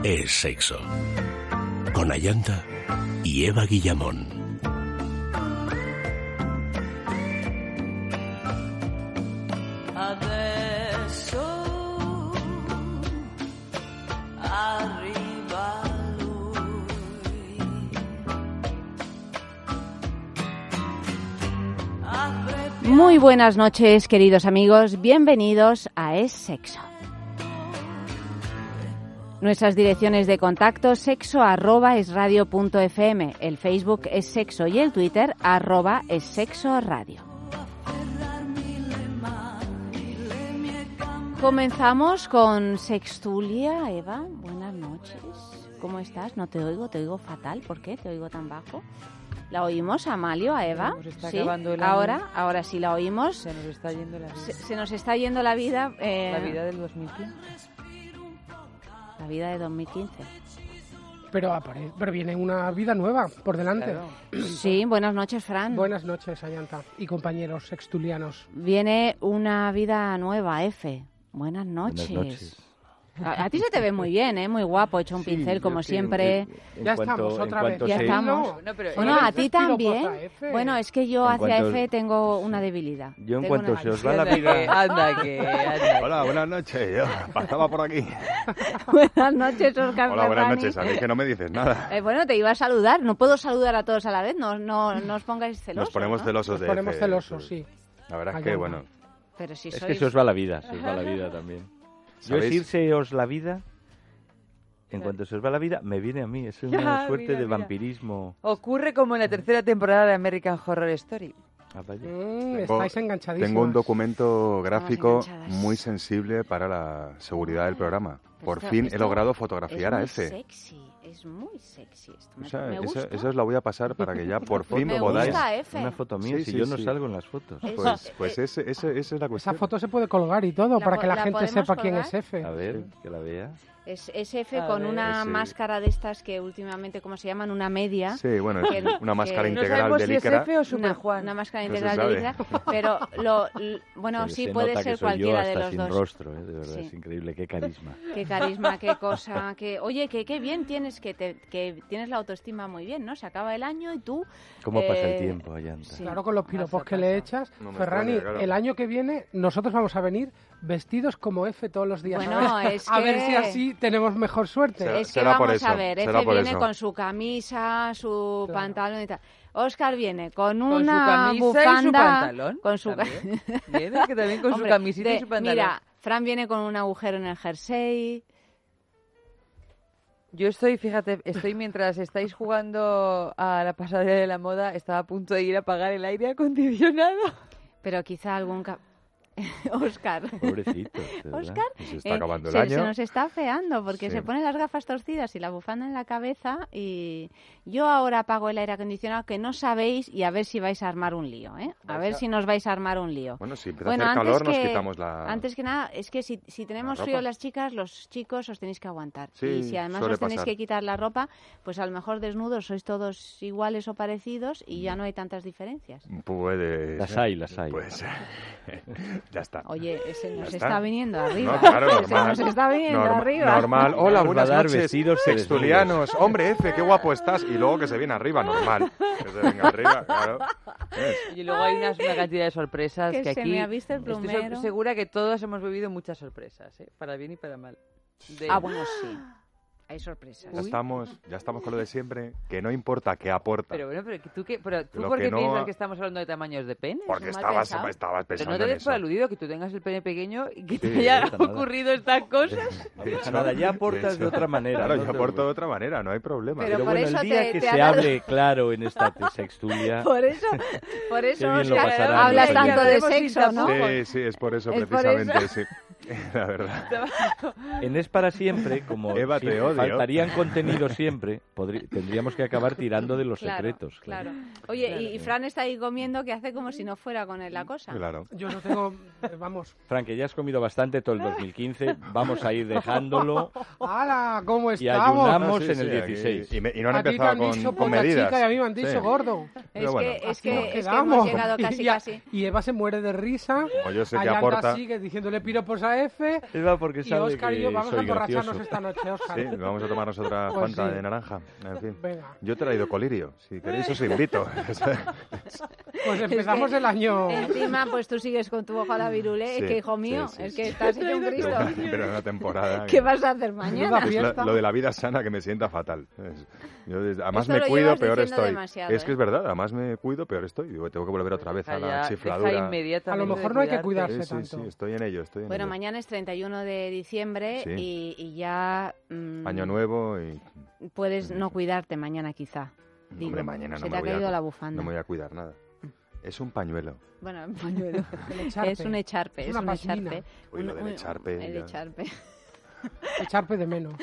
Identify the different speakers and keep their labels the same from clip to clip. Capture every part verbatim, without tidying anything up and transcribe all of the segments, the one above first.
Speaker 1: es sexo. Con Ayanta y Eva Guillamón.
Speaker 2: Muy buenas noches, queridos amigos. Bienvenidos a Es Sexo. Nuestras direcciones de contacto: sexo arroba es radio punto f m, el Facebook es sexo y el Twitter arroba es sexo radio. Comenzamos con Sextulia. Eva, buenas noches. ¿Cómo estás? No te oigo, te oigo fatal. ¿Por qué? ¿Te oigo tan bajo? ¿La oímos, Amalio, a Eva? Sí, ahora, ahora sí la oímos.
Speaker 3: Se nos está yendo la vida.
Speaker 2: Se, se nos está yendo la vida. Eh...
Speaker 3: La vida del dos mil quince.
Speaker 2: La vida de dos mil quince.
Speaker 4: Pero, pero viene una vida nueva por delante.
Speaker 3: Claro.
Speaker 2: Sí, buenas noches, Fran.
Speaker 4: Buenas noches, Ayanta y compañeros sextulianos.
Speaker 2: Viene una vida nueva, F. Buenas noches.
Speaker 5: Buenas noches.
Speaker 2: A, a ti se te ve muy bien, ¿eh? Muy guapo, hecho un
Speaker 5: Sí,
Speaker 2: pincel como
Speaker 5: sí,
Speaker 2: siempre.
Speaker 5: en- en
Speaker 4: Ya
Speaker 5: cuanto-
Speaker 4: estamos,
Speaker 5: en
Speaker 4: otra
Speaker 5: cuanto
Speaker 4: vez.
Speaker 2: Ya
Speaker 5: se-
Speaker 2: estamos.
Speaker 3: No, pero
Speaker 2: Bueno, a ti también.
Speaker 4: piroposa, F.
Speaker 2: Bueno, es que yo
Speaker 5: En
Speaker 2: hacia
Speaker 5: cuanto-
Speaker 2: F tengo una debilidad.
Speaker 5: Yo en
Speaker 2: Tengo
Speaker 5: cuanto
Speaker 2: una-
Speaker 5: se os va la
Speaker 3: Anda que,
Speaker 5: vida...
Speaker 3: anda que, anda que.
Speaker 6: Hola, buenas noches. Yo pasaba por aquí.
Speaker 2: Buenas noches, Oscar
Speaker 6: Hola, buenas
Speaker 2: Ferrani.
Speaker 6: noches. A mí que no me dices nada.
Speaker 2: Eh, bueno, te iba a saludar. No puedo saludar a todos a la vez. No, no, no os pongáis celosos.
Speaker 6: Nos ponemos
Speaker 2: ¿no?
Speaker 6: celosos
Speaker 4: Nos
Speaker 6: de
Speaker 4: ponemos
Speaker 6: F.
Speaker 4: celosos, sí.
Speaker 6: La verdad es
Speaker 4: Allá
Speaker 6: que,
Speaker 4: va.
Speaker 6: bueno,
Speaker 2: Pero si
Speaker 5: Es
Speaker 2: sois...
Speaker 5: que se os va la vida, se os va la vida también. Yo es
Speaker 6: ¿sabéis?
Speaker 5: irseos la vida, en cuanto se os va la vida, me viene a mí. Es una
Speaker 3: Ah,
Speaker 5: suerte
Speaker 3: mira,
Speaker 5: de
Speaker 3: mira.
Speaker 5: vampirismo.
Speaker 3: Ocurre como en la tercera temporada de American Horror Story.
Speaker 5: Ah, vaya.
Speaker 4: Mm,
Speaker 6: Tengo-
Speaker 4: estáis enganchadísimos.
Speaker 6: tengo un documento gráfico
Speaker 2: enganchadas.
Speaker 6: muy sensible para la seguridad del programa. Por
Speaker 2: Esto-
Speaker 6: fin he
Speaker 2: esto
Speaker 6: logrado fotografiar
Speaker 2: es
Speaker 6: a
Speaker 2: muy
Speaker 6: F.
Speaker 2: sexy, es muy sexy esto. Me,
Speaker 6: O sea,
Speaker 2: me
Speaker 6: esa,
Speaker 2: gusta.
Speaker 6: esa os la voy a pasar para que ya por fin
Speaker 2: Me
Speaker 6: podáis...
Speaker 2: gusta, F.
Speaker 5: Una foto mía,
Speaker 6: Sí,
Speaker 5: si
Speaker 6: sí,
Speaker 5: yo no
Speaker 6: sí.
Speaker 5: salgo en las fotos.
Speaker 2: Es-
Speaker 6: Pues, pues ese, ese- esa es la cuestión.
Speaker 4: Esa foto se puede colgar y todo
Speaker 2: ¿La
Speaker 4: para
Speaker 2: po-
Speaker 4: que la,
Speaker 2: la
Speaker 4: gente
Speaker 2: podemos
Speaker 4: sepa quién
Speaker 2: colgar?
Speaker 4: es F.
Speaker 5: A ver, que la vea.
Speaker 2: Es, es F
Speaker 3: A
Speaker 2: con
Speaker 3: ver.
Speaker 2: una
Speaker 6: Ese-
Speaker 2: máscara de estas que últimamente, ¿cómo se llaman? Una media.
Speaker 6: Sí, bueno, es
Speaker 2: Que-
Speaker 6: una máscara
Speaker 2: que-
Speaker 3: No
Speaker 6: integral
Speaker 3: sabemos
Speaker 6: de
Speaker 3: si es
Speaker 6: licra.
Speaker 3: F o Super
Speaker 2: Una,
Speaker 3: Juan.
Speaker 2: una máscara
Speaker 6: No se
Speaker 2: integral de
Speaker 6: sabe.
Speaker 2: licra, pero lo, l- bueno,
Speaker 5: Se-
Speaker 2: sí
Speaker 5: se
Speaker 2: puede
Speaker 5: nota
Speaker 2: ser
Speaker 5: que soy
Speaker 2: cualquiera
Speaker 5: yo
Speaker 2: de
Speaker 5: hasta
Speaker 2: los
Speaker 5: sin
Speaker 2: dos.
Speaker 5: rostro, ¿eh? De verdad,
Speaker 2: Sí.
Speaker 5: es increíble, qué carisma.
Speaker 2: Qué carisma, qué cosa, que oye, que qué bien tienes, que te, que tienes la autoestima muy bien, ¿no? Se acaba el año y tú...
Speaker 5: ¿Cómo pasa
Speaker 2: eh,
Speaker 5: el tiempo, Ayanta?
Speaker 2: sí.
Speaker 4: Claro, con los piropos
Speaker 3: Pasa,
Speaker 4: que le
Speaker 3: pasa.
Speaker 4: echas.
Speaker 6: No me
Speaker 4: Ferrani,
Speaker 6: extraña, claro.
Speaker 4: el año que viene nosotros vamos a venir vestidos como F todos los días.
Speaker 2: Bueno,
Speaker 4: ¿sabes?
Speaker 2: es
Speaker 4: A ver
Speaker 2: que-
Speaker 4: si así tenemos mejor suerte.
Speaker 6: Será-
Speaker 2: Es que
Speaker 6: será por
Speaker 2: vamos
Speaker 6: eso,
Speaker 2: a ver,
Speaker 6: será
Speaker 2: F
Speaker 6: por
Speaker 2: viene
Speaker 6: eso.
Speaker 2: con su camisa, su
Speaker 4: Claro.
Speaker 2: pantalón y tal. Oscar viene con
Speaker 3: Con su
Speaker 2: una
Speaker 3: camisa y su
Speaker 2: bufanda,
Speaker 3: pantalón.
Speaker 2: con su ca-
Speaker 3: también. Viene que también con
Speaker 2: Hombre,
Speaker 3: su camisita
Speaker 2: de-
Speaker 3: y su pantalón.
Speaker 2: Mira, Fran viene con un agujero en el jersey.
Speaker 3: Yo estoy, fíjate, estoy mientras estáis jugando a la pasarela de la moda, estaba a punto de ir a apagar el aire acondicionado.
Speaker 2: Pero quizá algún... Ca... Oscar.
Speaker 5: Pobrecito, de verdad.
Speaker 2: Oscar,
Speaker 6: Se está
Speaker 2: eh,
Speaker 6: acabando el
Speaker 2: se,
Speaker 6: año.
Speaker 2: se nos está feando porque
Speaker 6: Sí.
Speaker 2: se pone las gafas torcidas y la bufanda en la cabeza y yo ahora apago el aire acondicionado que no sabéis y a ver si vais a armar un lío, ¿eh? A ver si nos vais a armar un lío.
Speaker 6: Bueno, si empieza
Speaker 2: Bueno,
Speaker 6: a hacer
Speaker 2: antes
Speaker 6: calor, nos
Speaker 2: que-
Speaker 6: quitamos la...
Speaker 2: Antes que nada, es que si, si tenemos
Speaker 6: la
Speaker 2: frío
Speaker 6: ropa.
Speaker 2: las chicas, los chicos os tenéis que aguantar.
Speaker 6: Sí,
Speaker 2: y si además
Speaker 6: suele
Speaker 2: os tenéis
Speaker 6: pasar.
Speaker 2: que quitar la ropa, pues a lo mejor desnudos sois todos iguales o parecidos y ya no hay tantas diferencias.
Speaker 6: Puede
Speaker 5: Las
Speaker 6: ser.
Speaker 5: hay, las hay.
Speaker 6: Pues ya está.
Speaker 2: Oye, ese nos
Speaker 6: Ya
Speaker 2: está.
Speaker 6: está.
Speaker 2: viniendo arriba.
Speaker 6: No, claro,
Speaker 2: Ese
Speaker 6: normal.
Speaker 2: nos está viniendo
Speaker 6: Norma-
Speaker 2: arriba.
Speaker 6: Normal. Hola,
Speaker 5: Nos va a
Speaker 6: buenas
Speaker 5: dar
Speaker 6: noches,
Speaker 5: vestidos que
Speaker 6: sextulianos. Hombre, F, qué guapo estás. Y luego que se viene arriba, normal. Que se venga arriba, claro. ¿Ves?
Speaker 3: Y luego hay unas, una cantidad de sorpresas
Speaker 2: Que
Speaker 3: que,
Speaker 2: se
Speaker 3: aquí
Speaker 2: me ha visto el
Speaker 3: estoy sor-
Speaker 2: plumero.
Speaker 3: segura que todos hemos vivido muchas sorpresas, ¿eh? Para bien y para mal. De-
Speaker 2: Ah, bueno, sí. Hay sorpresas.
Speaker 6: Ya estamos, ya estamos con lo de siempre. Que no importa, que aporta.
Speaker 3: Pero bueno, pero tú, qué, pero ¿tú
Speaker 6: Lo
Speaker 3: por
Speaker 6: que
Speaker 3: qué
Speaker 6: no
Speaker 3: piensas
Speaker 6: ha-
Speaker 3: que estamos hablando de tamaños de pene?
Speaker 6: Porque
Speaker 2: es un mal
Speaker 6: estabas,
Speaker 2: pensado.
Speaker 6: estabas
Speaker 3: Pero
Speaker 6: pensando
Speaker 3: no te
Speaker 6: en
Speaker 3: des por
Speaker 6: eso.
Speaker 3: aludido que tú tengas el pene pequeño y que te
Speaker 5: Sí,
Speaker 3: haya
Speaker 5: no pasa nada.
Speaker 3: ocurrido estas cosas.
Speaker 5: No pasa nada, ya aportas de otra manera.
Speaker 6: Claro,
Speaker 5: no
Speaker 6: yo
Speaker 5: te
Speaker 6: aporto de
Speaker 5: preocupes.
Speaker 6: otra manera, no hay problema.
Speaker 2: Pero
Speaker 5: Pero
Speaker 2: por
Speaker 5: bueno,
Speaker 2: eso
Speaker 5: el día
Speaker 2: te-
Speaker 5: que
Speaker 2: te ha
Speaker 5: se
Speaker 2: dado-
Speaker 5: hable claro en esta sextulia...
Speaker 2: Por eso, por eso,
Speaker 5: Qué bien lo
Speaker 2: Oscar,
Speaker 5: pasarán
Speaker 2: hablas
Speaker 5: los
Speaker 2: tanto de
Speaker 3: oyentes.
Speaker 2: sexo, ¿no?
Speaker 6: Sí, sí, es por eso,
Speaker 2: Es por
Speaker 6: precisamente, sí. La verdad.
Speaker 5: En Es para siempre, como
Speaker 6: Eva, te
Speaker 5: siempre
Speaker 6: odio.
Speaker 5: faltarían contenidos siempre, podrí- tendríamos que acabar tirando de los
Speaker 2: Claro,
Speaker 5: secretos.
Speaker 2: claro. Oye, y, y Fran está ahí comiendo que hace como si no fuera con él la cosa.
Speaker 6: Claro.
Speaker 4: Yo no tengo... eh, vamos.
Speaker 5: Frank, que ya has comido bastante todo el dos mil quince, vamos a ir dejándolo
Speaker 4: ¡Hala! ¿Cómo
Speaker 5: y
Speaker 4: estamos?
Speaker 5: ayunamos
Speaker 6: Ah, sí,
Speaker 5: en el
Speaker 6: sí, aquí-
Speaker 5: dieciséis.
Speaker 6: Y, me- y no han
Speaker 4: a ti te
Speaker 6: empezado
Speaker 4: han
Speaker 6: con,
Speaker 4: dicho
Speaker 6: con
Speaker 4: poca
Speaker 6: medidas.
Speaker 4: chica y a mí me han dicho
Speaker 6: Sí.
Speaker 4: gordo.
Speaker 6: Pero
Speaker 2: Es
Speaker 6: bueno,
Speaker 2: que, es
Speaker 4: Así
Speaker 2: que,
Speaker 4: nos
Speaker 2: es que
Speaker 4: quedamos.
Speaker 2: hemos llegado casi,
Speaker 4: y,
Speaker 2: casi.
Speaker 4: y Eva se muere de risa.
Speaker 6: Como yo sé que
Speaker 4: Ayanta
Speaker 6: aporta.
Speaker 4: sigue diciéndole piropos a K F.
Speaker 5: Eva, porque
Speaker 4: Y
Speaker 5: sabe
Speaker 4: Óscar y yo
Speaker 5: que
Speaker 4: vamos a
Speaker 5: soy
Speaker 4: emborracharnos
Speaker 5: gracioso.
Speaker 4: esta noche, Óscar.
Speaker 6: Sí, vamos a tomarnos otra
Speaker 4: Pues
Speaker 6: Fanta
Speaker 4: sí.
Speaker 6: de naranja. En fin.
Speaker 4: Venga.
Speaker 6: Yo he traído colirio. Si queréis os invito.
Speaker 4: Pues empezamos el año.
Speaker 2: Encima, pues tú sigues con tu ojo a la virule.
Speaker 6: Sí,
Speaker 2: es que, hijo mío,
Speaker 6: sí, sí,
Speaker 2: es
Speaker 6: sí.
Speaker 2: que estás hecho un Cristo.
Speaker 6: Pero en una temporada...
Speaker 2: ¿Qué vas a hacer mañana?
Speaker 6: Es
Speaker 4: fiesta.
Speaker 6: lo, lo de la vida sana que me sienta fatal. Es- yo des- además
Speaker 2: Esto
Speaker 6: me
Speaker 2: lo
Speaker 6: cuido,
Speaker 2: llevas
Speaker 6: peor
Speaker 2: diciendo
Speaker 6: estoy.
Speaker 2: demasiado,
Speaker 6: Es que
Speaker 2: ¿eh?
Speaker 6: es verdad, además me cuido, peor estoy. Digo, tengo que volver otra vez a
Speaker 3: Deja
Speaker 6: la
Speaker 3: ya- deja
Speaker 6: chifladura.
Speaker 3: inmediatamente
Speaker 4: A lo
Speaker 3: de
Speaker 4: mejor no hay que
Speaker 3: cuidarte.
Speaker 4: cuidarse
Speaker 6: Sí, sí,
Speaker 4: tanto.
Speaker 6: sí, estoy en ello, estoy en
Speaker 2: Bueno,
Speaker 6: ello.
Speaker 2: mañana es treinta y uno de diciembre
Speaker 6: Sí.
Speaker 2: y, y ya mm,
Speaker 6: Año nuevo y...
Speaker 2: puedes no cuidarte mañana quizá. Digo,
Speaker 6: Hombre, mañana
Speaker 2: se
Speaker 6: no
Speaker 2: te
Speaker 6: me
Speaker 2: ha
Speaker 6: voy a
Speaker 2: caído
Speaker 6: cu-
Speaker 2: la bufanda.
Speaker 6: No me voy a cuidar nada. Es un pañuelo.
Speaker 2: Bueno, el pañuelo.
Speaker 4: El echarpe.
Speaker 2: Es un echarpe,
Speaker 4: Es
Speaker 2: es,
Speaker 4: una
Speaker 2: un
Speaker 4: pashmina.
Speaker 2: echarpe.
Speaker 6: Uy,
Speaker 2: Un-
Speaker 6: lo del
Speaker 2: un-
Speaker 6: echarpe,
Speaker 2: El
Speaker 6: ya.
Speaker 2: echarpe.
Speaker 4: Echarpe de menos.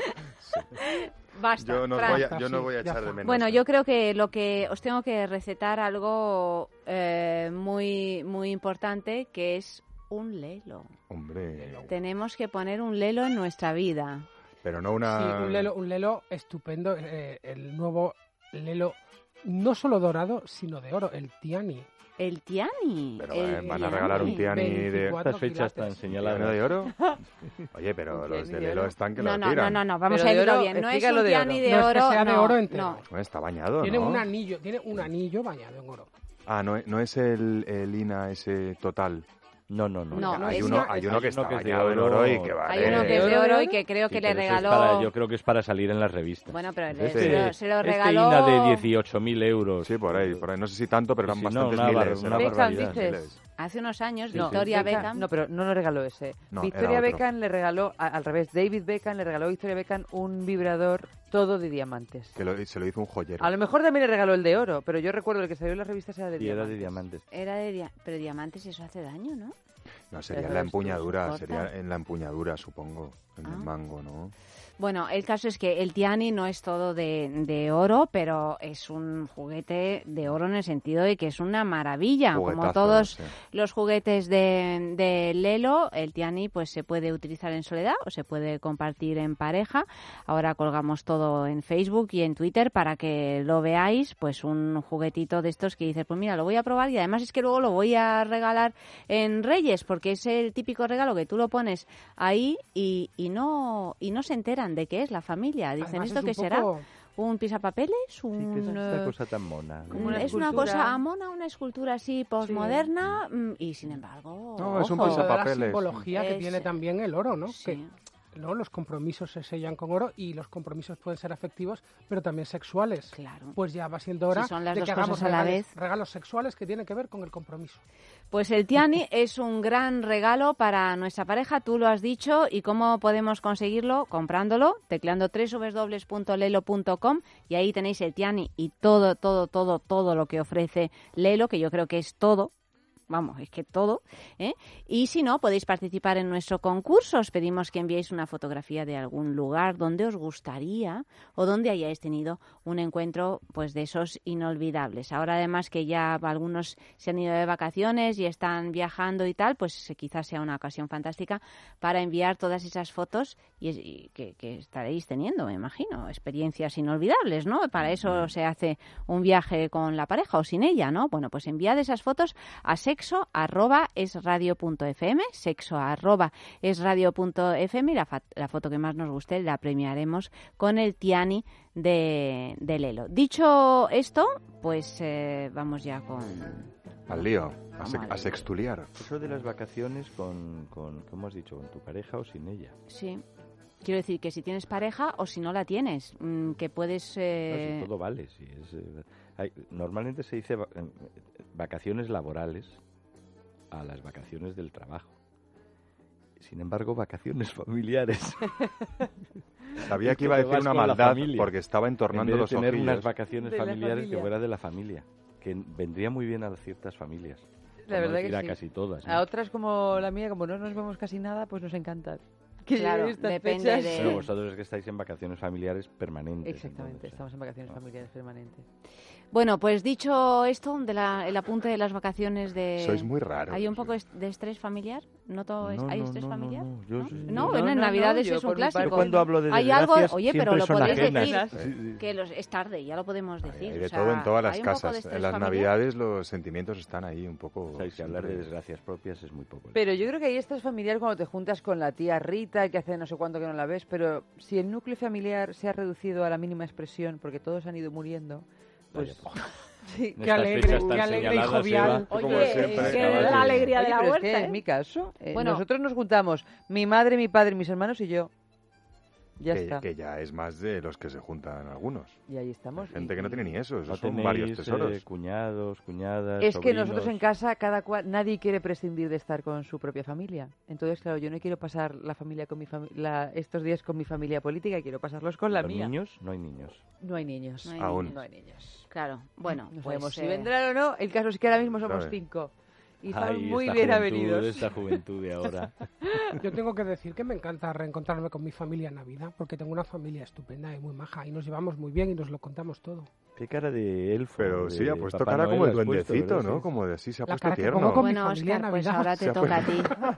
Speaker 2: Basta,
Speaker 6: Yo no,
Speaker 2: Fran.
Speaker 6: voy a, yo
Speaker 4: Sí,
Speaker 6: no voy a
Speaker 4: ya
Speaker 6: echar
Speaker 4: está.
Speaker 6: de menos.
Speaker 2: Bueno, yo creo que lo que os tengo que recetar algo eh, muy muy importante, que es un lelo.
Speaker 6: Hombre,
Speaker 2: Tenemos que poner un lelo en nuestra vida.
Speaker 6: pero no una...
Speaker 4: Sí, un lelo, un lelo estupendo. eh, el nuevo lelo, no solo dorado, sino de oro, el Tiani.
Speaker 2: El Tiani.
Speaker 6: Pero
Speaker 2: el
Speaker 6: eh, van a
Speaker 2: Tiani.
Speaker 6: regalar un Tiani de...
Speaker 4: veinticuatro
Speaker 5: Estas fechas tan
Speaker 4: quilates.
Speaker 5: señaladas.
Speaker 6: ¿Tiani de oro? Oye, pero
Speaker 3: Un
Speaker 6: los
Speaker 3: Tiani
Speaker 6: de
Speaker 3: de
Speaker 6: Lelo
Speaker 3: oro.
Speaker 6: están que
Speaker 2: No,
Speaker 6: lo
Speaker 2: no, no,
Speaker 6: tiran.
Speaker 2: no, no, vamos
Speaker 3: Pero
Speaker 2: a
Speaker 3: de
Speaker 2: irlo
Speaker 3: oro,
Speaker 2: bien. No es
Speaker 3: explícalo
Speaker 2: un
Speaker 3: de
Speaker 2: Tiani
Speaker 3: oro.
Speaker 2: de
Speaker 4: No es que
Speaker 2: oro,
Speaker 4: sea de
Speaker 2: no,
Speaker 4: oro entero.
Speaker 2: no.
Speaker 6: Bueno, está bañado,
Speaker 4: Tiene
Speaker 6: ¿no?
Speaker 4: un anillo, tiene un anillo bañado en oro.
Speaker 6: Ah, no, no es el, el I N A ese total.
Speaker 5: No, no, no.
Speaker 2: No,
Speaker 6: hay,
Speaker 2: es
Speaker 6: uno,
Speaker 2: una-
Speaker 6: hay uno que
Speaker 5: hay uno
Speaker 6: está
Speaker 5: que es de
Speaker 6: bañado en
Speaker 5: oro.
Speaker 6: oro y que vale.
Speaker 2: Hay uno que es
Speaker 3: ¿De
Speaker 2: de
Speaker 3: oro?
Speaker 2: oro y que creo
Speaker 5: Sí,
Speaker 2: que le
Speaker 5: pero eso es
Speaker 2: regaló...
Speaker 5: para- yo creo que es para salir en las revistas.
Speaker 2: Bueno, pero le-
Speaker 6: Este-
Speaker 2: se, lo, se lo
Speaker 5: Este
Speaker 2: regaló...
Speaker 5: I N A de dieciocho mil euros.
Speaker 6: Sí, por ahí, por ahí. No sé si tanto, pero eran
Speaker 5: Sí, no,
Speaker 6: bastantes
Speaker 5: una bar-
Speaker 6: miles.
Speaker 5: una
Speaker 6: eran
Speaker 3: Beckham,
Speaker 5: barbaridad.
Speaker 6: bastantes
Speaker 3: dices.
Speaker 6: miles.
Speaker 2: Hace unos años,
Speaker 3: No,
Speaker 2: Victoria
Speaker 3: Beckham-
Speaker 2: Beckham...
Speaker 3: No, pero no lo regaló ese.
Speaker 6: No,
Speaker 3: Victoria
Speaker 6: era otro.
Speaker 3: Beckham le regaló, a- al revés, David Beckham le regaló a Victoria Beckham un vibrador todo de diamantes.
Speaker 6: Que lo- se lo hizo un joyero.
Speaker 3: A lo mejor también le regaló el de oro, pero yo recuerdo el que salió en las revistas era de
Speaker 5: Y era
Speaker 3: diamantes.
Speaker 5: de diamantes.
Speaker 2: Era de dia- pero diamantes eso hace daño, ¿no?
Speaker 6: No, sería en
Speaker 3: Pero
Speaker 6: la
Speaker 3: esto
Speaker 6: empuñadura,
Speaker 2: se corta.
Speaker 6: sería en la empuñadura, supongo. En el
Speaker 2: Ah.
Speaker 6: mango, ¿no?
Speaker 2: Bueno, el caso es que el Tiani no es todo de, de oro, pero es un juguete de oro en el sentido de que es una maravilla. Como
Speaker 6: Juguetazo,
Speaker 2: todos
Speaker 6: sí.
Speaker 2: los juguetes de, de Lelo, el Tiani pues se puede utilizar en soledad o se puede compartir en pareja. Ahora colgamos todo en Facebook y en Twitter para que lo veáis, pues un juguetito de estos que dices, pues mira, lo voy a probar y además es que luego lo voy a regalar en Reyes, porque es el típico regalo que tú lo pones ahí y, y no y no se enteran de qué es la familia. Dicen,
Speaker 4: Además,
Speaker 2: ¿esto
Speaker 4: es
Speaker 2: qué
Speaker 4: un
Speaker 2: será?
Speaker 4: poco-
Speaker 2: ¿Un pisapapeles?
Speaker 5: Sí,
Speaker 2: Un,
Speaker 5: que es esta
Speaker 2: eh,
Speaker 5: cosa tan mona.
Speaker 3: Como una
Speaker 2: es una
Speaker 3: escultura.
Speaker 2: cosa mona, una escultura así postmoderna mm, y sin embargo...
Speaker 6: No, es un
Speaker 2: ojo,
Speaker 4: Toda la
Speaker 6: pisapapeles.
Speaker 4: simbología que
Speaker 2: Es-
Speaker 4: tiene también el oro, ¿no?
Speaker 2: sí.
Speaker 4: Que, ¿no? Los compromisos se sellan con oro y los compromisos pueden ser afectivos, pero también sexuales.
Speaker 2: Claro.
Speaker 4: Pues ya va siendo hora
Speaker 2: Si son las
Speaker 4: de
Speaker 2: dos
Speaker 4: que hagamos
Speaker 2: cosas a la
Speaker 4: regales-
Speaker 2: vez.
Speaker 4: regalos sexuales que tienen que ver con el compromiso.
Speaker 2: Pues el Tiani es un gran regalo para nuestra pareja, tú lo has dicho, y cómo podemos conseguirlo comprándolo, tecleando doble u doble u doble u punto lelo punto com y ahí tenéis el Tiani y todo, todo, todo, todo lo que ofrece Lelo, que yo creo que es todo. Vamos, es que todo, ¿eh? Y si no, podéis participar en nuestro concurso. Os pedimos que enviéis una fotografía de algún lugar donde os gustaría o donde hayáis tenido un encuentro pues de esos inolvidables. Ahora además que ya algunos se han ido de vacaciones y están viajando y tal, pues quizás sea una ocasión fantástica para enviar todas esas fotos y, y que, que estaréis teniendo, me imagino, experiencias inolvidables, ¿no? Para eso se hace un viaje con la pareja o sin ella, ¿no? Bueno, pues enviad esas fotos a sexo arroba esradio punto fm, sexo arroba esradio punto fm y la, fa- la foto que más nos guste la premiaremos con el Tiani de, de Lelo. Dicho esto, pues eh, vamos ya con...
Speaker 6: Al lío, a,
Speaker 2: Vamos
Speaker 6: sec-
Speaker 2: al lío.
Speaker 6: a sextuliar.
Speaker 5: Eso de las vacaciones con, con, ¿cómo has dicho? ¿Con tu pareja o sin ella?
Speaker 2: Sí. Quiero decir que si tienes pareja o si no la tienes, mm, que puedes...
Speaker 5: No,
Speaker 2: eh,
Speaker 5: si todo vale. Si es, eh, hay- normalmente se dice va- eh, vacaciones laborales a las vacaciones del trabajo. Sin embargo, vacaciones familiares.
Speaker 6: Sabía que
Speaker 5: Esto
Speaker 6: iba a
Speaker 5: te
Speaker 6: decir
Speaker 5: vas
Speaker 6: una
Speaker 5: con la
Speaker 6: maldad
Speaker 5: familia.
Speaker 6: porque estaba
Speaker 5: En
Speaker 6: entornando
Speaker 5: vez de
Speaker 6: los
Speaker 5: tener
Speaker 6: ojillos.
Speaker 5: unas vacaciones
Speaker 3: De la
Speaker 5: familiares
Speaker 3: familia.
Speaker 5: que fuera de la familia, que vendría muy bien a ciertas familias.
Speaker 3: La
Speaker 5: Por no
Speaker 3: verdad
Speaker 5: decir
Speaker 3: que
Speaker 5: a
Speaker 3: sí.
Speaker 5: casi todas. ¿no?
Speaker 3: A otras como la mía, como no nos vemos casi nada, pues nos encantan. Que
Speaker 2: Claro,
Speaker 3: lleguen estas
Speaker 2: depende
Speaker 3: fechas.
Speaker 2: de-
Speaker 5: Pero vosotros es que estáis en vacaciones familiares permanentes.
Speaker 3: Exactamente,
Speaker 5: entonces,
Speaker 3: estamos en vacaciones
Speaker 5: ¿no?
Speaker 3: familiares permanentes.
Speaker 2: Bueno, pues dicho esto, de la, el apunte de las vacaciones de...
Speaker 6: Sois muy raros.
Speaker 2: ¿Hay un poco de estrés familiar? ¿Noto
Speaker 5: No,
Speaker 2: ¿Hay
Speaker 5: no,
Speaker 2: estrés
Speaker 5: no,
Speaker 2: familiar?
Speaker 5: no, no, yo
Speaker 2: ¿No?
Speaker 5: sí-
Speaker 2: No,
Speaker 5: no,
Speaker 2: bueno, en
Speaker 3: no,
Speaker 2: Navidades
Speaker 3: yo
Speaker 2: es un
Speaker 3: por mi
Speaker 2: clásico.
Speaker 3: parte-
Speaker 5: Yo cuando hablo de
Speaker 2: Hay algo,
Speaker 5: desgracias,
Speaker 2: oye, pero
Speaker 5: siempre
Speaker 2: lo
Speaker 5: son
Speaker 2: podéis
Speaker 5: ajenas.
Speaker 2: decir,
Speaker 6: Sí, sí.
Speaker 2: que los, es tarde, ya lo podemos decir.
Speaker 6: Hay
Speaker 2: o
Speaker 6: de
Speaker 2: sea,
Speaker 6: todo en todas las
Speaker 2: hay un poco de
Speaker 6: casas.
Speaker 2: estrés
Speaker 6: En las
Speaker 2: familiar.
Speaker 6: Navidades los sentimientos están ahí un poco...
Speaker 5: O sea, que hablar de
Speaker 6: siempre-
Speaker 5: desgracias propias es muy poco.
Speaker 3: Pero yo creo que ahí estás familiar cuando te juntas con la tía Rita, que hace no sé cuánto que no la ves, pero si el núcleo familiar se ha reducido a la mínima expresión, porque todos han ido muriendo, pues... Sí.
Speaker 5: En
Speaker 4: Qué
Speaker 5: estas
Speaker 4: alegre,
Speaker 5: fechas tan
Speaker 4: qué alegre y
Speaker 5: señaladas,
Speaker 4: jovial.
Speaker 5: Eva,
Speaker 6: Como
Speaker 2: Oye,
Speaker 6: siempre,
Speaker 2: es que
Speaker 6: acabas
Speaker 2: es la
Speaker 6: de-
Speaker 2: alegría de
Speaker 3: Oye,
Speaker 2: la
Speaker 3: pero es
Speaker 2: huerta,
Speaker 3: que
Speaker 2: ¿eh?
Speaker 3: en mi caso, eh,
Speaker 2: Bueno.
Speaker 3: nosotros nos juntamos mi madre, mi padre, mis hermanos y yo. Ya
Speaker 6: que,
Speaker 3: está.
Speaker 6: que ya es más de los que se juntan algunos.
Speaker 3: Y ahí estamos.
Speaker 6: Hay gente
Speaker 3: Y-
Speaker 6: que no tiene ni eso,
Speaker 5: No
Speaker 6: esos son
Speaker 5: tenéis
Speaker 6: varios
Speaker 5: eh,
Speaker 6: tesoros.
Speaker 5: cuñados, cuñadas,
Speaker 3: Es que
Speaker 5: sobrinos.
Speaker 3: nosotros en casa, cada cual, nadie quiere prescindir de estar con su propia familia. Entonces, claro, yo no quiero pasar la familia con mi fami- la, estos días con mi familia política, quiero pasarlos con la
Speaker 5: ¿Los
Speaker 3: mía.
Speaker 5: niños? No hay niños.
Speaker 3: No hay niños.
Speaker 2: No hay
Speaker 6: Aún.
Speaker 2: niños.
Speaker 3: No hay niños.
Speaker 2: Claro, bueno,
Speaker 3: No
Speaker 2: pues,
Speaker 3: sabemos si
Speaker 2: eh,
Speaker 3: vendrán o no. El caso es que ahora mismo somos
Speaker 6: Sabe.
Speaker 3: cinco. Y
Speaker 5: Ay,
Speaker 3: son muy
Speaker 5: esta
Speaker 3: bien
Speaker 5: juventud,
Speaker 3: avenidos.
Speaker 5: Esta juventud de ahora.
Speaker 4: Yo tengo que decir que me encanta reencontrarme con mi familia en Navidad, porque tengo una familia estupenda y muy maja, y nos llevamos muy bien y nos lo contamos todo.
Speaker 5: Qué cara de elfo.
Speaker 6: Pero
Speaker 5: de
Speaker 6: sí, ha puesto
Speaker 5: Papá
Speaker 6: cara
Speaker 5: Noel
Speaker 6: como de
Speaker 5: has puesto,
Speaker 6: duendecito,
Speaker 5: ¿verdad?
Speaker 6: ¿no?
Speaker 5: Sí.
Speaker 6: Como de así se ha
Speaker 4: La
Speaker 6: puesto
Speaker 4: cara que
Speaker 6: tierno.
Speaker 4: pongo con mi
Speaker 2: Bueno,
Speaker 4: familia
Speaker 2: Óscar,
Speaker 4: en
Speaker 2: pues
Speaker 4: Navidad.
Speaker 2: ahora
Speaker 6: Se
Speaker 2: te
Speaker 6: ha
Speaker 2: toca a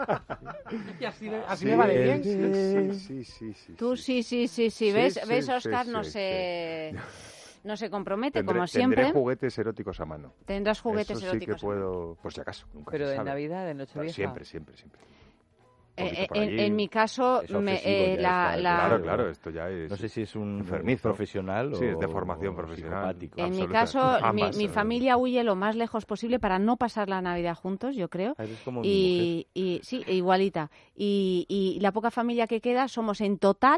Speaker 2: ti.
Speaker 4: Y así, me- así
Speaker 6: Sí,
Speaker 4: me va de bien.
Speaker 6: sí, sí, sí, sí,
Speaker 2: Tú
Speaker 6: sí.
Speaker 2: sí, sí, sí, sí.
Speaker 6: Sí,
Speaker 2: ¿Ves,
Speaker 6: sí,
Speaker 2: ¿ves
Speaker 6: sí,
Speaker 2: Óscar?
Speaker 6: sí,
Speaker 2: no
Speaker 6: sí.
Speaker 2: se... No se compromete,
Speaker 6: Tendré,
Speaker 2: como
Speaker 6: tendré
Speaker 2: siempre.
Speaker 6: juguetes eróticos a mano.
Speaker 2: Tendrás juguetes
Speaker 6: Eso sí
Speaker 2: eróticos.
Speaker 6: que puedo, por si acaso, nunca
Speaker 3: Pero
Speaker 6: se
Speaker 3: de
Speaker 6: sabe.
Speaker 3: Navidad, de
Speaker 6: Pero
Speaker 3: Nochevieja.
Speaker 6: siempre, siempre, siempre.
Speaker 2: Eh,
Speaker 6: Poquito
Speaker 2: eh,
Speaker 6: por
Speaker 2: en,
Speaker 6: allí.
Speaker 2: en mi caso,
Speaker 5: Es
Speaker 2: me,
Speaker 5: obsesivo
Speaker 2: eh,
Speaker 5: ya
Speaker 2: la,
Speaker 5: esta-
Speaker 2: la-
Speaker 6: Claro, claro, esto ya es...
Speaker 5: No sé si es un
Speaker 6: enfermizo.
Speaker 5: profesional o
Speaker 6: Sí, es de formación
Speaker 5: o
Speaker 6: profesional.
Speaker 5: psicopático.
Speaker 2: en mi
Speaker 6: absoluta.
Speaker 2: caso, mi,
Speaker 6: Ambas,
Speaker 2: mi
Speaker 6: eh.
Speaker 2: familia huye lo más lejos posible para no pasar la Navidad juntos, yo creo.
Speaker 5: Ah, eres como mi
Speaker 2: Y, y sí, igualita. Y, y la poca familia que queda somos en total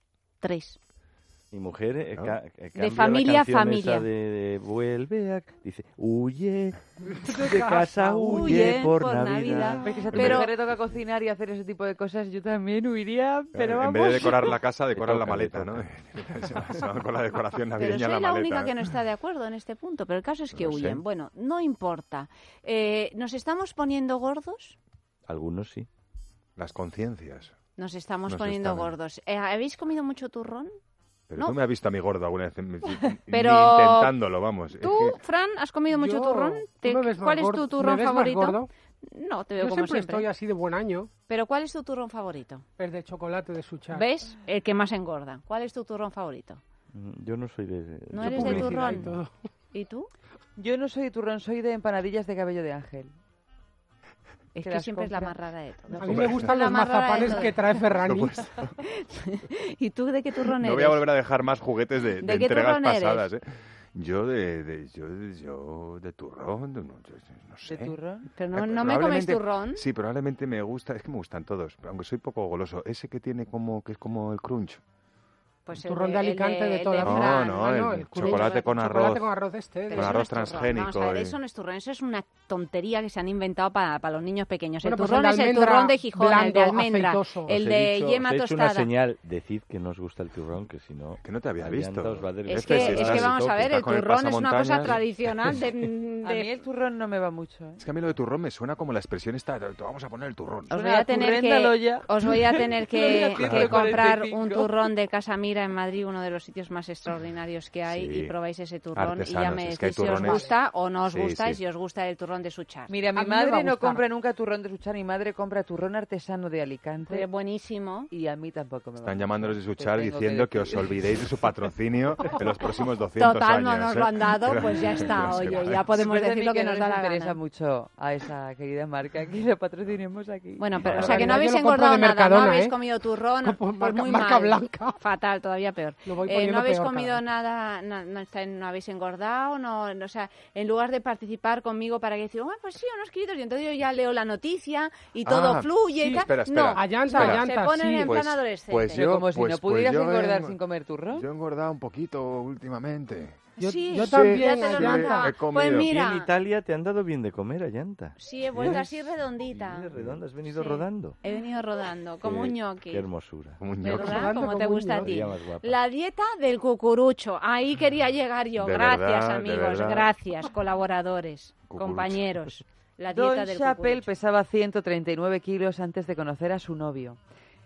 Speaker 2: tres.
Speaker 5: Mi mujer eh,
Speaker 6: ¿No?
Speaker 5: ca- eh, cambia
Speaker 2: De familia a
Speaker 5: la canción
Speaker 2: familia.
Speaker 5: esa de, de vuelve a... Dice, huye de casa, huye,
Speaker 2: huye
Speaker 5: por,
Speaker 2: por
Speaker 5: Navidad.
Speaker 2: Navidad.
Speaker 3: Ves que si a tu
Speaker 2: Pero-
Speaker 3: mujer le toca cocinar y hacer ese tipo de cosas, yo también huiría, pero
Speaker 6: en
Speaker 3: vamos.
Speaker 6: vez de decorar la casa, decoran la
Speaker 5: toca, le
Speaker 6: maleta, ¿no? Se van con la decoración
Speaker 2: Pero
Speaker 6: navideña
Speaker 2: soy
Speaker 6: la
Speaker 2: la
Speaker 6: maleta.
Speaker 2: única
Speaker 6: ¿eh?
Speaker 2: que no está de acuerdo en este punto. Pero el caso es que
Speaker 6: No sé.
Speaker 2: huyen. Bueno, no importa. Eh, ¿Nos estamos poniendo gordos?
Speaker 5: Algunos sí.
Speaker 6: Las conciencias.
Speaker 2: Nos estamos
Speaker 6: Nos
Speaker 2: poniendo
Speaker 6: están-
Speaker 2: gordos. Eh, ¿Habéis comido mucho turrón?
Speaker 6: Pero
Speaker 2: No.
Speaker 6: tú me has visto a mi gordo alguna vez, ni
Speaker 2: Pero-
Speaker 6: intentándolo, vamos. Es
Speaker 2: ¿Tú,
Speaker 6: que-
Speaker 2: Fran, has comido mucho
Speaker 4: Yo-
Speaker 2: turrón?
Speaker 4: ¿tú
Speaker 2: Te-
Speaker 4: me ves más
Speaker 2: ¿Cuál es
Speaker 4: gordo?
Speaker 2: tu turrón
Speaker 4: ¿Me ves más
Speaker 2: favorito?
Speaker 4: gordo?
Speaker 2: No, te veo
Speaker 4: Yo
Speaker 2: como
Speaker 4: siempre
Speaker 2: siempre.
Speaker 4: estoy así de buen año.
Speaker 2: Pero ¿cuál es tu turrón favorito?
Speaker 4: Es de chocolate de Suchar.
Speaker 2: ¿Ves? El que más engorda. ¿Cuál es tu turrón favorito?
Speaker 5: Mm, Yo no soy de...
Speaker 2: No
Speaker 5: yo
Speaker 2: eres de
Speaker 4: Publicidad y
Speaker 2: turrón.
Speaker 4: todo.
Speaker 2: ¿Y tú?
Speaker 3: Yo no soy de turrón, soy de empanadillas de cabello de ángel.
Speaker 2: Es
Speaker 3: Que
Speaker 2: que
Speaker 3: las
Speaker 2: siempre es la
Speaker 3: compra.
Speaker 2: más rara de todas.
Speaker 4: A mí me gustan
Speaker 2: La
Speaker 4: los
Speaker 2: más rara de
Speaker 4: mazapanes
Speaker 2: todas.
Speaker 4: que trae Ferrani.
Speaker 6: Pues,
Speaker 2: ¿Y tú de qué turrón
Speaker 6: no
Speaker 2: eres?
Speaker 6: voy a volver a dejar más juguetes de, de
Speaker 2: ¿De qué
Speaker 6: entregas
Speaker 2: turrón eres?
Speaker 6: pasadas, ¿eh? Yo de, de- yo, de- yo de turrón, de- no, yo- no sé.
Speaker 3: ¿De turrón?
Speaker 2: Pero no,
Speaker 6: Eh,
Speaker 2: no me comes
Speaker 6: probablemente-
Speaker 2: turrón.
Speaker 6: Sí, probablemente me gusta, es que me gustan todos, aunque soy poco goloso. Ese que tiene como, que es como el crunch.
Speaker 2: Pues
Speaker 4: El
Speaker 2: el
Speaker 4: turrón de
Speaker 2: el
Speaker 4: Alicante de
Speaker 2: el
Speaker 4: toda la
Speaker 6: No,
Speaker 4: vida.
Speaker 2: Fran.
Speaker 6: no,
Speaker 4: Ah,
Speaker 6: el
Speaker 4: no, el
Speaker 6: chocolate con
Speaker 4: chocolate
Speaker 6: arroz.
Speaker 4: con arroz este.
Speaker 2: Pero
Speaker 6: con
Speaker 2: eso
Speaker 6: arroz
Speaker 2: no es turrón.
Speaker 6: transgénico,
Speaker 2: Vamos a ver,
Speaker 6: eh.
Speaker 2: eso no es turrón, eso es una tontería que se han inventado para, para los niños pequeños.
Speaker 4: Bueno,
Speaker 2: el
Speaker 4: pues
Speaker 2: turrón
Speaker 4: el de
Speaker 2: es el
Speaker 4: almendra
Speaker 2: turrón de Gijón, el de
Speaker 4: blando,
Speaker 2: almendra,
Speaker 4: aceitoso.
Speaker 2: el
Speaker 5: Os he
Speaker 2: de
Speaker 5: dicho-
Speaker 2: yema
Speaker 5: os he hecho
Speaker 2: tostada.
Speaker 5: una señal, decid que no os gusta el turrón, que si no...
Speaker 6: Que no te había
Speaker 5: Allanta
Speaker 6: visto.
Speaker 5: os va a dar-
Speaker 2: Es
Speaker 6: Este
Speaker 2: que,
Speaker 6: sí,
Speaker 2: es
Speaker 6: estás
Speaker 2: que vamos a ver,
Speaker 6: estás
Speaker 2: el
Speaker 6: con el
Speaker 2: turrón es una cosa
Speaker 6: pasamontañas.
Speaker 2: tradicional de,
Speaker 3: A mí
Speaker 2: de-
Speaker 3: el turrón no me va mucho. ¿eh?
Speaker 6: Es que a mí lo de turrón me suena como la expresión esta, te vamos a poner el turrón.
Speaker 2: Os voy
Speaker 3: Suena
Speaker 2: a tener
Speaker 3: turrenda
Speaker 2: que,
Speaker 3: loya.
Speaker 2: os voy a tener que,
Speaker 3: Loya
Speaker 2: que comprar
Speaker 3: ciento cuarenta y
Speaker 2: un
Speaker 3: cinco.
Speaker 2: turrón de Casa Mira en Madrid, uno de los sitios más extraordinarios que hay,
Speaker 6: Sí.
Speaker 2: y probáis ese turrón y ya
Speaker 6: Artesanos,
Speaker 2: me
Speaker 6: es que hay
Speaker 2: decís si os
Speaker 6: turrones-
Speaker 2: gusta o no os
Speaker 6: Sí,
Speaker 2: gusta y
Speaker 6: sí.
Speaker 2: si os gusta el turrón de Suchar.
Speaker 3: Mira, mi
Speaker 4: A mí me va a
Speaker 3: madre no
Speaker 4: gustar.
Speaker 3: compra nunca turrón de Suchar, mi madre compra turrón artesano de Alicante
Speaker 2: Es buenísimo.
Speaker 3: y a mí tampoco me va
Speaker 6: Están
Speaker 3: mucho.
Speaker 6: llamándonos de
Speaker 3: Te
Speaker 6: Suchar
Speaker 3: tengo
Speaker 6: diciendo que, os
Speaker 3: decir.
Speaker 6: olvidéis de su patrocinio en los próximos doscientos
Speaker 2: Total, no
Speaker 6: años.
Speaker 2: nos
Speaker 6: ¿eh?
Speaker 2: lo han dado,
Speaker 6: Que-
Speaker 2: pues ya
Speaker 6: que
Speaker 2: está.
Speaker 6: lo
Speaker 2: Oye,
Speaker 6: sepáis.
Speaker 2: ya podemos
Speaker 3: Es verdad
Speaker 2: decir lo
Speaker 3: que
Speaker 2: que
Speaker 3: no
Speaker 2: nos
Speaker 3: les
Speaker 2: da la
Speaker 3: interesa
Speaker 2: gana.
Speaker 3: mucho a esa querida marca que la patrocinemos aquí.
Speaker 2: Bueno, pero,
Speaker 4: No,
Speaker 2: o sea, que
Speaker 4: en
Speaker 2: no
Speaker 4: realidad
Speaker 2: habéis
Speaker 4: yo lo compro
Speaker 2: engordado
Speaker 4: de
Speaker 2: nada, no
Speaker 4: Mercadona,
Speaker 2: habéis
Speaker 4: ¿eh?
Speaker 2: comido turrón,
Speaker 4: Como
Speaker 2: pues
Speaker 4: marca-
Speaker 2: muy
Speaker 4: marca
Speaker 2: mal.
Speaker 4: blanca.
Speaker 2: Fatal, todavía peor.
Speaker 4: Lo voy
Speaker 2: Eh,
Speaker 4: poniendo
Speaker 2: no habéis
Speaker 4: peor
Speaker 2: comido
Speaker 4: cada
Speaker 2: nada, no, no, está- no habéis engordado, no, no, o sea, en lugar de participar conmigo para que decir, "Ah, pues sí, unos kilitos", y entonces yo ya leo la noticia y todo
Speaker 6: Ah,
Speaker 2: fluye y
Speaker 6: sí,
Speaker 2: tal.
Speaker 6: espera, espera.
Speaker 2: No,
Speaker 4: Allanta,
Speaker 2: no,
Speaker 4: allanta,
Speaker 2: se ponen
Speaker 4: sí.
Speaker 2: en
Speaker 6: Pues-
Speaker 2: plan adolescente.
Speaker 6: pues
Speaker 3: Pero
Speaker 6: yo-
Speaker 3: como si
Speaker 6: pues-
Speaker 3: no
Speaker 6: pues
Speaker 3: pudieras
Speaker 6: yo
Speaker 3: engordar
Speaker 6: he-
Speaker 3: sin comer turrón.
Speaker 6: Yo he engordado un poquito últimamente.
Speaker 4: Yo,
Speaker 2: Sí,
Speaker 4: yo
Speaker 2: sí,
Speaker 4: también,
Speaker 2: ya te lo
Speaker 6: Allanta.
Speaker 2: notaba.
Speaker 6: He comido.
Speaker 2: Pues
Speaker 5: Y en
Speaker 2: mira,
Speaker 5: Italia te han dado bien de comer, Allanta.
Speaker 2: sí, he vuelto así redondita.
Speaker 5: Vienes redonda, has venido
Speaker 2: Sí.
Speaker 5: rodando.
Speaker 2: He venido rodando, como
Speaker 5: Qué-
Speaker 2: un ñoqui.
Speaker 5: Qué hermosura.
Speaker 6: Como un ñoqui.
Speaker 2: ¿Verdad?
Speaker 4: Rodando
Speaker 2: Como te
Speaker 4: como un
Speaker 2: gusta a
Speaker 4: ñoqui.
Speaker 2: ti.
Speaker 5: Día más guapa.
Speaker 2: La dieta del cucurucho. Ahí quería llegar yo.
Speaker 6: De
Speaker 2: Gracias,
Speaker 6: verdad, de
Speaker 2: amigos.
Speaker 6: verdad.
Speaker 2: Gracias, colaboradores,
Speaker 6: Cucurucho.
Speaker 2: compañeros. La dieta
Speaker 3: Don
Speaker 2: del
Speaker 3: Chappell
Speaker 2: cucurucho.
Speaker 3: pesaba ciento treinta y nueve kilos antes de conocer a su novio.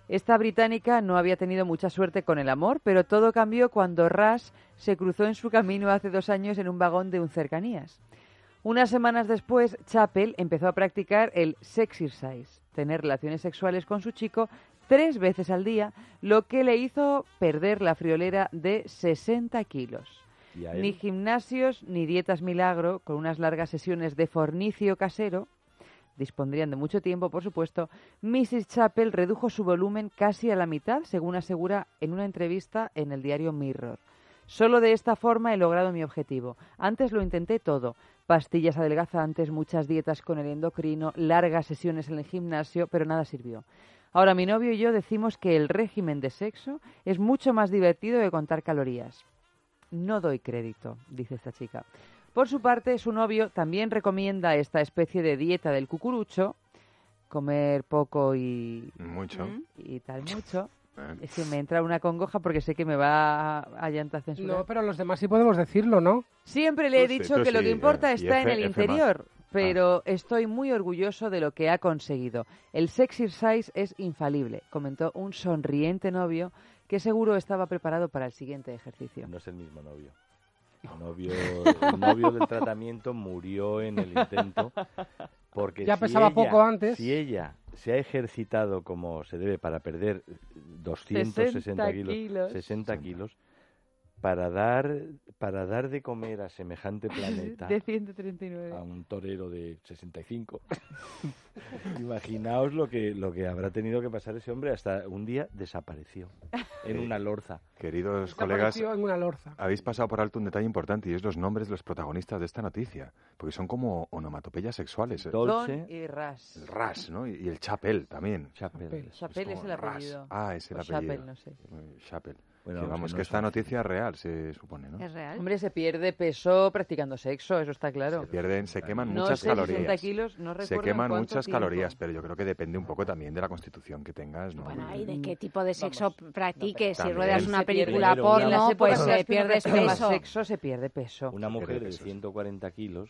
Speaker 3: Esta británica no había tenido mucha suerte con el amor, pero todo cambió cuando Rush se cruzó en su camino hace dos años en un vagón de un cercanías. Unas semanas después, Chappell empezó a practicar el sexercise, tener relaciones sexuales con su chico tres veces al día, lo que le hizo perder la friolera de sesenta kilos. Ni gimnasios ni dietas milagro, con unas largas sesiones de fornicio casero, dispondrían de mucho tiempo, por supuesto. missus Chappell redujo su volumen casi a la mitad, según asegura en una entrevista en el diario Mirror. Solo de esta forma he logrado mi objetivo. Antes lo intenté todo. Pastillas adelgazantes, muchas dietas con el endocrino, largas sesiones en el gimnasio, pero nada sirvió. Ahora mi novio y yo decimos que el régimen de sexo es mucho más divertido que contar calorías. No doy crédito, dice esta chica. Por su parte, su novio también recomienda esta especie de dieta del cucurucho, comer poco y...
Speaker 6: Mucho.
Speaker 3: Y tal mucho. Es que me entra una congoja porque sé que me va a llanta censurar.
Speaker 4: No, pero los demás sí podemos decirlo, ¿no?
Speaker 3: Siempre le he
Speaker 6: Tú sí,
Speaker 3: dicho
Speaker 6: tú
Speaker 3: que lo
Speaker 6: sí,
Speaker 3: que importa
Speaker 6: eh, y
Speaker 3: está en
Speaker 6: F-
Speaker 3: el
Speaker 6: F más.
Speaker 3: interior, pero estoy muy orgulloso de lo que ha conseguido. El sexercise es infalible, comentó un sonriente novio que seguro estaba preparado para el siguiente ejercicio.
Speaker 5: No es el mismo novio. El novio, el novio del tratamiento murió en el intento porque
Speaker 4: Ya
Speaker 5: si
Speaker 4: pesaba
Speaker 5: ella-
Speaker 4: poco antes.
Speaker 5: Si ella se ha ejercitado como se debe para perder doscientos sesenta kilos, sesenta kilos, para dar para dar de comer a semejante planeta,
Speaker 3: De ciento treinta y nueve.
Speaker 5: a un torero de sesenta y cinco. Imaginaos lo que lo que habrá tenido que pasar ese hombre. Hasta un día desapareció en una lorza.
Speaker 6: Queridos colegas,
Speaker 4: Apareció en una lorza.
Speaker 6: habéis pasado por alto un detalle importante y es los nombres de los protagonistas de esta noticia, porque son como onomatopeyas sexuales.
Speaker 5: Dolce.
Speaker 3: Don y Ras.
Speaker 6: El Rush, ¿no? Y y el Chappell también.
Speaker 5: Chappell.
Speaker 3: Chappell es
Speaker 6: como
Speaker 3: el
Speaker 6: Rush.
Speaker 3: apellido.
Speaker 6: Ah, es el
Speaker 3: O
Speaker 6: apellido.
Speaker 3: Chappell, no sé.
Speaker 6: Eh, Chappell.
Speaker 5: Bueno,
Speaker 6: Que
Speaker 5: vamos,
Speaker 6: vamos,
Speaker 5: que
Speaker 6: que
Speaker 5: no
Speaker 6: esta
Speaker 5: son-
Speaker 6: noticia es real, se supone, ¿no?
Speaker 2: ¿Es real?
Speaker 3: Hombre, se pierde peso practicando sexo, eso está claro.
Speaker 6: Se pierden, se queman
Speaker 3: No
Speaker 6: muchas
Speaker 3: sé, sesenta
Speaker 6: calorías.
Speaker 3: kilos, no
Speaker 6: Se
Speaker 3: recuerdo
Speaker 6: queman
Speaker 3: en
Speaker 6: muchas
Speaker 3: cuánto
Speaker 6: calorías,
Speaker 3: tiempo.
Speaker 6: pero yo creo que depende un poco también de la constitución que tengas, ¿no?
Speaker 2: Bueno,
Speaker 6: Y-
Speaker 2: ¿y de qué tipo de sexo practiques? Si
Speaker 6: También.
Speaker 2: ruedas una
Speaker 3: Se pierde.
Speaker 2: película
Speaker 5: Primero, una-
Speaker 3: En las
Speaker 2: porno,
Speaker 3: épocas
Speaker 2: pues
Speaker 3: en las
Speaker 2: eh,
Speaker 3: que uno
Speaker 2: pierdes
Speaker 3: practica más
Speaker 2: peso.
Speaker 3: sexo, se pierde peso.
Speaker 5: Una
Speaker 6: Se
Speaker 5: mujer
Speaker 6: pierde
Speaker 5: de
Speaker 6: peso.
Speaker 5: ciento cuarenta kilos,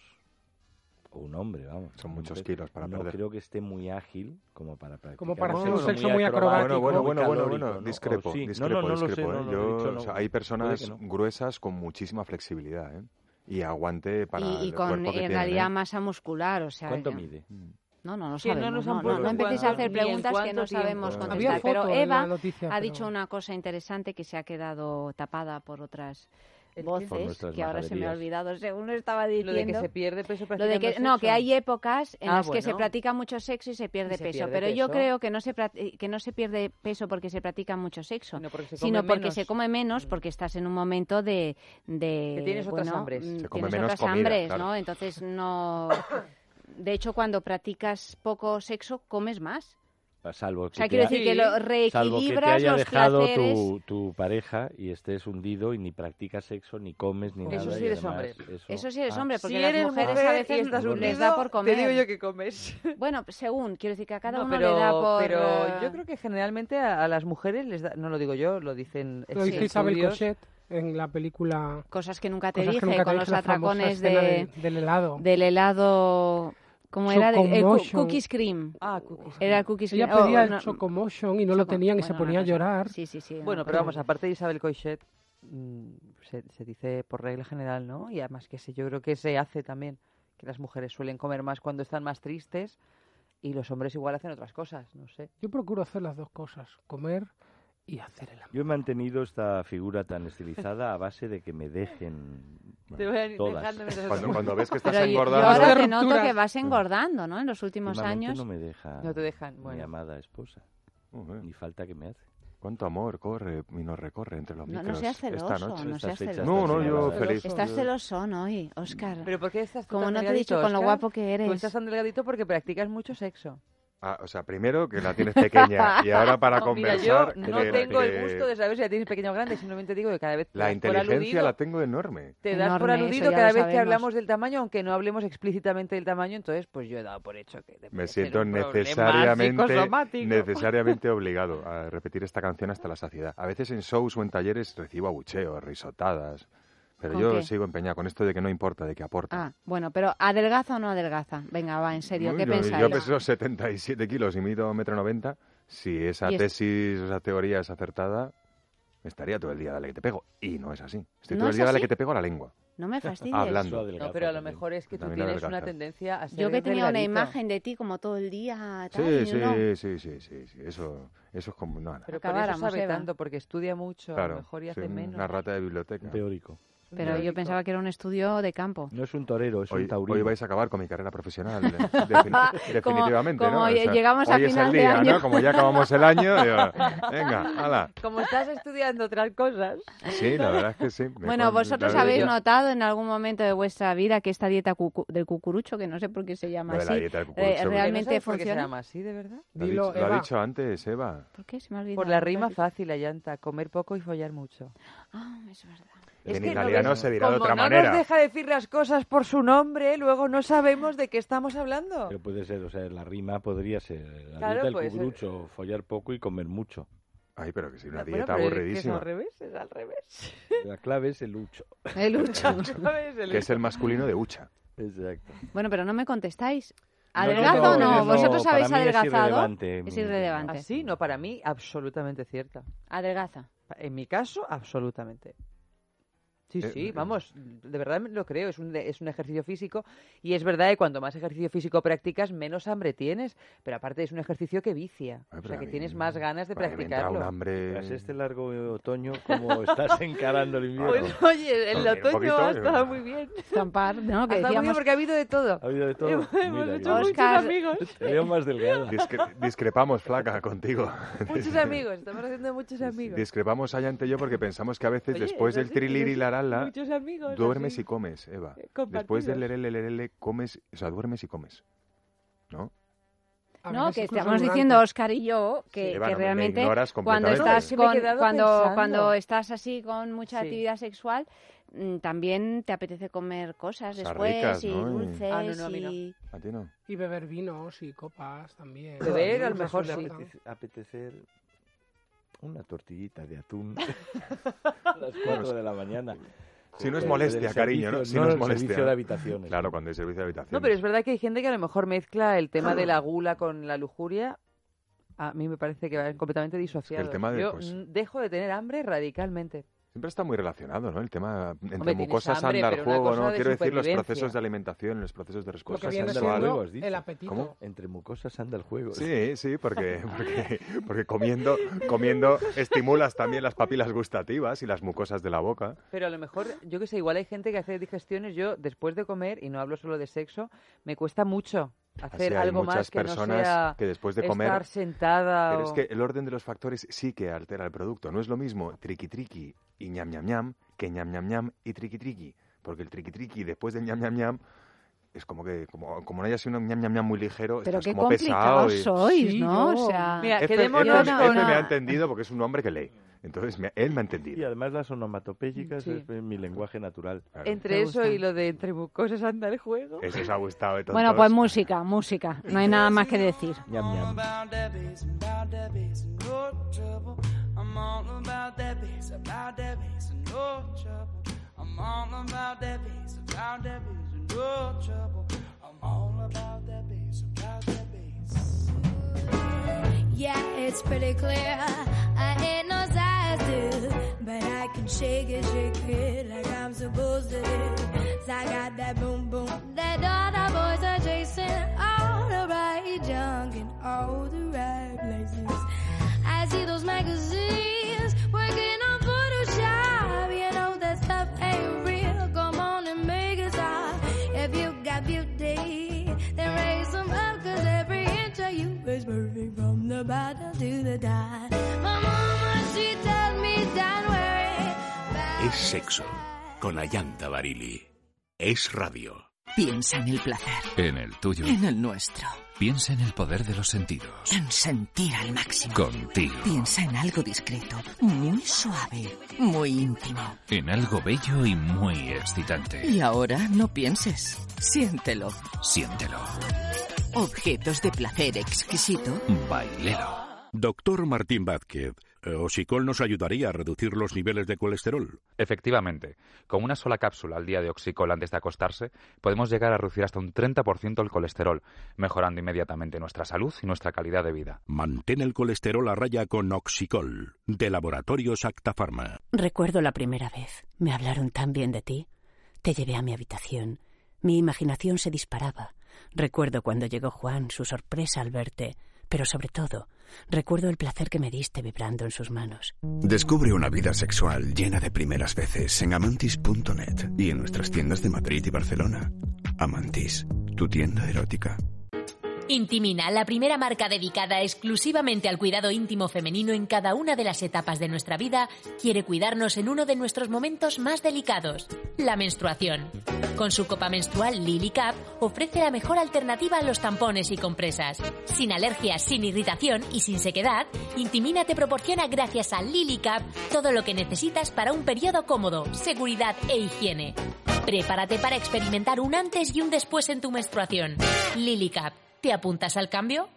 Speaker 5: o un hombre, vamos.
Speaker 6: Son
Speaker 5: una
Speaker 6: muchos
Speaker 5: mujer,
Speaker 6: kilos para
Speaker 5: no
Speaker 6: perder.
Speaker 5: creo que esté muy ágil como para practicar.
Speaker 4: Como para
Speaker 6: hacer un
Speaker 4: sexo muy acrobático.
Speaker 6: Bueno, bueno,
Speaker 5: muy
Speaker 6: bueno, bueno,
Speaker 5: calórico,
Speaker 6: bueno,
Speaker 5: ¿no?
Speaker 6: discrepo,
Speaker 5: O sí.
Speaker 6: discrepo,
Speaker 5: No, no, no lo sé,
Speaker 6: discrepo,
Speaker 5: no,
Speaker 6: ¿eh?
Speaker 5: no,
Speaker 6: Yo,
Speaker 5: de hecho,
Speaker 6: o
Speaker 5: no.
Speaker 6: sea, hay personas
Speaker 5: Puede que no.
Speaker 6: gruesas con muchísima flexibilidad, ¿eh? Y aguante para
Speaker 2: Y, y
Speaker 6: el
Speaker 2: con
Speaker 6: cuerpo que
Speaker 2: en
Speaker 6: tienen,
Speaker 2: realidad
Speaker 6: ¿eh?
Speaker 2: masa muscular, o sea...
Speaker 5: ¿Cuánto
Speaker 2: que-
Speaker 5: mide?
Speaker 2: No, no, no
Speaker 3: Que no
Speaker 2: sabemos.
Speaker 3: nos
Speaker 2: No,
Speaker 3: han
Speaker 2: no,
Speaker 3: puesto
Speaker 2: no empecéis a hacer
Speaker 3: ni en
Speaker 2: preguntas que no
Speaker 3: cuánto
Speaker 2: sabemos
Speaker 3: tiempo.
Speaker 4: Había
Speaker 2: contestar. Pero
Speaker 4: foto en la
Speaker 2: Eva
Speaker 4: noticia,
Speaker 2: ha
Speaker 4: pero-
Speaker 2: dicho una cosa interesante que se ha quedado tapada por otras
Speaker 3: ¿El qué?
Speaker 2: voces,
Speaker 5: Por nuestras
Speaker 2: que ahora se me ha
Speaker 5: majaderías.
Speaker 2: olvidado, según estaba
Speaker 3: Lo
Speaker 2: diciendo.
Speaker 3: de que se pierde peso
Speaker 2: Lo
Speaker 3: practicando
Speaker 2: de que,
Speaker 3: sexo.
Speaker 2: no, que hay épocas en
Speaker 3: Ah,
Speaker 2: las que se
Speaker 3: bueno.
Speaker 2: practica mucho sexo y se pierde
Speaker 3: Y se
Speaker 2: peso.
Speaker 3: pierde
Speaker 2: pero yo
Speaker 3: peso.
Speaker 2: creo que no, se practi- que no se pierde peso porque se practica mucho sexo,
Speaker 3: Sino porque se
Speaker 2: sino
Speaker 3: come
Speaker 2: porque
Speaker 3: menos.
Speaker 2: se come menos,
Speaker 3: Mm.
Speaker 2: porque estás en un momento de... de
Speaker 3: Que tienes otras
Speaker 2: bueno,
Speaker 3: hambres.
Speaker 2: mm,
Speaker 6: Se come
Speaker 2: tienes
Speaker 6: menos
Speaker 2: otras
Speaker 6: comida,
Speaker 2: hambres,
Speaker 6: claro.
Speaker 2: ¿no? Entonces no... De hecho, cuando practicas poco sexo, comes más.
Speaker 5: Salvo
Speaker 2: O
Speaker 5: que
Speaker 2: sea,
Speaker 5: te
Speaker 2: quiero
Speaker 5: ha-
Speaker 2: decir que lo
Speaker 5: Salvo que te
Speaker 2: reequilibras
Speaker 5: haya
Speaker 2: los
Speaker 5: dejado
Speaker 2: placeres.
Speaker 5: tu, tu pareja y estés hundido y ni practicas sexo, ni comes, ni
Speaker 3: Eso
Speaker 5: nada.
Speaker 3: sí
Speaker 5: y
Speaker 3: eres
Speaker 5: además
Speaker 3: hombre.
Speaker 5: Eso,
Speaker 2: Eso sí eres
Speaker 5: Ah,
Speaker 2: hombre, porque
Speaker 3: Si
Speaker 2: las
Speaker 3: eres
Speaker 2: mujeres
Speaker 3: mujer
Speaker 2: a
Speaker 3: y
Speaker 2: veces
Speaker 3: estás
Speaker 2: les
Speaker 3: hundido,
Speaker 2: da por comer.
Speaker 3: Te digo yo que comes.
Speaker 2: Bueno, según, quiero decir que a cada
Speaker 3: No,
Speaker 2: uno
Speaker 3: pero,
Speaker 2: le da por...
Speaker 3: pero
Speaker 2: eh,
Speaker 3: yo creo que generalmente a, a las mujeres les da, no lo digo yo, lo dicen
Speaker 4: Lo dice Isabel
Speaker 3: estudios.
Speaker 4: Cochet en la película
Speaker 2: Cosas que nunca te
Speaker 4: Cosas que
Speaker 2: dije,
Speaker 4: nunca te
Speaker 2: con
Speaker 4: dije,
Speaker 2: los
Speaker 4: la famosa
Speaker 2: atracones
Speaker 4: escena
Speaker 2: de,
Speaker 4: del- del helado.
Speaker 2: del helado... ¿Cómo era? De- el cu-
Speaker 4: Chocomotion.
Speaker 2: cookies cream.
Speaker 3: Ah, cookies.
Speaker 2: Era el cookies
Speaker 4: Ella
Speaker 2: cream.
Speaker 4: pedía
Speaker 2: Oh,
Speaker 4: el
Speaker 2: no,
Speaker 4: chocomotion y no lo
Speaker 2: choco-
Speaker 4: tenían y se
Speaker 2: bueno,
Speaker 4: ponía a
Speaker 2: una cosa.
Speaker 4: llorar.
Speaker 2: Sí, sí, sí. una
Speaker 3: Bueno,
Speaker 2: cosa.
Speaker 3: pero vamos, aparte de Isabel Coixet, mm, se, se dice por regla general, ¿no? Y además que se, yo creo que se hace también, que las mujeres suelen comer más cuando están más tristes y los hombres igual hacen otras cosas, no sé.
Speaker 4: Yo procuro hacer las dos cosas, comer y hacer el amor.
Speaker 5: Yo he mantenido esta figura tan estilizada a base de que me dejen bueno,
Speaker 3: Te voy
Speaker 5: todas.
Speaker 3: dejando mientras-
Speaker 6: Cuando, cuando ves que estás
Speaker 2: Pero yo, yo
Speaker 6: engordando...
Speaker 2: ahora
Speaker 4: Basta de
Speaker 2: te noto
Speaker 4: rupturas.
Speaker 2: que vas engordando, ¿no? En los últimos
Speaker 5: Últimamente
Speaker 2: años.
Speaker 5: no me deja
Speaker 3: No te dejan,
Speaker 5: mi
Speaker 3: bueno.
Speaker 5: amada esposa,
Speaker 6: Joder,
Speaker 5: ni falta que me hace.
Speaker 6: cuánto amor corre y nos recorre entre los
Speaker 2: No,
Speaker 6: micros
Speaker 2: no seas
Speaker 6: esta
Speaker 2: celoso,
Speaker 6: noche.
Speaker 2: no
Speaker 5: Estas
Speaker 2: seas
Speaker 5: fechas
Speaker 2: celoso.
Speaker 6: No, no,
Speaker 5: tan
Speaker 6: yo
Speaker 5: señaladas.
Speaker 6: feliz.
Speaker 2: Estás celosón hoy, Óscar.
Speaker 3: ¿Pero por qué estás tú
Speaker 2: Como
Speaker 3: tan
Speaker 2: no te he
Speaker 3: delgadito,
Speaker 2: dicho con lo
Speaker 3: Óscar?
Speaker 2: guapo que eres.
Speaker 3: Pues estás tan delgadito porque practicas mucho sexo.
Speaker 6: Ah, o sea, primero que la tienes pequeña y ahora para
Speaker 3: No, mira,
Speaker 6: conversar...
Speaker 3: yo no
Speaker 6: que-
Speaker 3: tengo
Speaker 6: que
Speaker 3: el gusto de saber si la tienes pequeña o grande, simplemente digo que cada vez te
Speaker 6: La
Speaker 3: das por
Speaker 6: inteligencia
Speaker 3: aludido,
Speaker 6: la tengo enorme.
Speaker 3: te das por
Speaker 2: Enorme,
Speaker 3: aludido
Speaker 2: eso ya
Speaker 3: cada
Speaker 2: lo
Speaker 3: vez que
Speaker 2: sabemos.
Speaker 3: hablamos del tamaño, aunque no hablemos explícitamente del tamaño, entonces pues yo he dado por hecho que te
Speaker 6: Me
Speaker 3: puede ser
Speaker 6: siento
Speaker 3: un problema
Speaker 6: necesariamente,
Speaker 3: psicosomático.
Speaker 6: necesariamente obligado a repetir esta canción hasta la saciedad. A veces en shows o en talleres recibo abucheos, risotadas, pero
Speaker 2: ¿Con
Speaker 6: yo
Speaker 2: qué?
Speaker 6: sigo empeñado con esto de que no importa, de que aporta.
Speaker 2: Ah, bueno, pero ¿adelgaza o no adelgaza? Venga, va, en serio,
Speaker 6: Uy,
Speaker 2: ¿qué
Speaker 6: yo,
Speaker 2: pensáis?
Speaker 6: yo peso setenta y siete kilos y mido un metro noventa si esa
Speaker 2: Y es-
Speaker 6: tesis, esa teoría es acertada, estaría todo el día dale que te pego. Y no es así. Estoy
Speaker 2: ¿No
Speaker 6: todo el
Speaker 2: es
Speaker 6: día dale
Speaker 2: así?
Speaker 6: que te pego a la lengua.
Speaker 2: No me fastidies.
Speaker 6: Hablando.
Speaker 5: Eso adelgaza
Speaker 3: No, pero a lo
Speaker 5: también.
Speaker 3: mejor es que tú
Speaker 6: También
Speaker 3: tienes
Speaker 6: adelgaza.
Speaker 3: una tendencia a ser
Speaker 2: Yo que tenía una
Speaker 3: delgadito.
Speaker 2: imagen de ti como todo el día. Tal,
Speaker 6: Sí,
Speaker 2: y
Speaker 6: sí,
Speaker 2: no.
Speaker 6: sí, sí, sí, sí. Eso, eso es como... No, no.
Speaker 3: Pero por eso
Speaker 2: Acabáramos,
Speaker 3: sabe
Speaker 2: Eva.
Speaker 3: tanto, porque estudia mucho, a
Speaker 6: Claro,
Speaker 3: lo mejor y
Speaker 6: sí,
Speaker 3: hace menos.
Speaker 6: una rata de biblioteca.
Speaker 5: Teórico.
Speaker 2: Pero yo
Speaker 3: Teórico.
Speaker 2: pensaba que era un estudio de campo.
Speaker 5: No es un torero, es
Speaker 6: Hoy,
Speaker 5: un taurino.
Speaker 6: hoy vais a acabar con mi carrera profesional, eh, defini- definitivamente,
Speaker 2: como
Speaker 6: ¿no? O sea,
Speaker 2: llegamos a
Speaker 6: hoy es
Speaker 2: final
Speaker 6: el
Speaker 2: de
Speaker 6: día,
Speaker 2: año.
Speaker 6: ¿no? Como ya acabamos el año, digo, venga, hala.
Speaker 3: Como estás estudiando otras cosas.
Speaker 6: Sí, la verdad es que sí. me
Speaker 2: Bueno,
Speaker 6: con-
Speaker 2: vosotros
Speaker 6: la verdad
Speaker 2: habéis
Speaker 6: que-
Speaker 2: notado en algún momento de vuestra vida que esta dieta cucu- del cucurucho, que no sé por qué se llama
Speaker 6: Lo de la
Speaker 2: así,
Speaker 6: dieta del
Speaker 2: eh,
Speaker 6: cucurucho, pero-
Speaker 2: realmente
Speaker 3: ¿No sabes por qué se
Speaker 2: funciona.
Speaker 3: llama así, de verdad?
Speaker 6: Lo ha
Speaker 4: Dilo,
Speaker 6: dicho, lo ha
Speaker 4: Eva.
Speaker 6: dicho antes, Eva.
Speaker 2: ¿Por qué se me ha olvidado?
Speaker 3: Por la
Speaker 2: ¿Qué
Speaker 3: rima
Speaker 2: has dicho?
Speaker 3: fácil, Ayanta, comer poco y follar mucho.
Speaker 2: Ah, es verdad.
Speaker 6: En
Speaker 3: que no
Speaker 6: italiano
Speaker 3: ves-
Speaker 6: se dirá de
Speaker 3: como
Speaker 6: otra
Speaker 3: no
Speaker 6: manera.
Speaker 3: nos deja decir las cosas por su nombre, luego no sabemos de qué estamos hablando.
Speaker 5: Pero puede ser, o sea, la rima podría ser la
Speaker 3: Claro,
Speaker 5: dieta del
Speaker 3: puede ser.
Speaker 5: cucurucho, follar poco y comer mucho.
Speaker 6: Ay, pero que sí, una
Speaker 3: Bueno,
Speaker 6: dieta
Speaker 3: pero es que es
Speaker 6: aburridísima.
Speaker 3: al revés, es al revés.
Speaker 5: La clave es el ucho.
Speaker 2: El lucho.
Speaker 3: ¿Sabes? El-
Speaker 6: Que es el masculino de hucha.
Speaker 5: Exacto.
Speaker 2: Bueno, pero no me contestáis.
Speaker 5: No,
Speaker 2: ¿Adelgazo
Speaker 5: yo
Speaker 2: o no?
Speaker 5: yo
Speaker 2: ¿Vosotros
Speaker 5: para
Speaker 2: habéis
Speaker 5: mí es
Speaker 2: adelgazado?
Speaker 5: irrelevante.
Speaker 2: Es irrelevante.
Speaker 3: Así, no, para mí, absolutamente cierta.
Speaker 2: Adelgaza.
Speaker 3: En mi caso, absolutamente. Sí,
Speaker 6: Eh,
Speaker 3: sí,
Speaker 6: eh.
Speaker 3: vamos, de verdad lo creo, es un, de- es un ejercicio físico y es verdad que cuando más ejercicio físico practicas, menos hambre tienes, pero aparte es un ejercicio que vicia,
Speaker 6: Ay,
Speaker 3: o
Speaker 6: pero
Speaker 3: sea
Speaker 6: a
Speaker 3: que
Speaker 6: mí-
Speaker 3: tienes más ganas de
Speaker 6: a mí me entra
Speaker 3: practicarlo.
Speaker 6: un hambre...
Speaker 5: Tras este largo otoño, ¿cómo estás encarando el invierno?
Speaker 3: Pues, oye, el
Speaker 6: Pues, un
Speaker 3: otoño
Speaker 6: poquito,
Speaker 3: ha
Speaker 6: eh.
Speaker 3: estado muy bien.
Speaker 2: Zampar, ¿no? Que
Speaker 3: Ha estado muy bien
Speaker 2: decíamos...
Speaker 3: porque ha habido de todo.
Speaker 5: ¿Ha habido de todo?
Speaker 3: Hemos, hemos
Speaker 5: Mira,
Speaker 3: hecho
Speaker 5: que-
Speaker 3: muchos
Speaker 2: Oscar-
Speaker 3: amigos.
Speaker 5: Te veo más delgada.
Speaker 6: Discre- discrepamos, flaca, contigo.
Speaker 3: Muchos amigos, estamos haciendo muchos amigos.
Speaker 6: Discrepamos Ayante y yo porque pensamos que a veces
Speaker 3: Oye,
Speaker 6: después
Speaker 3: es
Speaker 6: del
Speaker 3: así,
Speaker 6: triliri
Speaker 3: es
Speaker 6: y la rala,
Speaker 3: Muchos amigos.
Speaker 6: duermes
Speaker 3: así.
Speaker 6: y comes, Eva.
Speaker 3: Eh,
Speaker 6: Después del
Speaker 3: compartidos.
Speaker 6: lerele, lerele, comes, o sea, duermes y comes. ¿No?
Speaker 4: A
Speaker 2: No,
Speaker 4: veces
Speaker 2: que
Speaker 4: incluso
Speaker 2: estamos
Speaker 4: durante.
Speaker 2: diciendo Oscar y yo que,
Speaker 6: Sí, Eva,
Speaker 2: que
Speaker 6: no, me- me
Speaker 2: realmente
Speaker 6: ignoras
Speaker 2: cuando
Speaker 6: completamente.
Speaker 2: estás
Speaker 3: Es que me he
Speaker 2: con,
Speaker 3: quedado
Speaker 2: cuando,
Speaker 3: pensando.
Speaker 2: cuando estás así con mucha
Speaker 3: Sí.
Speaker 2: actividad sexual mm, también te apetece comer cosas
Speaker 6: Cosas
Speaker 2: después
Speaker 6: ricas,
Speaker 2: y
Speaker 6: ¿no? Y-
Speaker 2: dulces
Speaker 3: Ah, no, no, a mí no.
Speaker 2: y
Speaker 6: ¿A ti no?
Speaker 4: Y beber vinos y copas también.
Speaker 3: Beber, a lo
Speaker 4: Dulces
Speaker 3: mejor
Speaker 4: que
Speaker 3: sí.
Speaker 4: me gustan.
Speaker 5: Apetece- apetecer una tortillita de atún a las cuatro de la mañana.
Speaker 6: Si no es
Speaker 5: Del-
Speaker 6: molestia,
Speaker 5: del
Speaker 6: cariño, ¿no?
Speaker 5: servicio-
Speaker 6: Si no es
Speaker 5: del
Speaker 6: molestia.
Speaker 5: servicio de habitaciones.
Speaker 6: Claro, cuando hay servicio de habitación.
Speaker 3: No, pero es verdad que hay gente que a lo mejor mezcla el tema de la gula con la lujuria. A mí me parece que van completamente disociados.
Speaker 6: tema de,
Speaker 3: Yo
Speaker 6: pues-
Speaker 3: mm, dejo de tener hambre radicalmente.
Speaker 6: Siempre está muy relacionado, ¿no? El tema entre
Speaker 3: Hombre, tienes
Speaker 6: mucosas
Speaker 3: hambre,
Speaker 6: anda
Speaker 3: pero
Speaker 6: al
Speaker 3: una
Speaker 6: juego,
Speaker 3: cosa
Speaker 6: ¿no?
Speaker 3: de
Speaker 6: Quiero decir, los
Speaker 3: supervivencia.
Speaker 6: procesos de alimentación, los procesos de
Speaker 4: Lo que
Speaker 6: respuesta
Speaker 4: viene
Speaker 5: anda al
Speaker 6: sexual.
Speaker 5: juego,
Speaker 4: siendo
Speaker 5: has dicho.
Speaker 4: el apetito.
Speaker 6: ¿Cómo?
Speaker 5: Entre mucosas anda el juego.
Speaker 6: Sí, sí, porque, porque, porque comiendo, comiendo estimulas también las papilas gustativas y las mucosas de la boca.
Speaker 3: Pero a lo mejor, yo que sé, igual hay gente que hace digestiones. Yo, después de comer, y no hablo solo de sexo, me cuesta mucho hacer
Speaker 6: Así hay
Speaker 3: algo
Speaker 6: muchas
Speaker 3: más que no
Speaker 6: personas
Speaker 3: sea
Speaker 6: que después de comer...
Speaker 3: estar sentada
Speaker 6: Pero
Speaker 3: o...
Speaker 6: es que el orden de los factores sí que altera el producto. No es lo mismo triqui triqui y ñam ñam ñam que ñam ñam ñam y triqui triqui. Porque el triqui triqui después del ñam ñam ñam es como que, como, como no haya sido un ñam ñam ñam muy ligero,
Speaker 2: pero
Speaker 6: estás
Speaker 2: qué
Speaker 6: como pesado.
Speaker 2: complicados
Speaker 6: Y...
Speaker 2: sois,
Speaker 4: Sí,
Speaker 2: ¿no?
Speaker 4: no.
Speaker 2: O sea,
Speaker 3: Mira,
Speaker 6: Efe,
Speaker 3: quedémonos
Speaker 6: Efe-
Speaker 2: con
Speaker 6: Efe
Speaker 2: una-
Speaker 6: me ha entendido porque es un hombre que lee. Entonces me- él me ha
Speaker 5: Y
Speaker 6: entendido.
Speaker 5: además las onomatopéyicas
Speaker 3: Sí.
Speaker 5: es mi lenguaje natural.
Speaker 6: Claro.
Speaker 3: Entre
Speaker 2: Me
Speaker 3: eso
Speaker 2: gusta.
Speaker 3: y lo de entre mucosas anda el juego.
Speaker 6: Eso os ha gustado de tontos.
Speaker 2: bueno, pues música, música. No hay nada más que decir.
Speaker 5: Ñam, ñam.
Speaker 7: about that bass, about that bass, no trouble. I'm all about that bass, about that bass, no trouble. I'm all about that bass, about that bass, no trouble. I'm all about that bass, about that bass.
Speaker 8: Yeah, it's pretty clear. I ain't no size two, but I can shake it, shake it like I'm supposed to do. 'Cause I got that boom boom that all the boys are chasing, all the right junk in all the right places. I see those magazines working on Photoshop. You know that stuff ain't real. Come on and make it stop. If you got beauty, then raise them up, 'cause every inch of you is perfect from the bottom to the top. My mama, she tells me don't worry about
Speaker 1: Es sexo con Ayanta Barili. Es radio.
Speaker 9: Piensa en el placer,
Speaker 10: En el tuyo.
Speaker 9: en el nuestro,
Speaker 10: Piensa en el poder de los sentidos.
Speaker 9: en sentir al máximo.
Speaker 10: Contigo.
Speaker 9: Piensa en algo discreto, muy suave, muy íntimo.
Speaker 10: En algo bello y muy excitante.
Speaker 9: Y ahora no pienses, siéntelo.
Speaker 10: Siéntelo.
Speaker 9: Objetos de placer exquisito
Speaker 10: Bailelo.
Speaker 1: Doctor Martín Vázquez, Oxicol nos ayudaría a reducir los niveles de colesterol.
Speaker 11: Efectivamente, con una sola cápsula al día de Oxicol antes de acostarse, podemos llegar a reducir hasta un treinta por ciento el colesterol, mejorando inmediatamente nuestra salud y nuestra calidad de vida.
Speaker 1: Mantén el colesterol a raya con Oxicol, de Laboratorios Acta Pharma.
Speaker 9: Recuerdo la primera vez. Me hablaron tan bien de ti. Te llevé a mi habitación. Mi imaginación se disparaba. Recuerdo cuando llegó Juan, su sorpresa al verte. Pero sobre todo, recuerdo el placer que me diste vibrando en sus manos.
Speaker 12: Descubre una vida sexual llena de primeras veces en amantis punto net y en nuestras tiendas de Madrid y Barcelona. Amantis, tu tienda erótica.
Speaker 13: Intimina, la primera marca dedicada exclusivamente al cuidado íntimo femenino en cada una de las etapas de nuestra vida, quiere cuidarnos en uno de nuestros momentos más delicados, la menstruación. Con su copa menstrual LiliCap ofrece la mejor alternativa a los tampones y compresas. Sin alergias, sin irritación y sin sequedad, Intimina te proporciona gracias a LiliCap todo lo que necesitas para un periodo cómodo, seguridad e higiene. Prepárate para experimentar un antes y un después en tu menstruación. LiliCap. ¿Te apuntas al cambio?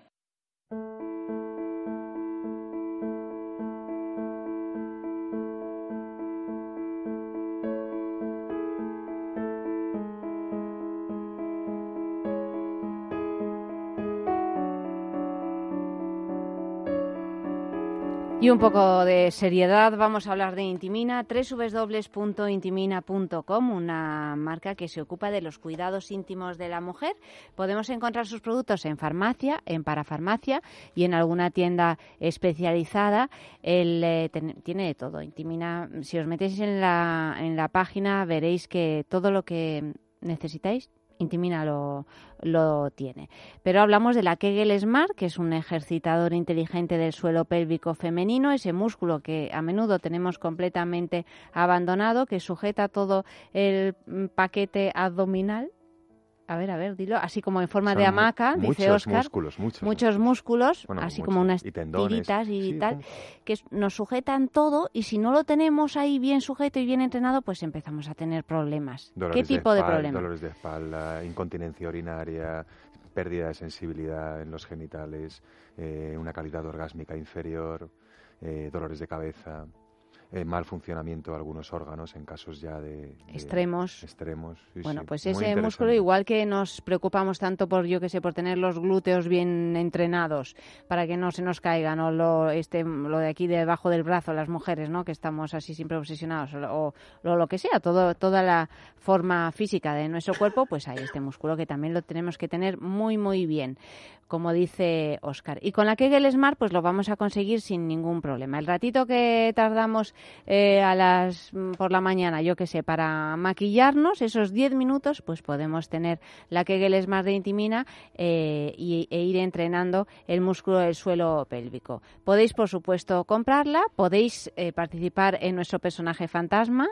Speaker 2: Y un poco de seriedad, vamos a hablar de Intimina, doble u doble u doble u punto intimina punto com, una marca que se ocupa de los cuidados íntimos de la mujer. Podemos encontrar sus productos en farmacia, en parafarmacia y en alguna tienda especializada. El, eh, ten, tiene de todo. Intimina, si os metéis en la, en la página veréis que todo lo que necesitáis, Intimina lo, lo tiene. Pero hablamos de la Kegel Smart, que es un ejercitador inteligente del suelo pélvico femenino, ese músculo que a menudo tenemos completamente abandonado, que sujeta todo el paquete abdominal. A ver, a ver, dilo, así como en forma
Speaker 6: Son
Speaker 2: de hamaca, dice Óscar.
Speaker 6: Músculos, muchos,
Speaker 2: muchos músculos,
Speaker 6: bueno,
Speaker 2: así
Speaker 6: muchos.
Speaker 2: como unas
Speaker 6: y tendones,
Speaker 2: tiritas y
Speaker 6: sí,
Speaker 2: tal,
Speaker 6: como...
Speaker 2: que nos sujetan todo, y si no lo tenemos ahí bien sujeto y bien entrenado, pues empezamos a tener problemas.
Speaker 6: Dolores
Speaker 2: ¿Qué tipo de,
Speaker 6: de, espalda,
Speaker 2: de problemas?
Speaker 6: Dolores de espalda, incontinencia urinaria, pérdida de sensibilidad en los genitales, eh, una calidad orgásmica inferior, eh, dolores de cabeza... Eh, mal funcionamiento de algunos órganos en casos ya de, de
Speaker 2: extremos.
Speaker 6: extremos sí,
Speaker 2: bueno,
Speaker 6: sí,
Speaker 2: pues ese músculo, igual que nos preocupamos tanto por, yo que sé, por tener los glúteos bien entrenados para que no se nos caigan, o lo, este, lo de aquí debajo del brazo, las mujeres, ¿no?, que estamos así siempre obsesionados, o, o lo que sea, todo, toda la forma física de nuestro cuerpo, pues hay este músculo que también lo tenemos que tener muy, muy bien, como dice Óscar. Y con la Kegel Smart, pues lo vamos a conseguir sin ningún problema. El ratito que tardamos Eh, a las por la mañana, yo que sé, para maquillarnos, esos diez minutos, pues podemos tener la Kegel Smart de Intimina eh, y, e ir entrenando el músculo del suelo pélvico. Podéis, por supuesto, comprarla, podéis eh, participar en nuestro personaje fantasma,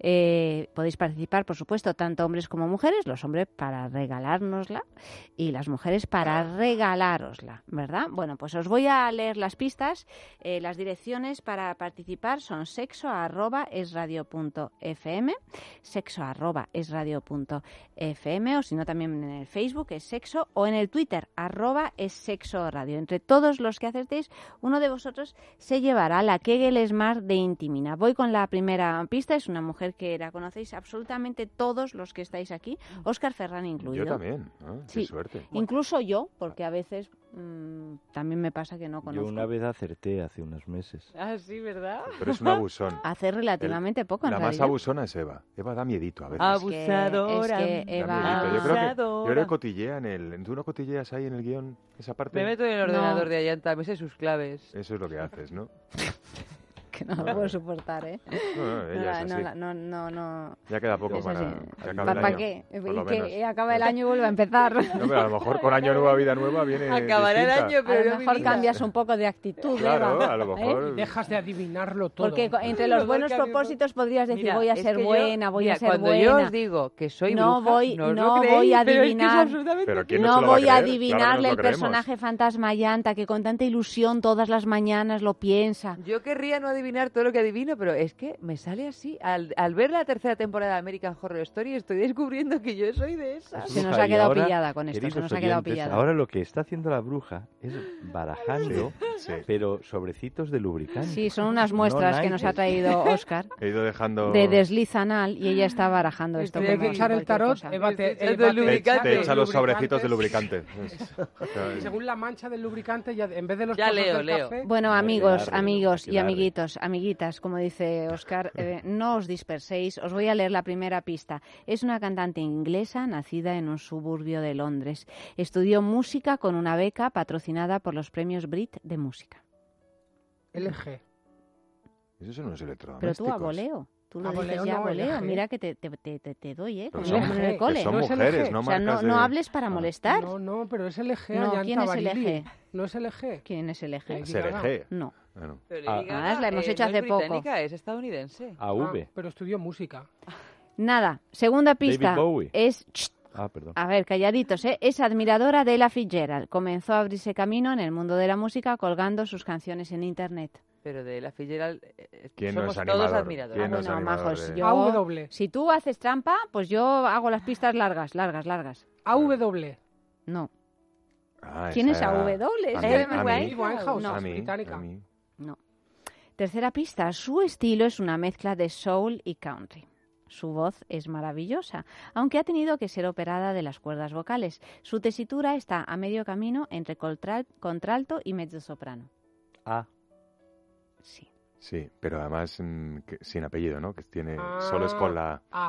Speaker 2: eh, podéis participar, por supuesto, tanto hombres como mujeres, los hombres para regalárnosla y las mujeres para regalárosla, ¿verdad? Bueno, pues os voy a leer las pistas, eh, las direcciones para participar son sexo arroba esradio punto fm, sexo arroba esradio punto fm, o si no también en el Facebook es sexo, o en el Twitter arroba es sexo radio. Entre todos los que acertéis, uno de vosotros se llevará la Kegel Smart de Intimina. Voy con la primera pista, es una mujer que la conocéis absolutamente todos los que estáis aquí, Óscar Ferrán incluido.
Speaker 6: Yo también, ¿no? Qué
Speaker 2: sí,
Speaker 6: suerte.
Speaker 2: Incluso yo, porque a veces mmm, también me pasa que no conozco.
Speaker 5: Yo una vez acerté hace unos meses.
Speaker 2: Ah, sí, ¿verdad?
Speaker 6: Pero es un abusón.
Speaker 2: Hace relativamente
Speaker 6: El,
Speaker 2: poco, en
Speaker 6: La
Speaker 2: realidad.
Speaker 6: más abusona es Eva. Eva da miedito a veces.
Speaker 3: Abusadora.
Speaker 2: Es que Eva...
Speaker 6: Da miedito. Yo creo que, yo creo que cotillea en el... ¿Tú no cotilleas ahí en el guión esa parte?
Speaker 3: Me meto en el ordenador no. de Ayanta, me sé sus claves.
Speaker 6: Eso es lo que haces, ¿no?
Speaker 2: Que no lo puedo soportar, ¿eh?
Speaker 6: No, no, ella
Speaker 2: no,
Speaker 6: es así.
Speaker 2: no, no, no.
Speaker 6: Ya queda poco
Speaker 2: es
Speaker 6: para
Speaker 2: así.
Speaker 6: que acabe
Speaker 2: ¿Para
Speaker 6: el año.
Speaker 2: qué?
Speaker 6: Y
Speaker 2: que acaba el año y vuelve a empezar.
Speaker 6: No, pero a lo mejor con año nueva, vida nueva viene
Speaker 3: acabará el año, pero
Speaker 2: a lo mejor cambias un poco de actitud,
Speaker 6: claro,
Speaker 2: Eva,
Speaker 6: a lo mejor...
Speaker 2: ¿eh?
Speaker 4: Y dejas de adivinarlo todo.
Speaker 2: Porque entre los buenos propósitos podrías decir,
Speaker 3: mira,
Speaker 2: voy a ser buena,
Speaker 3: yo,
Speaker 2: voy
Speaker 3: mira,
Speaker 2: a ser
Speaker 3: cuando
Speaker 2: buena.
Speaker 3: Cuando yo os digo que soy
Speaker 2: no
Speaker 3: bruja,
Speaker 2: voy,
Speaker 3: no,
Speaker 2: no
Speaker 3: lo creéis,
Speaker 2: voy a
Speaker 3: pero
Speaker 2: adivinar,
Speaker 3: es que es
Speaker 6: pero ¿quién no,
Speaker 2: no
Speaker 6: se lo
Speaker 2: voy
Speaker 6: va
Speaker 2: a
Speaker 6: creer?
Speaker 2: adivinarle
Speaker 6: Claro,
Speaker 2: el personaje fantasma Ayanta que con tanta ilusión todas las mañanas lo piensa.
Speaker 3: Yo querría no adivinar adivinar todo lo que adivino, pero es que me sale así. Al, al ver la tercera temporada de American Horror Story estoy descubriendo que yo soy de esas.
Speaker 2: Se nos ha quedado ahora, pillada con esto, se nos ha quedado
Speaker 5: oyentes,
Speaker 2: pillada.
Speaker 5: Ahora lo que está haciendo la bruja es barajando, sí. pero sobrecitos de lubricante.
Speaker 2: Sí, son unas muestras no que nos ha traído Óscar.
Speaker 6: He ido dejando...
Speaker 2: De desliz anal y ella está barajando esto.
Speaker 4: Tiene que echar el tarot, Eva, te,
Speaker 6: te, te, lubricante. te echa los sobrecitos de lubricante.
Speaker 4: Según la mancha del lubricante, ya, en vez de los
Speaker 3: ya leo,
Speaker 4: del
Speaker 3: leo.
Speaker 4: café...
Speaker 2: Bueno, amigos, amigos y amiguitos, amiguitas, como dice Óscar, eh, no os disperséis. Os voy a leer la primera pista. Es una cantante inglesa nacida en un suburbio de Londres. Estudió música con una beca patrocinada por los premios Brit de música.
Speaker 4: L G.
Speaker 6: Eso no es electrodomésticos.
Speaker 2: Pero tú a voleo. Tú lo dices ya a voleo. Mira que te, te, te, te doy, ¿eh?
Speaker 6: Como en el cole. Son mujeres, no
Speaker 2: o sea, no,
Speaker 6: de...
Speaker 2: no hables para molestar.
Speaker 4: No, no, pero es L G.
Speaker 2: No, ¿quién es L G?
Speaker 4: ¿No es L G?
Speaker 2: ¿Quién es L G?
Speaker 6: ¿Es L G?
Speaker 2: No.
Speaker 6: Bueno.
Speaker 3: Pero ah,
Speaker 2: ah, la hemos
Speaker 3: eh,
Speaker 2: hecho
Speaker 3: no
Speaker 2: hace
Speaker 3: es
Speaker 2: poco.
Speaker 3: Es estadounidense.
Speaker 5: A V.
Speaker 4: Ah, pero estudió música.
Speaker 2: Nada. Segunda pista.
Speaker 5: David Bowie.
Speaker 2: Es...
Speaker 5: Ah, perdón.
Speaker 2: A ver, calladitos, ¿eh? Es admiradora de Ella Fitzgerald. Comenzó a abrirse camino en el mundo de la música colgando sus canciones en Internet.
Speaker 3: Pero de Ella Fitzgerald eh,
Speaker 6: ¿Quién
Speaker 3: somos
Speaker 6: no es
Speaker 3: todos
Speaker 6: animador?
Speaker 2: Ah,
Speaker 3: admiradores.
Speaker 6: ¿Quién no
Speaker 2: bueno,
Speaker 6: es animador
Speaker 2: majos,
Speaker 6: de...
Speaker 2: yo...
Speaker 4: A W.
Speaker 2: Si tú haces trampa, pues yo hago las pistas largas, largas, largas.
Speaker 4: A W.
Speaker 2: No.
Speaker 6: Ah,
Speaker 2: ¿Quién es
Speaker 6: era...
Speaker 2: A W? ¿Es
Speaker 6: Amy,
Speaker 2: Amy
Speaker 6: Amy,
Speaker 4: Winehouse?
Speaker 2: No.
Speaker 6: Amy,
Speaker 4: británica.
Speaker 6: Amy.
Speaker 2: No. Tercera pista. Su estilo es una mezcla de soul y country. Su voz es maravillosa, aunque ha tenido que ser operada de las cuerdas vocales. Su tesitura está a medio camino entre contral- contralto y mezzosoprano.
Speaker 5: Ah.
Speaker 2: Sí.
Speaker 6: Sí, pero además mmm, que, sin apellido, ¿no? Que tiene
Speaker 4: Ah.
Speaker 6: solo es con la...
Speaker 4: Ah.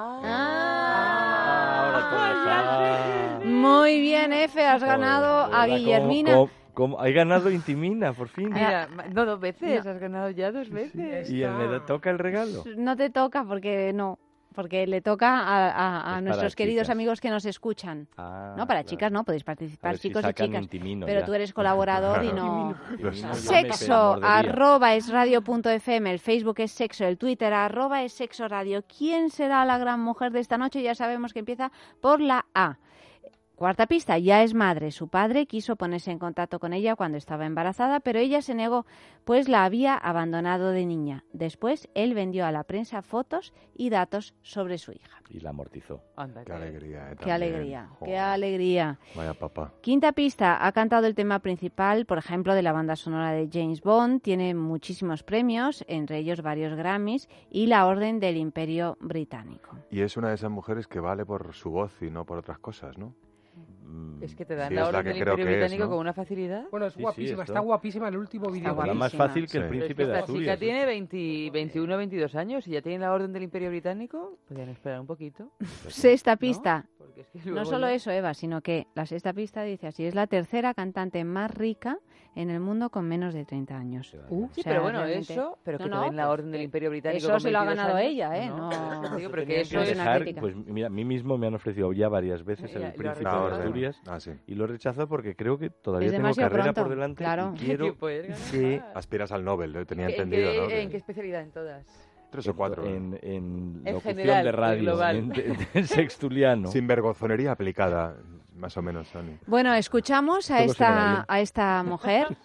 Speaker 2: Ah.
Speaker 5: Ahora todo está.
Speaker 2: Muy bien, Efe, has ganado
Speaker 5: Joder,
Speaker 2: a
Speaker 5: ¿cómo-
Speaker 2: Guillermina.
Speaker 5: cómo- cómo- Hay ganado Intimina, por fin.
Speaker 3: Mira, no dos veces,
Speaker 2: No.
Speaker 3: has ganado ya dos veces.
Speaker 5: Y me da- toca el regalo.
Speaker 2: No te toca porque no, porque le toca a, a- a
Speaker 5: Es
Speaker 2: nuestros
Speaker 5: para
Speaker 2: queridos
Speaker 5: chicas.
Speaker 2: amigos que nos escuchan.
Speaker 5: Ah,
Speaker 2: No, para
Speaker 5: claro.
Speaker 2: chicas no, podéis
Speaker 5: A
Speaker 2: participar
Speaker 5: ver si
Speaker 2: chicos y
Speaker 5: sacan
Speaker 2: chicas.
Speaker 5: Intimino
Speaker 2: Pero
Speaker 5: ya.
Speaker 2: tú eres colaborador y no...
Speaker 6: Los-
Speaker 5: Ya me
Speaker 2: Sexo,
Speaker 5: mordería.
Speaker 2: arroba es radio punto f m, el Facebook es sexo, el Twitter arroba es sexo radio. ¿Quién será la gran mujer de esta noche? Ya sabemos que empieza por la A. Cuarta pista, ya es madre. Su padre quiso ponerse en contacto con ella cuando estaba embarazada, pero ella se negó, pues la había abandonado de niña. Después, él vendió a la prensa fotos y datos sobre su hija.
Speaker 5: Y la amortizó.
Speaker 3: Anda,
Speaker 6: Qué
Speaker 3: que-
Speaker 6: alegría, eh,
Speaker 2: ¡Qué
Speaker 6: también.
Speaker 2: alegría! ¡Qué
Speaker 6: Joder,
Speaker 2: alegría!
Speaker 6: Vaya papá.
Speaker 2: Quinta pista, ha cantado el tema principal, por ejemplo, de la banda sonora de James Bond, tiene muchísimos premios, entre ellos varios Grammys y la Orden del Imperio Británico.
Speaker 6: Y es una de esas mujeres que vale por su voz y no por otras cosas, ¿no?
Speaker 3: Es que te dan
Speaker 6: Sí,
Speaker 3: la
Speaker 6: es la
Speaker 3: orden
Speaker 6: que
Speaker 3: del
Speaker 6: creo
Speaker 3: Imperio
Speaker 6: que es,
Speaker 3: Británico
Speaker 6: ¿no?
Speaker 3: con una facilidad.
Speaker 4: Bueno, es
Speaker 5: Sí, sí,
Speaker 4: guapísima,
Speaker 5: esto.
Speaker 4: está guapísima en el último vídeo.
Speaker 2: Está
Speaker 5: Habla más
Speaker 2: guapísima.
Speaker 5: fácil que el
Speaker 6: Sí.
Speaker 3: Pero es
Speaker 5: príncipe
Speaker 3: que
Speaker 5: de
Speaker 3: esta chica
Speaker 5: Asturias.
Speaker 3: tiene veinte, veintiuno, veintidós años y ya tiene la orden del Imperio Británico. Podrían esperar un poquito.
Speaker 2: Sexta pista.
Speaker 3: Porque es que
Speaker 2: No
Speaker 3: luego
Speaker 2: solo
Speaker 3: ya-
Speaker 2: eso, Eva, sino que la sexta pista dice así, es la tercera cantante más rica en el mundo con menos de treinta años.
Speaker 4: Uh,
Speaker 3: Sí,
Speaker 2: O sea,
Speaker 3: pero bueno,
Speaker 2: realmente-
Speaker 3: eso, pero que
Speaker 2: No,
Speaker 3: te
Speaker 2: no,
Speaker 3: den la
Speaker 2: pues,
Speaker 3: orden del Imperio Británico.
Speaker 2: eso
Speaker 3: con
Speaker 2: se lo ha
Speaker 3: veintidós
Speaker 2: ganado
Speaker 3: años,
Speaker 2: ella, ¿eh? No,
Speaker 3: Digo, pero que
Speaker 5: Tenía
Speaker 3: eso
Speaker 2: no
Speaker 5: que
Speaker 2: es una
Speaker 5: dejar,
Speaker 2: crítica.
Speaker 5: pues mira, a mí mismo me han ofrecido ya varias veces
Speaker 3: Ya,
Speaker 5: el
Speaker 3: lo ha
Speaker 5: príncipe de
Speaker 3: rechazado.
Speaker 5: Asturias
Speaker 6: Ah, sí.
Speaker 5: y lo he rechazado porque creo que todavía
Speaker 2: Es
Speaker 5: tengo
Speaker 2: demasiado
Speaker 5: carrera
Speaker 2: pronto,
Speaker 5: por delante
Speaker 2: claro.
Speaker 5: y quiero
Speaker 3: Que puedes ganar
Speaker 5: que
Speaker 3: más.
Speaker 6: Aspiras al Nobel, lo tenía
Speaker 3: ¿En
Speaker 6: entendido,
Speaker 3: qué,
Speaker 6: ¿no?
Speaker 3: ¿En
Speaker 6: Que-
Speaker 3: qué especialidad en todas?
Speaker 6: Tres o cuatro.
Speaker 5: en, en
Speaker 3: En
Speaker 5: locución
Speaker 3: general,
Speaker 5: de
Speaker 3: en
Speaker 5: radio,
Speaker 3: global.
Speaker 5: en, de- de sextuliano.
Speaker 6: Sin vergonzonería aplicada, más o menos, Sony.
Speaker 2: Bueno, escuchamos a
Speaker 5: Todo se me da
Speaker 2: esta,
Speaker 5: bien.
Speaker 2: a esta mujer.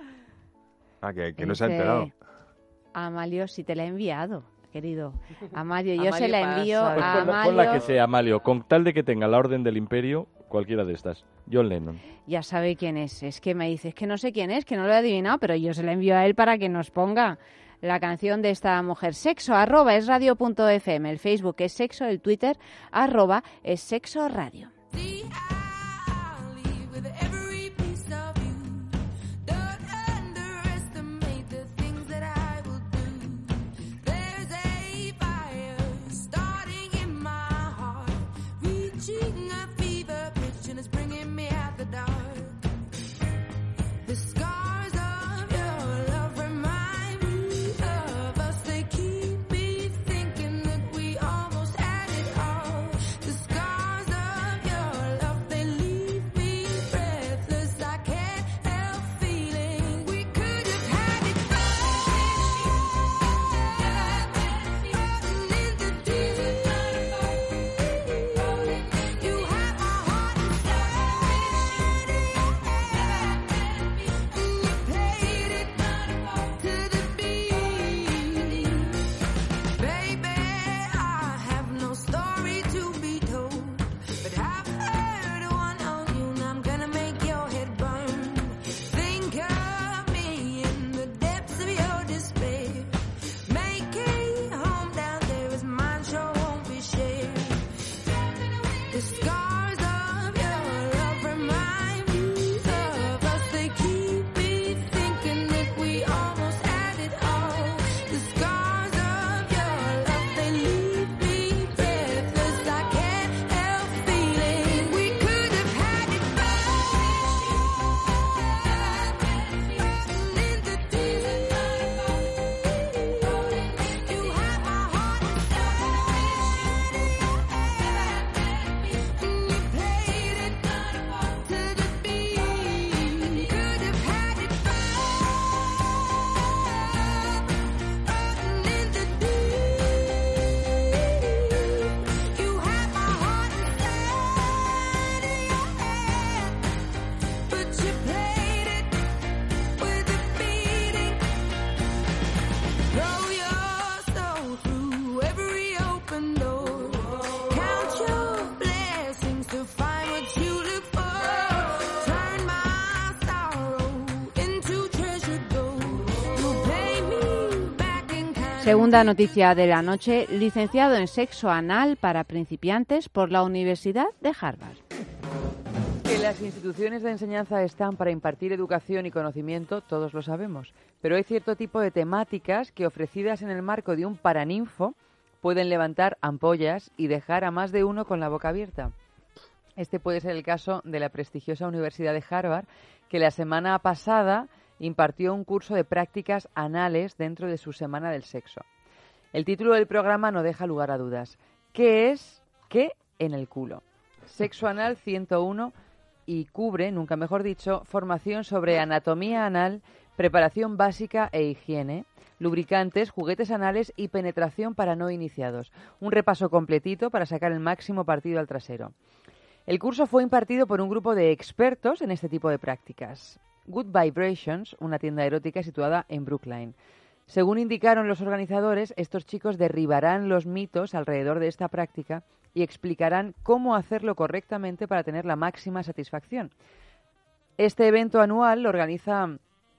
Speaker 6: Ah, que, que no se ha
Speaker 2: Dice,
Speaker 6: enterado.
Speaker 2: Amalio, si te la he enviado, querido. Amalio, yo
Speaker 3: Amalio
Speaker 2: se la
Speaker 3: pasa.
Speaker 2: envío
Speaker 5: Pues
Speaker 2: a
Speaker 5: con, la,
Speaker 2: Amalio.
Speaker 5: con la que sea, Amalio, con tal de que tenga la orden del imperio, cualquiera de estas. John Lennon.
Speaker 2: Ya sabe quién es. Es que me dice, es que no sé quién es, que no lo he adivinado, pero yo se la envío a él para que nos ponga la canción de esta mujer. Sexo, arroba es radio punto f m. El Facebook es sexo, el Twitter, arroba es sexo radio.
Speaker 8: The scars of your
Speaker 2: Segunda noticia de la noche, licenciado en sexo anal para principiantes por la Universidad de Harvard.
Speaker 3: Que las instituciones de enseñanza están para impartir educación y conocimiento, todos lo sabemos, pero hay cierto tipo de temáticas que, ofrecidas en el marco de un paraninfo, pueden levantar ampollas y dejar a más de uno con la boca abierta. Este puede ser el caso de la prestigiosa Universidad de Harvard, que la semana pasada impartió un curso de prácticas anales dentro de su Semana del Sexo. El título del programa no deja lugar a dudas. ¿Qué es qué en el culo? Sexo anal ciento uno y cubre, nunca mejor dicho, formación sobre anatomía anal, preparación básica e higiene, lubricantes, juguetes anales y penetración para no iniciados. Un repaso completito para sacar el máximo partido al trasero. El curso fue impartido por un grupo de expertos en este tipo de prácticas. Good Vibrations, una tienda erótica situada en Brookline. Según indicaron los organizadores, estos chicos derribarán los mitos alrededor de esta práctica y explicarán cómo hacerlo correctamente para tener la máxima satisfacción. Este evento anual lo organiza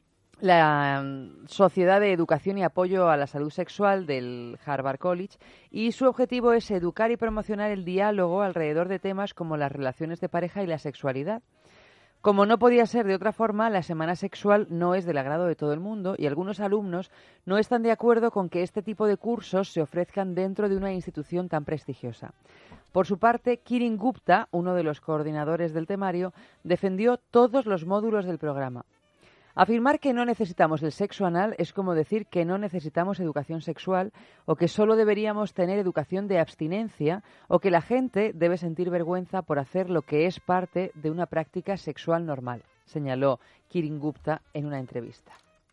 Speaker 3: la Sociedad de Educación y Apoyo a la Salud Sexual del Harvard College y su objetivo es educar y promocionar el diálogo alrededor de temas como las relaciones de pareja y la sexualidad. Como no podía ser de otra forma, la semana sexual no es del agrado de todo el mundo y algunos alumnos no están de acuerdo con que este tipo de cursos se ofrezcan dentro de una institución tan prestigiosa. Por su parte, Kiran Gupta, uno de los coordinadores del temario, defendió todos los módulos del programa. Afirmar que no necesitamos el sexo anal es como decir que no necesitamos educación sexual o que solo deberíamos tener educación de abstinencia o que la gente debe sentir vergüenza por hacer lo que es parte de una práctica sexual normal, señaló Kiran Gupta en una entrevista.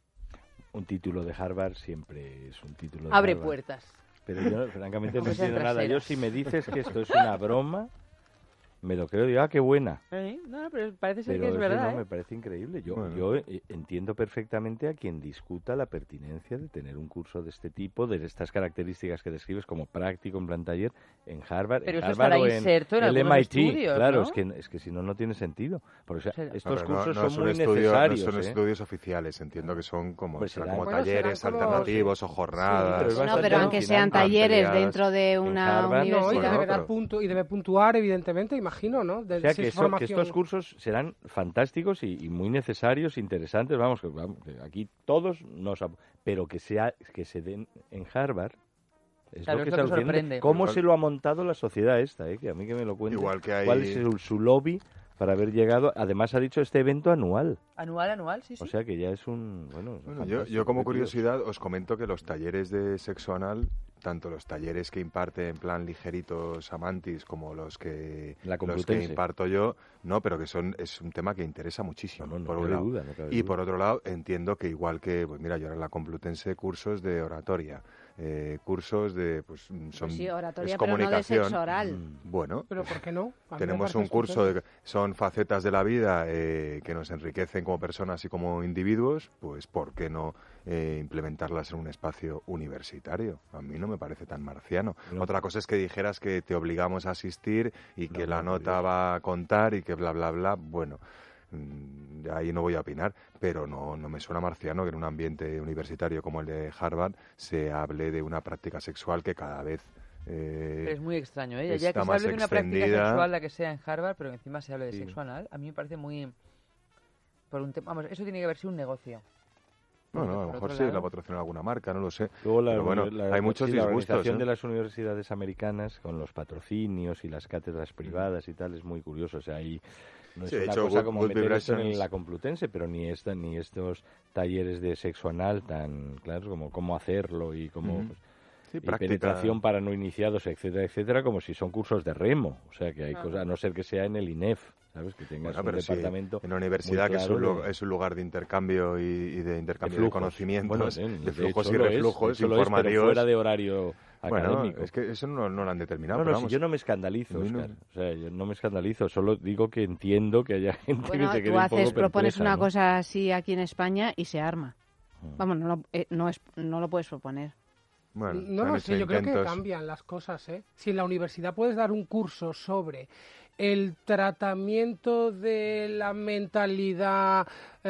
Speaker 5: Un título de Harvard siempre es un título de
Speaker 3: Abre
Speaker 5: Harvard.
Speaker 3: puertas.
Speaker 5: Pero yo, francamente, no entiendo nada. Yo, si me dices que esto es una broma, me lo creo. Digo, ah, qué buena.
Speaker 3: ¿Eh? No, pero parece ser
Speaker 5: Pero
Speaker 3: que es verdad,
Speaker 5: no,
Speaker 3: ¿eh?
Speaker 5: me parece increíble. Yo,
Speaker 6: Bueno.
Speaker 5: yo eh, entiendo perfectamente a quien discuta la pertinencia de tener un curso de este tipo, de estas características que describes como práctico en plan taller en Harvard,
Speaker 3: Pero
Speaker 5: en
Speaker 3: eso
Speaker 5: Harvard
Speaker 3: estará
Speaker 5: o en
Speaker 3: inserto en
Speaker 5: el
Speaker 3: algunos
Speaker 5: M I T.
Speaker 3: estudios,
Speaker 5: Claro,
Speaker 3: ¿no?
Speaker 5: es que es que si no no tiene sentido. Porque, o sea,
Speaker 3: O sea,
Speaker 5: estos
Speaker 6: No, pero
Speaker 5: cursos
Speaker 6: no, no
Speaker 5: son muy
Speaker 6: estudios,
Speaker 5: necesarios.
Speaker 6: No son
Speaker 5: ¿eh?
Speaker 6: estudios oficiales, entiendo que son como,
Speaker 5: Pues
Speaker 6: serán
Speaker 5: serán-
Speaker 6: como
Speaker 4: Bueno,
Speaker 6: talleres
Speaker 4: serán como-
Speaker 6: alternativos o jornadas.
Speaker 5: pero es
Speaker 2: No,
Speaker 5: bastante
Speaker 2: pero aunque sean
Speaker 5: alucinante.
Speaker 2: talleres
Speaker 6: Ampliadas
Speaker 2: dentro de
Speaker 5: en
Speaker 2: una
Speaker 5: Harvard.
Speaker 4: No, y
Speaker 2: universidad.
Speaker 4: debe
Speaker 6: Bueno,
Speaker 4: dar
Speaker 6: pero-
Speaker 4: punto, y debe puntuar, evidentemente, imagino, ¿no? De,
Speaker 5: O sea,
Speaker 4: si
Speaker 5: que,
Speaker 4: es
Speaker 5: eso- que
Speaker 4: formación.
Speaker 5: estos cursos serán fantásticos y, y muy necesarios, interesantes, vamos, que, vamos, que aquí todos nos... ap- Pero que, sea, que se den en Harvard, es
Speaker 3: Claro,
Speaker 5: lo que
Speaker 3: es lo
Speaker 5: se
Speaker 3: que
Speaker 5: alucina.
Speaker 3: sorprende.
Speaker 5: ¿Cómo
Speaker 6: Igual-
Speaker 5: se lo ha montado la sociedad esta? Eh? Que a mí que me lo cuente.
Speaker 6: Igual que hay-
Speaker 5: ¿Cuál es su, su lobby para haber llegado? Además ha dicho este evento anual.
Speaker 3: Anual, anual, sí, sí.
Speaker 5: O sea que ya es un... Bueno,
Speaker 6: Bueno, yo,
Speaker 5: fantástico,
Speaker 6: yo como
Speaker 5: tío.
Speaker 6: curiosidad os comento que los talleres de sexo anal, tanto los talleres que imparte en plan ligeritos Amantis como los que
Speaker 5: La
Speaker 6: los que
Speaker 5: Complutense.
Speaker 6: imparto yo, no, pero que son es un tema que interesa muchísimo,
Speaker 5: No, no, no
Speaker 6: por un
Speaker 5: cabe
Speaker 6: lado.
Speaker 5: duda, no cabe
Speaker 6: y
Speaker 5: duda.
Speaker 6: por otro lado, entiendo que igual que, pues mira, yo ahora en la Complutense cursos de oratoria, eh, cursos de, pues son
Speaker 2: Pues sí, oratoria,
Speaker 6: es
Speaker 2: pero no de
Speaker 6: comunicación.
Speaker 2: sexo oral.
Speaker 5: Mm.
Speaker 6: Bueno,
Speaker 4: Pero ¿por qué no? A mí me
Speaker 6: tenemos
Speaker 4: parece
Speaker 6: un curso,
Speaker 4: estupendo.
Speaker 6: de, son facetas de la vida eh, que nos enriquecen como personas y como individuos, pues ¿por qué no eh, implementarlas en un espacio universitario? A mí no me parece tan marciano.
Speaker 5: No.
Speaker 6: Otra cosa es que dijeras que te obligamos a asistir y que
Speaker 5: No,
Speaker 6: la
Speaker 5: no, por
Speaker 6: nota
Speaker 5: Dios.
Speaker 6: va a contar y que bla, bla, bla. Bueno, mm, de ahí no voy a opinar, pero no, no me suena marciano que en un ambiente universitario como el de Harvard se hable de una práctica sexual que cada vez... eh,
Speaker 3: Pero es muy extraño, ¿eh? Ya
Speaker 6: está
Speaker 3: que se
Speaker 6: más
Speaker 3: hable de una práctica
Speaker 6: extendida.
Speaker 3: sexual, la que sea en Harvard, pero encima se hable de
Speaker 5: Sí.
Speaker 3: sexo anal, a mí me parece muy... Por un tema, vamos, eso tiene que verse un negocio.
Speaker 6: Bueno, a
Speaker 3: Por
Speaker 6: lo mejor
Speaker 3: otro
Speaker 6: sí,
Speaker 3: lado-
Speaker 6: la patrocina alguna marca, no lo sé.
Speaker 5: Luego la,
Speaker 6: Pero bueno,
Speaker 5: la-
Speaker 6: hay muchos
Speaker 5: sí, la
Speaker 6: disgustos.
Speaker 5: organización
Speaker 6: ¿eh?
Speaker 5: de las universidades americanas con los patrocinios y las cátedras privadas y tal es muy curioso. O sea, ahí no es
Speaker 6: Sí, de
Speaker 5: una
Speaker 6: hecho,
Speaker 5: cosa
Speaker 6: Good-
Speaker 5: como
Speaker 6: Good
Speaker 5: meter esto en
Speaker 6: Vibrations-
Speaker 5: la Complutense, pero ni esta ni estos talleres de sexo anal tan claros como cómo hacerlo y cómo
Speaker 6: Ujú.
Speaker 5: pues,
Speaker 6: Sí,
Speaker 5: y
Speaker 6: práctica.
Speaker 5: penetración para no iniciados, etcétera, etcétera, como si son cursos de remo. O sea, que hay
Speaker 3: Ah.
Speaker 5: cosas, a no ser que sea en el I N E F, ¿sabes? Que tengas
Speaker 6: Bueno,
Speaker 5: un
Speaker 6: pero sí,
Speaker 5: departamento
Speaker 6: en la universidad,
Speaker 5: muy
Speaker 6: que es un,
Speaker 5: claro
Speaker 6: lu-
Speaker 5: de-
Speaker 6: es un lugar de intercambio y, y de intercambio de,
Speaker 5: flujos.
Speaker 6: conocimientos,
Speaker 5: Bueno,
Speaker 6: de,
Speaker 5: de
Speaker 6: flujos
Speaker 5: hecho
Speaker 6: y
Speaker 5: lo es, de
Speaker 6: reflujos
Speaker 5: hecho lo es, pero
Speaker 6: informativos.
Speaker 5: fuera de horario
Speaker 6: Bueno,
Speaker 5: académico.
Speaker 6: es que eso no, no lo han determinado.
Speaker 5: No,
Speaker 6: pero
Speaker 5: no, si
Speaker 6: vamos,
Speaker 5: yo no me escandalizo,
Speaker 6: a mí no-
Speaker 5: Óscar. O sea, yo no me escandalizo, solo digo que entiendo que haya gente
Speaker 2: Bueno,
Speaker 5: que se quede
Speaker 2: tú
Speaker 5: un
Speaker 2: haces,
Speaker 5: poco
Speaker 2: propones
Speaker 5: perpleja,
Speaker 2: una
Speaker 5: ¿no?
Speaker 2: cosa así aquí en España y se arma.
Speaker 5: Mm.
Speaker 2: Vamos, no lo, eh, no, es, no lo puedes proponer.
Speaker 6: Bueno, se
Speaker 4: No
Speaker 6: han
Speaker 4: lo
Speaker 6: hecho
Speaker 4: sé, yo creo que
Speaker 6: intentos.
Speaker 4: cambian las cosas, ¿eh? Si en la universidad puedes dar un curso sobre el tratamiento de la mentalidad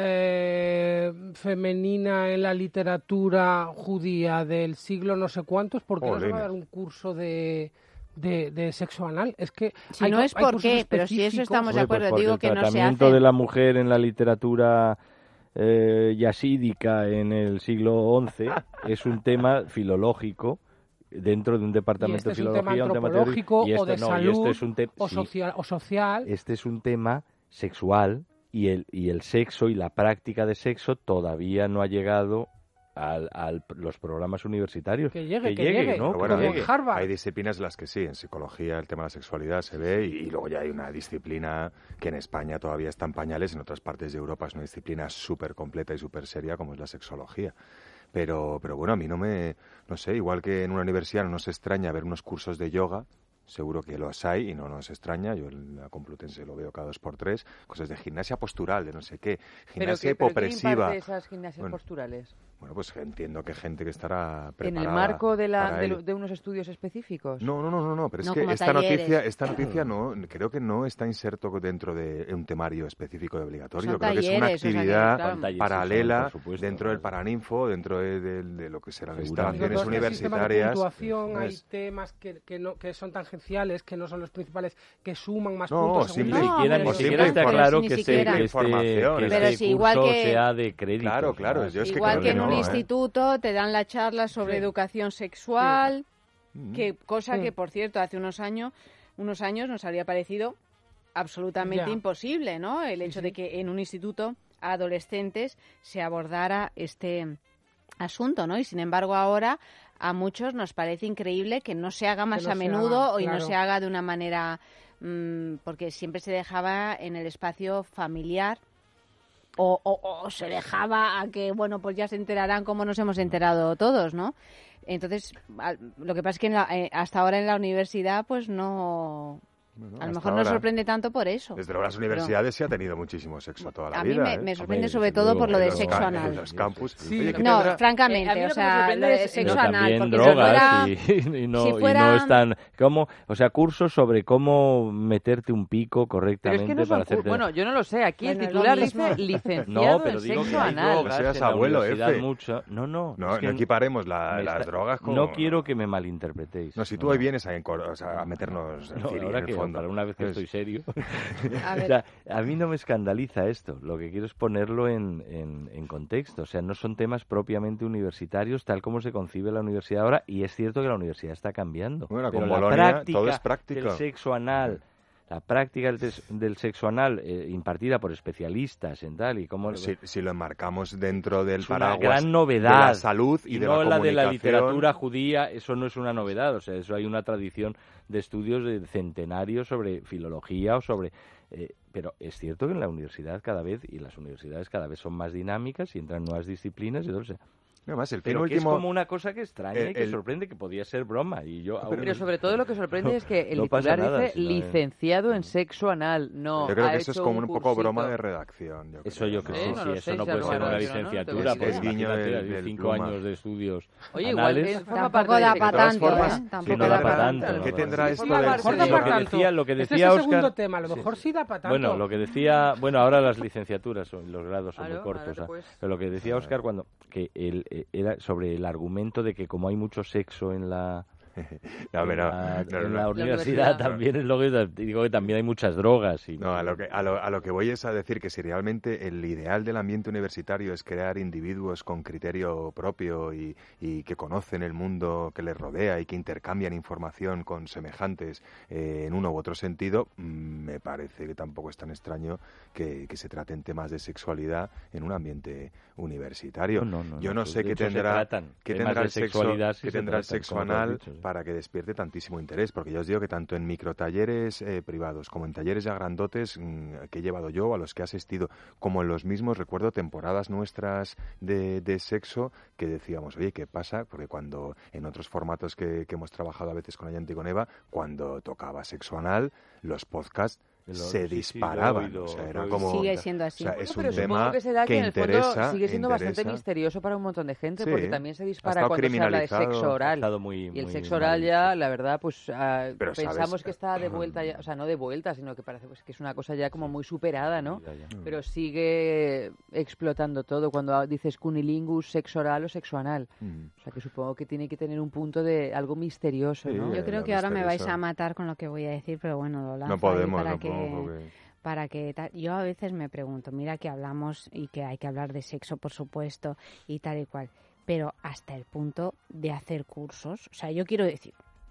Speaker 4: eh, femenina en la literatura judía del siglo no sé cuántos, ¿por qué no se va a dar un curso de, de, de sexo anal? Es que
Speaker 2: si
Speaker 4: hay,
Speaker 2: no es
Speaker 4: hay
Speaker 2: por qué, pero si eso estamos de acuerdo,
Speaker 5: pues
Speaker 2: digo que no se hace.
Speaker 5: El tratamiento de la mujer en la literatura eh, yasídica en el siglo once es un tema filológico dentro de un departamento de filología,
Speaker 4: un tema antropológico
Speaker 5: un tema
Speaker 4: o de
Speaker 5: no,
Speaker 4: salud
Speaker 5: este es un te-
Speaker 4: o, social, o social.
Speaker 5: Este es un tema sexual y el, y el sexo y la práctica de sexo todavía no ha llegado a los programas universitarios.
Speaker 4: Que llegue,
Speaker 5: que,
Speaker 4: que
Speaker 5: llegue,
Speaker 4: llegue.
Speaker 5: ¿no?
Speaker 6: Pero bueno,
Speaker 5: que
Speaker 6: hay,
Speaker 5: llegue.
Speaker 6: hay disciplinas en las que sí, en psicología el tema de la sexualidad se ve y, y luego ya hay una disciplina que en España todavía está en pañales, en otras partes de Europa es una disciplina súper completa y súper seria como es la sexología. Pero, pero bueno, a mí no me, no sé, igual que en una universidad no nos extraña ver unos cursos de yoga, seguro que los hay y no nos extraña, yo en la Complutense lo veo cada dos por tres, cosas de gimnasia postural, de no sé qué, gimnasia
Speaker 3: ¿Pero qué,
Speaker 6: hipopresiva.
Speaker 3: ¿Pero qué imparte esas gimnasias
Speaker 6: bueno,
Speaker 3: posturales?
Speaker 6: Bueno, pues entiendo que gente que estará preparada.
Speaker 3: ¿En el marco de, la,
Speaker 6: de,
Speaker 3: de, de unos estudios específicos?
Speaker 6: No, no, no, no, no pero
Speaker 2: no,
Speaker 6: es que esta
Speaker 2: talleres.
Speaker 6: noticia, esta noticia no, creo que no está inserto dentro de un temario específico de obligatorio.
Speaker 2: Son
Speaker 6: creo
Speaker 2: talleres,
Speaker 6: que es una actividad
Speaker 2: o sea,
Speaker 5: claro,
Speaker 6: paralela
Speaker 5: sí, supuesto,
Speaker 6: dentro del Paraninfo, dentro de, de, de lo que serán las instalaciones
Speaker 4: Hay
Speaker 6: universitarias.
Speaker 4: puntuación, hay
Speaker 6: es...
Speaker 4: temas que, que, no, que son tangenciales, que no son los principales, que suman más
Speaker 6: no,
Speaker 4: puntos.
Speaker 6: Simple,
Speaker 5: Ni siquiera,
Speaker 2: no,
Speaker 5: ni siquiera está claro que, se, que este,
Speaker 6: información.
Speaker 5: que
Speaker 2: pero
Speaker 5: este
Speaker 2: si igual
Speaker 5: curso
Speaker 2: que,
Speaker 5: sea de crédito.
Speaker 6: Claro, claro. Yo es que
Speaker 2: igual que,
Speaker 6: que
Speaker 2: en
Speaker 6: no,
Speaker 2: un
Speaker 6: ¿eh?
Speaker 2: instituto te dan la charla sobre sí. educación sexual,
Speaker 6: sí.
Speaker 2: que cosa
Speaker 4: sí.
Speaker 2: que, por cierto, hace unos años, unos años nos habría parecido absolutamente
Speaker 4: ya.
Speaker 2: imposible, ¿no? El hecho sí, sí. de que en un instituto a adolescentes se abordara este asunto, ¿no? Y sin embargo ahora a muchos nos parece increíble que no se haga más
Speaker 4: no
Speaker 2: a menudo
Speaker 4: haga,
Speaker 2: y
Speaker 4: claro.
Speaker 2: no se haga de una manera mmm, porque siempre se dejaba en el espacio familiar o, o, o se dejaba a que, bueno, pues ya se enterarán como nos hemos enterado todos, ¿no? Entonces, lo que pasa es que en la, eh, hasta ahora en la universidad pues no... Bueno, a lo mejor no
Speaker 6: ahora,
Speaker 2: sorprende tanto por eso.
Speaker 6: Desde luego las universidades se sí ha tenido muchísimo sexo toda la
Speaker 2: a
Speaker 6: vida.
Speaker 2: A mí me,
Speaker 6: ¿eh?
Speaker 2: me sorprende
Speaker 5: Hombre,
Speaker 2: sobre todo
Speaker 5: luego,
Speaker 2: por lo de
Speaker 6: los
Speaker 2: sexo
Speaker 6: ca-
Speaker 2: anal.
Speaker 6: En los campus.
Speaker 4: Sí,
Speaker 6: Oye,
Speaker 2: no,
Speaker 6: tendrá?
Speaker 2: francamente,
Speaker 3: eh,
Speaker 2: o sea, lo de sexo
Speaker 5: pero
Speaker 2: anal.
Speaker 5: También
Speaker 2: porque
Speaker 5: drogas
Speaker 2: si fuera,
Speaker 5: y, y, no,
Speaker 2: si fuera...
Speaker 5: y no están... ¿cómo? O sea, cursos sobre cómo meterte un pico correctamente
Speaker 3: pero es que no
Speaker 5: para
Speaker 3: son,
Speaker 5: hacerte...
Speaker 3: Bueno, yo no lo sé. Aquí
Speaker 2: bueno,
Speaker 3: el titular
Speaker 2: dice
Speaker 3: licenciado
Speaker 5: no, pero
Speaker 3: en
Speaker 5: digo
Speaker 3: sexo
Speaker 5: que hay
Speaker 3: anal.
Speaker 5: drogas
Speaker 6: No seas
Speaker 5: en la
Speaker 6: abuelo,
Speaker 5: universidad
Speaker 6: Efe.
Speaker 5: mucho. No, no.
Speaker 6: No,
Speaker 5: es que
Speaker 6: no equiparemos la,
Speaker 5: me
Speaker 6: las
Speaker 5: está-
Speaker 6: drogas con...
Speaker 5: No quiero que me malinterpretéis.
Speaker 6: No, si tú
Speaker 5: no,
Speaker 6: hoy
Speaker 5: no.
Speaker 6: vienes a, encor- o sea, a meternos en
Speaker 5: No,
Speaker 6: Ciri,
Speaker 5: ahora
Speaker 6: en el
Speaker 5: que
Speaker 6: fondo.
Speaker 5: para una vez que
Speaker 6: Pues-
Speaker 5: estoy serio.
Speaker 2: A
Speaker 5: O
Speaker 2: ver.
Speaker 5: sea, a mí no me escandaliza esto. Lo que quiero es ponerlo en, en, en contexto. O sea, no son temas propiamente universitarios tal como se concibe la universidad ahora. Y es cierto que la universidad está cambiando.
Speaker 6: Bueno,
Speaker 5: pero
Speaker 6: con
Speaker 5: la
Speaker 6: Bolonia
Speaker 5: práctica
Speaker 6: todo es práctica.
Speaker 5: del sexo anal, la práctica del, tes- del sexo anal eh, impartida por especialistas en tal y cómo
Speaker 6: Si, si lo enmarcamos dentro del
Speaker 5: es una
Speaker 6: paraguas
Speaker 5: gran novedad
Speaker 6: de la salud y,
Speaker 5: y
Speaker 6: de
Speaker 5: no
Speaker 6: la
Speaker 5: la de la
Speaker 6: comunicación.
Speaker 5: literatura judía, eso no es una novedad, o sea, eso hay una tradición de estudios de centenarios sobre filología o sobre eh, pero es cierto que en la universidad cada vez y las universidades cada vez son más dinámicas y entran nuevas disciplinas y todo, o sea,
Speaker 6: Además, el fin
Speaker 5: pero que
Speaker 6: último...
Speaker 5: es como una cosa que extraña
Speaker 6: el-
Speaker 5: y que
Speaker 6: el-
Speaker 5: sorprende, que podía ser broma y yo
Speaker 3: Pero
Speaker 5: aún-
Speaker 3: sobre todo lo que sorprende
Speaker 5: No,
Speaker 3: es que el
Speaker 5: no pasa
Speaker 3: titular
Speaker 5: nada,
Speaker 3: dice
Speaker 5: sino, eh,
Speaker 3: licenciado en sexo anal. No,
Speaker 6: Yo creo
Speaker 3: ha
Speaker 6: que eso es
Speaker 3: hecho
Speaker 6: como un, poco
Speaker 3: cursito.
Speaker 6: broma de redacción. Yo
Speaker 5: Eso
Speaker 6: creo,
Speaker 5: yo
Speaker 6: ¿no?
Speaker 5: creo
Speaker 3: Eh,
Speaker 5: que
Speaker 3: no
Speaker 5: sí,
Speaker 3: lo
Speaker 5: eso
Speaker 3: sé,
Speaker 5: no
Speaker 3: si
Speaker 5: puede
Speaker 3: es
Speaker 5: ser
Speaker 3: broma
Speaker 5: una
Speaker 3: de redacción, ¿no?
Speaker 5: licenciatura,
Speaker 3: Es
Speaker 5: pues
Speaker 6: el guiño
Speaker 5: imagínate,
Speaker 6: del-
Speaker 5: de
Speaker 6: del
Speaker 5: cinco
Speaker 6: pluma.
Speaker 5: años de estudios
Speaker 3: Oye, igual
Speaker 5: anales.
Speaker 3: es- forma
Speaker 2: Tampoco
Speaker 3: parte del
Speaker 2: da
Speaker 3: sexo.
Speaker 2: para
Speaker 6: De todas
Speaker 2: tanto,
Speaker 6: formas,
Speaker 2: ¿eh?
Speaker 6: sí,
Speaker 2: Tampoco
Speaker 5: no
Speaker 2: da
Speaker 5: da
Speaker 2: para
Speaker 5: para
Speaker 2: tanto.
Speaker 5: tanto.
Speaker 6: ¿Qué tendrá
Speaker 4: Sí,
Speaker 6: esto
Speaker 4: forma
Speaker 6: del
Speaker 4: parte-
Speaker 6: sexo?
Speaker 4: da
Speaker 5: Lo
Speaker 4: para
Speaker 5: que
Speaker 4: tanto.
Speaker 5: decía, lo que
Speaker 4: Este es
Speaker 5: decía
Speaker 4: el
Speaker 5: Óscar...
Speaker 4: segundo tema, a lo
Speaker 5: Sí.
Speaker 4: mejor sí da para tanto.
Speaker 5: Bueno, lo que decía, bueno, ahora las licenciaturas, son, los grados son
Speaker 3: Claro,
Speaker 5: muy cortos,
Speaker 3: ahora
Speaker 5: ¿ah?
Speaker 3: pues.
Speaker 5: Pero lo que decía Óscar cuando que él eh, era sobre el argumento de que como hay mucho sexo en la
Speaker 6: No,
Speaker 5: en
Speaker 6: pero no,
Speaker 5: la,
Speaker 6: no,
Speaker 5: en
Speaker 6: no.
Speaker 5: la universidad
Speaker 3: universidad.
Speaker 5: también es lo que digo que también hay muchas drogas y
Speaker 6: No, a lo, que, a, lo, a lo que voy es a decir que si realmente el ideal del ambiente universitario es crear individuos con criterio propio y, y que conocen el mundo que les rodea y que intercambian información con semejantes eh, en uno u otro sentido, mm, me parece que tampoco es tan extraño que, que se traten temas de sexualidad en un ambiente universitario.
Speaker 5: No, no, no,
Speaker 6: Yo
Speaker 5: no,
Speaker 6: no
Speaker 5: pues
Speaker 6: sé
Speaker 5: de
Speaker 6: qué
Speaker 5: hecho se
Speaker 6: tendrá,
Speaker 5: tratan
Speaker 6: qué
Speaker 5: temas
Speaker 6: tendrá
Speaker 5: de
Speaker 6: el sexo,
Speaker 5: sexualidad, sí
Speaker 6: qué
Speaker 5: se
Speaker 6: tendrá el
Speaker 5: tratan,
Speaker 6: sexo
Speaker 5: como tú has
Speaker 6: anal
Speaker 5: dicho, sí.
Speaker 6: para que despierte tantísimo interés, porque ya os digo que tanto en microtalleres eh, privados como en talleres ya grandotes mm, que he llevado yo, a los que he asistido, como en los mismos, recuerdo temporadas nuestras de, de sexo que decíamos, oye, ¿qué pasa? Porque cuando en otros formatos que, que hemos trabajado a veces con Ayanta y con Eva, cuando tocaba sexo anal, los podcasts se disparaban. O sea, era como,
Speaker 2: sigue siendo así.
Speaker 6: O sea, es
Speaker 3: pero
Speaker 6: un tema
Speaker 3: que, será que,
Speaker 6: que
Speaker 3: en el
Speaker 6: interesa,
Speaker 3: fondo sigue siendo
Speaker 6: interesa.
Speaker 3: bastante misterioso para un montón de gente,
Speaker 6: Sí,
Speaker 3: porque también se dispara cuando se habla de sexo oral.
Speaker 5: Muy,
Speaker 3: y el
Speaker 5: muy
Speaker 3: sexo oral ya, la verdad, pues uh,
Speaker 6: pero,
Speaker 3: pensamos
Speaker 6: ¿sabes?
Speaker 3: que está de vuelta ya, o sea, no de vuelta, sino que parece pues, que es una cosa ya como muy superada, ¿no?
Speaker 5: Ya, ya.
Speaker 3: Pero sigue explotando todo cuando dices cunilingus, sexo oral o sexo anal.
Speaker 6: Mm.
Speaker 3: O sea, que supongo que tiene que tener un punto de algo misterioso,
Speaker 6: Sí,
Speaker 3: ¿no?
Speaker 2: Yo creo que ahora me vais a matar con lo que voy a decir, pero bueno, lo lanzo
Speaker 6: No podemos,
Speaker 2: para
Speaker 6: no
Speaker 2: que...
Speaker 6: podemos, porque...
Speaker 2: para que ta- yo a veces me pregunto, mira que hablamos y que hay que hablar de sexo, por supuesto, y tal y cual, pero hasta el punto de hacer cursos, o sea, yo quiero decir,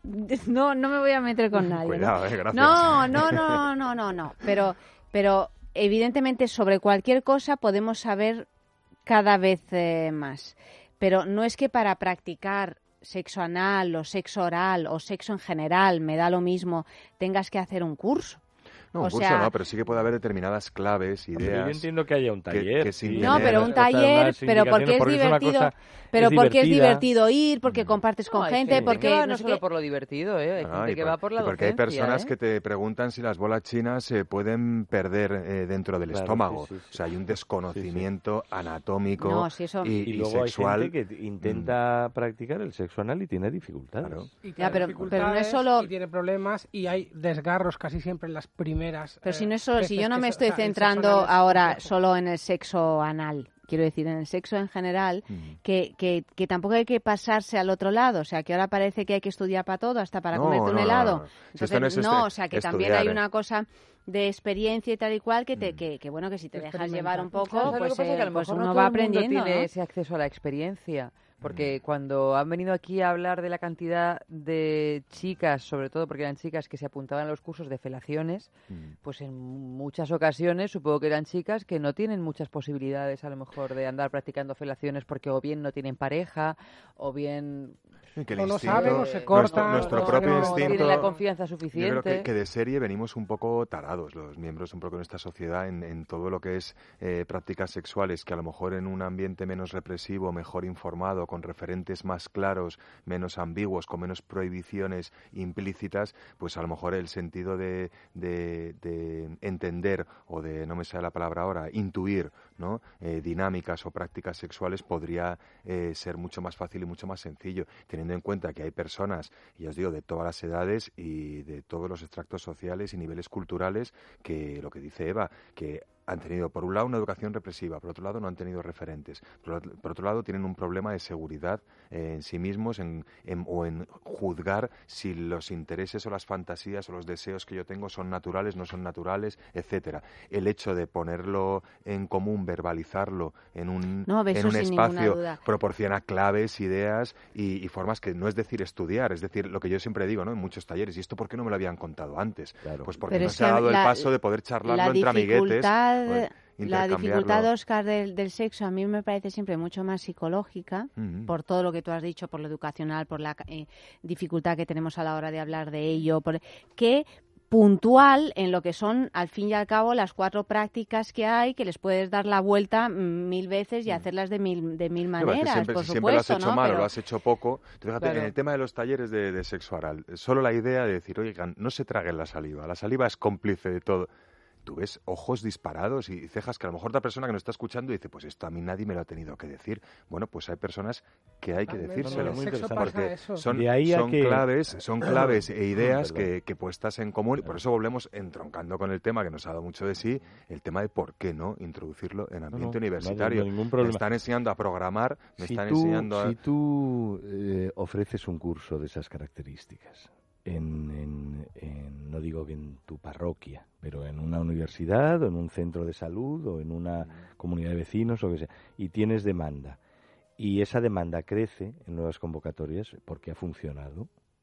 Speaker 2: no no me voy a meter con nadie.
Speaker 6: Cuidado,
Speaker 2: ¿no?
Speaker 6: eh, gracias.
Speaker 2: No, no, no, no, no, no, pero pero evidentemente sobre cualquier cosa podemos saber cada vez eh, más, pero no es que para practicar sexo anal o sexo oral o sexo en general, me da lo mismo, tengas que hacer un curso.
Speaker 6: No, un
Speaker 2: o
Speaker 6: curso
Speaker 2: sea,
Speaker 6: no, pero sí que puede haber determinadas claves, ideas...
Speaker 5: Pero yo entiendo que haya un taller.
Speaker 6: Que, que sin
Speaker 2: no,
Speaker 6: tener,
Speaker 2: pero un taller, pero porque es
Speaker 5: porque
Speaker 2: divertido,
Speaker 5: es cosa,
Speaker 2: pero
Speaker 5: es
Speaker 2: porque es
Speaker 5: divertida.
Speaker 2: divertido ir, porque compartes con
Speaker 3: No, hay
Speaker 2: gente,
Speaker 3: gente
Speaker 2: porque
Speaker 3: que va
Speaker 2: no
Speaker 3: no
Speaker 2: sé
Speaker 3: solo
Speaker 2: qué.
Speaker 3: por lo divertido, ¿eh? Hay
Speaker 6: No,
Speaker 3: gente
Speaker 6: y
Speaker 3: que
Speaker 6: por-
Speaker 3: va por la
Speaker 6: y porque hay
Speaker 3: docencia,
Speaker 6: personas
Speaker 3: ¿eh?
Speaker 6: que te preguntan si las bolas chinas se pueden perder eh, dentro del
Speaker 5: Claro,
Speaker 6: estómago.
Speaker 5: sí, sí, sí.
Speaker 6: O sea, hay un desconocimiento anatómico
Speaker 2: No, si eso-
Speaker 6: y,
Speaker 5: Y
Speaker 6: y
Speaker 5: luego
Speaker 6: sexual.
Speaker 5: hay gente que intenta practicar el sexo anal y tiene dificultades.
Speaker 6: Claro.
Speaker 4: Y
Speaker 2: Ya, pero-
Speaker 4: dificultades,
Speaker 2: pero no es solo-
Speaker 4: y tiene problemas y hay desgarros casi siempre en las primeras.
Speaker 2: Pero si
Speaker 4: eh,
Speaker 2: no es solo, si
Speaker 4: veces
Speaker 2: yo no
Speaker 4: que
Speaker 2: me
Speaker 4: se-
Speaker 2: estoy
Speaker 4: o sea, el sexo
Speaker 2: centrando
Speaker 4: anal es
Speaker 2: ahora
Speaker 4: complejo.
Speaker 2: solo en el sexo anal, quiero decir, en el sexo en general, que, que, que tampoco hay que pasarse al otro lado, o sea, que ahora parece que hay que estudiar para todo, hasta para
Speaker 6: No,
Speaker 2: comerte un
Speaker 6: no, no,
Speaker 2: helado.
Speaker 6: no. Si
Speaker 2: Entonces,
Speaker 6: esto no es este-
Speaker 2: o sea, que también
Speaker 6: estudiar,
Speaker 2: hay
Speaker 6: ¿eh?
Speaker 2: una cosa de experiencia y tal y cual que te que, que bueno, que si te dejas llevar un poco,
Speaker 3: Claro, ¿sabes lo
Speaker 2: pues,
Speaker 3: que pasa? Que a
Speaker 2: eh,
Speaker 3: lo
Speaker 2: pues
Speaker 3: mejor
Speaker 2: uno
Speaker 3: no
Speaker 2: va
Speaker 3: todo el mundo
Speaker 2: aprendiendo,
Speaker 3: tiene
Speaker 2: ¿no?
Speaker 3: ese acceso a la experiencia. Porque cuando han venido aquí a hablar de la cantidad de chicas, sobre todo porque eran chicas que se apuntaban a los cursos de felaciones, pues en muchas ocasiones supongo que eran chicas que no tienen muchas posibilidades a lo mejor de andar practicando felaciones porque o bien no tienen pareja o bien...
Speaker 6: Que el
Speaker 4: O no
Speaker 6: instinto-
Speaker 4: saben, o se cortan,
Speaker 6: Nuestro, nuestro
Speaker 4: o
Speaker 6: propio
Speaker 4: no
Speaker 6: instinto...
Speaker 3: tienen la confianza
Speaker 6: Yo creo
Speaker 3: suficiente.
Speaker 6: que, que de serie venimos un poco tarados, los miembros un poco de nuestra sociedad, en, en todo lo que es eh, prácticas sexuales, que a lo mejor en un ambiente menos represivo, mejor informado, con referentes más claros, menos ambiguos, con menos prohibiciones implícitas, pues a lo mejor el sentido de, de, de entender o de, no me sale la palabra ahora, intuir, ¿no? Eh, dinámicas o prácticas sexuales podría eh, ser mucho más fácil y mucho más sencillo, teniendo en cuenta que hay personas, y os digo, de todas las edades y de todos los extractos sociales y niveles culturales, que lo que dice Eva, que han tenido, por un lado, una educación represiva, por otro lado, no han tenido referentes, por, por otro lado, tienen un problema de seguridad eh, en sí mismos en, en, o en juzgar si los intereses o las fantasías o los deseos que yo tengo son naturales, no son naturales, etcétera. El hecho de ponerlo en común, verbalizarlo en un,
Speaker 2: No,
Speaker 6: en
Speaker 2: eso
Speaker 6: un
Speaker 2: sin ninguna
Speaker 6: espacio,
Speaker 2: duda.
Speaker 6: proporciona claves, ideas y, y formas que no es decir estudiar, es decir, lo que yo siempre digo, ¿no? En muchos talleres, ¿y esto por qué no me lo habían contado antes? Pues porque
Speaker 2: Pero
Speaker 6: no
Speaker 2: es
Speaker 6: se ha
Speaker 2: que
Speaker 6: dado
Speaker 2: la-
Speaker 6: el paso de poder charlarlo
Speaker 2: la
Speaker 6: entre amiguetes.
Speaker 2: dificultad-
Speaker 6: pues,
Speaker 2: La
Speaker 6: intercambiarlo.
Speaker 2: dificultad, Óscar, del, del sexo a mí me parece siempre mucho más psicológica,
Speaker 6: Ujú.
Speaker 2: por todo lo que tú has dicho, por lo educacional, por la eh, dificultad que tenemos a la hora de hablar de ello, por, que puntual en lo que son, al fin y al cabo, las cuatro prácticas que hay, que les puedes dar la vuelta mm, mil veces y hacerlas de mil, de mil
Speaker 6: Sí, parece
Speaker 2: maneras,
Speaker 6: siempre,
Speaker 2: por
Speaker 6: si siempre lo has
Speaker 2: supuesto,
Speaker 6: hecho
Speaker 2: ¿no?
Speaker 6: mal o
Speaker 2: Pero-
Speaker 6: lo has hecho poco. Tú fíjate,
Speaker 2: Claro.
Speaker 6: en el tema de los talleres de, de sexo oral, solo la idea de decir, oigan, no se traguen la saliva, la saliva es cómplice de todo. Tú ves ojos disparados y cejas que a lo mejor otra persona que nos está escuchando dice, pues esto a mí nadie me lo ha tenido que decir. Bueno, pues hay personas que hay que
Speaker 4: Totalmente.
Speaker 6: decírselo.
Speaker 4: En el sexo pasa
Speaker 6: Porque
Speaker 4: eso.
Speaker 6: son,
Speaker 5: De ahí a
Speaker 6: son
Speaker 5: que-
Speaker 6: claves, son claves e ideas
Speaker 5: Perdón.
Speaker 6: que, que puestas en común. Y por eso volvemos entroncando con el tema que nos ha dado mucho de sí, el tema de por qué no introducirlo en ambiente
Speaker 5: no, no
Speaker 6: universitario.
Speaker 5: hay ningún
Speaker 6: Me
Speaker 5: problema.
Speaker 6: están enseñando a programar, me
Speaker 5: si
Speaker 6: están
Speaker 5: tú,
Speaker 6: enseñando a...
Speaker 5: Si tú eh, ofreces un curso de esas características, en, en, en, no digo que en tu parroquia, pero en una universidad o en un centro de salud o en una comunidad de vecinos o que sea, y tienes demanda, y esa demanda crece en nuevas convocatorias porque ha funcionado,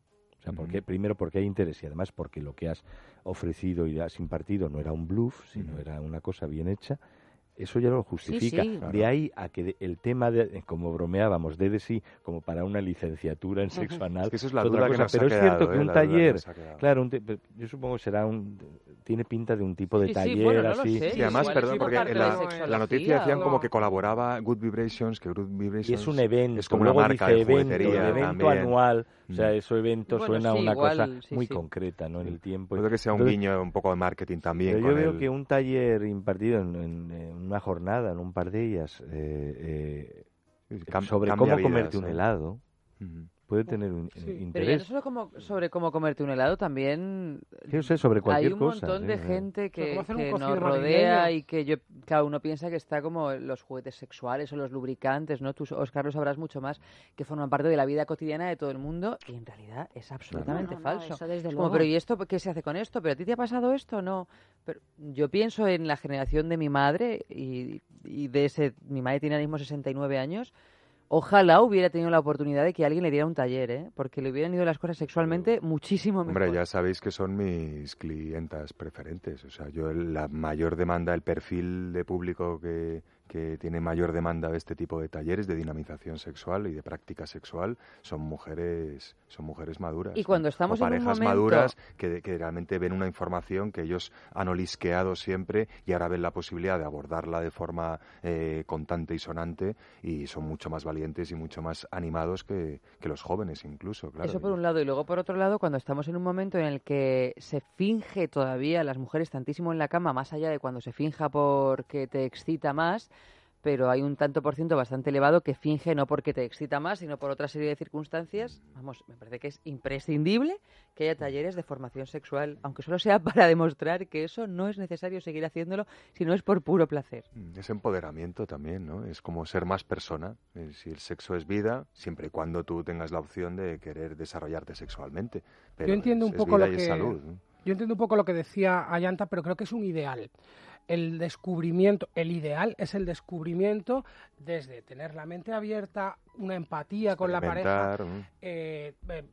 Speaker 5: o sea, porque, primero porque hay interés y además porque lo que has ofrecido y has impartido no era un bluff, sino era una cosa bien hecha. Eso ya lo justifica.
Speaker 2: Sí, sí.
Speaker 5: De ahí a que de- el tema, de, como bromeábamos, de de sí, como para una licenciatura en sexo anal,
Speaker 6: Es que eso es la
Speaker 5: otra
Speaker 6: duda que
Speaker 5: cosa.
Speaker 6: nos ha
Speaker 5: Pero es
Speaker 6: quedado,
Speaker 5: cierto que
Speaker 6: ¿eh?
Speaker 5: un
Speaker 6: La duda que
Speaker 5: taller,
Speaker 6: nos ha quedado.
Speaker 5: claro, un te- yo supongo que será un, tiene pinta de un tipo de
Speaker 3: Sí, sí,
Speaker 5: taller
Speaker 3: bueno, no lo
Speaker 5: así.
Speaker 3: sé.
Speaker 6: Sí, además,
Speaker 3: Igual
Speaker 6: perdón,
Speaker 3: sí,
Speaker 6: porque
Speaker 3: por
Speaker 6: en
Speaker 3: parte
Speaker 6: la,
Speaker 3: de
Speaker 6: la
Speaker 3: sexología,
Speaker 6: noticia decían
Speaker 3: o-
Speaker 6: como que colaboraba Good Vibrations, que Good Vibrations
Speaker 5: Y es un evento,
Speaker 6: es como una
Speaker 5: luego
Speaker 6: marca
Speaker 5: dice
Speaker 6: de
Speaker 5: evento,
Speaker 6: juguetería
Speaker 5: el evento
Speaker 6: también.
Speaker 5: anual O sea, eso evento
Speaker 3: bueno,
Speaker 5: suena a
Speaker 3: sí,
Speaker 5: una
Speaker 3: igual,
Speaker 5: cosa
Speaker 3: sí,
Speaker 5: muy
Speaker 3: sí.
Speaker 5: concreta, ¿no? En el tiempo.
Speaker 6: Puede que sea un
Speaker 5: Entonces,
Speaker 6: guiño, un poco de marketing también.
Speaker 5: Pero
Speaker 6: con
Speaker 5: yo veo
Speaker 6: el...
Speaker 5: que un taller impartido en, en, en una jornada, en un par de ellas, eh, eh,
Speaker 6: Cam-
Speaker 5: sobre
Speaker 6: cambia
Speaker 5: cómo
Speaker 6: vidas,
Speaker 5: comerte un
Speaker 6: ¿eh?
Speaker 5: helado,
Speaker 6: Ujú.
Speaker 5: puede tener un
Speaker 3: Pero
Speaker 5: eh,
Speaker 3: ya no
Speaker 5: interés.
Speaker 3: solo como, sobre cómo comerte un helado, también
Speaker 5: Yo sé, sobre cualquier
Speaker 3: hay un
Speaker 5: cosa,
Speaker 3: montón
Speaker 5: sí,
Speaker 3: de
Speaker 5: sí.
Speaker 3: gente que,
Speaker 4: Como hacer un
Speaker 3: que
Speaker 4: cocido
Speaker 3: nos rodea
Speaker 4: madrileño.
Speaker 3: y que yo, claro, uno piensa que está como los juguetes sexuales o los lubricantes, ¿no? Tú, Óscar, lo sabrás mucho más, que forman parte de la vida cotidiana de todo el mundo y en realidad es absolutamente
Speaker 2: No, no, no,
Speaker 3: falso.
Speaker 2: eso desde
Speaker 3: Es como,
Speaker 2: luego.
Speaker 3: pero ¿y esto qué se hace con esto? ¿Pero a ti te ha pasado esto? No. Pero yo pienso en la generación de mi madre y, y de ese... Mi madre tiene ahora mismo sesenta y nueve años. Ojalá hubiera tenido la oportunidad de que alguien le diera un taller, ¿eh? Porque le hubieran ido las cosas sexualmente muchísimo mejor.
Speaker 6: Hombre, ya sabéis que son mis clientas preferentes. O sea, yo el- la mayor demanda, el perfil de público que, que tiene mayor demanda de este tipo de talleres de dinamización sexual y de práctica sexual son mujeres, son mujeres maduras.
Speaker 3: Y cuando
Speaker 6: ¿no?
Speaker 3: estamos
Speaker 6: o
Speaker 3: en un
Speaker 6: parejas
Speaker 3: momento-
Speaker 6: maduras que, que realmente ven una información que ellos han olisqueado siempre y ahora ven la posibilidad de abordarla de forma eh, contante y sonante y son mucho más valientes y mucho más animados que, que los jóvenes incluso. Claro.
Speaker 3: Eso por un lado. Y luego por otro lado, cuando estamos en un momento en el que se finge todavía las mujeres tantísimo en la cama, más allá de cuando se finja porque te excita más, pero hay un tanto por ciento bastante elevado que finge no porque te excita más, sino por otra serie de circunstancias. Vamos, me parece que es imprescindible que haya talleres de formación sexual, aunque solo sea para demostrar que eso no es necesario seguir haciéndolo si no es por puro placer.
Speaker 6: Es empoderamiento también, ¿no? Es como ser más persona. Eh, Si el sexo es vida, siempre y cuando tú tengas la opción de querer desarrollarte sexualmente. Pero
Speaker 4: Yo entiendo
Speaker 6: es,
Speaker 4: un
Speaker 6: es
Speaker 4: poco
Speaker 6: vida
Speaker 4: lo
Speaker 6: y es
Speaker 4: que
Speaker 6: salud, ¿no?
Speaker 4: yo entiendo un poco lo que decía Ayanta, pero creo que es un ideal. El descubrimiento, el ideal es el descubrimiento desde tener la mente abierta, una empatía con la pareja,
Speaker 6: Experimentar, ¿no?
Speaker 4: eh, eh,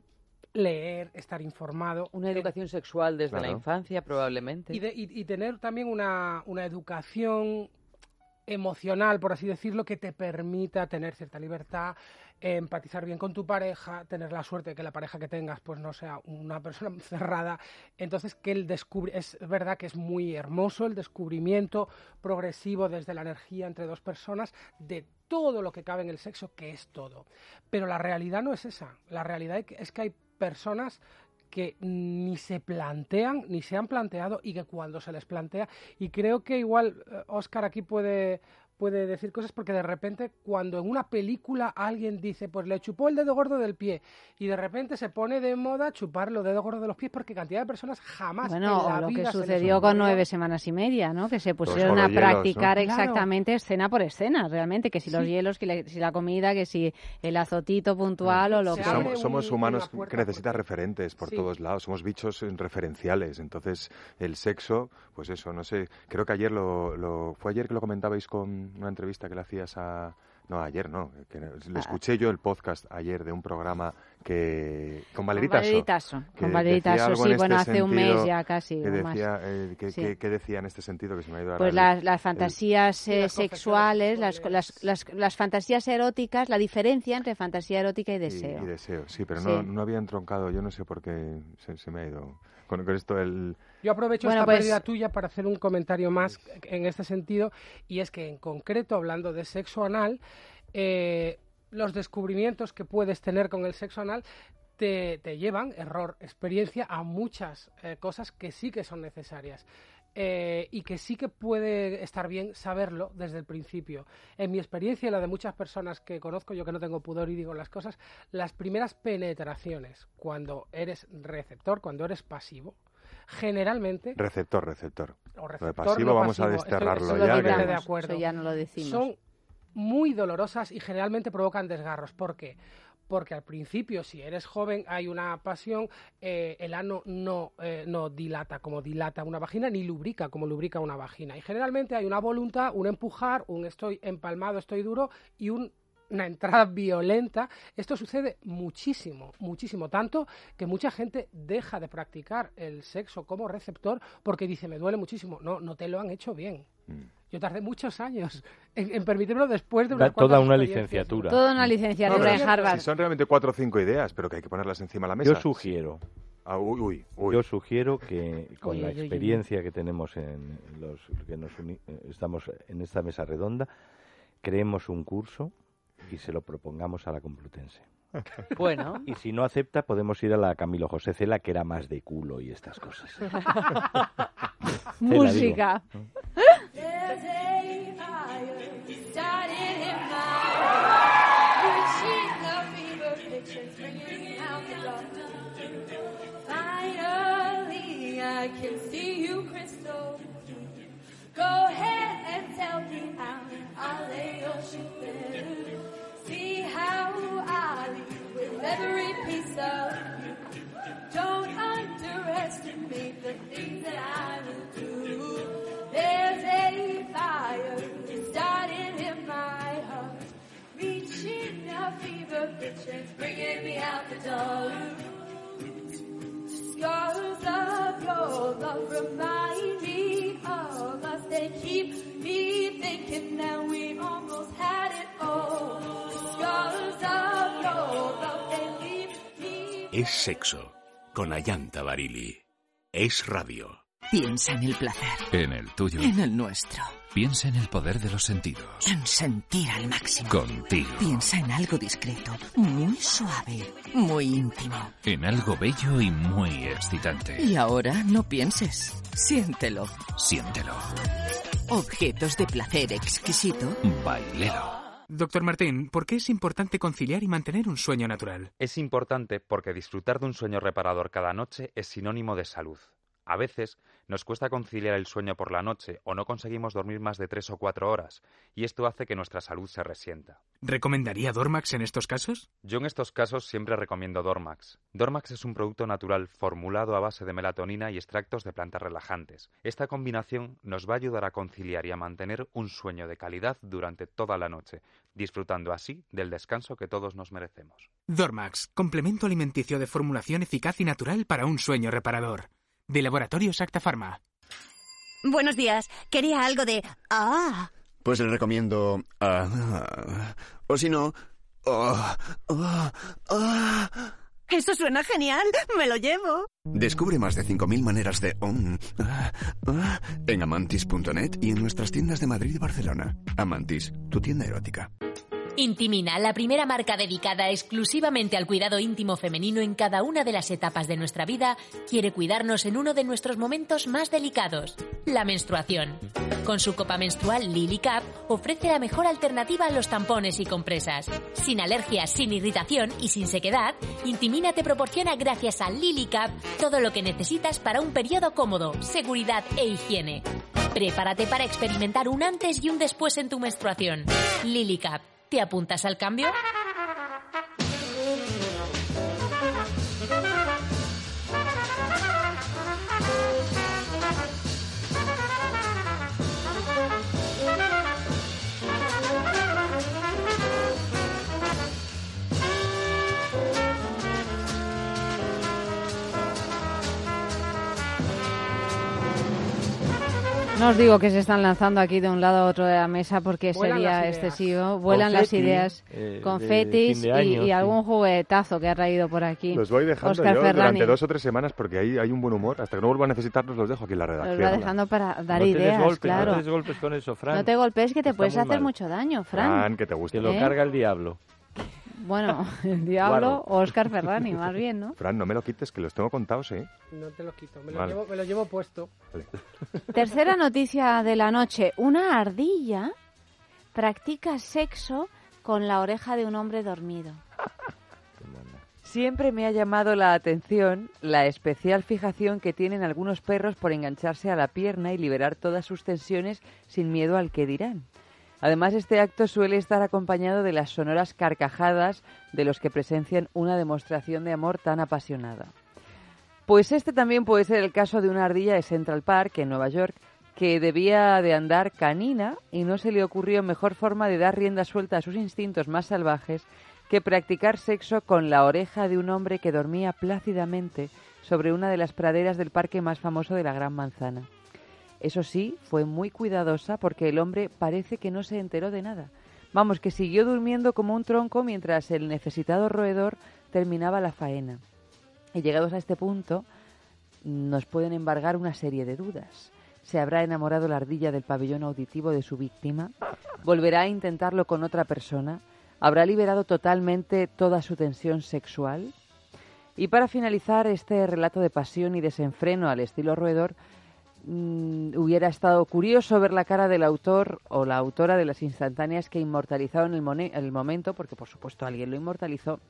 Speaker 4: leer, estar informado.
Speaker 3: Una
Speaker 4: eh,
Speaker 3: educación sexual desde la
Speaker 6: Claro.
Speaker 3: infancia, probablemente.
Speaker 4: y, de- y- y tener también una, una educación emocional, por así decirlo, que te permita tener cierta libertad, eh, empatizar bien con tu pareja, tener la suerte de que la pareja que tengas pues no sea una persona cerrada. Entonces, que el descubri es verdad que es muy hermoso el descubrimiento progresivo desde la energía entre dos personas de todo lo que cabe en el sexo, que es todo. Pero la realidad no es esa. La realidad es que hay personas que ni se plantean, ni se han planteado, y que cuando se les plantea, y creo que igual eh, Óscar aquí puede, puede decir cosas, porque de repente cuando en una película alguien dice, pues le chupó el dedo gordo del pie, y de repente se pone de moda chupar los dedos gordos de los pies, porque cantidad de personas jamás
Speaker 2: Bueno,
Speaker 4: en la
Speaker 2: o lo que
Speaker 4: vida se les
Speaker 2: sucedió con
Speaker 4: ocurrió.
Speaker 2: nueve semanas y media, ¿no? Que se pusieron
Speaker 6: con
Speaker 2: a
Speaker 6: los hielos, ¿no?
Speaker 2: practicar
Speaker 4: Claro.
Speaker 2: exactamente escena por escena, realmente, que si los
Speaker 4: Sí.
Speaker 2: hielos, que la, si la comida, que si el azotito puntual o lo
Speaker 4: Se
Speaker 2: que...
Speaker 4: abre
Speaker 6: Somos,
Speaker 4: un-
Speaker 6: somos
Speaker 4: una
Speaker 6: humanos
Speaker 4: puerta
Speaker 6: que necesitan
Speaker 4: porque-
Speaker 6: referentes por
Speaker 4: Sí.
Speaker 6: todos lados, somos bichos eh, referenciales, entonces el sexo, pues eso, no sé, creo que ayer lo, lo fue ayer que lo comentabais con una entrevista que le hacías a... No, ayer no, que le escuché yo el podcast ayer de un programa que con Valeritaso.
Speaker 2: Valeritaso,
Speaker 6: que
Speaker 2: con
Speaker 6: decía
Speaker 2: Valeritaso,
Speaker 6: algo
Speaker 2: sí,
Speaker 6: en
Speaker 2: bueno,
Speaker 6: este
Speaker 2: hace un mes
Speaker 6: sentido,
Speaker 2: ya casi,
Speaker 6: que
Speaker 2: o más.
Speaker 6: decía, eh, que,
Speaker 2: Sí.
Speaker 6: que- que decía en este sentido que se me ha ido ahora
Speaker 2: Pues
Speaker 6: el-
Speaker 2: las, las
Speaker 6: el-
Speaker 2: fantasías eh,
Speaker 4: las confesiones
Speaker 2: sexuales, las,
Speaker 4: sexuales.
Speaker 2: las, las, las fantasías eróticas, la diferencia entre fantasía erótica y deseo.
Speaker 6: Y, y deseo, sí, pero
Speaker 2: Sí.
Speaker 6: No, no había entroncado, yo no sé por qué se, se me ha ido. Con, con esto el...
Speaker 4: Yo aprovecho
Speaker 2: Bueno,
Speaker 4: esta
Speaker 2: pues-
Speaker 4: pérdida tuya para hacer un comentario más en este sentido, y es que en concreto, hablando de sexo anal, eh, los descubrimientos que puedes tener con el sexo anal te, te llevan, error, experiencia, a muchas eh, cosas que sí que son necesarias. Eh, y que sí que puede estar bien saberlo desde el principio. En mi experiencia y la de muchas personas que conozco, yo que no tengo pudor y digo las cosas, las primeras penetraciones, cuando eres receptor, cuando eres pasivo, generalmente...
Speaker 6: Receptor, receptor.
Speaker 4: o
Speaker 6: Lo de
Speaker 4: receptor,
Speaker 6: pasivo
Speaker 4: no
Speaker 6: vamos a
Speaker 4: pasivo, estoy-
Speaker 6: desterrarlo
Speaker 4: estoy
Speaker 6: ya.
Speaker 4: totalmente
Speaker 6: que-
Speaker 4: de acuerdo.
Speaker 2: Eso ya no lo decimos.
Speaker 4: Son muy dolorosas y generalmente provocan desgarros. ¿Por qué? Porque al principio, si eres joven, hay una pasión, eh, el ano no, eh, no dilata como dilata una vagina, ni lubrica como lubrica una vagina. Y generalmente hay una voluntad, un empujar, un estoy empalmado, estoy duro y un una entrada violenta. Esto sucede muchísimo, muchísimo, tanto que mucha gente deja de practicar el sexo como receptor porque dice, me duele muchísimo. No, no te lo han hecho bien.
Speaker 6: Mm.
Speaker 4: Yo tardé muchos años en, en permitírmelo después de
Speaker 5: Da
Speaker 4: unas
Speaker 5: toda
Speaker 4: cuantas
Speaker 5: una
Speaker 4: experiencias.
Speaker 5: licenciatura.
Speaker 2: Toda una
Speaker 6: No,
Speaker 2: licenciatura
Speaker 6: pero
Speaker 2: en Harvard.
Speaker 6: si son realmente cuatro o cinco ideas, pero que hay que ponerlas encima de la mesa.
Speaker 5: Yo sugiero,
Speaker 6: Ah, uy, uy, uy.
Speaker 5: yo sugiero que con
Speaker 2: Uy,
Speaker 5: la
Speaker 2: uy, uy, uy.
Speaker 5: experiencia que tenemos en los que nos uni- eh, estamos en esta mesa redonda, creemos un curso y se lo propongamos a la Complutense.
Speaker 3: Bueno.
Speaker 5: Y si no acepta, podemos ir a la Camilo José Cela, que era más de culo y estas cosas.
Speaker 2: Música.
Speaker 8: I can see you crystal. Go ahead and tell me how I'll lay your ship bare. See how I leave with every piece of you. Don't underestimate the things that I will do. There's a fire starting in my heart, reaching a fever pitch and bringing me out the door. Scars of your love remind me of us. They keep me thinking that we almost had it all. Scars of your love, they leave me.
Speaker 1: Es sexo con Ayanta Barili. Es radio.
Speaker 14: Piensa en el placer.
Speaker 10: En el tuyo.
Speaker 14: En el nuestro.
Speaker 10: Piensa en el poder de los sentidos.
Speaker 14: En sentir al máximo.
Speaker 10: Contigo.
Speaker 14: Piensa en algo discreto, muy suave, muy íntimo.
Speaker 10: En algo bello y muy excitante.
Speaker 14: Y ahora no pienses. Siéntelo.
Speaker 10: Siéntelo.
Speaker 14: Objetos de placer exquisito.
Speaker 10: Bailelo.
Speaker 15: Doctor Martín, ¿por qué es importante conciliar y mantener un sueño natural?
Speaker 11: Es importante porque disfrutar de un sueño reparador cada noche es sinónimo de salud. A veces nos cuesta conciliar el sueño por la noche o no conseguimos dormir más de tres o cuatro horas, y esto hace que nuestra salud se resienta.
Speaker 15: ¿Recomendaría Dormax en estos casos?
Speaker 11: Yo en estos casos siempre recomiendo Dormax. Dormax es un producto natural formulado a base de melatonina y extractos de plantas relajantes. Esta combinación nos va a ayudar a conciliar y a mantener un sueño de calidad durante toda la noche, disfrutando así del descanso que todos nos merecemos.
Speaker 15: Dormax, complemento alimenticio de formulación eficaz y natural para un sueño reparador. De Laboratorios Acta Pharma.
Speaker 16: Buenos días. Quería algo de... ¡Ah!
Speaker 12: Pues le recomiendo... Ah, o si no... Ah, ah, ah.
Speaker 16: ¡Eso suena genial! ¡Me lo llevo!
Speaker 12: Descubre más de cinco mil maneras de... Um, ah, ah, en amantis punto net y en nuestras tiendas de Madrid y Barcelona. Amantis, tu tienda erótica.
Speaker 13: Intimina, la primera marca dedicada exclusivamente al cuidado íntimo femenino en cada una de las etapas de nuestra vida, quiere cuidarnos en uno de nuestros momentos más delicados, la menstruación. Con su copa menstrual LiliCap ofrece la mejor alternativa a los tampones y compresas. Sin alergias, sin irritación y sin sequedad, Intimina te proporciona gracias a LiliCap todo lo que necesitas para un periodo cómodo, seguridad e higiene. Prepárate para experimentar un antes y un después en tu menstruación. LiliCap. ¿Te apuntas al cambio?
Speaker 2: No os digo que se están lanzando aquí de un lado a otro de la mesa porque
Speaker 4: Vuelan
Speaker 2: sería excesivo. Vuelan
Speaker 5: Confeti,
Speaker 2: las ideas,
Speaker 5: eh,
Speaker 2: confetis
Speaker 5: de fin
Speaker 2: y,
Speaker 5: de año,
Speaker 2: y
Speaker 5: sí.
Speaker 2: algún juguetazo que ha traído por aquí.
Speaker 6: Los voy dejando
Speaker 2: Óscar
Speaker 6: yo
Speaker 2: Ferrani.
Speaker 6: durante dos o tres semanas porque ahí hay un buen humor. Hasta que no vuelva a necesitarlos los dejo aquí en la redacción.
Speaker 2: Los va dejando para dar
Speaker 5: no
Speaker 2: ideas,
Speaker 5: te des golpes,
Speaker 2: claro.
Speaker 5: No te des golpes con eso, Fran.
Speaker 2: No te golpes que te
Speaker 5: Está
Speaker 2: puedes
Speaker 5: muy
Speaker 2: hacer
Speaker 5: mal.
Speaker 2: mucho daño, Fran.
Speaker 6: Fran, que te guste.
Speaker 5: Que lo
Speaker 2: ¿Eh?
Speaker 5: carga el diablo.
Speaker 2: Bueno, el diablo o Óscar Ferrani, más bien, ¿no?
Speaker 6: Fran, no me lo quites, que los tengo contados, ¿eh?
Speaker 4: No te lo quito, me lo,
Speaker 6: Vale.
Speaker 4: llevo, me lo llevo puesto.
Speaker 6: Vale.
Speaker 2: Tercera noticia de la noche. Una ardilla practica sexo con la oreja de un hombre dormido.
Speaker 3: Siempre me ha llamado la atención la especial fijación que tienen algunos perros por engancharse a la pierna y liberar todas sus tensiones sin miedo al que dirán. Además, este acto suele estar acompañado de las sonoras carcajadas de los que presencian una demostración de amor tan apasionada. Pues este también puede ser el caso de una ardilla de Central Park, en Nueva York, que debía de andar canina y no se le ocurrió mejor forma de dar rienda suelta a sus instintos más salvajes que practicar sexo con la oreja de un hombre que dormía plácidamente sobre una de las praderas del parque más famoso de la Gran Manzana. Eso sí, fue muy cuidadosa porque el hombre parece que no se enteró de nada. Vamos, que siguió durmiendo como un tronco mientras el necesitado roedor terminaba la faena. Y llegados a este punto, nos pueden embargar una serie de dudas. ¿Se habrá enamorado la ardilla del pabellón auditivo de su víctima? ¿Volverá a intentarlo con otra persona? ¿Habrá liberado totalmente toda su tensión sexual? Y para finalizar este relato de pasión y desenfreno al estilo roedor, mmm, hubiera estado curioso ver la cara del autor o la autora de las instantáneas que inmortalizaron el, mone- el momento, porque por supuesto alguien lo inmortalizó.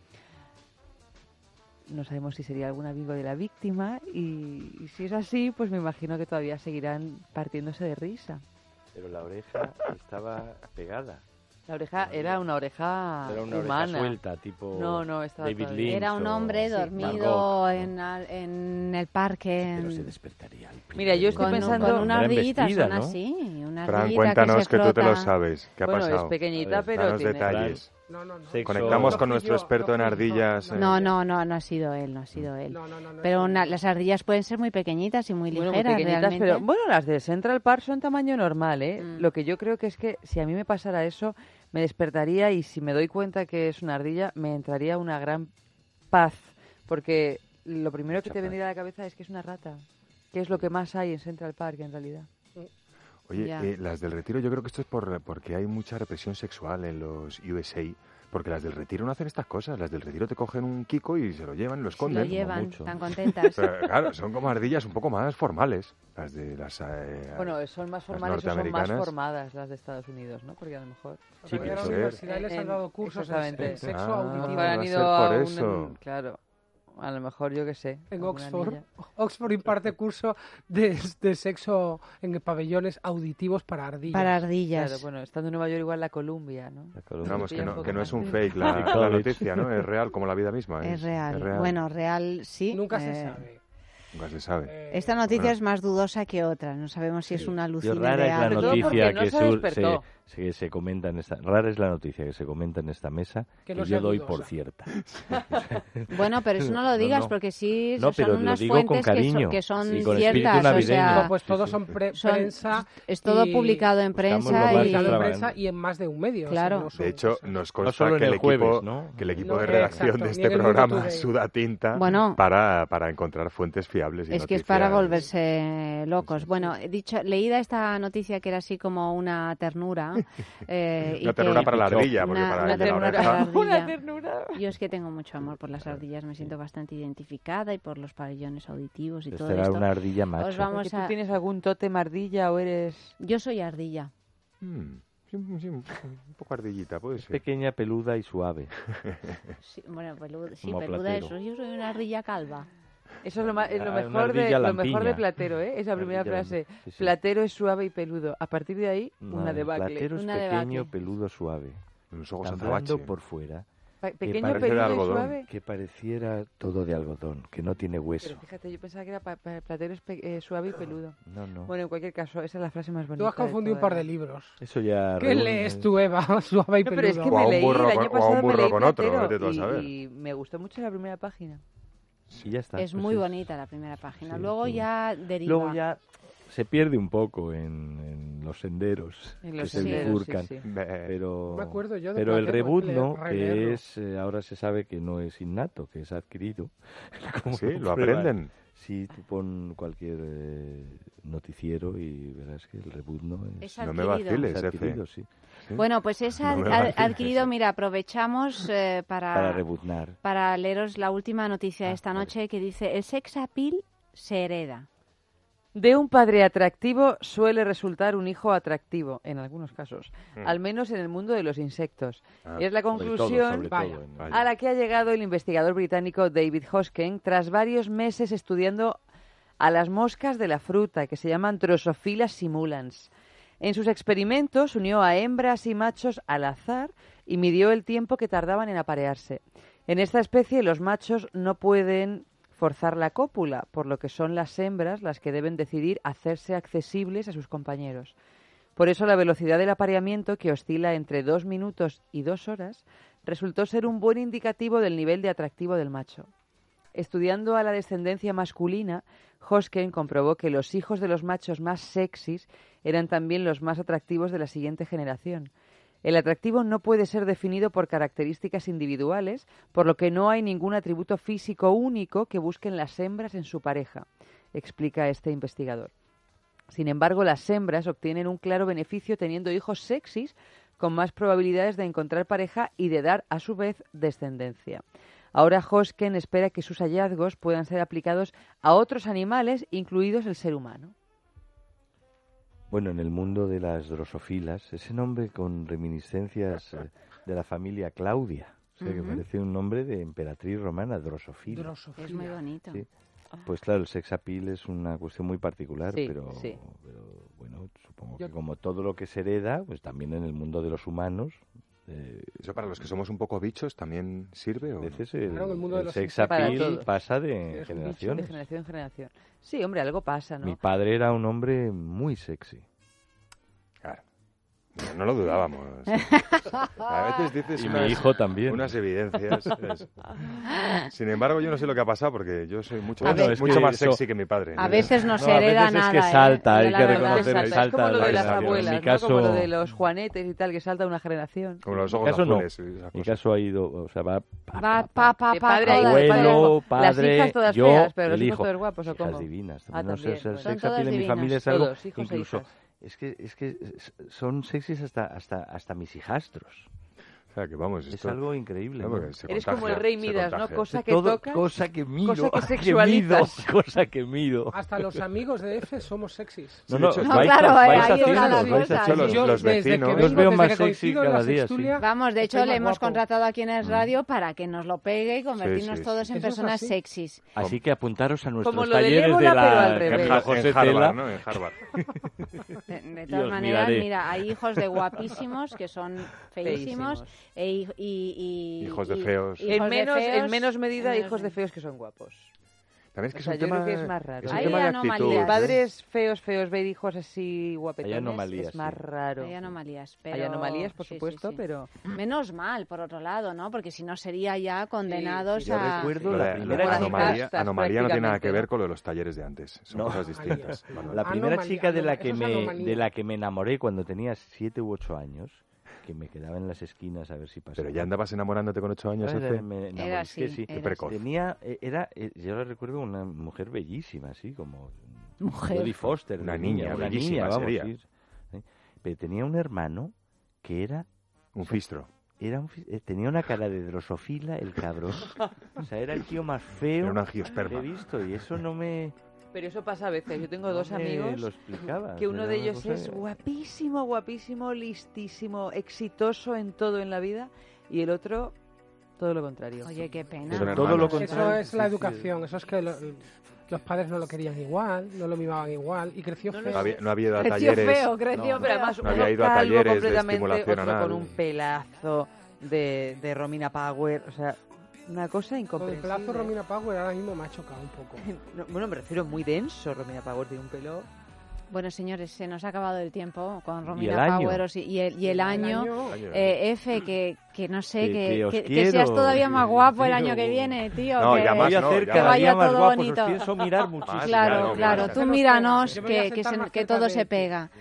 Speaker 3: No sabemos si sería algún amigo de la víctima y, y si es así, pues me imagino que todavía seguirán partiéndose de risa.
Speaker 5: Pero la oreja estaba pegada.
Speaker 3: La oreja era una oreja
Speaker 5: Era una
Speaker 3: humana.
Speaker 5: oreja suelta, tipo
Speaker 3: no, no, estaba
Speaker 5: David
Speaker 3: todavía.
Speaker 5: Lynch.
Speaker 2: Era un hombre
Speaker 5: Sí,
Speaker 2: dormido
Speaker 5: Van Gogh,
Speaker 2: en, al- en el parque.
Speaker 5: Pero
Speaker 2: en-
Speaker 5: se despertaría. al
Speaker 3: Mira, yo estoy
Speaker 2: con,
Speaker 3: pensando...
Speaker 2: con una
Speaker 5: Era
Speaker 2: ardillita,
Speaker 5: vestida,
Speaker 2: son
Speaker 5: ¿no?
Speaker 2: así. Una
Speaker 6: Fran,
Speaker 2: ardillita
Speaker 6: cuéntanos
Speaker 2: que, se
Speaker 6: que, tú te lo
Speaker 2: frota.
Speaker 6: sabes. ¿Qué ha
Speaker 3: bueno,
Speaker 6: pasado?
Speaker 3: es pequeñita,
Speaker 5: A ver,
Speaker 3: pero
Speaker 6: Danos
Speaker 3: tiene...
Speaker 6: detalles.
Speaker 4: No, no, no.
Speaker 5: Sexo-
Speaker 6: Conectamos con
Speaker 4: No
Speaker 6: nuestro
Speaker 4: fui yo,
Speaker 6: experto
Speaker 4: no
Speaker 6: en
Speaker 4: fui yo.
Speaker 6: ardillas. eh.
Speaker 2: No, no, no, no ha sido él, no ha sido él.
Speaker 4: No, no, no, no,
Speaker 2: Pero
Speaker 4: no.
Speaker 2: una- las ardillas pueden ser muy pequeñitas y muy
Speaker 3: Bueno, muy
Speaker 2: ligeras,
Speaker 3: pequeñitas,
Speaker 2: realmente.
Speaker 3: pero bueno, las de Central Park son tamaño normal, ¿eh?
Speaker 2: Mm.
Speaker 3: Lo que yo creo que es que si a mí me pasara eso, me despertaría y si me doy cuenta que es una ardilla, me entraría una gran paz, porque lo primero
Speaker 5: Mucha
Speaker 3: que te
Speaker 5: paz.
Speaker 3: vendría a la cabeza es que es una rata, que es lo que más hay en Central Park en realidad.
Speaker 6: Oye,
Speaker 2: Ya.
Speaker 6: eh, las del Retiro, yo creo que esto es por, porque hay mucha represión sexual en los U S A, porque las del Retiro no hacen estas cosas. Las del Retiro te cogen un kiko y se lo llevan, lo
Speaker 2: Se
Speaker 6: esconden.
Speaker 2: lo llevan,
Speaker 5: mucho.
Speaker 2: tan contentas.
Speaker 6: Pero, claro, son como ardillas un poco más formales. Las de las... eh,
Speaker 3: Bueno, son más
Speaker 6: las
Speaker 3: formales o son más
Speaker 6: norteamericanas.
Speaker 3: formadas las de Estados Unidos, ¿no? Porque a lo mejor...
Speaker 5: Sí,
Speaker 4: Porque a la
Speaker 5: puede ser.
Speaker 4: universidad les han
Speaker 3: En-
Speaker 4: dado cursos en,
Speaker 3: exactamente.
Speaker 4: en sexo
Speaker 6: Ah,
Speaker 3: A lo
Speaker 4: auditivo.
Speaker 3: mejor
Speaker 6: va
Speaker 3: han
Speaker 6: a
Speaker 3: ido
Speaker 6: ser
Speaker 3: a
Speaker 6: por
Speaker 3: un-
Speaker 6: eso.
Speaker 3: Claro, a lo mejor yo qué sé.
Speaker 4: En
Speaker 3: alguna
Speaker 4: Oxford,
Speaker 3: niña.
Speaker 4: Oxford imparte curso de, de sexo en pabellones auditivos para ardillas.
Speaker 2: Para ardillas.
Speaker 3: Claro, bueno, estando en Nueva York igual la Columbia, ¿no?
Speaker 5: La columna.
Speaker 6: Vamos, que
Speaker 3: pilla un
Speaker 6: no,
Speaker 3: poco
Speaker 6: que no
Speaker 3: más
Speaker 6: es un
Speaker 3: de-
Speaker 6: fake la,
Speaker 5: Sí,
Speaker 6: la
Speaker 5: college.
Speaker 6: noticia, ¿no? Es real, como la vida misma.
Speaker 2: Es real. Bueno, real sí.
Speaker 4: Nunca se
Speaker 2: eh,
Speaker 4: sabe.
Speaker 6: Nunca se sabe.
Speaker 4: Eh,
Speaker 2: Esta noticia
Speaker 6: Bueno.
Speaker 2: es más dudosa que otra. No sabemos si es una
Speaker 5: Yo,
Speaker 2: alucina
Speaker 5: rara es la
Speaker 2: real.
Speaker 3: Sobre todo
Speaker 5: noticia
Speaker 3: porque no
Speaker 5: que
Speaker 3: se
Speaker 5: sur-
Speaker 3: despertó.
Speaker 5: se, se, se comenta en esta rara es la noticia que se comenta en esta mesa
Speaker 4: Que
Speaker 5: que,
Speaker 4: no
Speaker 5: yo
Speaker 4: sea
Speaker 5: doy
Speaker 4: dudosa.
Speaker 5: por cierta.
Speaker 2: Bueno, pero eso no lo
Speaker 5: No,
Speaker 2: digas
Speaker 5: no.
Speaker 2: porque sí
Speaker 5: No,
Speaker 2: son
Speaker 5: pero lo
Speaker 2: unas
Speaker 5: digo con
Speaker 2: fuentes que son,
Speaker 5: cariño
Speaker 2: que son
Speaker 5: y con espíritu
Speaker 2: ciertas. O
Speaker 5: navideño.
Speaker 2: sea,
Speaker 4: No, pues
Speaker 5: Sí,
Speaker 4: todos
Speaker 5: sí,
Speaker 4: son
Speaker 5: sí.
Speaker 4: pre-
Speaker 2: son-
Speaker 4: prensa.
Speaker 2: es todo
Speaker 4: y-
Speaker 2: publicado en
Speaker 5: Buscamos
Speaker 2: prensa
Speaker 5: lo más
Speaker 2: y
Speaker 4: publicado en
Speaker 5: extravagante.
Speaker 4: prensa y en más de un medio. o sea,
Speaker 2: Claro.
Speaker 4: no son
Speaker 6: De hecho,
Speaker 4: cosas.
Speaker 6: nos
Speaker 5: No
Speaker 6: consta
Speaker 5: solo en
Speaker 6: que, el
Speaker 5: el
Speaker 6: equipo,
Speaker 5: jueves, ¿no?
Speaker 6: que el equipo
Speaker 4: No,
Speaker 6: de redacción
Speaker 4: exacto,
Speaker 6: de
Speaker 4: ni
Speaker 6: este
Speaker 4: en el Mundo
Speaker 6: programa
Speaker 4: Today.
Speaker 6: suda tinta
Speaker 2: Bueno.
Speaker 6: para, para encontrar fuentes fiables y
Speaker 2: es que es para
Speaker 6: noticias.
Speaker 2: volverse locos. Bueno, he dicho, leída esta noticia que era así como una ternura. eh, y
Speaker 6: Una ternura
Speaker 2: que-
Speaker 6: para la ardilla, porque
Speaker 2: Una-
Speaker 6: para
Speaker 2: una
Speaker 6: el de la
Speaker 2: ternura
Speaker 6: oreja...
Speaker 2: para la ardilla.
Speaker 3: Una ternura.
Speaker 2: Yo es que tengo mucho amor por las ardillas, me siento bastante identificada y por los pabellones auditivos y
Speaker 5: Esta
Speaker 2: todo
Speaker 5: era
Speaker 2: esto.
Speaker 5: una ardilla
Speaker 2: Os
Speaker 5: macho.
Speaker 2: vamos
Speaker 3: ¿Porque
Speaker 2: a...
Speaker 3: ¿Tú tienes algún tótem ardilla o eres...?
Speaker 2: Yo soy ardilla.
Speaker 6: Mm, sí, sí, un poco ardillita, puede
Speaker 5: Es
Speaker 6: ser.
Speaker 5: pequeña, peluda y suave.
Speaker 2: Sí, bueno, peluda, sí,
Speaker 5: Como
Speaker 2: peluda
Speaker 5: Platero.
Speaker 2: eso. Yo soy una ardilla calva.
Speaker 3: Eso es lo, ma- es lo
Speaker 5: Ah, una
Speaker 3: mejor de
Speaker 5: ardilla
Speaker 3: lo mejor de
Speaker 5: lampiña.
Speaker 3: Platero, ¿eh? Esa
Speaker 5: Una
Speaker 3: primera
Speaker 5: ardilla
Speaker 3: frase.
Speaker 5: lampiña. Sí, sí.
Speaker 3: Platero es suave y peludo. A partir de ahí,
Speaker 5: No,
Speaker 3: una
Speaker 5: el
Speaker 3: debacle.
Speaker 5: platero es
Speaker 2: Una
Speaker 5: pequeño,
Speaker 2: debacle.
Speaker 5: peludo, suave.
Speaker 6: Los ojos
Speaker 5: Tan
Speaker 6: azabache.
Speaker 5: blando por fuera.
Speaker 3: Pa-
Speaker 5: que
Speaker 3: pequeño,
Speaker 5: parece
Speaker 3: peludo
Speaker 6: de
Speaker 3: y
Speaker 6: algodón.
Speaker 3: suave.
Speaker 5: Que pareciera todo de algodón, que no tiene hueso.
Speaker 3: Pero fíjate, yo pensaba que era pa- pa- Platero es pe- eh, suave y peludo.
Speaker 5: No, no.
Speaker 3: Bueno, en cualquier caso, esa es la frase más bonita.
Speaker 4: Tú has confundido un par de
Speaker 3: libros.
Speaker 4: libros.
Speaker 5: Eso ya...
Speaker 4: ¿Qué
Speaker 5: reúne-
Speaker 4: lees tú, Eva? Suave y
Speaker 3: No,
Speaker 4: peludo.
Speaker 3: pero es que
Speaker 6: O a
Speaker 3: me
Speaker 6: un
Speaker 3: leí,
Speaker 6: burro
Speaker 3: el
Speaker 6: con-
Speaker 3: año
Speaker 6: o a un
Speaker 3: pasado me
Speaker 6: burro
Speaker 3: leí
Speaker 6: con otro,
Speaker 3: Platero
Speaker 6: vete tú a
Speaker 3: y-
Speaker 6: saber.
Speaker 3: y me gustó mucho la primera página.
Speaker 5: Y ya está.
Speaker 2: Es
Speaker 5: pues
Speaker 2: muy
Speaker 5: es-
Speaker 2: bonita la primera página.
Speaker 5: sí,
Speaker 2: Luego
Speaker 5: sí.
Speaker 2: ya deriva.
Speaker 5: Luego ya se pierde un poco en, en los senderos
Speaker 3: En
Speaker 5: que
Speaker 3: los
Speaker 5: se
Speaker 3: senderos,
Speaker 5: bifurcan.
Speaker 3: sí, sí.
Speaker 5: Pero,
Speaker 4: Me acuerdo yo de
Speaker 5: pero el
Speaker 4: Platero,
Speaker 5: rebuzno,
Speaker 4: le- releerlo.
Speaker 5: que es, eh, ahora se sabe que no es innato, que es adquirido. Como
Speaker 6: Sí, lo
Speaker 5: prueban.
Speaker 6: aprenden.
Speaker 5: Sí, tú pon cualquier eh, noticiero y verás que el rebuzno es,
Speaker 2: Es
Speaker 6: No me
Speaker 2: adquirido.
Speaker 6: vaciles,
Speaker 5: es
Speaker 6: Efe.
Speaker 5: adquirido, sí.
Speaker 6: ¿Sí?
Speaker 2: Bueno, pues es ad-
Speaker 6: No me
Speaker 2: ad-
Speaker 6: vaciles,
Speaker 2: adquirido.
Speaker 6: Efe.
Speaker 2: Mira, aprovechamos eh, para,
Speaker 5: Para rebuznar.
Speaker 2: para leeros la última noticia de
Speaker 5: Ah,
Speaker 2: esta
Speaker 5: vale.
Speaker 2: noche que dice: el sex appeal se hereda.
Speaker 3: De un padre atractivo suele resultar un hijo atractivo, en algunos casos,
Speaker 6: Mm.
Speaker 3: al menos en el mundo de los insectos.
Speaker 6: Ah,
Speaker 3: es la
Speaker 5: Sobre todo,
Speaker 3: conclusión
Speaker 5: sobre
Speaker 4: Vaya.
Speaker 5: todo en-
Speaker 6: Vaya.
Speaker 3: a la que ha llegado el investigador británico David Hosken tras varios meses estudiando a las moscas de la fruta, que se llaman Drosophila simulans. En sus experimentos unió a hembras y machos al azar y midió el tiempo que tardaban en aparearse. En esta especie los machos no pueden forzar la cópula, por lo que son las hembras las que deben decidir hacerse accesibles a sus compañeros. Por eso la velocidad del apareamiento, que oscila entre dos minutos y dos horas, resultó ser un buen indicativo del nivel de atractivo del macho. Estudiando a la descendencia masculina, Hosken comprobó que los hijos de los machos más sexys eran también los más atractivos de la siguiente generación. El atractivo no puede ser definido por características individuales, por lo que no hay ningún atributo físico único que busquen las hembras en su pareja, explica este investigador. Sin embargo, las hembras obtienen un claro beneficio teniendo hijos sexys con más probabilidades de encontrar pareja y de dar, a su vez, descendencia. Ahora Hosken espera que sus hallazgos puedan ser aplicados a otros animales, incluidos el ser humano.
Speaker 5: Bueno, en el mundo de las drosofilas, ese nombre con reminiscencias eh, de la familia Claudia, o sea, uh-huh. que parece un nombre de emperatriz romana, drosofila.
Speaker 2: Drosofila. Es muy bonito.
Speaker 5: Sí. Pues claro, el sex appeal es una cuestión muy particular,
Speaker 3: sí,
Speaker 5: pero,
Speaker 3: sí.
Speaker 5: pero bueno, supongo que como todo lo que se hereda, pues también en el mundo de los humanos...
Speaker 6: Eh, ¿Eso para los que somos un poco bichos también sirve? ¿O
Speaker 5: a veces el,
Speaker 4: claro, el, mundo
Speaker 5: el
Speaker 4: de los
Speaker 5: sex appeal pasa de generaciones.
Speaker 3: De generación en generación. Sí, hombre, algo pasa, ¿no?
Speaker 5: Mi padre era un hombre muy sexy.
Speaker 6: Claro. No, no lo dudábamos. A veces dices
Speaker 5: y
Speaker 6: unas,
Speaker 5: mi hijo también.
Speaker 6: unas evidencias. Es... Sin embargo, yo no sé lo que ha pasado porque yo soy mucho,
Speaker 2: a
Speaker 6: más,
Speaker 2: ver,
Speaker 6: mucho más
Speaker 5: eso...
Speaker 6: sexy que mi padre.
Speaker 2: A veces no, no se
Speaker 5: a
Speaker 2: hereda
Speaker 5: veces
Speaker 2: nada.
Speaker 5: Es que salta,
Speaker 2: ¿eh?
Speaker 5: hay que reconocer que salta.
Speaker 3: Es como lo de las abuelas,
Speaker 5: en mi
Speaker 3: ¿no?
Speaker 5: caso,
Speaker 3: Como lo de los juanetes y tal, que salta una generación.
Speaker 6: Como los ojos
Speaker 5: caso
Speaker 6: azules.
Speaker 5: No. En mi caso ha ido, o sea, va... Pa,
Speaker 2: va pa, pa, pa,
Speaker 3: padre,
Speaker 5: abuelo, padre,
Speaker 3: las hijas todas
Speaker 5: yo,
Speaker 3: feas, pero
Speaker 5: el
Speaker 3: los
Speaker 5: hijo.
Speaker 3: hijos todos guapos, ¿o cómo?
Speaker 5: Hijas divinas.
Speaker 3: Ah,
Speaker 5: no sé, o sea, el
Speaker 2: Son
Speaker 5: sex appeal en mi
Speaker 2: divinas.
Speaker 5: familia es algo,
Speaker 3: Todos, hijos
Speaker 5: incluso...
Speaker 3: e hijas.
Speaker 5: Es que, es que son sexys hasta, hasta, hasta mis hijastros.
Speaker 6: O sea, que vamos,
Speaker 5: es
Speaker 6: esto...
Speaker 5: algo increíble.
Speaker 6: No,
Speaker 5: ¿no?
Speaker 3: Eres
Speaker 6: contagia,
Speaker 3: como el rey Midas, ¿no? Cosa que
Speaker 5: Todo,
Speaker 3: tocas,
Speaker 5: cosa que mido,
Speaker 3: cosa que
Speaker 5: que
Speaker 3: sexualizas.
Speaker 5: mido, cosa que mido.
Speaker 4: Hasta los amigos de F somos sexys.
Speaker 5: No, no,
Speaker 6: sí,
Speaker 2: no
Speaker 5: vais,
Speaker 2: claro,
Speaker 5: a,
Speaker 2: eh,
Speaker 5: vais
Speaker 2: ahí está la
Speaker 5: haciendo, vais
Speaker 2: cosa.
Speaker 5: haciendo.
Speaker 6: Los,
Speaker 4: Yo,
Speaker 6: los
Speaker 4: desde
Speaker 6: vecinos.
Speaker 4: que
Speaker 5: Yo os
Speaker 4: vengo,
Speaker 5: veo
Speaker 4: desde
Speaker 5: más
Speaker 4: que
Speaker 5: sexy
Speaker 4: coincido en
Speaker 5: cada
Speaker 4: la
Speaker 5: día,
Speaker 4: sextulia,
Speaker 5: sí.
Speaker 2: Vamos, de hecho
Speaker 4: estoy
Speaker 2: le
Speaker 4: más
Speaker 2: hemos
Speaker 4: guapo.
Speaker 2: contratado aquí en el radio para que nos lo pegue y convertirnos
Speaker 6: sí,
Speaker 2: todos
Speaker 6: sí.
Speaker 2: en
Speaker 4: Eso es
Speaker 2: personas
Speaker 4: así.
Speaker 2: sexys.
Speaker 5: Así que apuntaros a nuestros
Speaker 3: Como lo del
Speaker 5: talleres
Speaker 3: ébola,
Speaker 5: de
Speaker 3: pero al
Speaker 5: la
Speaker 3: revés.
Speaker 5: Camila
Speaker 6: En
Speaker 5: José
Speaker 6: Harvard,
Speaker 5: Tela.
Speaker 6: ¿no? En Harvard.
Speaker 2: De, de
Speaker 5: Y
Speaker 2: todas
Speaker 5: os
Speaker 2: maneras,
Speaker 5: miraré.
Speaker 2: mira, hay hijos de guapísimos que son feísimos,
Speaker 3: Feísimos.
Speaker 2: e, y, y,
Speaker 6: Hijos de
Speaker 2: y-
Speaker 6: feos.
Speaker 2: hijos
Speaker 3: En
Speaker 2: de
Speaker 3: menos,
Speaker 2: feos,
Speaker 3: en menos medida,
Speaker 2: en
Speaker 3: hijos de
Speaker 2: menos-
Speaker 3: feos que son guapos.
Speaker 6: También es que
Speaker 3: O
Speaker 6: es
Speaker 3: sea,
Speaker 6: un
Speaker 3: yo
Speaker 6: tema,
Speaker 3: creo que es más raro.
Speaker 6: es un
Speaker 2: Hay
Speaker 6: tema de
Speaker 2: anomalías.
Speaker 6: actitud.
Speaker 3: De
Speaker 6: ¿eh?
Speaker 3: padres feos, feos, ver hijos así guapetones,
Speaker 5: Hay anomalías,
Speaker 3: es más
Speaker 5: sí.
Speaker 3: raro.
Speaker 2: Hay anomalías, pero...
Speaker 3: Hay anomalías, por
Speaker 2: sí, sí,
Speaker 3: supuesto,
Speaker 2: sí.
Speaker 3: pero...
Speaker 2: Menos mal, por otro lado, ¿no? Porque si no sería ya condenados
Speaker 5: Yo
Speaker 2: a...
Speaker 5: recuerdo
Speaker 6: Lo
Speaker 5: la
Speaker 6: de-
Speaker 5: primera
Speaker 6: la
Speaker 3: Las
Speaker 6: anomalía,
Speaker 3: castas,
Speaker 6: anomalía no tiene nada que
Speaker 3: prácticamente,
Speaker 6: ver
Speaker 3: ¿no?
Speaker 6: con lo de los talleres de antes. Son
Speaker 5: No.
Speaker 6: cosas distintas. Vale.
Speaker 5: La primera
Speaker 4: Anomalía,
Speaker 5: chica de la
Speaker 4: anoma-
Speaker 5: que
Speaker 4: eso es
Speaker 5: me
Speaker 4: anomalía.
Speaker 5: de la que me enamoré cuando tenía siete u ocho años, que me quedaba en las esquinas a ver si pasaba.
Speaker 6: Pero ya andabas enamorándote con ocho años,
Speaker 5: Era-
Speaker 6: Efe.
Speaker 5: me enamoré,
Speaker 2: Era
Speaker 5: es que
Speaker 2: así,
Speaker 5: sí.
Speaker 2: era
Speaker 6: precoz.
Speaker 5: Tenía, eh, era, eh, yo la recuerdo una mujer bellísima, así como
Speaker 2: Mujer.
Speaker 5: Jodie Foster,
Speaker 6: Una
Speaker 5: de
Speaker 6: niña,
Speaker 5: una
Speaker 6: bellísima
Speaker 5: niña, vamos,
Speaker 6: sería.
Speaker 5: sí, sí. Pero tenía un hermano que era
Speaker 6: Un fistro.
Speaker 5: era un fi- eh, tenía una cara de drosofila, el cabrón. O sea, era el tío más feo
Speaker 6: Era un
Speaker 5: que
Speaker 6: angiosperma.
Speaker 5: he visto y eso no me
Speaker 3: Pero eso pasa a veces. Yo tengo
Speaker 5: no
Speaker 3: dos
Speaker 5: me
Speaker 3: amigos
Speaker 5: lo explicaba.
Speaker 3: que uno
Speaker 5: Era
Speaker 3: de
Speaker 5: una
Speaker 3: ellos
Speaker 5: cosa
Speaker 3: es
Speaker 5: que-
Speaker 3: guapísimo, guapísimo, listísimo, exitoso en todo en la vida y el otro todo lo contrario.
Speaker 2: Oye, qué pena.
Speaker 6: Son
Speaker 2: ¿no?
Speaker 5: todo lo
Speaker 6: hermanos.
Speaker 5: contrario.
Speaker 4: Eso es la
Speaker 5: Sí, sí.
Speaker 4: educación, eso es que lo- los padres no lo querían igual, no lo mimaban igual y creció feo.
Speaker 6: No había, no había ido a
Speaker 2: Creció
Speaker 6: talleres.
Speaker 2: feo, creció
Speaker 3: No, pero además
Speaker 6: No
Speaker 3: uno
Speaker 6: había ido a
Speaker 3: calvo
Speaker 6: talleres de
Speaker 3: completamente,
Speaker 6: estimulación
Speaker 3: otro
Speaker 6: anal.
Speaker 3: con un pelazo de, de Romina Power, o sea, una cosa
Speaker 4: Con el
Speaker 3: incomprensible.
Speaker 4: plazo Romina Power ahora mismo me ha chocado un poco.
Speaker 3: No, bueno, me refiero muy denso, Romina Power tiene un pelo...
Speaker 2: Bueno, señores, se nos ha acabado el tiempo con
Speaker 5: el
Speaker 2: Romina
Speaker 5: año.
Speaker 2: Power os- y el, y el año.
Speaker 6: año.
Speaker 2: Eh, F, que, que no sé,
Speaker 5: Que-
Speaker 2: que,
Speaker 5: que os
Speaker 2: que- que
Speaker 5: quiero,
Speaker 2: seas todavía más
Speaker 5: que
Speaker 2: guapo el
Speaker 5: quiero.
Speaker 2: año que viene, tío.
Speaker 6: No,
Speaker 2: que,
Speaker 6: ya más
Speaker 5: Voy a
Speaker 6: no,
Speaker 5: hacer
Speaker 6: ya
Speaker 5: cada
Speaker 6: más.
Speaker 5: día
Speaker 2: vaya
Speaker 5: más
Speaker 2: todo
Speaker 5: guapos,
Speaker 2: bonito.
Speaker 5: os pienso mirar muchísimo.
Speaker 6: Más,
Speaker 2: Claro,
Speaker 6: claro,
Speaker 2: claro.
Speaker 6: más.
Speaker 2: Tú
Speaker 4: Yo me
Speaker 2: míranos,
Speaker 4: voy a
Speaker 2: que, que,
Speaker 4: sentar
Speaker 2: se-
Speaker 4: más
Speaker 2: que
Speaker 4: cerca
Speaker 2: todo
Speaker 4: de
Speaker 2: se
Speaker 4: ti.
Speaker 2: pega.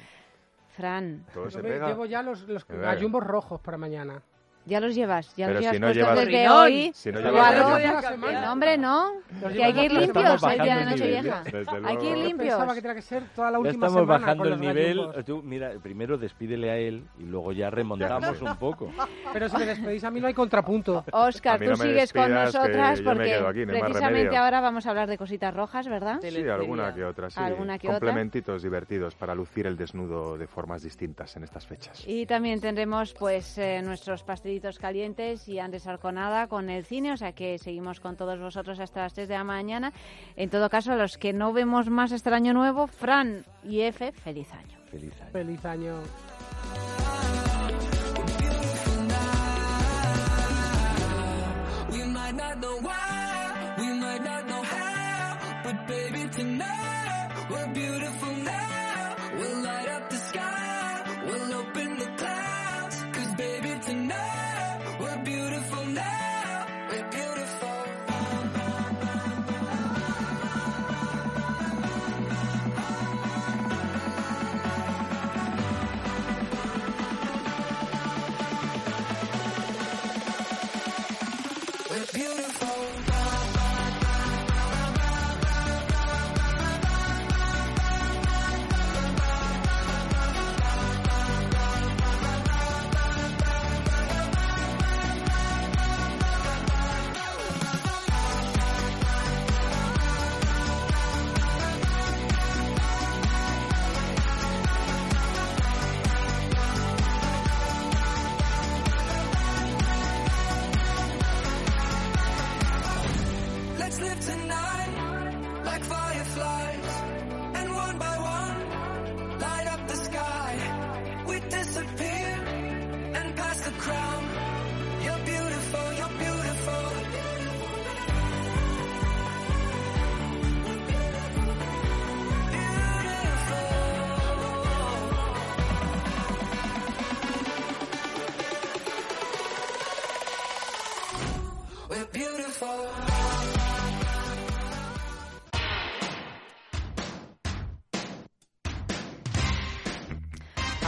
Speaker 2: Fran,
Speaker 6: Todo
Speaker 4: Yo
Speaker 6: se
Speaker 4: me-
Speaker 6: pega.
Speaker 4: llevo ya los, los
Speaker 6: Que venga.
Speaker 4: gallumbos rojos para mañana.
Speaker 2: ya los llevas, ya
Speaker 6: Pero
Speaker 2: los
Speaker 6: si
Speaker 2: llevas
Speaker 6: no
Speaker 2: puestos
Speaker 6: llevas-
Speaker 2: desde
Speaker 3: Rinón.
Speaker 2: hoy.
Speaker 6: Si no
Speaker 2: o
Speaker 6: llevas-
Speaker 2: algo.
Speaker 6: Los
Speaker 4: llevas-
Speaker 2: No, hombre, no.
Speaker 4: Los
Speaker 2: Que hay que ir
Speaker 4: llevas-
Speaker 2: limpios
Speaker 5: Estamos
Speaker 2: el día de
Speaker 5: bajando el
Speaker 2: Nochevieja.
Speaker 6: nivel, desde
Speaker 2: Hay
Speaker 6: luego.
Speaker 2: que ir
Speaker 4: Yo
Speaker 2: limpios.
Speaker 4: pensaba que tenía que ser toda la
Speaker 5: Ya
Speaker 4: última
Speaker 5: estamos
Speaker 4: semana
Speaker 5: bajando
Speaker 4: con
Speaker 5: el
Speaker 4: los
Speaker 5: nivel.
Speaker 4: gallumbos.
Speaker 5: Tú, mira, primero despídele a él y luego ya remontamos un poco.
Speaker 4: Pero si me despedís a mí no hay contrapunto.
Speaker 2: Oscar,
Speaker 6: A mí
Speaker 2: tú
Speaker 6: no me
Speaker 2: sigues con
Speaker 6: despidas, que
Speaker 2: nosotras
Speaker 6: yo me
Speaker 2: porque
Speaker 6: quedo aquí, no hay más
Speaker 2: precisamente
Speaker 6: remedio.
Speaker 2: ahora vamos a hablar de cositas rojas, ¿verdad?
Speaker 6: Sí, alguna que otra, sí.
Speaker 2: Alguna que otra.
Speaker 6: Complementitos divertidos para lucir el desnudo de formas distintas en estas fechas.
Speaker 2: Y también tendremos pues eh, nuestros pastelitos calientes y Andrés Arconada con el cine, o sea que seguimos con todos vosotros hasta las tres de la mañana. En todo caso, a los que no vemos más hasta el año nuevo, Fran y F, feliz año.
Speaker 5: Feliz año.
Speaker 4: Feliz año.
Speaker 7: We might not know why, we might not know how, but baby tonight, we're beautiful now. We'll light up the sky, we'll open the clouds, 'cause baby tonight, we're beautiful now, we're beautiful. We're beautiful.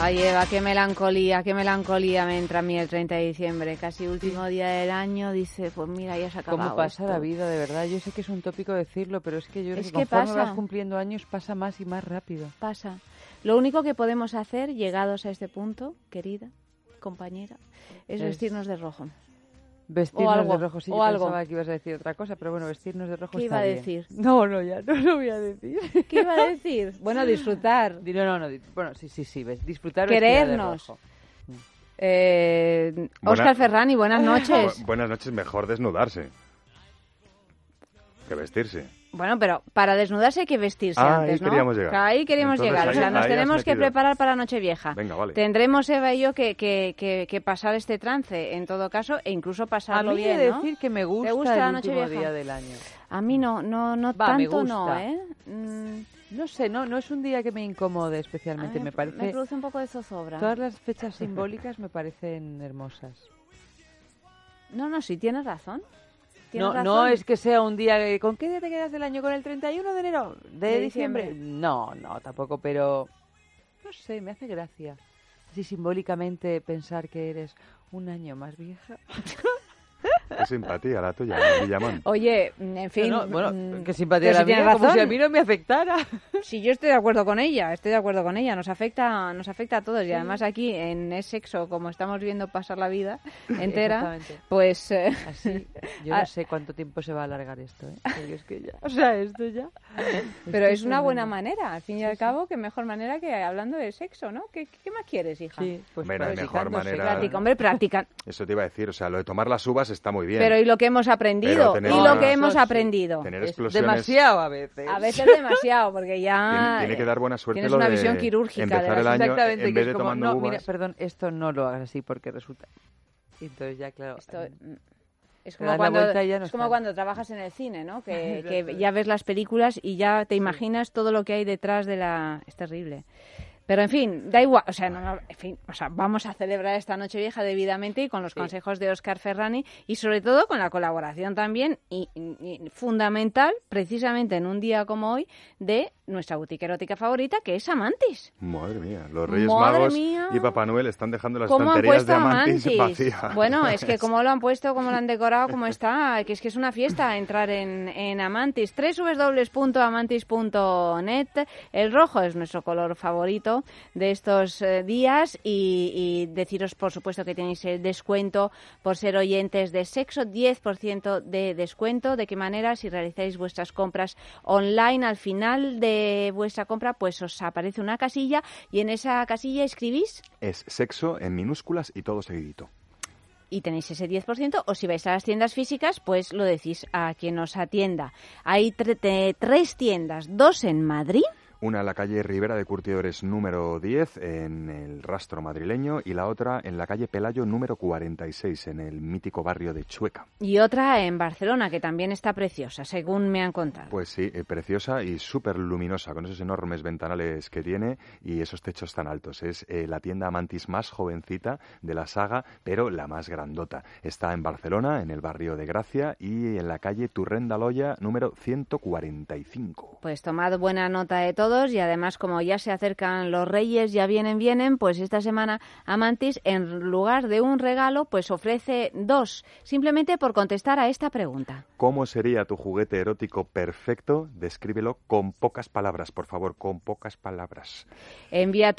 Speaker 2: Ay, Eva, qué melancolía, qué melancolía me entra a mí el treinta de diciembre, casi último día del año, dice, pues mira, ya se ha acabado.
Speaker 3: ¿Cómo pasa
Speaker 2: esto?
Speaker 3: la vida, de verdad? Yo sé que es un tópico decirlo, pero es que yo creo
Speaker 2: Es
Speaker 3: que
Speaker 2: que
Speaker 3: conforme
Speaker 2: pasa.
Speaker 3: vas cumpliendo años pasa más y más rápido.
Speaker 2: Pasa. Lo único que podemos hacer, llegados a este punto, querida compañera, es,
Speaker 3: Es-
Speaker 2: vestirnos de rojo.
Speaker 3: Vestirnos
Speaker 2: O algo,
Speaker 3: de rojo, sí,
Speaker 2: o
Speaker 3: yo
Speaker 2: algo.
Speaker 3: pensaba que ibas a decir otra cosa, pero bueno, vestirnos de rojo
Speaker 2: ¿Qué
Speaker 3: está
Speaker 2: iba a
Speaker 3: bien.
Speaker 2: decir?
Speaker 3: No, no, ya, no lo voy a decir.
Speaker 2: ¿Qué iba a decir? Bueno, disfrutar.
Speaker 3: No, no, no, di- bueno, sí, sí, sí, ves, disfrutar vestida de
Speaker 2: Querernos.
Speaker 3: rojo.
Speaker 2: Eh,
Speaker 6: Buena-
Speaker 2: Óscar Ferrani, buenas noches.
Speaker 6: Bu- buenas noches, mejor desnudarse que vestirse.
Speaker 2: Bueno, pero para desnudarse hay que vestirse
Speaker 6: Ah,
Speaker 2: antes,
Speaker 6: ahí
Speaker 2: ¿no?
Speaker 6: queríamos llegar.
Speaker 2: Ahí queremos
Speaker 6: Entonces,
Speaker 2: llegar.
Speaker 6: ahí-
Speaker 2: o sea, nos
Speaker 6: ahí has
Speaker 2: tenemos que
Speaker 6: metido.
Speaker 2: preparar para Nochevieja.
Speaker 6: Venga, vale.
Speaker 2: Tendremos, Eva y yo, que, que, que, que pasar este trance, en todo caso, e incluso
Speaker 3: A
Speaker 2: pasarlo
Speaker 3: mí
Speaker 2: bien,
Speaker 3: he de
Speaker 2: ¿no?
Speaker 3: decir que me gusta,
Speaker 2: ¿Te gusta
Speaker 3: el
Speaker 2: la
Speaker 3: último
Speaker 2: Nochevieja?
Speaker 3: día del año.
Speaker 2: A mí no, no, no
Speaker 3: Va, me
Speaker 2: tanto no,
Speaker 3: gusta.
Speaker 2: ¿eh? Mm,
Speaker 3: No sé, no, no es un día que me incomode especialmente,
Speaker 2: a mí
Speaker 3: me parece...
Speaker 2: Me produce un poco de zozobra.
Speaker 3: Todas las fechas simbólicas me parecen hermosas.
Speaker 2: No, no, sí, tienes razón. Tienes
Speaker 3: No,
Speaker 2: razón.
Speaker 3: no es que sea un día... que- ¿Con qué día te quedas del año? ¿Con el treinta y uno de enero? ¿De,
Speaker 2: De
Speaker 3: diciembre?
Speaker 2: diciembre.
Speaker 3: No, no, tampoco, pero... No sé, me hace gracia. Así simbólicamente pensar que eres un año más vieja.
Speaker 6: Qué simpatía la tuya, Guillamón.
Speaker 2: Oye, en fin...
Speaker 3: No, no, bueno,
Speaker 2: mm,
Speaker 3: qué simpatía
Speaker 2: pero
Speaker 3: la
Speaker 2: si tienes
Speaker 3: mía, como
Speaker 2: razón.
Speaker 3: si a mí no me afectara.
Speaker 2: Sí, yo estoy de acuerdo con ella, estoy de acuerdo con ella. Nos afecta, nos afecta a todos y además aquí en Es Sexo, como estamos viendo pasar la vida entera,
Speaker 3: Exactamente.
Speaker 2: pues eh,
Speaker 3: Así, yo
Speaker 2: ah,
Speaker 3: no sé cuánto tiempo se va a alargar esto, ¿eh? Porque es que ya, o sea, esto ya.
Speaker 2: pero
Speaker 3: Esto
Speaker 2: es una
Speaker 3: tremendo.
Speaker 2: buena manera, al fin y
Speaker 3: Sí,
Speaker 2: al
Speaker 3: sí.
Speaker 2: cabo, que mejor manera que hablando de sexo, ¿no? ¿Qué, qué más quieres, hija?
Speaker 3: Sí, pues
Speaker 6: Hombre, no hay mejor
Speaker 3: practicándose.
Speaker 6: manera.
Speaker 2: Practica, hombre, practica.
Speaker 6: Eso te iba a decir, o sea, lo de tomar las uvas está muy bien.
Speaker 2: Pero y lo que hemos aprendido,
Speaker 6: Pero
Speaker 2: y
Speaker 6: tener
Speaker 2: lo
Speaker 6: una-
Speaker 2: que hemos
Speaker 3: Eso sí.
Speaker 2: aprendido.
Speaker 6: Tener
Speaker 3: Es
Speaker 6: explosiones...
Speaker 3: demasiado a veces.
Speaker 2: A veces demasiado, porque ya
Speaker 6: Tiene, tiene que dar buena suerte
Speaker 2: tienes
Speaker 6: lo
Speaker 2: una
Speaker 6: de
Speaker 2: visión quirúrgica de
Speaker 6: empezar
Speaker 2: la
Speaker 6: el año
Speaker 3: Exactamente,
Speaker 6: en
Speaker 3: que
Speaker 6: vez
Speaker 3: es
Speaker 6: de
Speaker 3: como,
Speaker 6: tomando
Speaker 3: no,
Speaker 6: uvas.
Speaker 3: mira, perdón, esto no lo hagas así porque resulta... Y entonces ya, claro...
Speaker 2: Esto, mm, es
Speaker 3: Te
Speaker 2: como,
Speaker 3: das la
Speaker 2: cuando,
Speaker 3: vuelta y ya no
Speaker 2: es como
Speaker 3: está.
Speaker 2: cuando trabajas en el cine, ¿no? Que,
Speaker 3: Eso
Speaker 2: que
Speaker 3: es.
Speaker 2: ya ves las películas y ya te imaginas todo lo que hay detrás de la... Es terrible. Pero, en fin, da igual. O sea, no, no, en fin, o sea, vamos a celebrar esta Nochevieja debidamente y con los
Speaker 3: Sí.
Speaker 2: consejos de Óscar Ferrani y, sobre todo, con la colaboración también y, y- y fundamental, precisamente en un día como hoy, de nuestra boutique erótica favorita, que es Amantis.
Speaker 6: Madre mía, los Reyes
Speaker 2: Madre
Speaker 6: Magos
Speaker 2: mía.
Speaker 6: y Papá Noel están dejando las
Speaker 2: ¿Cómo han
Speaker 6: estanterías
Speaker 2: puesto
Speaker 6: de Amantis
Speaker 2: Amantis?
Speaker 6: vacías.
Speaker 2: Bueno, es que cómo lo han puesto, cómo lo han decorado, cómo está, que es que es una fiesta entrar en, en Amantis. doble u doble u doble u punto amantis punto net. El rojo es nuestro color favorito de estos eh, días y, y deciros, por supuesto, que tenéis el descuento por ser oyentes de Sexo, diez por ciento de descuento. ¿De qué manera? Si realizáis vuestras compras online, al final de vuestra compra, pues os aparece una casilla y en esa casilla escribís
Speaker 6: Es sexo en minúsculas y todo seguidito.
Speaker 2: y tenéis ese diez por ciento, o si vais a las tiendas físicas, pues lo decís a quien os atienda. Hay tre- te- tres tiendas, dos en Madrid.
Speaker 6: Una en la calle Ribera de Curtidores número diez, en el rastro madrileño, y la otra en la calle Pelayo número cuarenta y seis, en el mítico barrio de Chueca.
Speaker 2: Y otra en Barcelona, que también está preciosa, según me han contado.
Speaker 6: Pues sí, eh, preciosa y súper luminosa, con esos enormes ventanales que tiene y esos techos tan altos. Es eh, la tienda Amantis más jovencita de la saga, pero la más grandota. Está en Barcelona, en el barrio de Gracia, y en la calle Turrendaloya número ciento cuarenta y cinco.
Speaker 2: Pues tomad buena nota de todos y además, como ya se acercan los Reyes, ya vienen, vienen, pues esta semana Amantis, en lugar de un regalo, pues ofrece dos, simplemente por contestar a esta pregunta.
Speaker 6: ¿Cómo sería tu juguete erótico perfecto? Descríbelo con pocas palabras, por favor, con pocas palabras.
Speaker 2: Envía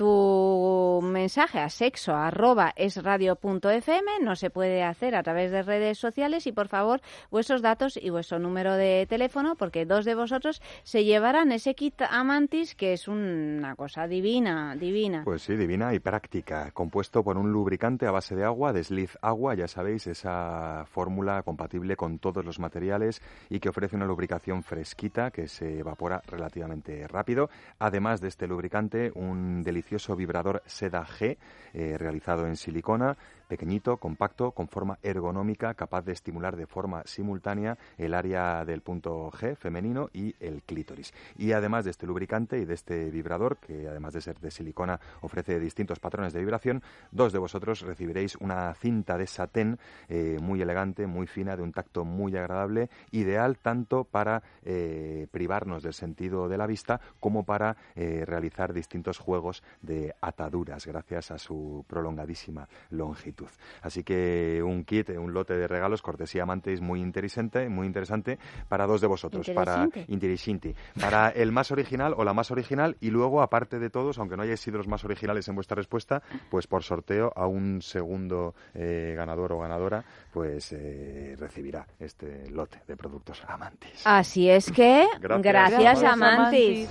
Speaker 2: tu mensaje a sexo arroba esradio punto f m, no se puede hacer a través de redes sociales y por favor vuestros datos y vuestro número de teléfono porque dos de vosotros se llevarán ese kit Amantis que es una cosa divina, divina.
Speaker 6: Pues sí, divina y práctica, compuesto por un lubricante a base de agua, desliz agua, ya sabéis, esa fórmula compatible con todos los materiales y que ofrece una lubricación fresquita que se evapora relativamente rápido. Además de este lubricante, un delicioso vibrador Seda G, eh, realizado en silicona, pequeñito, compacto, con forma ergonómica, capaz de estimular de forma simultánea el área del punto G femenino y el clítoris. Y además de este lubricante y de este vibrador, que además de ser de silicona ofrece distintos patrones de vibración, dos de vosotros recibiréis una cinta de satén eh, muy elegante, muy fina, de un tacto muy agradable, ideal tanto para eh, privarnos del sentido de la vista como para eh, realizar distintos juegos de ataduras gracias a su prolongadísima longitud. Así que un kit, un lote de regalos cortesía Amantis muy interesante, muy interesante para dos de vosotros, para interesante, para el más original o la más original, y luego aparte de todos, aunque no hayáis sido los más originales en vuestra respuesta, pues por sorteo a un segundo eh, ganador o ganadora, pues eh, recibirá este lote de productos Amantis.
Speaker 2: Así es que gracias, gracias Amantis.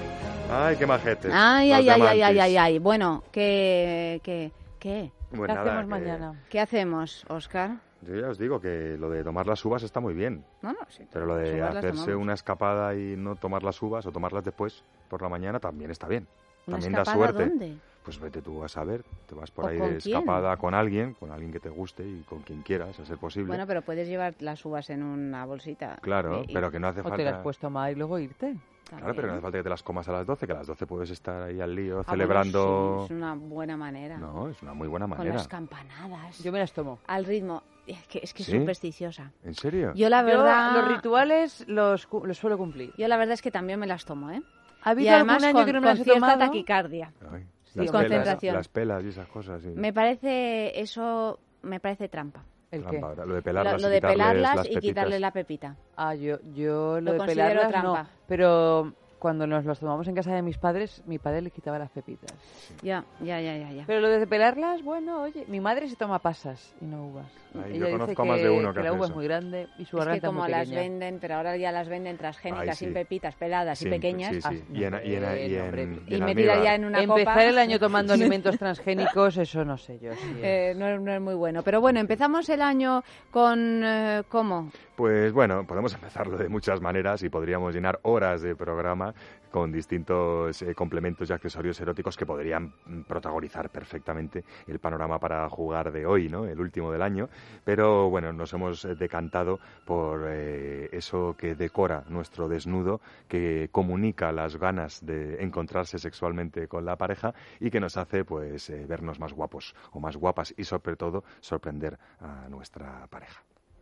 Speaker 6: Ay, qué majetes.
Speaker 2: Ay, ay, ay, ay, ay, ay, ay. Bueno, ¿qué, qué, qué?
Speaker 3: Pues ¿Qué nada, hacemos que... mañana?
Speaker 2: ¿Qué hacemos, Óscar?
Speaker 6: Yo ya os digo que lo de tomar las uvas está muy bien.
Speaker 2: No, no, sí.
Speaker 6: Pero lo de hacerse una escapada y no tomar las uvas o tomarlas después por la mañana también está bien. También da suerte.
Speaker 2: ¿Dónde?
Speaker 6: Pues vete tú a saber, te vas por ahí de escapada con alguien, con alguien que te guste y con quien quieras, a ser posible.
Speaker 2: Bueno, pero puedes llevar las uvas en una bolsita.
Speaker 6: Claro,
Speaker 2: y,
Speaker 6: pero que no hace
Speaker 3: o
Speaker 6: falta...
Speaker 3: O te las puedes tomar y luego irte.
Speaker 6: Claro, También. Pero no hace falta que te las comas a las doce, que a las doce puedes estar ahí al lío
Speaker 2: ah,
Speaker 6: celebrando...
Speaker 2: Bueno, sí, es una buena manera.
Speaker 6: No, es una muy buena manera.
Speaker 2: Con las campanadas.
Speaker 3: Yo me las tomo.
Speaker 2: Al ritmo. Es que es que
Speaker 6: ¿Sí?
Speaker 2: supersticiosa.
Speaker 6: ¿En serio?
Speaker 2: Yo la verdad...
Speaker 3: Yo, los rituales los, los suelo cumplir.
Speaker 2: Yo la verdad es que también me las tomo, ¿eh?
Speaker 3: ¿Ha habido
Speaker 2: y además
Speaker 3: algún año
Speaker 2: con,
Speaker 3: que no me
Speaker 2: con
Speaker 3: las he
Speaker 2: cierta
Speaker 3: tomado?
Speaker 2: taquicardia.
Speaker 6: Ay,
Speaker 2: y
Speaker 6: las
Speaker 2: concentración.
Speaker 6: Pelas, las pelas y esas cosas, sí.
Speaker 2: Me parece eso... Me parece trampa.
Speaker 3: ¿El
Speaker 6: trampa,
Speaker 3: qué?
Speaker 6: Lo de pelarlas,
Speaker 2: lo, lo de pelarlas
Speaker 6: las
Speaker 2: y
Speaker 6: pepitas.
Speaker 2: quitarle la pepita.
Speaker 3: Ah, yo, yo lo,
Speaker 2: lo
Speaker 3: de pelarlas
Speaker 2: trampa.
Speaker 3: no, pero... Cuando nos los tomamos en casa de mis padres, mi padre le quitaba las pepitas.
Speaker 2: Ya, ya, ya, ya, ya.
Speaker 3: Pero lo de pelarlas, bueno, oye, mi madre se toma pasas y no uvas.
Speaker 6: Ay,
Speaker 3: Ella
Speaker 6: yo
Speaker 3: dice
Speaker 6: conozco
Speaker 3: que,
Speaker 6: más de uno que,
Speaker 3: que la uva
Speaker 6: eso.
Speaker 3: es muy grande y su
Speaker 2: es
Speaker 3: garganta
Speaker 2: que como
Speaker 3: es muy
Speaker 2: las
Speaker 3: pequeña.
Speaker 2: venden, pero ahora ya las venden transgénicas,
Speaker 6: Ay, sí.
Speaker 2: sin pepitas, peladas
Speaker 6: sí,
Speaker 2: y pequeñas.
Speaker 6: Sí, sí. Y, en, y, en, y, en,
Speaker 2: y,
Speaker 6: y
Speaker 2: metida ya en una
Speaker 3: Empezar
Speaker 2: copa.
Speaker 3: el año tomando alimentos transgénicos, eso no sé yo. Sí
Speaker 2: eh, no, no es muy bueno. Pero bueno, empezamos el año con... Eh, ¿Cómo?
Speaker 6: Pues bueno, podemos empezarlo de muchas maneras y podríamos llenar horas de programa con distintos eh, complementos y accesorios eróticos que podrían protagonizar perfectamente el panorama para jugar de hoy, ¿no? El último del año. Pero bueno, nos hemos decantado por eh, eso que decora nuestro desnudo, que comunica las ganas de encontrarse sexualmente con la pareja y que nos hace pues eh, vernos más guapos o más guapas y sobre todo sorprender a nuestra pareja.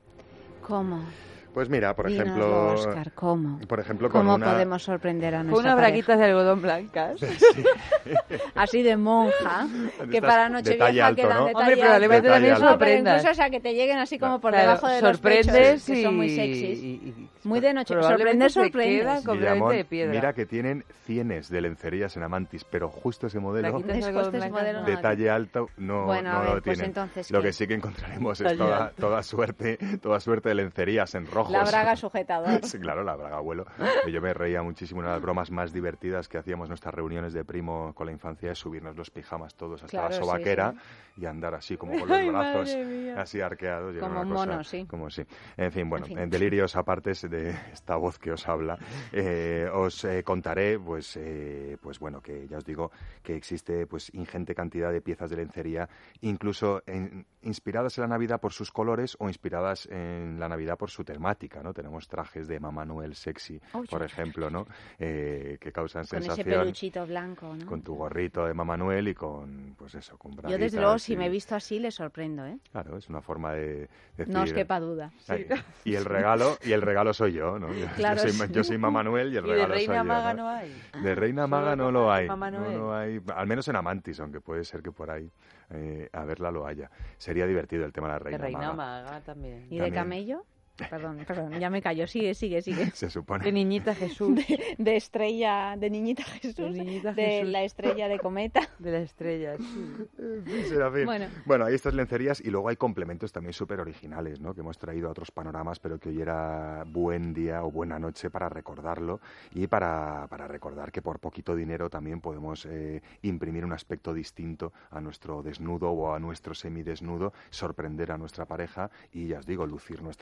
Speaker 2: ¿Cómo?
Speaker 6: Pues mira, por
Speaker 2: Dínoslo,
Speaker 6: ejemplo...
Speaker 2: Óscar, ¿cómo?
Speaker 6: Por ejemplo, con
Speaker 2: ¿Cómo
Speaker 6: una...
Speaker 2: podemos sorprender a
Speaker 3: Con
Speaker 2: nuestra
Speaker 3: unas
Speaker 2: pareja?
Speaker 3: braguitas de algodón blancas.
Speaker 6: Sí.
Speaker 2: Así de monja, que para Nochevieja
Speaker 6: alto,
Speaker 2: quedan
Speaker 6: ¿no?
Speaker 2: de
Speaker 3: Hombre,
Speaker 2: talle
Speaker 3: probablemente
Speaker 2: alto.
Speaker 3: también
Speaker 6: alto.
Speaker 2: No, pero
Speaker 3: sorprendas.
Speaker 2: incluso, o sea, que te lleguen así como por
Speaker 3: Claro,
Speaker 2: debajo de los
Speaker 3: sorprendes
Speaker 2: pechos, que
Speaker 3: y-
Speaker 2: son muy sexys.
Speaker 3: y- y-
Speaker 2: Muy de noche.
Speaker 3: probablemente
Speaker 2: Sorprender,
Speaker 3: se
Speaker 2: sorprendes.
Speaker 3: quedan completamente
Speaker 6: Guillamón,
Speaker 3: de piedra.
Speaker 6: mira que tienen cienes de lencerías en Amantis, pero justo ese modelo
Speaker 3: Braguitas de
Speaker 2: Justo
Speaker 3: algodón
Speaker 2: ese
Speaker 3: blancas,
Speaker 2: modelo
Speaker 3: no.
Speaker 2: no.
Speaker 6: de talle alto no,
Speaker 2: Bueno,
Speaker 6: no
Speaker 2: a ver,
Speaker 6: lo
Speaker 2: pues
Speaker 6: tienen.
Speaker 2: entonces,
Speaker 6: lo
Speaker 2: ¿qué?
Speaker 6: que sí que encontraremos es
Speaker 3: Talle
Speaker 6: toda,
Speaker 3: alto.
Speaker 6: toda suerte, toda suerte de lencerías en rojos.
Speaker 2: La braga sujetador.
Speaker 6: Sí, claro, la braga abuelo. Yo me reía muchísimo. Una de las bromas más divertidas que hacíamos en nuestras reuniones de primo con la infancia es subirnos los pijamas todos hasta
Speaker 2: Claro,
Speaker 6: la
Speaker 2: sí,
Speaker 6: sobaquera
Speaker 2: sí.
Speaker 6: y andar así como con los
Speaker 3: Ay,
Speaker 6: brazos
Speaker 3: madre mía.
Speaker 6: así arqueados. Y era
Speaker 2: Como
Speaker 6: una
Speaker 2: un
Speaker 6: cosa
Speaker 2: mono, sí.
Speaker 6: Como sí. En fin, bueno,
Speaker 2: En fin.
Speaker 6: en delirios apartes de esta voz que os habla, eh, os eh, contaré, pues, eh, pues bueno, que ya os digo que existe pues ingente cantidad de piezas de lencería, incluso en, inspiradas en la Navidad por sus colores o inspiradas en la Navidad por su temática, ¿no? Tenemos trajes de Mamá Noel sexy,
Speaker 2: Uy,
Speaker 6: por
Speaker 2: uy,
Speaker 6: ejemplo, ¿no? Eh, que causan
Speaker 2: Con ese
Speaker 6: sensación.
Speaker 2: peluchito blanco, ¿no?
Speaker 6: Con tu gorrito de Mamá Noel y con, pues eso, con
Speaker 2: Yo
Speaker 6: braguitas
Speaker 2: desde luego, si
Speaker 6: y-
Speaker 2: me he visto así, le sorprendo, ¿eh?
Speaker 6: Claro, es una forma de decir...
Speaker 2: No os quepa duda.
Speaker 6: Ay, y el regalo y el regalo soy yo, ¿no? Yo,
Speaker 2: Claro,
Speaker 6: yo soy,
Speaker 2: sí.
Speaker 6: yo soy Mamá Noel y el
Speaker 3: Y de
Speaker 6: regalo
Speaker 3: Reina
Speaker 6: soy yo,
Speaker 3: Maga
Speaker 6: ¿no?
Speaker 3: no hay.
Speaker 6: De Reina
Speaker 3: Solo
Speaker 6: Maga no
Speaker 3: cosas
Speaker 6: lo
Speaker 3: de
Speaker 6: hay,
Speaker 3: Mamá
Speaker 6: no
Speaker 3: Noel.
Speaker 6: lo hay, al menos en Amantis, aunque puede ser que por ahí eh, a verla lo haya. Sería divertido el tema de la
Speaker 3: De
Speaker 6: Reina,
Speaker 3: Reina
Speaker 6: Maga.
Speaker 3: Maga también.
Speaker 2: ¿Y de
Speaker 6: También.
Speaker 2: camello? Perdón, perdón, ya me callo. Sigue, sigue, sigue.
Speaker 6: Se supone.
Speaker 3: De Niñita Jesús.
Speaker 2: De, de estrella, de niñita Jesús,
Speaker 3: De Niñita
Speaker 2: de
Speaker 3: Jesús.
Speaker 2: la estrella de cometa.
Speaker 3: De la estrella, sí.
Speaker 6: Serafín.
Speaker 2: Bueno.
Speaker 6: Bueno, hay estas lencerías y luego hay complementos también súper originales, ¿no? Que hemos traído a otros panoramas, pero que hoy era buen día o buena noche para recordarlo y para, para recordar que por poquito dinero también podemos eh, imprimir un aspecto distinto a nuestro desnudo o a nuestro semidesnudo, sorprender a nuestra pareja y, ya os digo, lucir nuestra anatomía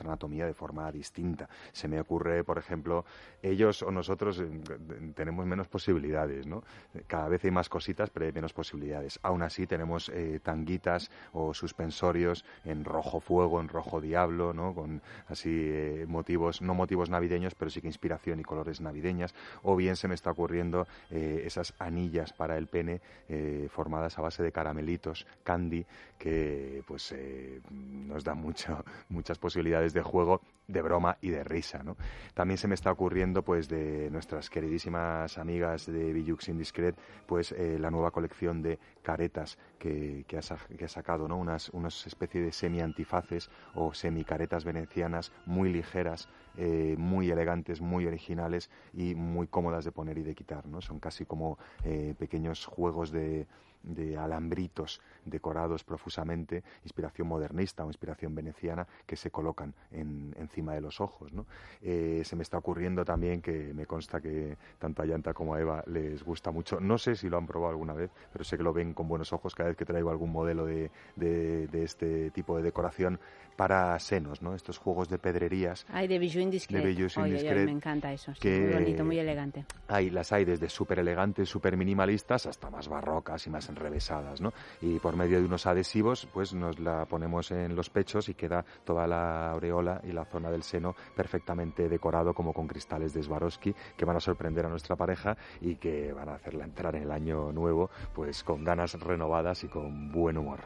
Speaker 6: familia de forma distinta. Se me ocurre, por ejemplo, ellos o nosotros eh, tenemos menos posibilidades, ¿no? Cada vez hay más cositas, pero hay menos posibilidades. Aún así tenemos eh, tanguitas o suspensorios en rojo fuego, en rojo diablo, ¿no? Con así eh, motivos, no motivos navideños, pero sí que inspiración y colores navideñas. O bien se me está ocurriendo eh, esas anillas para el pene eh, formadas a base de caramelitos, candy, que pues eh, nos dan mucho, muchas posibilidades de juego, de broma y de risa, ¿no? También se me está ocurriendo, pues, de nuestras queridísimas amigas de Bijux Indiscret, pues eh, la nueva colección de caretas que, que, ha, que ha sacado, ¿no? Unas, unas especie de semi-antifaces o semi-caretas venecianas muy ligeras, eh, muy elegantes, muy originales y muy cómodas de poner y de quitar, ¿no? Son casi como eh, pequeños juegos de de alambritos decorados profusamente, inspiración modernista o inspiración veneciana, que se colocan en, encima de los ojos, ¿no? Eh, se me está ocurriendo también, que me consta que tanto a Yanta como a Eva les gusta mucho, no sé si lo han probado alguna vez, pero sé que lo ven con buenos ojos cada vez que traigo algún modelo de, de, de este tipo de decoración para senos, ¿no? Estos juegos de pedrerías.
Speaker 2: Ay, de Bijou Indiscret.
Speaker 6: De Bijou
Speaker 2: Oye,
Speaker 6: Indiscret.
Speaker 2: oye, me encanta eso, sí,
Speaker 6: que
Speaker 2: muy bonito, muy elegante.
Speaker 6: Hay, las hay desde súper elegantes, súper minimalistas, hasta más barrocas y más enrevesadas, ¿no? Y por medio de unos adhesivos, pues nos la ponemos en los pechos y queda toda la aureola y la zona del seno perfectamente decorado, como con cristales de Swarovski, que van a sorprender a nuestra pareja y que van a hacerla entrar en el año nuevo, pues con ganas renovadas y con buen humor.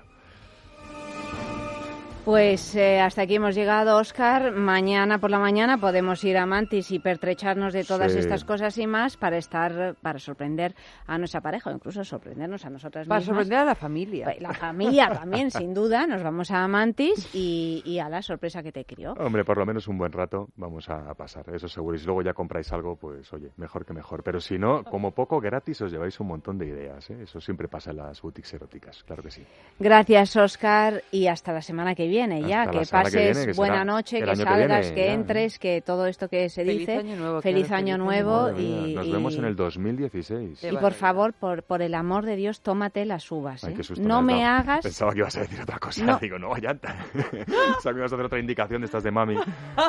Speaker 2: Pues eh, hasta aquí hemos llegado, Óscar. Mañana por la mañana podemos ir a Mantis y pertrecharnos de todas
Speaker 6: Sí.
Speaker 2: estas cosas y más para estar, para sorprender a nuestra pareja o incluso sorprendernos a nosotras
Speaker 3: Para
Speaker 2: mismas.
Speaker 3: sorprender a la familia.
Speaker 2: La familia también, sin duda. Nos vamos a Mantis y, y a la sorpresa que te crió.
Speaker 6: Hombre, por lo menos un buen rato vamos a pasar, eso seguro. Y si luego ya compráis algo, pues oye, mejor que mejor. Pero si no, como poco gratis os lleváis un montón de ideas, ¿eh? Eso siempre pasa en las boutiques eróticas, claro que sí.
Speaker 2: Gracias, Óscar, y hasta la semana que viene ya.
Speaker 6: Hasta la
Speaker 2: Que
Speaker 6: semana que
Speaker 2: pases
Speaker 6: viene, que
Speaker 2: buena
Speaker 6: será
Speaker 2: noche,
Speaker 6: el
Speaker 2: que
Speaker 6: año que
Speaker 2: salgas,
Speaker 6: viene,
Speaker 2: que
Speaker 6: ya.
Speaker 2: entres, que todo esto que se
Speaker 3: Feliz
Speaker 2: dice.
Speaker 3: año nuevo,
Speaker 2: Feliz
Speaker 3: claro,
Speaker 2: año
Speaker 3: feliz
Speaker 2: nuevo.
Speaker 6: Madre mía,
Speaker 2: y,
Speaker 6: nos
Speaker 2: y-
Speaker 6: vemos en el dos mil dieciséis.
Speaker 2: Y por favor, por, por el amor de Dios, tómate las uvas.
Speaker 6: Ay,
Speaker 2: ¿eh?
Speaker 6: qué susto
Speaker 2: No
Speaker 6: me has
Speaker 2: me
Speaker 6: dado.
Speaker 2: hagas...
Speaker 6: Pensaba que ibas a decir otra cosa.
Speaker 2: No.
Speaker 6: Digo, no, Llanta. O sea, que ibas a hacer otra indicación de estas de mami.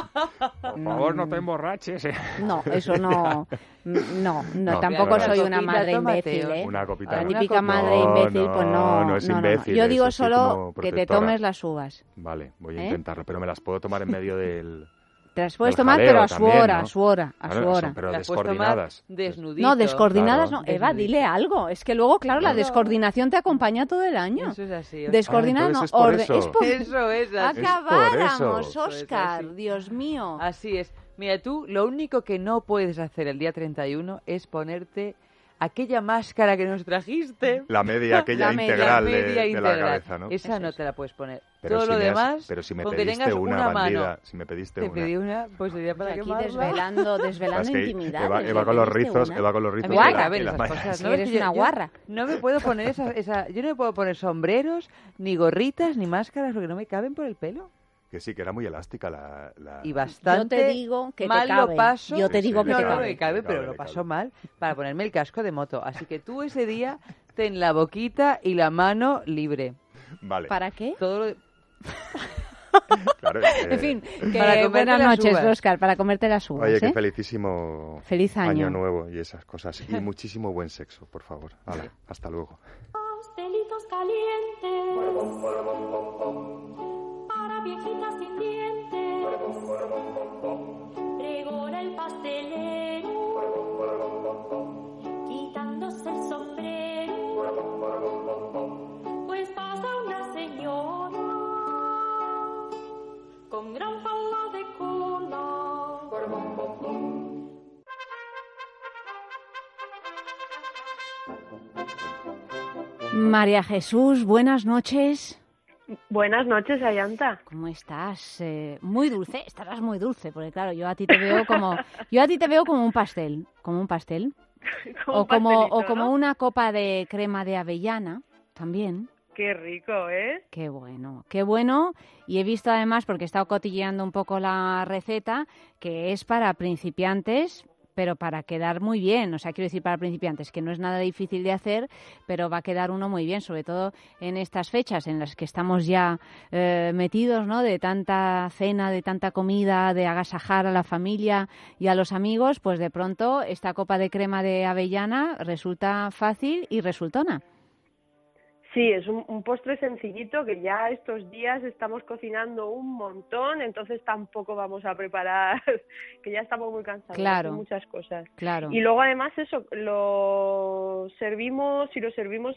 Speaker 6: Por favor, no te emborraches. eh.
Speaker 2: No, eso no... No, no,
Speaker 6: No,
Speaker 2: tampoco
Speaker 6: no, no.
Speaker 2: soy
Speaker 6: Una
Speaker 2: una
Speaker 3: copita,
Speaker 2: madre
Speaker 3: tómate,
Speaker 2: imbécil, ¿eh?
Speaker 6: Una copita.
Speaker 2: La
Speaker 6: no.
Speaker 2: típica
Speaker 6: Una
Speaker 2: madre
Speaker 6: copita.
Speaker 2: imbécil, pues no.
Speaker 6: No, es
Speaker 2: no, no, no.
Speaker 6: imbécil.
Speaker 2: Yo digo
Speaker 6: eso sí,
Speaker 2: solo
Speaker 6: como
Speaker 2: que te
Speaker 6: protectora.
Speaker 2: tomes las uvas.
Speaker 6: Vale, voy a
Speaker 2: ¿Eh?
Speaker 6: intentarlo, pero me las puedo tomar en medio del...
Speaker 2: Te las puedes
Speaker 6: del
Speaker 2: tomar,
Speaker 6: jaleo
Speaker 2: pero a su
Speaker 6: también,
Speaker 2: hora,
Speaker 6: ¿no?
Speaker 2: a su hora, a
Speaker 6: Claro,
Speaker 2: su hora.
Speaker 6: son- pero
Speaker 3: Te las puedes tomar
Speaker 6: descoordinadas.
Speaker 3: desnudito.
Speaker 2: No, descoordinadas
Speaker 6: Claro.
Speaker 2: no. Eva,
Speaker 3: Desnudito.
Speaker 2: dile algo. Es que luego, claro, la
Speaker 3: No.
Speaker 2: descoordinación te acompaña todo el año.
Speaker 3: Eso es así. Óscar.
Speaker 2: Descoordinada
Speaker 6: Ah,
Speaker 2: no.
Speaker 6: entonces es por
Speaker 2: orden-
Speaker 6: eso.
Speaker 2: es por-
Speaker 3: Eso es así.
Speaker 2: Acabáramos,
Speaker 6: Eso
Speaker 3: es
Speaker 2: Óscar.
Speaker 3: así.
Speaker 2: Dios mío.
Speaker 3: Así es. Mira, tú lo único que no puedes hacer el día treinta y uno es ponerte aquella máscara que nos trajiste.
Speaker 6: La media, aquella
Speaker 2: La media,
Speaker 6: integral
Speaker 3: La
Speaker 6: de,
Speaker 3: media
Speaker 6: de
Speaker 3: integral.
Speaker 6: la cabeza, ¿no?
Speaker 3: Esa
Speaker 2: Eso
Speaker 3: no
Speaker 2: es.
Speaker 3: te la puedes poner.
Speaker 6: Pero
Speaker 3: Todo
Speaker 6: si
Speaker 3: lo
Speaker 6: me has-
Speaker 3: demás,
Speaker 6: pero si me
Speaker 3: con que
Speaker 6: pediste
Speaker 3: tengas
Speaker 6: una,
Speaker 3: una mano,
Speaker 6: bandida, si me pediste
Speaker 3: te
Speaker 6: una.
Speaker 3: pedí una, pues sería para
Speaker 2: Aquí
Speaker 3: quemarla.
Speaker 2: desvelando, desvelando
Speaker 6: Es que
Speaker 2: intimidades.
Speaker 6: Eva,
Speaker 2: ¿le
Speaker 6: Eva con los
Speaker 2: pediste
Speaker 6: rizos,
Speaker 2: una?
Speaker 6: Eva con los
Speaker 3: A
Speaker 6: rizos.
Speaker 3: mí
Speaker 6: y
Speaker 3: no me
Speaker 6: la-
Speaker 3: caben
Speaker 6: y la
Speaker 3: esas
Speaker 6: ma-
Speaker 3: cosas.
Speaker 2: Si
Speaker 3: ¿no?
Speaker 2: eres
Speaker 3: Es que
Speaker 2: una
Speaker 3: yo- yo
Speaker 2: guarra.
Speaker 3: No me puedo poner esa, esa... Yo no me puedo poner sombreros, ni gorritas, ni máscaras, porque no me caben por el pelo.
Speaker 6: Que sí, que era muy elástica la... la...
Speaker 3: Y bastante
Speaker 2: Yo te digo que te
Speaker 3: mal
Speaker 2: cabe.
Speaker 3: lo paso.
Speaker 2: Yo te
Speaker 6: Sí,
Speaker 2: digo
Speaker 6: sí,
Speaker 2: que
Speaker 3: no,
Speaker 2: te
Speaker 6: le
Speaker 3: no
Speaker 2: cabe.
Speaker 3: me cabe,
Speaker 6: Le
Speaker 3: pero
Speaker 6: cabe,
Speaker 3: lo
Speaker 6: le
Speaker 3: paso
Speaker 6: cabe.
Speaker 3: mal para ponerme el casco de moto. Así que tú ese día ten la boquita y la mano libre.
Speaker 6: Vale,
Speaker 2: ¿Para qué?
Speaker 3: Todo lo...
Speaker 6: claro. es que-
Speaker 2: En fin, que
Speaker 3: Para comerte
Speaker 2: buenas
Speaker 3: las
Speaker 2: noches,
Speaker 3: uvas.
Speaker 2: Óscar, para comerte las uvas.
Speaker 6: Oye,
Speaker 2: ¿eh?
Speaker 6: que felicísimo
Speaker 2: Feliz año.
Speaker 6: nuevo y esas cosas. Y muchísimo buen sexo, por favor. Hala, hasta luego.
Speaker 17: Pastelitos calientes para viejitas sin dientes. Pregona el pastelero quitándose el sombrero, pues pasa una señora con gran falda de cola.
Speaker 2: María Jesús, buenas noches.
Speaker 18: Buenas noches, Ayanta.
Speaker 2: ¿Cómo estás? Eh, muy dulce, estarás muy dulce, porque claro, yo a ti te veo como, yo a ti te veo como un pastel, como un pastel,
Speaker 18: Como
Speaker 2: o
Speaker 18: un
Speaker 2: como,
Speaker 18: pastelito,
Speaker 2: o como
Speaker 18: ¿no?
Speaker 2: una copa de crema de avellana, también.
Speaker 18: Qué rico, ¿eh?
Speaker 2: Qué bueno, qué bueno. Y he visto además, porque he estado cotilleando un poco la receta, que es para principiantes, pero para quedar muy bien, o sea, quiero decir para principiantes, que no es nada difícil de hacer, pero va a quedar uno muy bien, sobre todo en estas fechas en las que estamos ya eh, metidos, ¿no? De tanta cena, de tanta comida, de agasajar a la familia y a los amigos, pues de pronto esta copa de crema de avellana resulta fácil y resultona.
Speaker 18: Sí, es un, un postre sencillito que ya estos días estamos cocinando un montón, entonces tampoco vamos a preparar, que ya estamos muy cansados
Speaker 2: claro,
Speaker 18: de muchas cosas.
Speaker 2: Claro.
Speaker 18: Y luego además eso, lo servimos, si lo servimos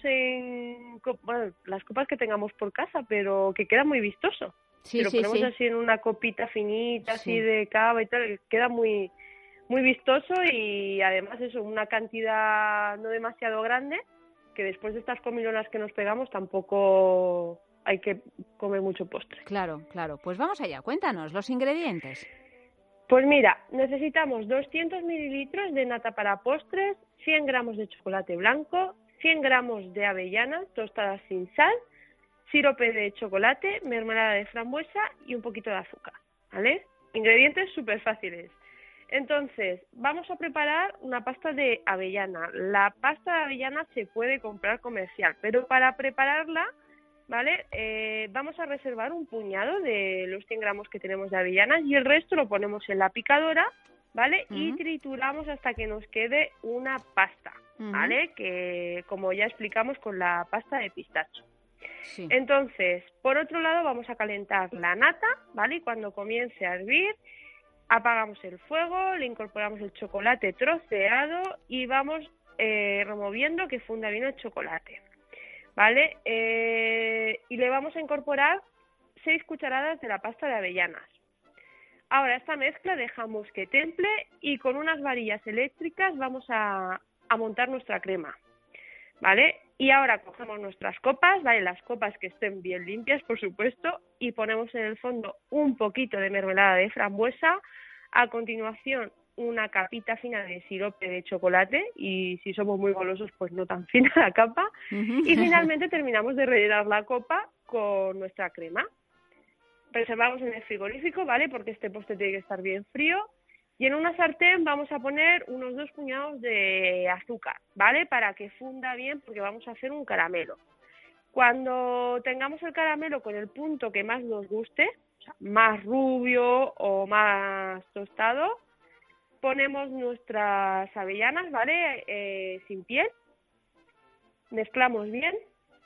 Speaker 18: en bueno, las copas que tengamos por casa, pero que queda muy vistoso.
Speaker 2: Sí,
Speaker 18: si lo
Speaker 2: sí,
Speaker 18: ponemos
Speaker 2: sí.
Speaker 18: así en una copita finita,
Speaker 2: Sí.
Speaker 18: así de cava y tal, queda muy, muy vistoso y además eso, una cantidad no demasiado grande, que después de estas comilonas que nos pegamos tampoco hay que comer mucho postre.
Speaker 2: Claro, claro. Pues vamos allá, cuéntanos los ingredientes.
Speaker 18: Pues mira, necesitamos doscientos mililitros de nata para postres, cien gramos de chocolate blanco, cien gramos de avellanas tostadas sin sal, sirope de chocolate, mermelada de frambuesa y un poquito de azúcar, ¿vale? Ingredientes súper fáciles. Entonces, vamos a preparar una pasta de avellana. La pasta de avellana se puede comprar comercial, pero para prepararla, ¿vale? Eh, vamos a reservar un puñado de los cien gramos que tenemos de avellanas y el resto lo ponemos en la picadora, ¿vale? Uh-huh. Y trituramos hasta que nos quede una pasta, uh-huh. ¿vale? Que, como ya explicamos, con la pasta de pistacho. Sí. Entonces, por otro lado, vamos a calentar la nata, ¿vale? Y cuando comience a hervir, apagamos el fuego, le incorporamos el chocolate troceado y vamos eh, removiendo que funda bien el chocolate, ¿vale? Eh, y le vamos a incorporar seis cucharadas de la pasta de avellanas. Ahora esta mezcla dejamos que temple y con unas varillas eléctricas vamos a, a montar nuestra crema, ¿vale? Y ahora cogemos nuestras copas, ¿vale? Las copas que estén bien limpias, por supuesto, y ponemos en el fondo un poquito de mermelada de frambuesa. A continuación, una capita fina de sirope de chocolate y si somos muy golosos, pues no tan fina la capa. Uh-huh. Y finalmente terminamos de rellenar la copa con nuestra crema. Reservamos en el frigorífico, ¿vale? Porque este postre tiene que estar bien frío. Y en una sartén vamos a poner unos dos puñados de azúcar, ¿vale? Para que funda bien porque vamos a hacer un caramelo. Cuando tengamos el caramelo con el punto que más nos guste, o sea, más rubio o más tostado, ponemos nuestras avellanas, ¿vale? Eh, sin piel, mezclamos bien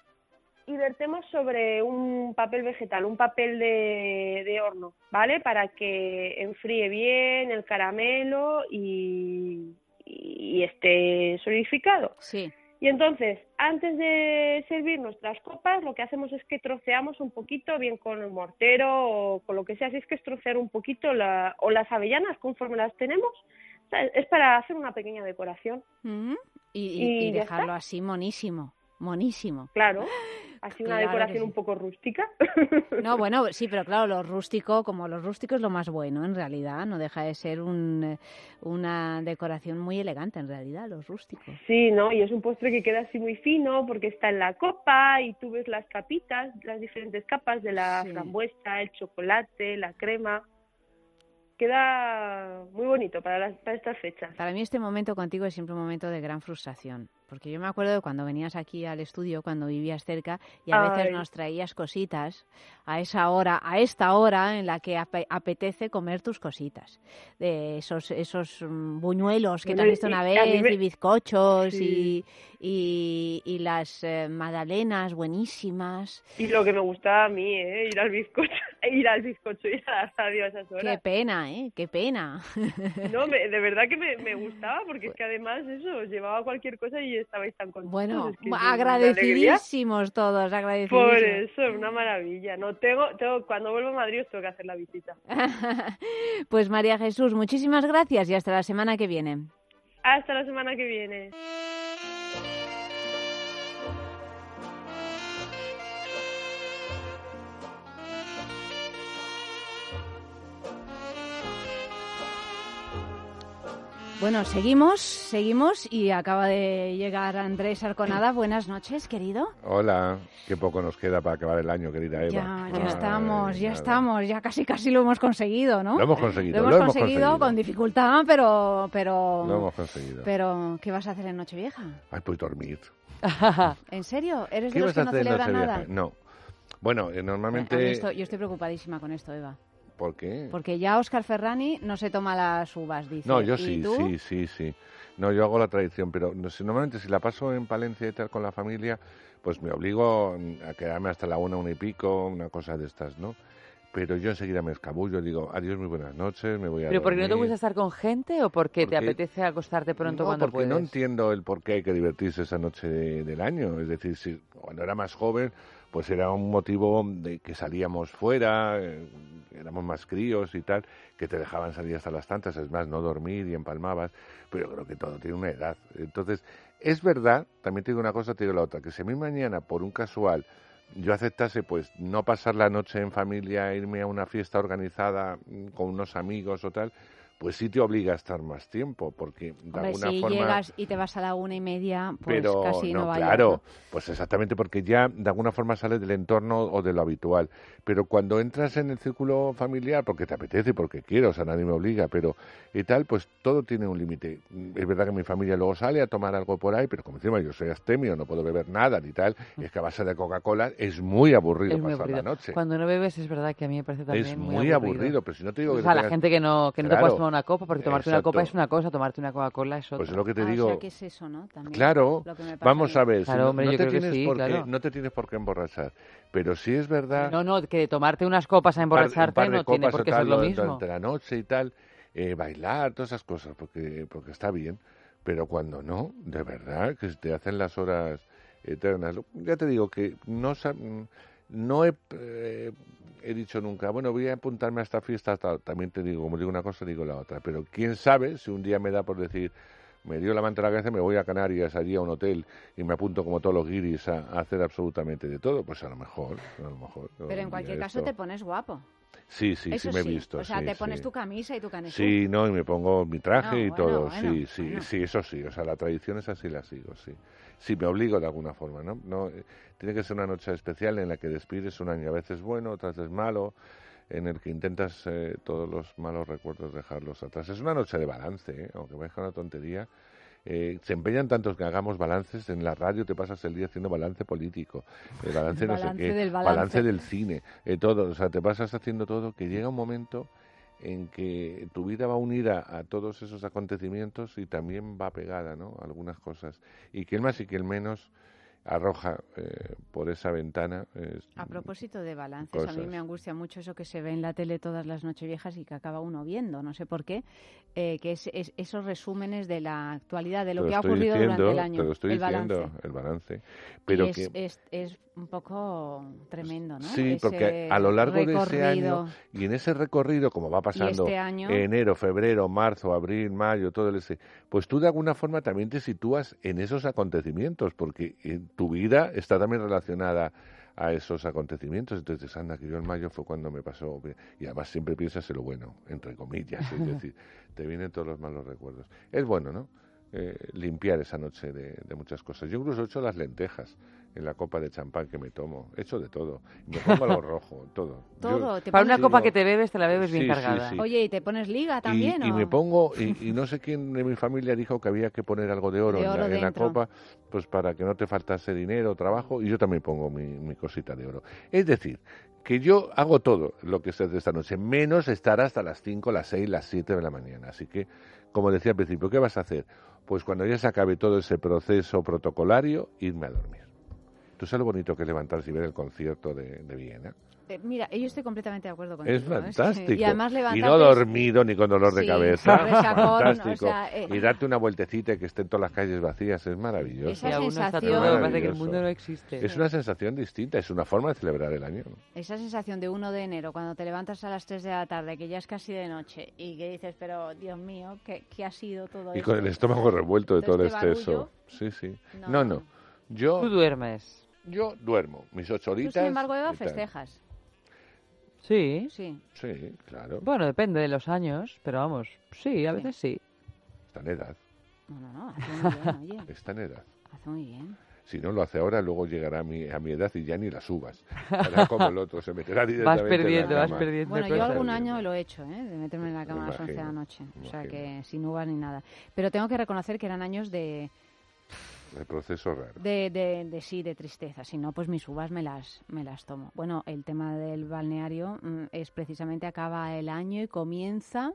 Speaker 18: y vertemos sobre un papel vegetal, un papel de, de horno, ¿vale? Para que enfríe bien el caramelo y, y esté solidificado.
Speaker 2: Sí.
Speaker 18: Y entonces, antes de servir nuestras copas, lo que hacemos es que troceamos un poquito, bien con el mortero o con lo que sea, si es que es trocear un poquito la, o las avellanas conforme las tenemos, o sea, es para hacer una pequeña decoración.
Speaker 2: Mm-hmm. Y, y, y, y dejarlo así monísimo, monísimo.
Speaker 18: Claro. Así una
Speaker 2: claro
Speaker 18: decoración
Speaker 2: sí.
Speaker 18: un poco rústica.
Speaker 2: No, bueno, sí, pero claro, lo rústico, como lo rústico es lo más bueno, en realidad, no deja de ser un, una decoración muy elegante, en realidad, lo rústico.
Speaker 18: Sí, ¿no? Y es un postre que queda así muy fino porque está en la copa y tú ves las capitas, las diferentes capas de la sí. frambuesa, el chocolate, la crema. Queda muy bonito para, las, para estas fechas.
Speaker 2: Para mí este momento contigo es siempre un momento de gran frustración. Porque yo me acuerdo de cuando venías aquí al estudio, cuando vivías cerca, y a Ay. veces nos traías cositas a esa hora, a esta hora en la que ap- apetece comer tus cositas. De esos esos buñuelos que bueno, te has visto una vez, me... y bizcochos, sí. y, y, y las eh, magdalenas buenísimas.
Speaker 18: Y lo que me gustaba a mí, ¿eh? Ir al bizcocho, ir al bizcocho y a la radio a esas horas.
Speaker 2: Qué pena, ¿eh? Qué pena.
Speaker 18: No, me, de verdad que me, me gustaba, porque es que además eso, llevaba cualquier cosa y estabais tan contentos.
Speaker 2: Bueno,
Speaker 18: es que
Speaker 2: agradecidísimos todos, agradecidísimos.
Speaker 18: Por eso, una maravilla. No tengo, tengo, cuando vuelvo a Madrid os tengo que hacer la visita.
Speaker 2: Pues María Jesús, muchísimas gracias y hasta la semana que viene.
Speaker 18: Hasta la semana que viene.
Speaker 2: Bueno, seguimos, seguimos y acaba de llegar Andrés Arconada. Buenas noches, querido.
Speaker 19: Hola, qué poco nos queda para acabar el año, querida Eva.
Speaker 2: Ya, ya
Speaker 19: Ay,
Speaker 2: estamos, ya
Speaker 19: nada.
Speaker 2: estamos, ya casi casi lo hemos conseguido, ¿no?
Speaker 19: Lo hemos conseguido,
Speaker 2: Lo hemos,
Speaker 19: lo hemos
Speaker 2: conseguido,
Speaker 19: conseguido.
Speaker 2: con dificultad, pero, pero...
Speaker 19: Lo hemos conseguido.
Speaker 2: Pero, ¿qué vas a hacer en Nochevieja?
Speaker 19: Ay, pues dormir.
Speaker 2: ¿En serio? ¿Eres
Speaker 19: ¿Qué
Speaker 2: de los
Speaker 19: vas
Speaker 2: que
Speaker 19: a
Speaker 2: no
Speaker 19: hacer en
Speaker 2: celebran
Speaker 19: Nochevieja?
Speaker 2: nada?
Speaker 19: No. Bueno, eh,
Speaker 2: A mí
Speaker 19: normalmente...
Speaker 2: esto- yo estoy preocupadísima con esto, Eva.
Speaker 19: ¿Por qué?
Speaker 2: Porque ya Óscar Ferrani no se toma las uvas, dice.
Speaker 19: No, yo
Speaker 2: ¿Y
Speaker 19: sí,
Speaker 2: tú?
Speaker 19: sí, sí, sí. No, yo hago la tradición, pero no sé, normalmente si la paso en Palencia y tal con la familia, pues me obligo a quedarme hasta la una, una y pico, una cosa de estas, ¿no? Pero yo enseguida me escabullo, digo, adiós, muy buenas noches, me voy a
Speaker 3: ¿Pero porque no te
Speaker 19: dormir.
Speaker 3: gusta estar con gente o porque, te
Speaker 19: Porque-
Speaker 3: apetece acostarte pronto
Speaker 19: No,
Speaker 3: cuando
Speaker 19: porque
Speaker 3: puedes?
Speaker 19: no entiendo el por qué hay que divertirse esa noche de- del año. Es decir, si cuando era más joven, pues era un motivo de que salíamos fuera, eh, éramos más críos y tal, que te dejaban salir hasta las tantas, es más, no dormir y empalmabas, pero creo que todo tiene una edad. Entonces, es verdad, también te digo una cosa, te digo la otra, que si a mí mañana, por un casual, yo aceptase pues no pasar la noche en familia, irme a una fiesta organizada mm, con unos amigos o tal, pues sí te obliga a estar más tiempo, porque de
Speaker 2: Hombre,
Speaker 19: alguna
Speaker 2: si
Speaker 19: forma...
Speaker 2: llegas y te vas a la una y media, pues
Speaker 19: pero
Speaker 2: casi no,
Speaker 19: no,
Speaker 2: vayas,
Speaker 19: claro,
Speaker 2: ¿no?
Speaker 19: pues exactamente porque ya de alguna forma sales del entorno o de lo habitual. Pero cuando entras en el círculo familiar, porque te apetece, porque quiero, o sea, nadie me obliga, pero y tal, pues todo tiene un límite. Es verdad que mi familia luego sale a tomar algo por ahí, pero como encima yo soy astemio, no puedo beber nada ni tal, y es que a base de Coca-Cola es muy aburrido
Speaker 3: Es muy
Speaker 19: pasar
Speaker 3: aburrido.
Speaker 19: la noche.
Speaker 3: Cuando no bebes es verdad que a mí me parece también
Speaker 19: Es
Speaker 3: muy,
Speaker 19: muy
Speaker 3: aburrido.
Speaker 19: aburrido, pero si no te digo
Speaker 3: O
Speaker 19: que
Speaker 3: sea,
Speaker 19: no
Speaker 3: la
Speaker 19: tengas-
Speaker 3: gente que no, que no te
Speaker 19: Claro.
Speaker 3: puedes tomar una copa, porque tomarte una copa
Speaker 19: Exacto.
Speaker 3: es una cosa, tomarte una Coca-Cola es otra.
Speaker 19: Pues es lo que te
Speaker 2: Ah, o
Speaker 19: digo.
Speaker 2: sea, que es eso, ¿no? También
Speaker 19: Claro,
Speaker 2: lo que me pasa
Speaker 19: vamos
Speaker 2: a
Speaker 19: a
Speaker 2: mí.
Speaker 19: ver, si
Speaker 3: Claro,
Speaker 19: no,
Speaker 3: hombre,
Speaker 19: no
Speaker 3: yo
Speaker 19: te
Speaker 3: creo que
Speaker 19: tienes
Speaker 3: sí,
Speaker 19: por qué,
Speaker 3: claro.
Speaker 19: no te tienes por qué emborrachar, pero sí es verdad...
Speaker 3: No, no, que tomarte unas copas a
Speaker 19: un par- un
Speaker 3: emborracharte
Speaker 19: par de
Speaker 3: no tiene
Speaker 19: copas
Speaker 3: por
Speaker 19: o
Speaker 3: qué
Speaker 19: tal
Speaker 3: ser lo
Speaker 19: du-
Speaker 3: mismo.
Speaker 19: durante la noche y tal, eh, bailar, todas esas cosas, porque porque está bien, pero cuando no, de verdad, que te hacen las horas eternas. Lo- Ya te digo que no sa- no he, eh, he dicho nunca, bueno, voy a apuntarme a esta fiesta, tal. También te digo, como digo una cosa, digo la otra, pero quién sabe si un día me da por decir, me dio la manta a la cabeza, me voy a Canarias, allí a un hotel y me apunto como todos los guiris a, a hacer absolutamente de todo, pues a lo mejor, a lo mejor.
Speaker 2: Pero
Speaker 19: un
Speaker 2: en
Speaker 19: día
Speaker 2: cualquier caso
Speaker 19: esto-
Speaker 2: te pones guapo.
Speaker 19: Sí, sí,
Speaker 2: Eso
Speaker 19: sí me he visto.
Speaker 2: O sea,
Speaker 19: sí,
Speaker 2: te pones
Speaker 19: sí.
Speaker 2: tu camisa y tu canesú.
Speaker 19: Sí, no, y me pongo mi traje
Speaker 2: No,
Speaker 19: y
Speaker 2: bueno,
Speaker 19: todo.
Speaker 2: bueno,
Speaker 19: sí, sí,
Speaker 2: bueno.
Speaker 19: sí, eso sí. O sea, la tradición es así, la sigo, sí. Sí, me obligo de alguna forma, ¿no? no eh, tiene que ser una noche especial en la que despides un año a veces bueno, otras veces malo, en el que intentas eh, todos los malos recuerdos dejarlos atrás. Es una noche de balance, ¿eh? Aunque parezca una tontería. Eh, se empeñan tantos que hagamos balances en la radio, te pasas el día haciendo balance político, el balance no sé
Speaker 2: Balance
Speaker 19: qué,
Speaker 2: del balance.
Speaker 19: del cine, eh, todo, o sea, te pasas haciendo todo, que llega un momento en que tu vida va unida a todos esos acontecimientos y también va pegada, ¿no? A algunas cosas, y que el más y que el menos arroja eh, por esa ventana. eh,
Speaker 2: A propósito de balances, a mí
Speaker 19: cosas.
Speaker 2: me angustia mucho eso que se ve en la tele todas las nocheviejas y que acaba uno viendo, no sé por qué, eh, que es, es esos resúmenes de la actualidad, de lo
Speaker 19: te
Speaker 2: que ha
Speaker 19: estoy
Speaker 2: ocurrido
Speaker 19: diciendo,
Speaker 2: durante el año.
Speaker 19: Te lo estoy
Speaker 2: el
Speaker 19: diciendo,
Speaker 2: balance.
Speaker 19: el balance.
Speaker 2: Y
Speaker 19: Pero
Speaker 2: es,
Speaker 19: que...
Speaker 2: es, es un poco tremendo, ¿no?
Speaker 19: Sí,
Speaker 2: Ese
Speaker 19: porque a lo largo de ese
Speaker 2: recorrido.
Speaker 19: año, y en ese recorrido, como va pasando
Speaker 2: este año-
Speaker 19: enero, febrero, marzo, abril, mayo, todo el ese, pues tú de alguna forma también te sitúas en esos acontecimientos, porque en tu vida está también relacionada a esos acontecimientos. Entonces, anda, que yo en mayo fue cuando me pasó, y además siempre piensas en lo bueno, entre comillas, es decir, te vienen todos los malos recuerdos. Es bueno, ¿no? Eh, limpiar esa noche de, de muchas cosas. Yo incluso he hecho las lentejas en la copa de champán que me tomo. He hecho de todo. Me pongo algo rojo, todo.
Speaker 2: Todo,
Speaker 19: Yo-
Speaker 2: te
Speaker 3: Para una
Speaker 2: pones-
Speaker 3: copa que te bebes, te la bebes bien
Speaker 19: Sí, sí,
Speaker 3: cargada.
Speaker 19: sí.
Speaker 2: Oye, ¿y te pones liga también?
Speaker 19: Y, y
Speaker 2: o?
Speaker 19: me pongo, y, y no sé quién de mi familia dijo que había que poner algo de oro,
Speaker 2: De
Speaker 19: en,
Speaker 2: oro
Speaker 19: la, en la
Speaker 2: dentro.
Speaker 19: copa, pues para que no te faltase dinero, trabajo, y yo también pongo mi, mi cosita de oro. Es decir, que yo hago todo lo que se hace esta noche, menos estar hasta las cinco, las seis, las siete de la mañana. Así que, como decía al principio, ¿qué vas a hacer? Pues cuando ya se acabe todo ese proceso protocolario, irme a dormir. ¿Tú sabes lo bonito que es levantarse y ver el concierto de, de Viena?
Speaker 2: Eh, mira, yo estoy completamente de acuerdo contigo.
Speaker 19: Es
Speaker 2: ¿eh?
Speaker 19: fantástico.
Speaker 2: Y además
Speaker 19: Y
Speaker 2: levantarte...
Speaker 19: no dormido ni con dolor de
Speaker 2: Sí,
Speaker 19: cabeza.
Speaker 2: resacón,
Speaker 19: Fantástico.
Speaker 2: o sea, eh,
Speaker 19: Y darte una vueltecita y que estén todas las calles vacías. Es maravilloso.
Speaker 2: Esa
Speaker 3: Y aún no está
Speaker 2: sensación-
Speaker 3: todo, me parece que el
Speaker 19: Maravilloso.
Speaker 3: mundo no existe.
Speaker 19: Es una sensación distinta, es una forma de celebrar el año.
Speaker 2: Esa sensación de uno de enero, cuando te levantas a las tres de la tarde, que ya es casi de noche, y que dices, pero Dios mío, ¿qué, qué ha sido todo
Speaker 19: Y
Speaker 2: esto?
Speaker 19: con el estómago revuelto de todo el
Speaker 2: Todo este
Speaker 19: exceso.
Speaker 2: barullo.
Speaker 19: Sí, sí.
Speaker 2: No.
Speaker 19: No, no. Yo,
Speaker 3: Tú duermes.
Speaker 19: yo duermo mis ocho
Speaker 2: Tú,
Speaker 19: horitas.
Speaker 2: sin embargo, Eva,
Speaker 19: y tal.
Speaker 2: festejas.
Speaker 3: Sí.
Speaker 2: Sí.
Speaker 19: Sí, claro.
Speaker 3: Bueno, depende de los años, pero vamos, sí, a veces sí.
Speaker 19: está en edad.
Speaker 2: No, no, no, hace muy bien, oye.
Speaker 19: Está en edad.
Speaker 2: Hace muy bien.
Speaker 19: Si no lo hace ahora, luego llegará a mi, a mi edad y ya ni la subas. Hará como el otro, se meterá directamente
Speaker 3: vas perdiendo,
Speaker 19: en la cama.
Speaker 3: Vas perdiendo.
Speaker 2: Bueno, yo algún año lo he hecho, ¿eh? De meterme en la cama a las once de la noche. O sea que sin uvas ni nada. Pero tengo que reconocer que eran años de...
Speaker 19: El proceso raro.
Speaker 2: De, de, de sí, de tristeza. Si no, pues mis uvas me las, me las tomo. Bueno, el tema del balneario mm, es precisamente acaba el año y comienza...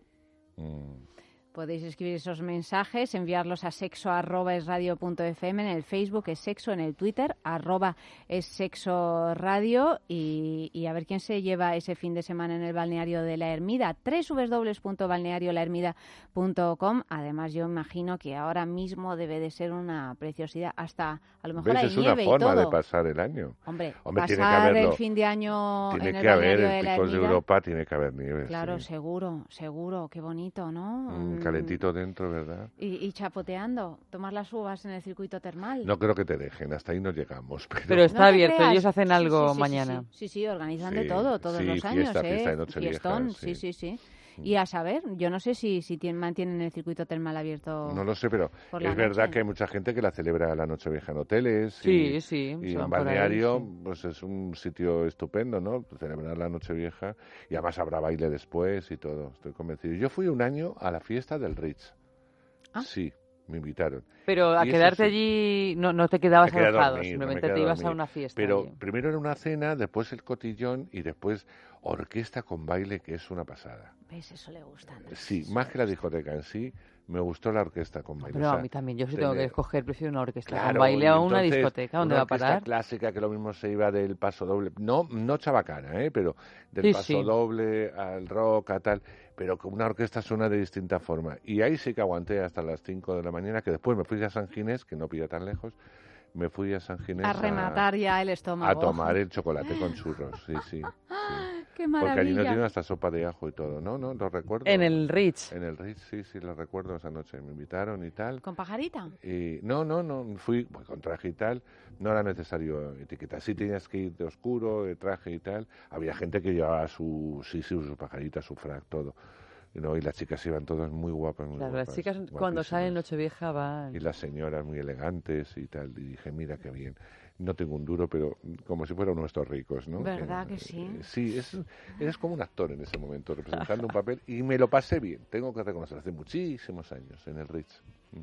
Speaker 2: Mm. Podéis escribir esos mensajes, enviarlos a sexo arroba es radio punto f m, en el Facebook es sexo, en el Twitter arroba es sexo radio y, y a ver quién se lleva ese fin de semana en el balneario de La Hermida, doble u doble u doble u punto balneario la hermida punto com. Además, yo imagino que ahora mismo debe de ser una preciosidad, hasta a lo mejor
Speaker 19: ¿Ves?
Speaker 2: hay
Speaker 19: Es
Speaker 2: nieve
Speaker 19: una forma
Speaker 2: y todo.
Speaker 19: de pasar el año.
Speaker 2: Hombre,
Speaker 19: Hombre tiene que
Speaker 2: pasar
Speaker 19: haberlo.
Speaker 2: el fin de año
Speaker 19: tiene
Speaker 2: en el
Speaker 19: que haber,
Speaker 2: balneario
Speaker 19: en
Speaker 2: de La
Speaker 19: Picos de
Speaker 2: Hermida.
Speaker 19: Europa tiene que haber nieve.
Speaker 2: Claro,
Speaker 19: sí.
Speaker 2: seguro, seguro, qué bonito, ¿no?
Speaker 19: Mm, calentito dentro, ¿verdad?
Speaker 2: Y, y chapoteando, tomar las uvas en el circuito termal.
Speaker 19: No creo que te dejen, hasta ahí no llegamos. Pero,
Speaker 3: pero está
Speaker 2: no
Speaker 3: abierto,
Speaker 2: creas.
Speaker 3: ellos hacen algo
Speaker 2: sí, sí, sí,
Speaker 3: mañana.
Speaker 2: Sí, sí, sí, organizan
Speaker 19: Sí,
Speaker 2: de todo, todos
Speaker 19: sí,
Speaker 2: los
Speaker 19: fiesta,
Speaker 2: años, ¿eh?
Speaker 19: fiesta de Nochevieja,
Speaker 2: Fiestón,
Speaker 19: sí.
Speaker 2: sí, sí, sí. Y a saber, yo no sé si, si tienen, mantienen el circuito termal abierto.
Speaker 19: No lo sé, pero
Speaker 2: por
Speaker 19: es
Speaker 2: la
Speaker 19: verdad
Speaker 2: noche.
Speaker 19: que hay mucha gente que la celebra la Nochevieja en hoteles.
Speaker 3: Sí,
Speaker 19: y,
Speaker 3: sí.
Speaker 19: Y
Speaker 3: van
Speaker 19: en
Speaker 3: por ahí,
Speaker 19: balneario,
Speaker 3: sí.
Speaker 19: pues es un sitio estupendo, ¿no? Celebrar la Nochevieja. Y además habrá baile después y todo, estoy convencido. Yo fui un año a la fiesta del Ritz.
Speaker 2: ¿Ah?
Speaker 19: Sí, me invitaron.
Speaker 3: Pero a
Speaker 19: Y
Speaker 3: quedarte
Speaker 19: eso sí,
Speaker 3: allí no, no te quedabas
Speaker 19: me quedé a
Speaker 3: alojado,
Speaker 19: dormir,
Speaker 3: simplemente
Speaker 19: me quedé
Speaker 3: te
Speaker 19: a
Speaker 3: ibas a
Speaker 19: dormir.
Speaker 3: una fiesta.
Speaker 19: Pero
Speaker 3: allí.
Speaker 19: primero era una cena, después el cotillón y después orquesta con baile, que es una pasada.
Speaker 2: ¿Ves? Eso le gusta. Andrés.
Speaker 19: Sí, más que la discoteca en sí, me gustó la orquesta con baile.
Speaker 3: Pero
Speaker 19: O sea,
Speaker 3: a mí también, yo sí
Speaker 19: tener-
Speaker 3: tengo que escoger, prefiero una orquesta
Speaker 19: Claro,
Speaker 3: con baile
Speaker 19: y
Speaker 3: a una
Speaker 19: entonces,
Speaker 3: discoteca, ¿dónde
Speaker 19: una
Speaker 3: va a
Speaker 19: orquesta
Speaker 3: parar?
Speaker 19: clásica que lo mismo se iba del paso doble, no no chabacana, ¿eh? Pero del
Speaker 3: Sí,
Speaker 19: paso
Speaker 3: sí.
Speaker 19: doble al rock, a tal, pero que una orquesta suena de distinta forma. Y ahí sí que aguanté hasta las cinco de la mañana, que después me fui a San Ginés, que no pilla tan lejos, me fui a San Ginés
Speaker 2: A rematar ya el estómago.
Speaker 19: a tomar el chocolate con churros, sí, sí. sí.
Speaker 2: ¡Qué
Speaker 19: Porque allí
Speaker 2: maravilla!
Speaker 19: no tiene hasta sopa de ajo y todo, ¿no? ¿No? Lo recuerdo.
Speaker 3: En el Ritz.
Speaker 19: En el Ritz, sí, sí, lo recuerdo esa noche. Me invitaron y tal.
Speaker 2: ¿Con pajarita?
Speaker 19: Y no, no, no, fui pues, con traje y tal, no era necesario etiquetar, sí tenías que ir de oscuro, de traje y tal, había gente que llevaba su, sí, sí, su pajarita, su frac, todo, y, no, y las chicas iban todas muy guapas, muy
Speaker 3: Claro,
Speaker 19: guapas,
Speaker 3: las chicas cuando
Speaker 19: guapísimas.
Speaker 3: salen Nochevieja van...
Speaker 19: Y las señoras muy elegantes y tal, y dije, mira qué bien, no tengo un duro, pero como si fuera uno de estos ricos, ¿no?
Speaker 2: ¿Verdad que sí?
Speaker 19: Eh, sí, es, eres como un actor en ese momento, representando un papel, y me lo pasé bien, tengo que reconocer, hace muchísimos años en el Ritz. Mm.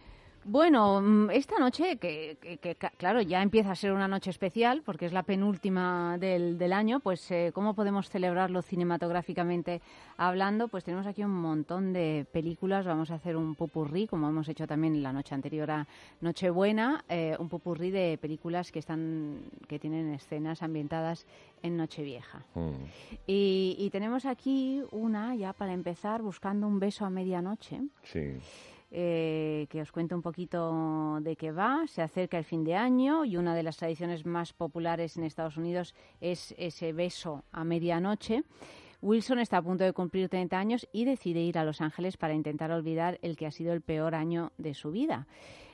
Speaker 2: Bueno, esta noche, que, que, que claro, ya empieza a ser una noche especial, porque es la penúltima del, del año, pues eh, ¿cómo podemos celebrarlo cinematográficamente hablando? Pues tenemos aquí un montón de películas, vamos a hacer un popurrí, como hemos hecho también la noche anterior a Nochebuena, eh, un popurrí de películas que están que tienen escenas ambientadas en Nochevieja.
Speaker 19: Mm.
Speaker 2: Y, y tenemos aquí una, ya para empezar, Buscando un beso a medianoche.
Speaker 19: Sí.
Speaker 2: Eh, que os cuento un poquito de qué va. Se acerca el fin de año y una de las tradiciones más populares en Estados Unidos es ese beso a medianoche. Wilson está a punto de cumplir treinta años y decide ir a Los Ángeles para intentar olvidar el que ha sido el peor año de su vida.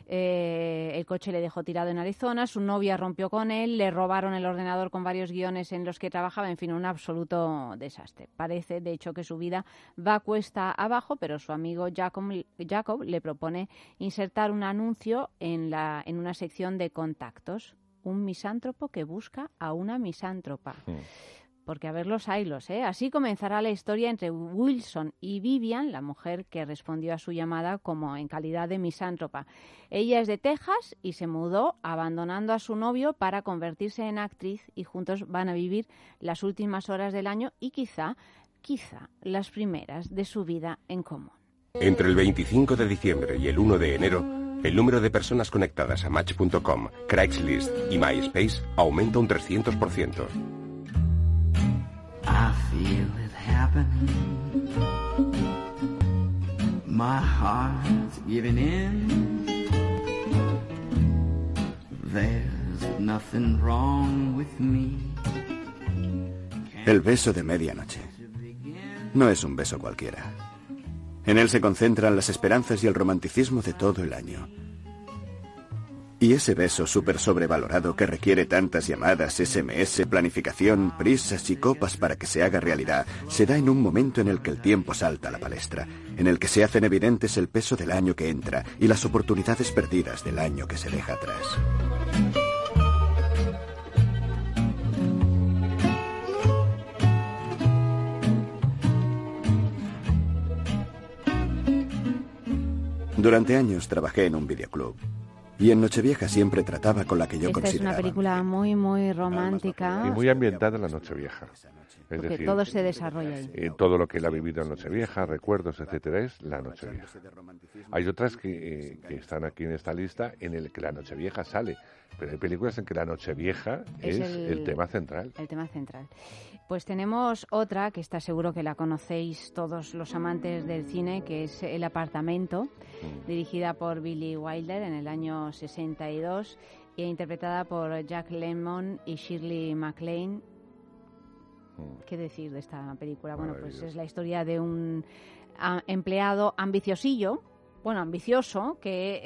Speaker 2: Eh, el coche le dejó tirado en Arizona, su novia rompió con él, le robaron el ordenador con varios guiones en los que trabajaba, en fin, un absoluto desastre. Parece, de hecho, que su vida va cuesta abajo, pero su amigo Jacob, Jacob le propone insertar un anuncio en, la, en una sección de contactos. Un misántropo que busca a una misántropa. Mm. Porque a ver los haylos, ¿eh? Así comenzará la historia entre Wilson y Vivian, la mujer que respondió a su llamada como en calidad de misántropa. Ella es de Texas y se mudó abandonando a su novio para convertirse en actriz y juntos van a vivir las últimas horas del año y quizá, quizá las primeras de su vida en común.
Speaker 1: Entre el veinticinco de diciembre y el uno de enero, el número de personas conectadas a Match punto com, Craigslist y MySpace aumenta un trescientos por ciento.
Speaker 7: I feel it happening. My heart's giving in. There's nothing wrong with me.
Speaker 12: El beso de medianoche. No es un beso cualquiera. En él se concentran las esperanzas y el romanticismo de todo el año. Y ese beso súper sobrevalorado que requiere tantas llamadas, ese eme ese, planificación, prisas y copas para que se haga realidad, se da en un momento en el que el tiempo salta a la palestra, en el que se hacen evidentes el peso del año que entra y las oportunidades perdidas del año que se deja atrás. Durante años trabajé en un videoclub. Y en Nochevieja siempre trataba con la que yo
Speaker 2: Esta
Speaker 12: consideraba.
Speaker 2: es una película muy, muy romántica.
Speaker 19: Y muy ambientada en la Nochevieja. Es
Speaker 2: Porque
Speaker 19: decir,
Speaker 2: todo se desarrolla ahí.
Speaker 19: eh, todo lo que él ha vivido en Nochevieja, recuerdos, etcétera, es la Nochevieja. Hay otras que, eh, que están aquí en esta lista en el que la Nochevieja sale, pero hay películas en que la Nochevieja es,
Speaker 2: Es
Speaker 19: el,
Speaker 2: el-
Speaker 19: tema central.
Speaker 2: El tema central. Pues tenemos otra que está seguro que la conocéis todos los amantes del cine, que es El apartamento, dirigida por Billy Wilder en el año sesenta y dos e interpretada por Jack Lemmon y Shirley MacLaine. ¿Qué decir de esta película? Bueno, pues es la historia de un ah, empleado ambiciosillo, bueno, ambicioso, que,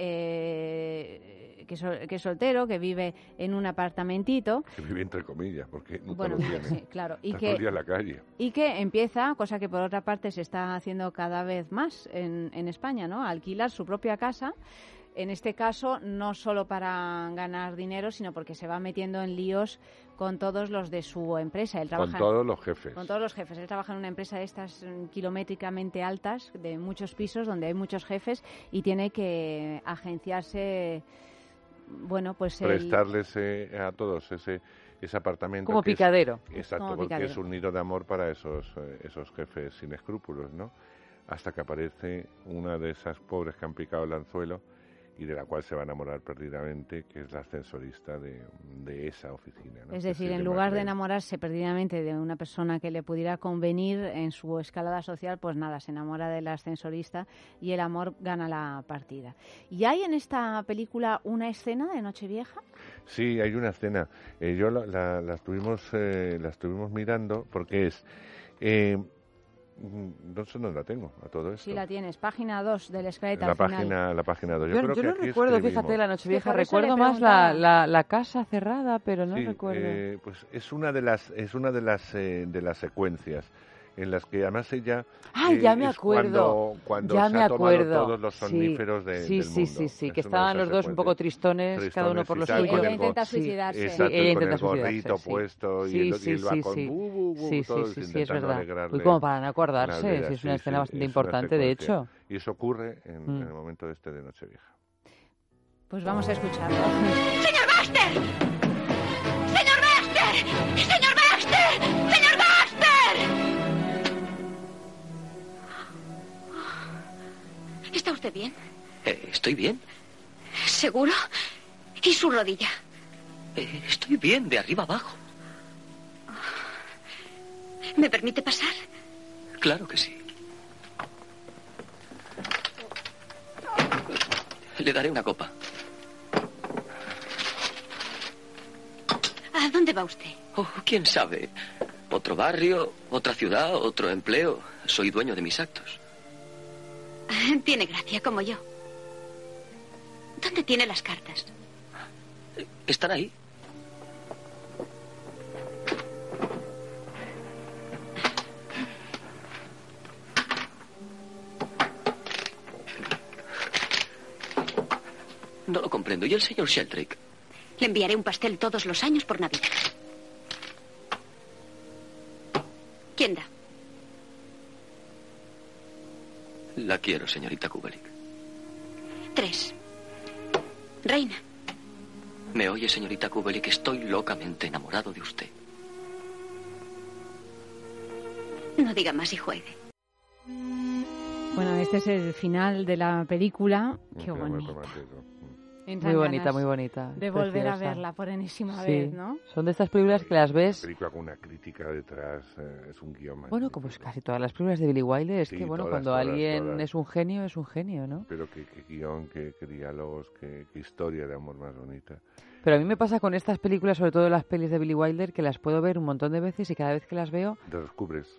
Speaker 2: eh, que, sol- que es soltero, que vive en un apartamentito.
Speaker 19: Que vive entre comillas, porque nunca
Speaker 2: Bueno,
Speaker 19: lo tiene.
Speaker 2: sí, claro. Y
Speaker 19: Está
Speaker 2: que-
Speaker 19: todo el día en la calle.
Speaker 2: Y que empieza, cosa que por otra parte se está haciendo cada vez más en, en España, ¿no? A alquilar su propia casa. En este caso, no solo para ganar dinero, sino porque se va metiendo en líos con todos los de su empresa. Él trabaja,
Speaker 19: Con todos los jefes.
Speaker 2: Con todos los jefes. Él trabaja en una empresa de estas mm, kilométricamente altas, de muchos pisos, donde hay muchos jefes, y tiene que agenciarse, bueno, pues el-
Speaker 19: Prestarles eh, a todos ese ese apartamento.
Speaker 3: Como
Speaker 19: que es-
Speaker 3: picadero.
Speaker 19: exacto,
Speaker 2: Como
Speaker 19: porque
Speaker 2: picadero.
Speaker 19: es un nido de amor para esos, eh, esos jefes sin escrúpulos, ¿no? Hasta que aparece una de esas pobres que han picado el anzuelo y de la cual se va a enamorar perdidamente, que es la ascensorista de, de esa oficina, ¿no?
Speaker 2: Es
Speaker 19: Que
Speaker 2: decir,
Speaker 19: Shirley
Speaker 2: en lugar de
Speaker 19: MacLaine.
Speaker 2: enamorarse perdidamente de una persona que le pudiera convenir en su escalada social, pues nada, se enamora del ascensorista y el amor gana la partida. ¿Y hay en esta película una escena de Nochevieja?
Speaker 19: Sí, hay una escena. Eh, yo la, la, la estuvimos, eh, la estuvimos mirando porque es... Eh, mm, no sé dónde la tengo a todo esto.
Speaker 2: Sí la tienes, página dos del escaleta
Speaker 19: la
Speaker 2: al final.
Speaker 19: página, la página dos. Yo,
Speaker 3: Yo,
Speaker 19: creo
Speaker 3: yo
Speaker 19: que
Speaker 3: no
Speaker 19: aquí
Speaker 3: recuerdo,
Speaker 19: escribimos.
Speaker 3: fíjate, la Nochevieja.
Speaker 2: Sí, por eso
Speaker 3: Recuerdo
Speaker 2: le
Speaker 3: más la,
Speaker 2: preguntaba.
Speaker 3: la, la casa cerrada, pero no
Speaker 19: Sí,
Speaker 3: recuerdo.
Speaker 19: eh, pues es una de las es una de las eh, de las secuencias en las que además ella
Speaker 3: Ay,
Speaker 19: eh,
Speaker 3: ya me
Speaker 19: es
Speaker 3: acuerdo.
Speaker 19: cuando, cuando
Speaker 3: ya
Speaker 19: se
Speaker 3: me
Speaker 19: ha tomado
Speaker 3: acuerdo.
Speaker 19: todos los
Speaker 3: Sí,
Speaker 19: somníferos de,
Speaker 3: sí,
Speaker 19: del
Speaker 3: sí,
Speaker 19: mundo.
Speaker 3: sí, sí,
Speaker 19: Es
Speaker 3: que
Speaker 19: una de
Speaker 3: estaban
Speaker 19: esas
Speaker 3: los dos un poco
Speaker 19: secuencias.
Speaker 3: tristones, cada uno por lo
Speaker 19: Tristones y
Speaker 3: suyo.
Speaker 19: tal, con
Speaker 2: Ella
Speaker 19: el go-
Speaker 2: intenta suicidarse.
Speaker 19: Exacto,
Speaker 3: Sí, ella
Speaker 19: y con
Speaker 3: intenta
Speaker 19: el gorrito
Speaker 3: suicidarse, sí.
Speaker 19: puesto y,
Speaker 3: Sí,
Speaker 19: el, y
Speaker 3: sí,
Speaker 19: él va
Speaker 3: sí,
Speaker 19: con
Speaker 3: sí.
Speaker 19: bu, bu, bu,
Speaker 3: Sí,
Speaker 19: todos
Speaker 3: sí, sí, sí, es
Speaker 19: intentando
Speaker 3: verdad.
Speaker 19: alegrarle
Speaker 3: Uy, como para no
Speaker 19: las
Speaker 3: acordarse,
Speaker 19: velas.
Speaker 3: si es una
Speaker 19: Sí,
Speaker 3: escena
Speaker 19: sí,
Speaker 3: bastante
Speaker 19: es una
Speaker 3: importante, de
Speaker 19: secuencia.
Speaker 3: hecho.
Speaker 19: Y eso ocurre en,
Speaker 3: Mm.
Speaker 19: en el momento este de Nochevieja.
Speaker 2: Pues vamos a escucharlo.
Speaker 8: ¡Señor Baxter! ¡Señor Baxter! ¡Señor Baxter! ¡Señor Baxter! ¿Está usted bien?
Speaker 20: Eh, ¿Estoy bien?
Speaker 8: ¿Seguro? ¿Y su rodilla?
Speaker 20: Eh, estoy bien, de arriba abajo.
Speaker 8: ¿Me permite pasar?
Speaker 20: Claro que sí. Le daré una copa.
Speaker 8: ¿A dónde va usted?
Speaker 20: Oh, quién sabe. Otro barrio, otra ciudad, otro empleo. Soy dueño de mis actos.
Speaker 8: Tiene gracia, como yo. ¿Dónde tiene las cartas?
Speaker 20: ¿Están ahí? No lo comprendo. ¿Y el señor Sheldrake?
Speaker 8: Le enviaré un pastel todos los años por Navidad. ¿Quién da?
Speaker 20: La quiero, señorita Kubelik.
Speaker 8: Tres. Reina.
Speaker 20: ¿Me oye, señorita Kubelik? Estoy locamente enamorado de usted.
Speaker 8: No diga más y juegue.
Speaker 2: Bueno, este es el final de la película. Qué
Speaker 19: Qué
Speaker 2: bonito.
Speaker 19: romántico.
Speaker 2: Entran
Speaker 3: Muy bonita,
Speaker 2: ganas
Speaker 3: muy bonita.
Speaker 2: De volver a
Speaker 3: preciosa.
Speaker 2: verla por enésima
Speaker 3: Sí.
Speaker 2: vez, ¿no?
Speaker 3: Son de estas películas que las ves...
Speaker 19: Una película con una crítica detrás, eh, es un guión
Speaker 3: Bueno, como es casi todas las películas de Billy Wilder, es
Speaker 19: Sí,
Speaker 3: que bueno,
Speaker 19: todas,
Speaker 3: cuando
Speaker 19: todas,
Speaker 3: alguien
Speaker 19: todas.
Speaker 3: es un genio, es un genio, ¿no?
Speaker 19: Pero qué, qué guión, qué, qué diálogos, qué, qué historia de amor más bonita.
Speaker 3: Pero a mí me pasa con estas películas, sobre todo las pelis de Billy Wilder, que las puedo ver un montón de veces y cada vez que las veo
Speaker 19: Te descubres.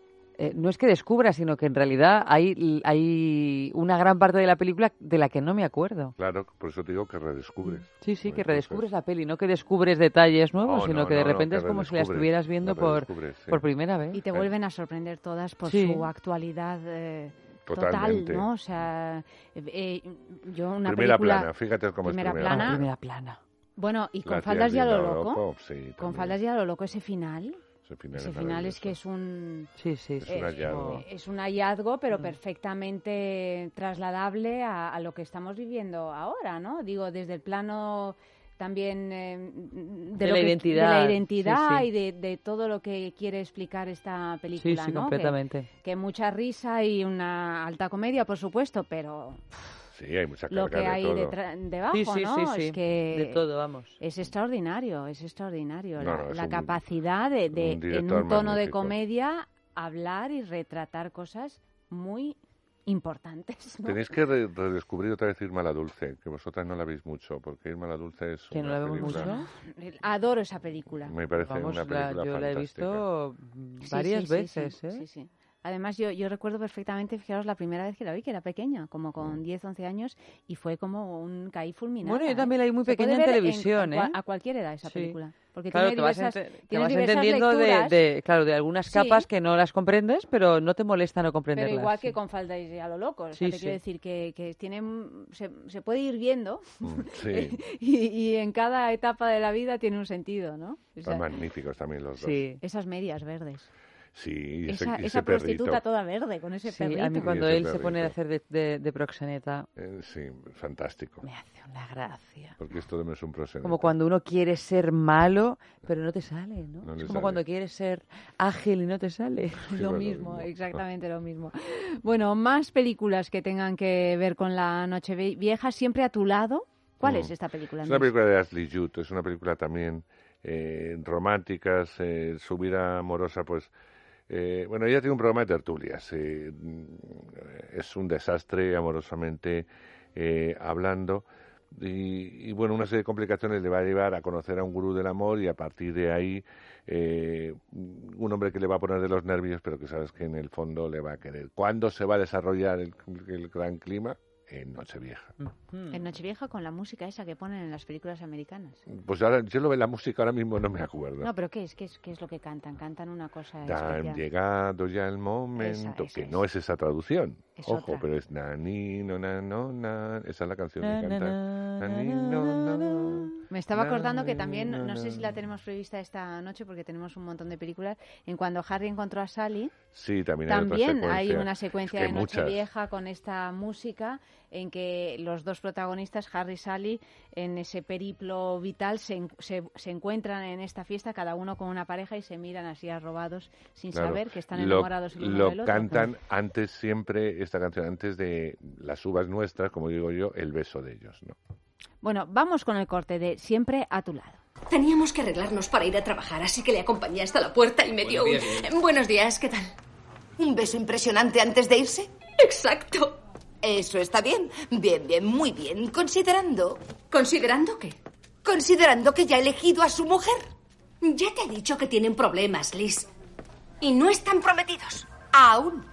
Speaker 3: eh, no es que descubra, sino que en realidad hay, hay una gran parte de la película de la que no me acuerdo.
Speaker 19: Claro, por eso te digo que redescubres.
Speaker 3: Sí, sí, que redescubres la peli, no que descubres detalles nuevos,
Speaker 19: no,
Speaker 3: sino
Speaker 19: no,
Speaker 3: que de
Speaker 19: no,
Speaker 3: repente
Speaker 19: no,
Speaker 3: es como si la estuvieras viendo por, sí. por primera vez.
Speaker 2: Y te vuelven a sorprender todas por
Speaker 3: sí.
Speaker 2: su actualidad eh,
Speaker 19: Totalmente.
Speaker 2: total, ¿no? O sea, eh, yo una
Speaker 19: primera
Speaker 2: película...
Speaker 19: plana, fíjate cómo
Speaker 2: primera
Speaker 19: es primera
Speaker 2: plana.
Speaker 3: Ah, primera plana.
Speaker 2: Bueno, y con
Speaker 19: La
Speaker 2: faldas
Speaker 19: tía
Speaker 2: ya lo
Speaker 19: Linda
Speaker 2: loco,
Speaker 19: Loco, sí,
Speaker 2: con faldas ya lo loco, ese final...
Speaker 19: Ese final,
Speaker 2: Ese
Speaker 19: es,
Speaker 2: final es que es un...
Speaker 3: Sí, sí,
Speaker 19: es, un hallazgo.
Speaker 2: es un hallazgo, pero perfectamente trasladable a, a lo que estamos viviendo ahora, ¿no? Digo, desde el plano también eh, de,
Speaker 3: de,
Speaker 2: lo
Speaker 3: la
Speaker 2: que,
Speaker 3: identidad,
Speaker 2: de la identidad
Speaker 3: sí, sí.
Speaker 2: y de, de todo lo que quiere explicar esta película,
Speaker 3: sí, sí,
Speaker 2: ¿no?
Speaker 3: completamente.
Speaker 2: Que, que mucha risa y una alta comedia, por supuesto, pero...
Speaker 19: Sí, hay mucha carga
Speaker 2: lo que
Speaker 19: de
Speaker 2: hay
Speaker 19: todo.
Speaker 2: detra- debajo,
Speaker 3: sí, sí,
Speaker 2: ¿no?
Speaker 3: Sí, sí.
Speaker 2: Es que
Speaker 3: de todo, vamos.
Speaker 2: Es extraordinario, es extraordinario.
Speaker 19: No,
Speaker 2: la
Speaker 19: no, es
Speaker 2: la
Speaker 19: un-
Speaker 2: capacidad de, de
Speaker 19: un
Speaker 2: en
Speaker 19: director
Speaker 2: un tono de
Speaker 19: magnífico.
Speaker 2: comedia, hablar y retratar cosas muy importantes, ¿no?
Speaker 19: Tenéis que re- redescubrir otra vez Irma la Dulce, que vosotras no la veis mucho, porque Irma la Dulce es
Speaker 3: ¿Que no
Speaker 19: una
Speaker 3: la vemos
Speaker 19: película...
Speaker 3: mucho?
Speaker 2: Adoro esa película.
Speaker 19: Me parece
Speaker 3: Vamos,
Speaker 19: una
Speaker 3: la-
Speaker 19: película
Speaker 3: yo la he
Speaker 19: fantástica.
Speaker 3: visto
Speaker 2: Sí,
Speaker 3: varias
Speaker 2: sí, sí,
Speaker 3: veces,
Speaker 2: sí,
Speaker 3: ¿eh?
Speaker 2: sí, sí. Además, yo, yo recuerdo perfectamente, fijaros, la primera vez que la vi, que era pequeña, como con diez, once años, y fue como un caí fulminante.
Speaker 3: Bueno, yo también la vi muy
Speaker 2: Se puede
Speaker 3: pequeña en
Speaker 2: ver
Speaker 3: televisión,
Speaker 2: en-
Speaker 3: ¿eh?
Speaker 2: A cualquier edad esa
Speaker 3: Sí.
Speaker 2: película. Porque
Speaker 3: Claro,
Speaker 2: tiene
Speaker 3: te vas,
Speaker 2: diversas,
Speaker 3: ente- te
Speaker 2: tiene
Speaker 3: vas
Speaker 2: diversas
Speaker 3: entendiendo de,
Speaker 2: lecturas.
Speaker 3: de, claro, de algunas
Speaker 2: Sí.
Speaker 3: capas que no las comprendes, pero no te molesta no comprenderlas.
Speaker 2: Pero igual
Speaker 3: sí.
Speaker 2: que con falda y a lo loco. O sea,
Speaker 3: Sí,
Speaker 2: te
Speaker 3: sí.
Speaker 2: quiero decir que, que tienen, se, se puede ir viendo
Speaker 19: Sí,
Speaker 2: y, y en cada etapa de la vida tiene un sentido, ¿no? O
Speaker 19: están
Speaker 2: sea,
Speaker 19: magníficos también los dos.
Speaker 3: Sí.
Speaker 2: esas medias verdes.
Speaker 19: Sí, y ese,
Speaker 2: Esa,
Speaker 19: y ese
Speaker 2: esa prostituta
Speaker 19: perrito.
Speaker 2: toda verde con ese
Speaker 3: Sí,
Speaker 2: perrito.
Speaker 3: a mí cuando
Speaker 19: ese
Speaker 3: él se pone a
Speaker 19: perrito.
Speaker 3: hacer de, de, de proxeneta,
Speaker 19: Eh, sí, fantástico.
Speaker 3: me hace una gracia.
Speaker 19: Porque esto no es un proxeneta.
Speaker 3: Como cuando uno quiere ser malo, pero no te sale, ¿no?
Speaker 19: No
Speaker 3: es
Speaker 19: le
Speaker 3: como
Speaker 19: sale.
Speaker 3: cuando quieres ser ágil y no te sale.
Speaker 19: Sí,
Speaker 2: Lo
Speaker 19: bueno,
Speaker 2: mismo,
Speaker 19: no.
Speaker 2: exactamente lo mismo. Bueno, más películas que tengan que ver con la noche vie- vieja, siempre a tu lado. ¿Cuál
Speaker 19: Mm.
Speaker 2: es esta película?
Speaker 19: Es una
Speaker 2: Andrés?
Speaker 19: película de Ashley Judd, es una película también eh, romántica, eh, su vida amorosa, pues... eh, bueno, ella tiene un programa de tertulias, eh, mm, es un desastre amorosamente eh, hablando, y, y bueno, una serie de complicaciones le va a llevar a conocer a un gurú del amor y a partir de ahí eh, un hombre que le va a poner de los nervios, pero que sabes que en el fondo le va a querer. ¿Cuándo se va a desarrollar el, el gran clima? En Nochevieja.
Speaker 2: En Nochevieja con la música esa que ponen en las películas americanas.
Speaker 19: Pues ahora, yo lo de la música ahora mismo no me acuerdo.
Speaker 2: No, pero ¿qué es? ¿Qué es, qué es lo que cantan? Cantan una cosa
Speaker 19: Han
Speaker 2: especial.
Speaker 19: llegado ya el momento,
Speaker 2: Esa, esa
Speaker 19: que
Speaker 2: es.
Speaker 19: no es esa traducción.
Speaker 2: Es
Speaker 19: Ojo,
Speaker 2: otra.
Speaker 19: pero es na ni no na no na, esa es la canción
Speaker 3: Na,
Speaker 19: que
Speaker 3: na,
Speaker 19: cantan.
Speaker 3: na,
Speaker 19: Na, ni,
Speaker 3: na,
Speaker 19: no,
Speaker 3: na,
Speaker 19: no.
Speaker 2: Me estaba
Speaker 19: Na,
Speaker 2: acordando que
Speaker 19: ni,
Speaker 2: también,
Speaker 19: na,
Speaker 2: no sé si la
Speaker 19: na.
Speaker 2: tenemos prevista esta noche porque tenemos un montón de películas, en cuando Harry encontró a Sally,
Speaker 19: Sí, también hay otra
Speaker 2: también
Speaker 19: secuencia.
Speaker 2: hay una secuencia
Speaker 19: Es que
Speaker 2: de
Speaker 19: hay muchas.
Speaker 2: Nochevieja con esta música en que los dos protagonistas, Harry y Sally, en ese periplo vital se, en- se, se encuentran en esta fiesta, cada uno con una pareja y se miran así arrobados sin
Speaker 19: Claro,
Speaker 2: saber que están
Speaker 19: lo-
Speaker 2: enamorados el uno
Speaker 19: lo
Speaker 2: del otro.
Speaker 19: cantan antes siempre, esta canción, antes de las uvas nuestras, como digo yo, el beso de ellos, ¿no?
Speaker 2: Bueno, vamos con el corte de Siempre a tu lado.
Speaker 21: Teníamos que arreglarnos para ir a trabajar, así que le acompañé hasta la puerta y me dio
Speaker 22: Buenos
Speaker 21: un...
Speaker 22: días,
Speaker 21: Eh, Buenos días, ¿qué tal?
Speaker 22: ¿Un beso impresionante antes de irse?
Speaker 21: Exacto.
Speaker 22: Eso está bien. Bien, bien, muy bien. Considerando...
Speaker 21: ¿Considerando qué?
Speaker 22: Considerando que ya ha elegido a su mujer.
Speaker 21: Ya te he dicho que tienen problemas, Liz. Y no están prometidos.
Speaker 22: Aún.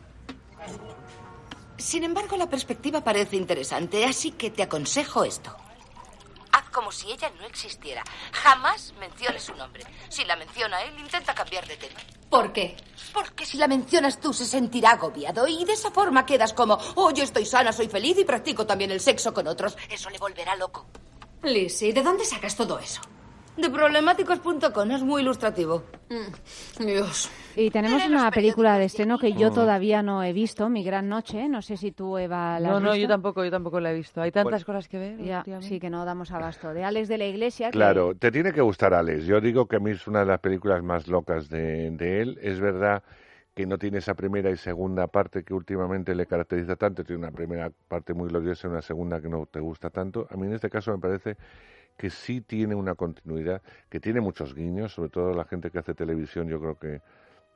Speaker 22: Sin embargo, la perspectiva parece interesante, así que te aconsejo esto. Haz como si ella no existiera. Jamás menciones su nombre. Si la menciona él, intenta cambiar de tema.
Speaker 21: ¿Por qué?
Speaker 22: Porque si la mencionas tú, se sentirá agobiado y de esa forma quedas como, oh, yo estoy sana, soy feliz y practico también el sexo con otros. Eso le volverá loco.
Speaker 21: Lizzie, ¿de dónde sacas todo eso?
Speaker 22: De problemáticos punto com, es muy ilustrativo.
Speaker 21: Mm, Dios.
Speaker 2: Y tenemos una película de estreno que yo todavía no he visto, Mi Gran Noche. No sé si tú, Eva, la has
Speaker 3: No, no,
Speaker 2: visto.
Speaker 3: yo tampoco, yo tampoco la he visto. Hay tantas
Speaker 19: Bueno.
Speaker 3: cosas que ver.
Speaker 2: Ya,
Speaker 3: últimamente.
Speaker 2: sí, que no damos abasto. De Alex de la Iglesia. que-
Speaker 19: Claro, te tiene que gustar Alex. Yo digo que a mí es una de las películas más locas de, de él. Es verdad que no tiene esa primera y segunda parte que últimamente le caracteriza tanto. Tiene una primera parte muy gloriosa y una segunda que no te gusta tanto. A mí en este caso me parece que sí tiene una continuidad, que tiene muchos guiños, sobre todo la gente que hace televisión, yo creo que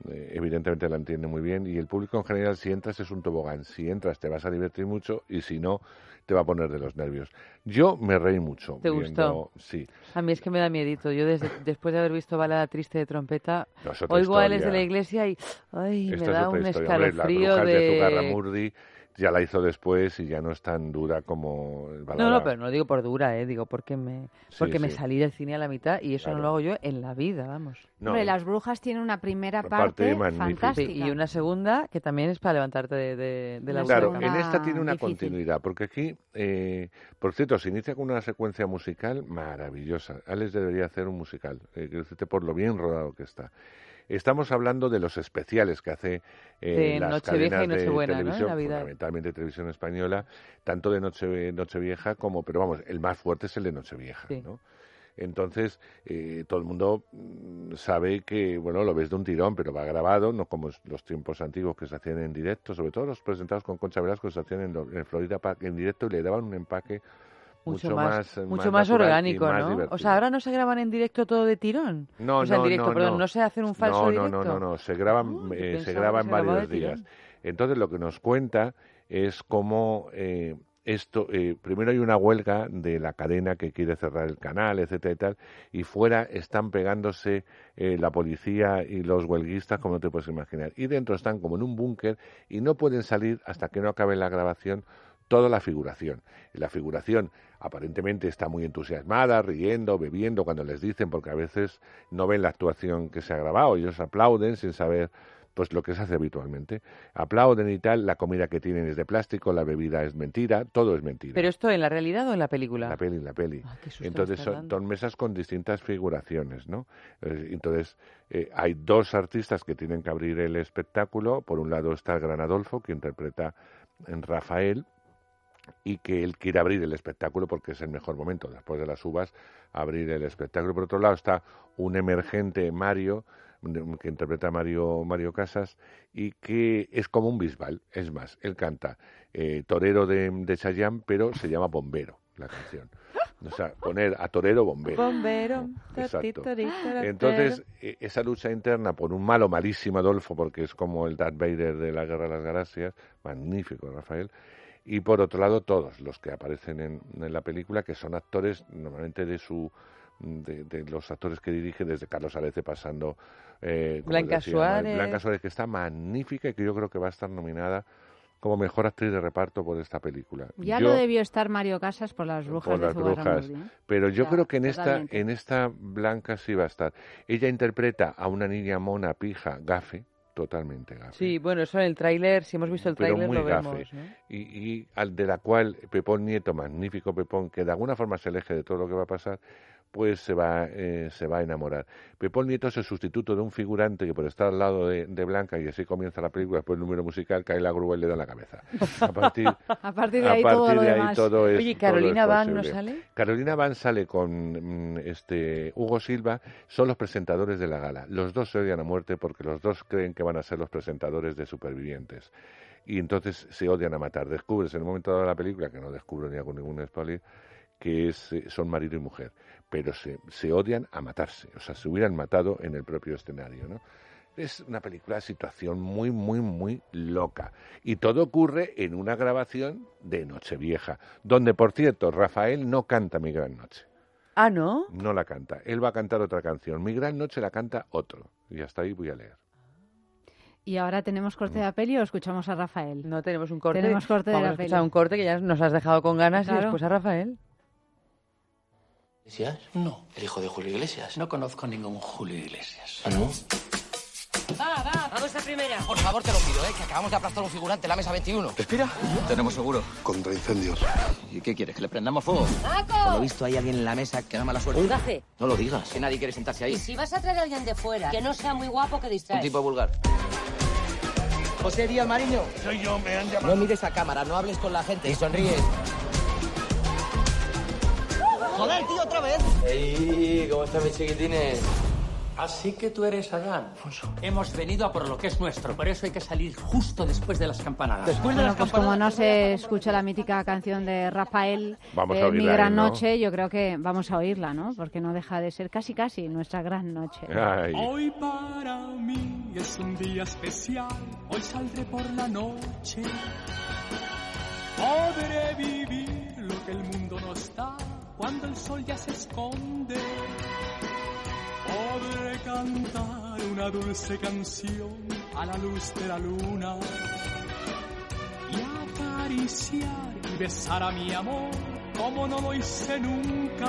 Speaker 19: eh, evidentemente la entiende muy bien, y el público en general, si entras es un tobogán, si entras te vas a divertir mucho y si no te va a poner de los nervios. Yo me reí mucho.
Speaker 3: ¿Te
Speaker 19: viendo...
Speaker 3: gustó?
Speaker 19: Sí.
Speaker 3: A mí es que me da miedito. Yo desde, después de haber visto Balada Triste de Trompeta,
Speaker 19: No, es otra
Speaker 3: oigo a él
Speaker 19: historia.
Speaker 3: desde la iglesia y ay,
Speaker 19: Esta
Speaker 3: me
Speaker 19: es
Speaker 3: da
Speaker 19: otra
Speaker 3: un
Speaker 19: historia. Hombre,
Speaker 3: escalofrío
Speaker 19: las brujas de,
Speaker 3: de...
Speaker 19: Zugarramurdi ya la hizo después y ya no es tan dura como el Balada.
Speaker 3: No, no, pero no lo digo por dura, ¿eh? Digo porque me,
Speaker 19: Sí,
Speaker 3: porque me
Speaker 19: sí.
Speaker 3: salí del cine a la mitad y eso
Speaker 19: Claro.
Speaker 3: no lo hago yo en la vida, vamos.
Speaker 19: No,
Speaker 2: Hombre, Las Brujas tienen una primera
Speaker 19: Una
Speaker 2: parte,
Speaker 19: parte magnífica.
Speaker 3: Sí,
Speaker 2: fantástica.
Speaker 3: y una segunda que también es para levantarte de, de, de la
Speaker 19: Claro,
Speaker 3: butaca.
Speaker 19: en esta tiene una
Speaker 2: difícil.
Speaker 19: continuidad, porque aquí, eh, por cierto, se inicia con una secuencia musical maravillosa. Alex debería hacer un musical, eh, quiero decirte por lo bien rodado que está. Estamos hablando de los especiales que hace eh,
Speaker 3: De
Speaker 19: las
Speaker 3: Nochevieja
Speaker 19: cadenas
Speaker 3: y Nochebuena,
Speaker 19: de
Speaker 3: ¿no?
Speaker 19: televisión,
Speaker 3: Navidad.
Speaker 19: fundamentalmente televisión española, tanto de Noche, Nochevieja como, pero vamos, el más fuerte es el de Nochevieja,
Speaker 3: Sí.
Speaker 19: ¿no? Entonces, eh, todo el mundo mm, sabe que, bueno, lo ves de un tirón, pero va grabado, no como los tiempos antiguos que se hacían en directo, sobre todo los presentados con Concha Velasco se hacían en, lo- en Florida Park en directo y le daban un empaque
Speaker 3: Mucho,
Speaker 19: mucho,
Speaker 3: más,
Speaker 19: más,
Speaker 3: mucho más
Speaker 19: natural y
Speaker 3: orgánico,
Speaker 19: más
Speaker 3: ¿no?
Speaker 19: divertido.
Speaker 3: O sea, ahora no se graban en directo todo de tirón.
Speaker 19: No,
Speaker 3: o sea,
Speaker 19: no,
Speaker 3: en directo,
Speaker 19: no,
Speaker 3: perdón,
Speaker 19: no.
Speaker 3: no se hacen un falso
Speaker 19: no,
Speaker 3: directo.
Speaker 19: No, no, no, no, se graban,
Speaker 3: Oh, yo
Speaker 19: eh, se
Speaker 3: pensaba
Speaker 19: graba
Speaker 3: que
Speaker 19: en
Speaker 3: se grababa
Speaker 19: varios
Speaker 3: de
Speaker 19: días.
Speaker 3: tirón.
Speaker 19: Entonces lo que nos cuenta es cómo eh, esto, eh, primero hay una huelga de la cadena que quiere cerrar el canal, etcétera y tal, y fuera están pegándose eh, la policía y los huelguistas, como no te puedes imaginar. Y dentro están como en un búnker y no pueden salir hasta que no acabe la grabación toda la figuración. Y la figuración aparentemente está muy entusiasmada, riendo, bebiendo cuando les dicen, porque a veces no ven la actuación que se ha grabado, ellos aplauden sin saber pues lo que se hace habitualmente. Aplauden y tal, la comida que tienen es de plástico, la bebida es mentira, todo es mentira.
Speaker 3: ¿Pero esto en la realidad o en la película?
Speaker 19: La peli, la peli.
Speaker 3: Ah, qué susto
Speaker 19: Entonces
Speaker 3: me está
Speaker 19: son,
Speaker 3: dando.
Speaker 19: son mesas con distintas figuraciones, ¿no? Eh, Entonces eh, hay dos artistas que tienen que abrir el espectáculo. Por un lado está el Gran Adolfo, que interpreta en Rafael, y que él quiere abrir el espectáculo porque es el mejor momento, después de las uvas, abrir el espectáculo. Por otro lado está un emergente Mario, que interpreta a Mario, Mario Casas, y que es como un Bisbal. Es más, él canta eh, Torero de, de Chayanne, pero se llama Bombero, la canción. O sea, poner a torero bombero.
Speaker 3: Bombero.
Speaker 19: Exacto.
Speaker 3: Tati, tati,
Speaker 19: Entonces, eh, esa lucha interna por un malo, malísimo Adolfo, porque es como el Darth Vader de la Guerra de las Galaxias, magnífico Rafael, y por otro lado todos los que aparecen en, en la película, que son actores normalmente de su de, de los actores que dirige, desde Carlos Arece pasando eh, como
Speaker 3: Blanca
Speaker 19: decía,
Speaker 3: Suárez.
Speaker 19: Blanca Suárez, que está magnífica y que yo creo que va a estar nominada como mejor actriz de reparto por esta película.
Speaker 2: Ya
Speaker 19: Yo-
Speaker 2: lo debió estar Mario Casas por Las Brujas
Speaker 19: por
Speaker 2: de
Speaker 19: las brujas,
Speaker 2: Zugarramurdi, ¿eh?
Speaker 19: pero yo
Speaker 2: Ya,
Speaker 19: creo que en esta
Speaker 2: totalmente.
Speaker 19: en esta Blanca sí va a estar. Ella interpreta a una niña mona, pija, gafe, totalmente gafe.
Speaker 3: Sí, bueno, eso en el tráiler, si hemos visto el
Speaker 19: pero
Speaker 3: tráiler
Speaker 19: muy
Speaker 3: lo
Speaker 19: gafe.
Speaker 3: vemos, ¿no?
Speaker 19: Y, y al de la cual Pepón Nieto, magnífico Pepón, que de alguna forma se aleje de todo lo que va a pasar, pues se va, eh, se va a enamorar. Pepón Nieto es el sustituto de un figurante que por estar al lado de, de Blanca, y así comienza la película, después el número musical, cae la grúa y le da en la cabeza. A partir,
Speaker 2: A partir de ahí
Speaker 19: a
Speaker 2: todo
Speaker 19: partir
Speaker 2: lo
Speaker 19: de ahí
Speaker 2: demás.
Speaker 19: todo es,
Speaker 3: Oye,
Speaker 19: todo
Speaker 3: ¿Carolina
Speaker 19: es
Speaker 3: Van no
Speaker 19: posible.
Speaker 3: sale?
Speaker 19: Carolina Van sale con mm, este Hugo Silva, son los presentadores de la gala. Los dos se odian a muerte porque los dos creen que van a ser los presentadores de Supervivientes. Y entonces se odian a matar. Descubres en un momento dado de la película, que no descubro ni hago ningún spoiler, que es, eh, son marido y mujer, pero se, se odian a matarse, o sea, se hubieran matado en el propio escenario, ¿no? Es una película de situación muy, muy, muy loca. Y todo ocurre en una grabación de Nochevieja, donde, por cierto, Rafael no canta Mi Gran Noche.
Speaker 3: Ah, ¿no?
Speaker 19: No la canta. Él va a cantar otra canción. Mi Gran Noche la canta otro. Y hasta ahí voy a leer.
Speaker 2: ¿Y ahora tenemos corte de la peli o escuchamos a Rafael?
Speaker 3: No tenemos un corte.
Speaker 2: Tenemos corte de
Speaker 3: Vamos
Speaker 2: la
Speaker 3: a escuchar
Speaker 2: peli.
Speaker 3: un corte que ya nos has dejado con ganas
Speaker 2: Claro.
Speaker 3: y después a Rafael.
Speaker 9: ¿Iglesias? No. ¿El hijo de Julio Iglesias? No conozco ningún Julio Iglesias. ¿Ah, no?
Speaker 14: Va, va, vamos a primera. Por favor, te lo pido, ¿eh? Que acabamos de aplastar un figurante en la mesa veintiuno.
Speaker 9: ¿Respira? Tenemos seguro.
Speaker 23: Contra incendios.
Speaker 9: ¿Y qué quieres? ¿Que le prendamos fuego?
Speaker 14: ¡Paco!
Speaker 9: Por lo visto hay alguien en la mesa que da mala suerte.
Speaker 14: Un gafe.
Speaker 9: No lo digas. Que nadie quiere sentarse ahí.
Speaker 14: Y si vas a traer a alguien de fuera, que no sea muy guapo, que
Speaker 9: Un
Speaker 14: distraes.
Speaker 9: tipo vulgar.
Speaker 14: José Díaz Mariño.
Speaker 23: Soy yo, me han
Speaker 14: No mires a cámara, no hables con la gente y sonríe. ¡Joder, tío, otra vez!
Speaker 9: ¡Ey! ¿Cómo están mis chiquitines? Así que tú eres Adán. Hemos venido a por lo que es nuestro, por eso hay que salir justo después de las campanadas. Después de
Speaker 2: Bueno,
Speaker 9: las
Speaker 2: pues
Speaker 9: campanadas.
Speaker 2: como no se escucha la mítica canción de Rafael,
Speaker 19: Vamos
Speaker 2: eh,
Speaker 19: a
Speaker 2: Mi
Speaker 19: oírla,
Speaker 2: Gran
Speaker 19: ¿no?
Speaker 2: Noche, yo creo que vamos a oírla, ¿no? Porque no deja de ser casi casi nuestra gran noche.
Speaker 19: Ay.
Speaker 10: Hoy para mí es un día especial, hoy saldré por la noche. Podré vivir lo que el mundo no está cuando el sol ya se esconde. Podré cantar una dulce canción a la luz de la luna y acariciar y besar a mi amor como no lo hice nunca.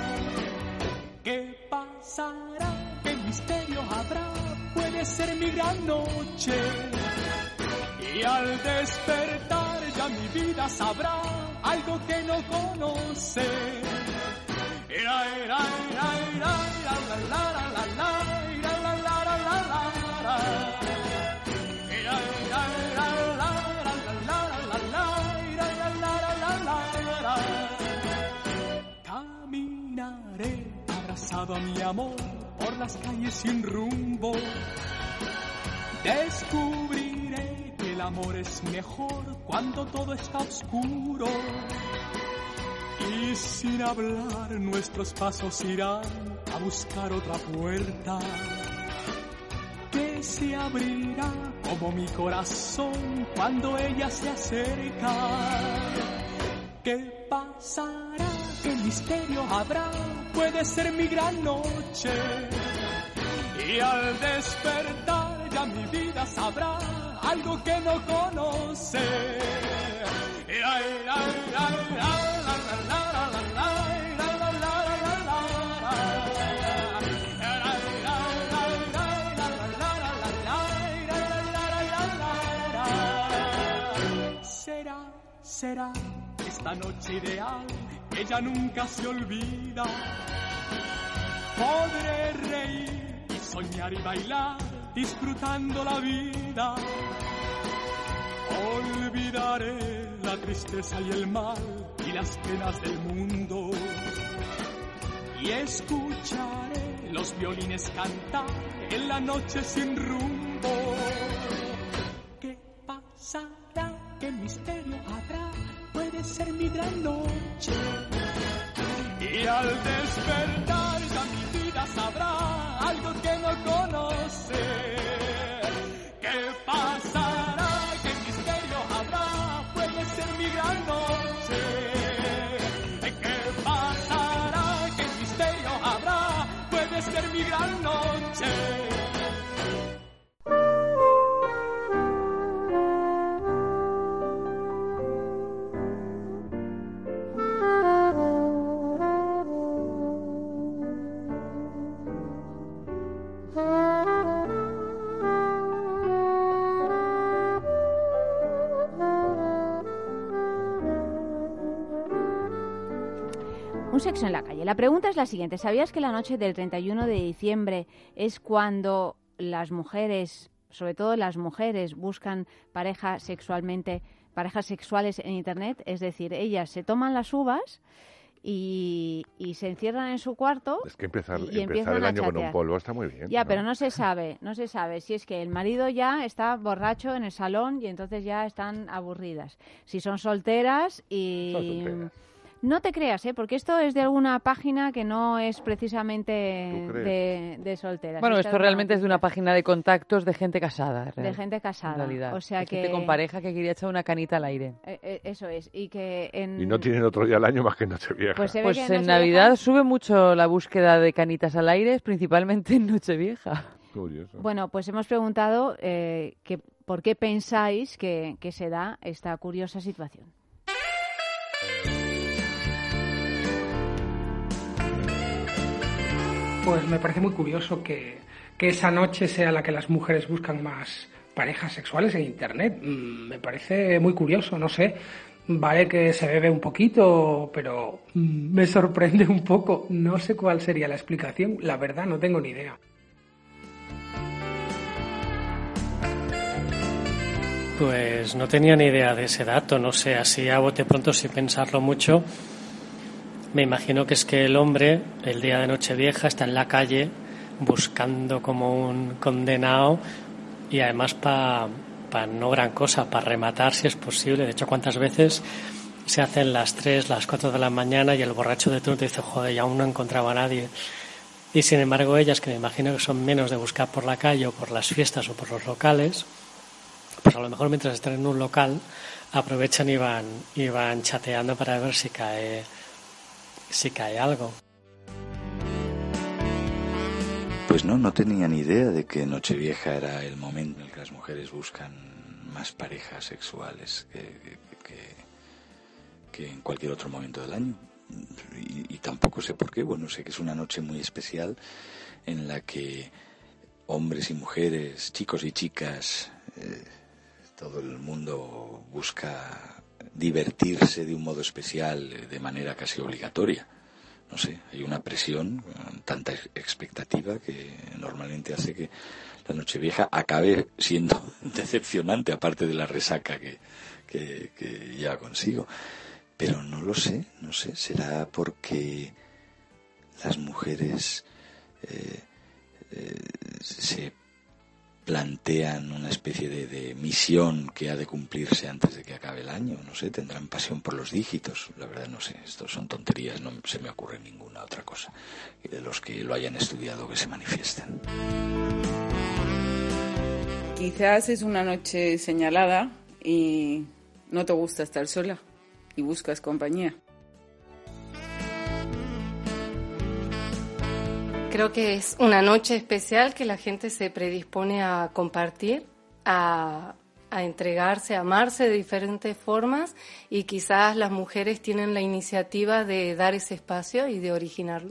Speaker 10: ¿Qué pasará? ¿Qué misterio habrá? Puede ser mi gran noche. Y al despertar ya mi vida sabrá algo que no conoce. Era, era, era, era, la, la, la, la, la, era, la, la, la, la, la, la. Era, era, era, la, la, la, la, la, la, era, la, la, la, la, la, la. Caminaré abrazado a mi amor por las calles sin rumbo. Descubriré que el amor es mejor cuando todo está oscuro. Y sin hablar nuestros pasos irán a buscar otra puerta que se abrirá como mi corazón cuando ella se acerca. ¿Qué pasará? ¿Qué misterio habrá? Puede ser mi gran noche. Y al despertar ya mi vida sabrá algo que no conoce. Era, era, era, era, la, la, la, la, la, la, la, la, la, la, era, era, era, era, la, la, la, la, será, será esta noche ideal que ya nunca se olvida. Podré reír y soñar y bailar disfrutando la vida. Olvidaré la tristeza y el mal y las penas del mundo. Y escucharé los violines cantar en la noche sin rumbo. ¿Qué pasará? ¿Qué misterio habrá? Puede ser mi gran noche. Y al despertar ya mi vida sabrá algo que no conoce. ¿Qué pasará? ¿Qué misterio habrá? Puede ser mi gran noche. ¿Qué pasará? ¿Qué misterio habrá? Puede ser mi gran noche.
Speaker 2: Un sexo en la calle. La pregunta es la siguiente. ¿Sabías que la noche del treinta y uno de diciembre es cuando las mujeres, sobre todo las mujeres, buscan pareja sexualmente, parejas sexuales en Internet? Es decir, ellas se toman las uvas y, y se encierran en su cuarto.
Speaker 19: Es que empezar,
Speaker 2: y
Speaker 19: empezar el
Speaker 2: a
Speaker 19: año con
Speaker 2: chatear.
Speaker 19: un polvo está muy bien.
Speaker 2: Ya,
Speaker 19: ¿no?
Speaker 2: pero no se sabe, no se sabe si es que el marido ya está borracho en el salón y entonces ya están aburridas. Si son solteras y...
Speaker 19: Son solteras.
Speaker 2: No te creas, ¿eh? Porque esto es de alguna página que no es precisamente de, de solteras.
Speaker 3: Bueno,
Speaker 2: Esta
Speaker 3: esto
Speaker 2: es
Speaker 3: realmente
Speaker 2: una
Speaker 3: es de una página de contactos de gente casada.
Speaker 2: de
Speaker 3: real,
Speaker 2: gente
Speaker 3: en
Speaker 2: casada.
Speaker 3: realidad.
Speaker 2: O sea
Speaker 3: De
Speaker 2: que...
Speaker 3: gente con pareja que quería echar una canita al aire.
Speaker 2: Eh, eh, eso es. Y que en...
Speaker 19: Y no tienen otro día al año más que Nochevieja.
Speaker 2: Pues se ve
Speaker 3: Pues
Speaker 2: que
Speaker 3: en
Speaker 2: Nochevieja-
Speaker 3: Navidad sube mucho la búsqueda de canitas al aire, principalmente en Nochevieja.
Speaker 19: Curioso.
Speaker 2: Bueno, pues hemos preguntado eh, que por qué pensáis que, que se da esta curiosa situación.
Speaker 4: Pues me parece muy curioso que, que esa noche sea la que las mujeres buscan más parejas sexuales en Internet. Mm, me parece muy curioso, no sé. Vale que se bebe un poquito, pero mm, me sorprende un poco. No sé cuál sería la explicación. La verdad, no tengo ni idea.
Speaker 11: Pues no tenía ni idea de ese dato, no sé, así a bote pronto sin pensarlo mucho. Me imagino que es que el hombre, el día de Nochevieja, está en la calle buscando como un condenado y además para pa no gran cosa, para rematar si es posible. De hecho, ¿cuántas veces se hacen las tres, las cuatro de la mañana y el borracho de turno te dice, joder, ya aún no encontraba a nadie? Y sin embargo ellas, que me imagino que son menos de buscar por la calle o por las fiestas o por los locales, pues a lo mejor mientras están en un local aprovechan y van, y van chateando para ver si cae, si cae algo.
Speaker 13: Pues no, no tenía ni idea de que Nochevieja era el momento en el que las mujeres buscan más parejas sexuales que, que, que, que en cualquier otro momento del año. Y, y tampoco sé por qué. Bueno, sé que es una noche muy especial en la que hombres y mujeres, chicos y chicas, eh, todo el mundo busca divertirse de un modo especial, de manera casi obligatoria. No sé, hay una presión, tanta expectativa que normalmente hace que la Nochevieja acabe siendo decepcionante, aparte de la resaca que, que, que lleva consigo. Pero no lo sé, no sé, será porque las mujeres eh, eh, se plantean una especie de, de misión que ha de cumplirse antes de que acabe el año, no sé, tendrán pasión por los dígitos, la verdad no sé, esto son tonterías, no se me ocurre ninguna otra cosa, y de los que lo hayan estudiado que se manifiesten.
Speaker 15: Quizás es una noche señalada y no te gusta estar sola y buscas compañía.
Speaker 16: Creo que es una noche especial que la gente se predispone a compartir, a, a entregarse, a amarse de diferentes formas, y quizás las mujeres tienen la iniciativa de dar ese espacio y de originarlo.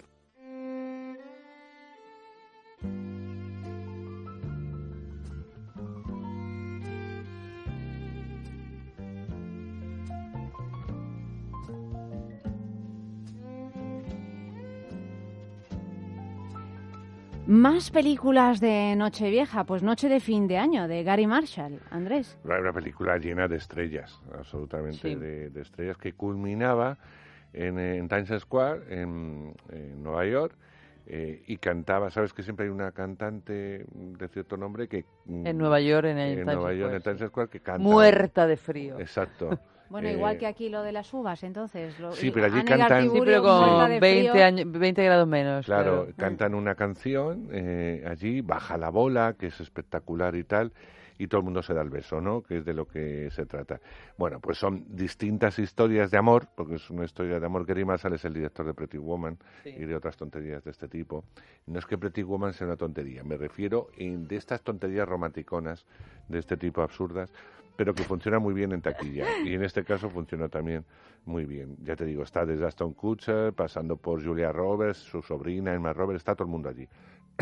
Speaker 2: Más películas de Nochevieja, pues Noche de fin de año, de Gary Marshall. Andrés.
Speaker 19: Una película llena de estrellas, absolutamente sí. de, de estrellas, que culminaba en, en Times Square, en, en Nueva York, eh, y cantaba, sabes que siempre hay una cantante de cierto nombre que...
Speaker 3: En Nueva York, en, el
Speaker 19: en
Speaker 3: Times
Speaker 19: Nueva York,
Speaker 3: Square,
Speaker 19: en Times Square, que canta...
Speaker 3: Muerta de frío.
Speaker 19: Exacto.
Speaker 2: Bueno, eh, igual que aquí lo de las uvas, entonces. Lo,
Speaker 19: sí, pero allí cantan...
Speaker 3: Sí, pero con veinte, años, veinte grados menos.
Speaker 19: Claro,
Speaker 3: claro.
Speaker 19: cantan una canción eh, allí, baja la bola, que es espectacular y tal, y todo el mundo se da el beso, ¿no? Que es de lo que se trata. Bueno, pues son distintas historias de amor, porque es una historia de amor. Gary Marshall es el director de Pretty Woman, sí, y de otras tonterías de este tipo. No es que Pretty Woman sea una tontería, me refiero en, de estas tonterías romanticonas, de este tipo absurdas, pero que funciona muy bien en taquilla, y en este caso funciona también muy bien. Ya te digo, está desde Ashton Kutcher, pasando por Julia Roberts, su sobrina Emma Roberts, está todo el mundo allí.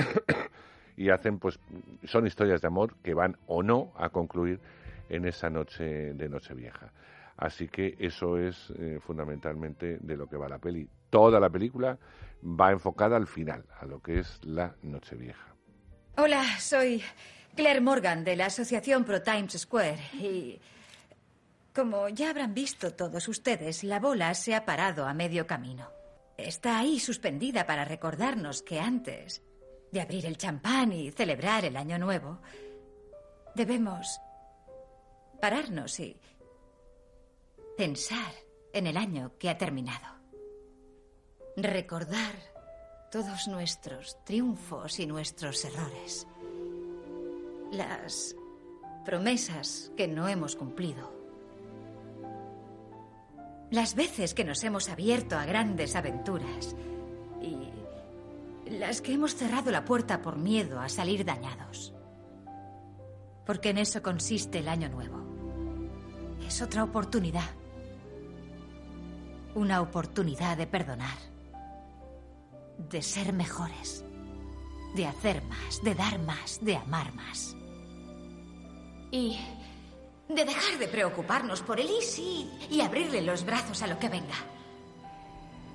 Speaker 19: Y hacen, pues, son historias de amor que van o no a concluir en esa noche de Nochevieja. Así que eso es eh, fundamentalmente de lo que va la peli. Toda la película va enfocada al final, a lo que es la Nochevieja.
Speaker 24: Hola, soy Claire Morgan, de la asociación Pro Times Square, y como ya habrán visto todos ustedes, la bola se ha parado a medio camino. Está ahí suspendida para recordarnos que antes de abrir el champán y celebrar el Año Nuevo, debemos pararnos y pensar en el año que ha terminado. Recordar todos nuestros triunfos y nuestros errores. Las promesas que no hemos cumplido. Las veces que nos hemos abierto a grandes aventuras y las que hemos cerrado la puerta por miedo a salir dañados. Porque en eso consiste el Año Nuevo. Es otra oportunidad. Una oportunidad de perdonar. De ser mejores. De hacer más, de dar más, de amar más. Y de dejar de preocuparnos por el y sí y abrirle los brazos a lo que venga.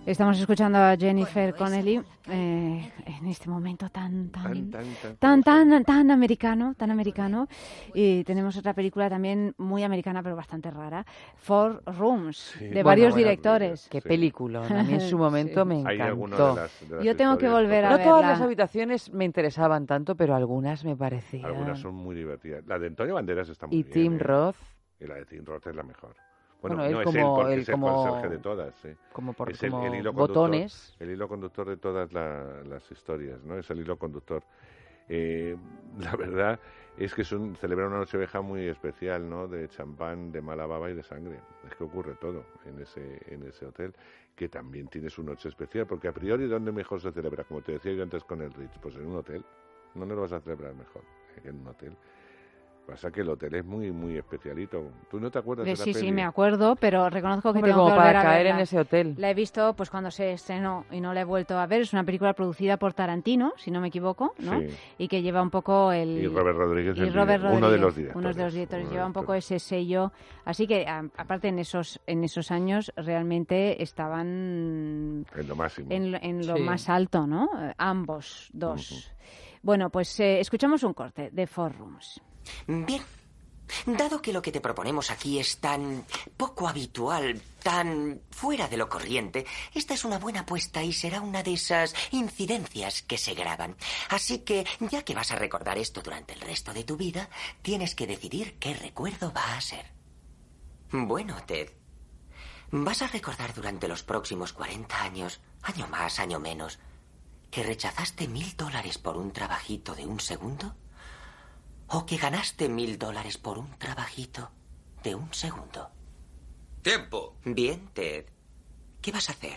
Speaker 2: Estamos escuchando a Jennifer Connelly eh, en este momento tan tan
Speaker 19: Tan, tan, tan,
Speaker 2: tan tan tan americano, tan americano. Y tenemos otra película también muy americana, pero bastante rara, Four Rooms,
Speaker 19: Sí.
Speaker 2: de
Speaker 19: Bueno,
Speaker 2: varios
Speaker 19: buena
Speaker 2: directores.
Speaker 3: Qué película. A mí en su momento
Speaker 2: Sí.
Speaker 3: me
Speaker 19: Hay
Speaker 3: encantó.
Speaker 19: algunas de las- de las
Speaker 2: Yo tengo que
Speaker 19: historias
Speaker 2: volver a
Speaker 3: No
Speaker 2: verla.
Speaker 3: todas las habitaciones me interesaban tanto, pero algunas me parecían.
Speaker 19: Algunas son muy divertidas. La de Antonio Banderas está muy
Speaker 3: Y
Speaker 19: bien.
Speaker 3: Tim
Speaker 19: ¿eh?
Speaker 3: Roth.
Speaker 19: Y la de Tim Roth es la mejor. Bueno,
Speaker 3: Bueno, él
Speaker 19: no
Speaker 3: como-
Speaker 19: es él porque
Speaker 3: él
Speaker 19: es el
Speaker 3: como-
Speaker 19: conserje de todas. Sí.
Speaker 3: como por-
Speaker 19: es el,
Speaker 3: como
Speaker 19: el hilo conductor,
Speaker 3: botones.
Speaker 19: el hilo conductor de todas la- las historias, ¿no? Es el hilo conductor. Eh, la verdad es que son, celebran una Nochevieja muy especial, ¿no? De champán, de mala baba y de sangre. Es que ocurre todo en ese, en ese hotel, que también tiene su noche especial, porque a priori, ¿dónde mejor se celebra? Como te decía yo antes con el Ritz, pues en un hotel. ¿Dónde lo vas a celebrar mejor? En un hotel. Pasa que el hotel es muy, muy especialito. ¿Tú no te acuerdas de
Speaker 2: Eh,
Speaker 19: la
Speaker 2: Sí,
Speaker 19: peli?
Speaker 2: sí, me acuerdo, pero reconozco que
Speaker 3: Hombre,
Speaker 2: tengo
Speaker 3: como
Speaker 2: que volver
Speaker 3: para
Speaker 2: a
Speaker 3: caer
Speaker 2: verla.
Speaker 3: en ese hotel.
Speaker 2: La he visto pues cuando se estrenó y no la he vuelto a ver. Es una película producida por Tarantino, si no me equivoco, ¿no?
Speaker 19: Sí.
Speaker 2: Y que lleva un poco el...
Speaker 19: Y Robert Rodríguez,
Speaker 2: y
Speaker 19: el
Speaker 2: Robert
Speaker 19: dire- uno de
Speaker 2: Rodríguez,
Speaker 19: los directores.
Speaker 2: uno de los directores.
Speaker 19: Uno de
Speaker 2: Lleva
Speaker 19: los
Speaker 2: un poco ese sello. Así que, a- aparte, en esos en esos años realmente estaban
Speaker 19: En lo máximo.
Speaker 2: en, lo- en lo
Speaker 19: Sí.
Speaker 2: más alto, ¿no? Eh, Ambos, dos. Bueno, pues eh, escuchamos un corte de Four Rooms.
Speaker 5: Bien. Dado que lo que te proponemos aquí es tan poco habitual, tan fuera de lo corriente, esta es una buena apuesta y será una de esas incidencias que se graban. Así que, ya que vas a recordar esto durante el resto de tu vida, tienes que decidir qué recuerdo va a ser. Bueno, Ted, vas a recordar durante los próximos cuarenta años, año más, año menos, que rechazaste mil dólares por un trabajito de un segundo. ¿O que ganaste mil dólares por un trabajito de un segundo?
Speaker 6: ¡Tiempo!
Speaker 5: Bien, Ted. ¿Qué vas a hacer?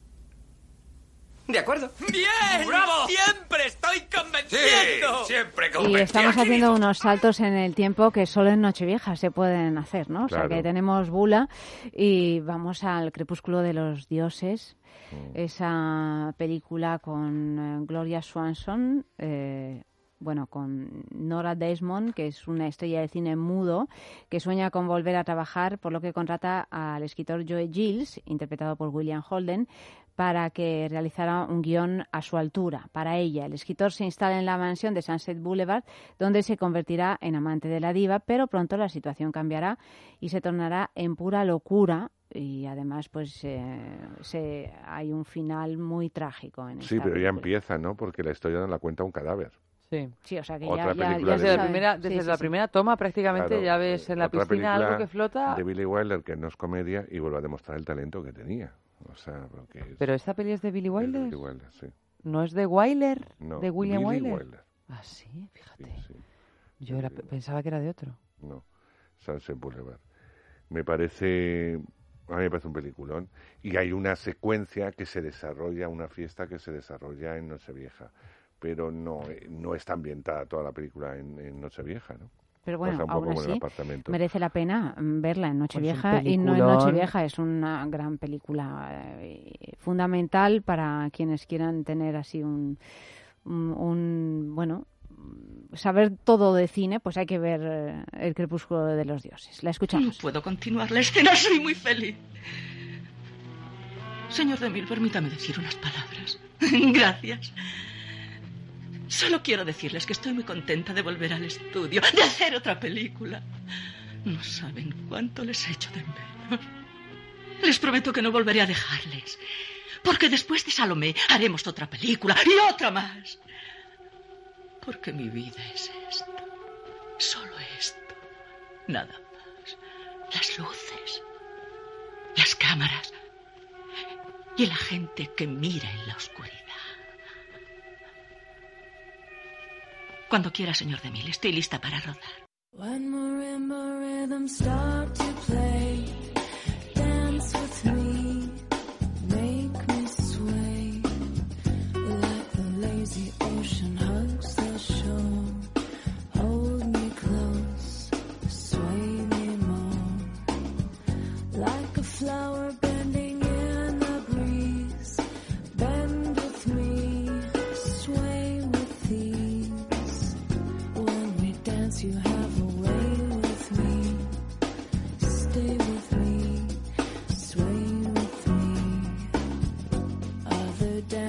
Speaker 5: De acuerdo.
Speaker 6: ¡Bien! ¡Bravo! ¡Siempre estoy convenciendo! Sí, siempre
Speaker 2: Y
Speaker 6: convenciendo.
Speaker 2: estamos haciendo unos saltos en el tiempo que solo en Nochevieja se pueden hacer, ¿no? O sea,
Speaker 19: Claro.
Speaker 2: que tenemos Bula y vamos al Crepúsculo de los Dioses, esa película con eh, Gloria Swanson, eh, bueno, con Nora Desmond, que es una estrella de cine mudo, que sueña con volver a trabajar, por lo que contrata al escritor Joe Giles, interpretado por William Holden, para que realizara un guión a su altura, para ella. El escritor se instala en la mansión de Sunset Boulevard, donde se convertirá en amante de la diva, pero pronto la situación cambiará y se tornará en pura locura. Y además, pues eh, se, hay un final muy trágico en esta
Speaker 19: Sí, pero ya
Speaker 2: película.
Speaker 19: empieza, ¿no? Porque la historia no la cuenta un cadáver.
Speaker 3: Sí.
Speaker 2: Sí, o sea que
Speaker 19: Otra
Speaker 2: ya, ya,
Speaker 19: película
Speaker 2: ya
Speaker 19: de-
Speaker 2: se
Speaker 3: Desde la
Speaker 2: sabe.
Speaker 3: primera,
Speaker 2: Sí,
Speaker 3: desde
Speaker 2: sí,
Speaker 3: la
Speaker 2: sí.
Speaker 3: primera toma prácticamente
Speaker 19: Claro,
Speaker 3: ya ves en la
Speaker 19: otra
Speaker 3: piscina algo
Speaker 19: película
Speaker 3: que flota.
Speaker 19: de Billy Wilder que no es comedia y vuelve a demostrar el talento que tenía. O sea, porque es-
Speaker 3: Pero esta peli es de Billy
Speaker 19: es de
Speaker 3: Wilder.
Speaker 19: Billy Wilder, sí.
Speaker 3: ¿No es de Wyler?
Speaker 19: No,
Speaker 3: ¿De William
Speaker 19: Billy
Speaker 3: Wyler?
Speaker 19: Wilder.
Speaker 3: Ah, sí, fíjate.
Speaker 19: Sí, sí.
Speaker 3: Yo era- pensaba que era de otro.
Speaker 19: No, Sunset Boulevard. Me parece, a mí me parece un peliculón. Y hay una secuencia que se desarrolla, una fiesta que se desarrolla en Nochevieja. Pero no, eh, no está ambientada toda la película en, en Nochevieja, ¿no?
Speaker 2: Pero bueno,
Speaker 19: Pasa un
Speaker 2: aún
Speaker 19: poco como en el
Speaker 2: así,
Speaker 19: apartamento.
Speaker 2: merece la pena mm, verla en Nochevieja.
Speaker 3: Pues un
Speaker 2: Y no en
Speaker 3: peliculón.
Speaker 2: Nochevieja, es una gran película eh, fundamental para quienes quieran tener así un, un, un, bueno, saber todo de cine, pues hay que ver eh, El Crepúsculo de los Dioses. La escuchamos.
Speaker 17: Puedo continuar la escena, soy muy feliz. Señor DeMille, permítame decir unas palabras. Gracias. Solo quiero decirles que estoy muy contenta de volver al estudio, de hacer otra película. No saben cuánto les echo de menos. Les prometo que no volveré a dejarles. Porque después de Salomé haremos otra película y otra más. Porque mi vida es esto. Solo esto. Nada más. Las luces. Las cámaras. Y la gente que mira en la oscuridad. Cuando quiera, señor DeMille, estoy lista para rodar.
Speaker 8: When marimba rhythms start to play, dance with me, make me sway, like the lazy ocean hugs the shore. Hold me close, sway me more, like a flower bending in the breeze. Bend with me, sway with ease. When we dance, you have a way with me. Stay with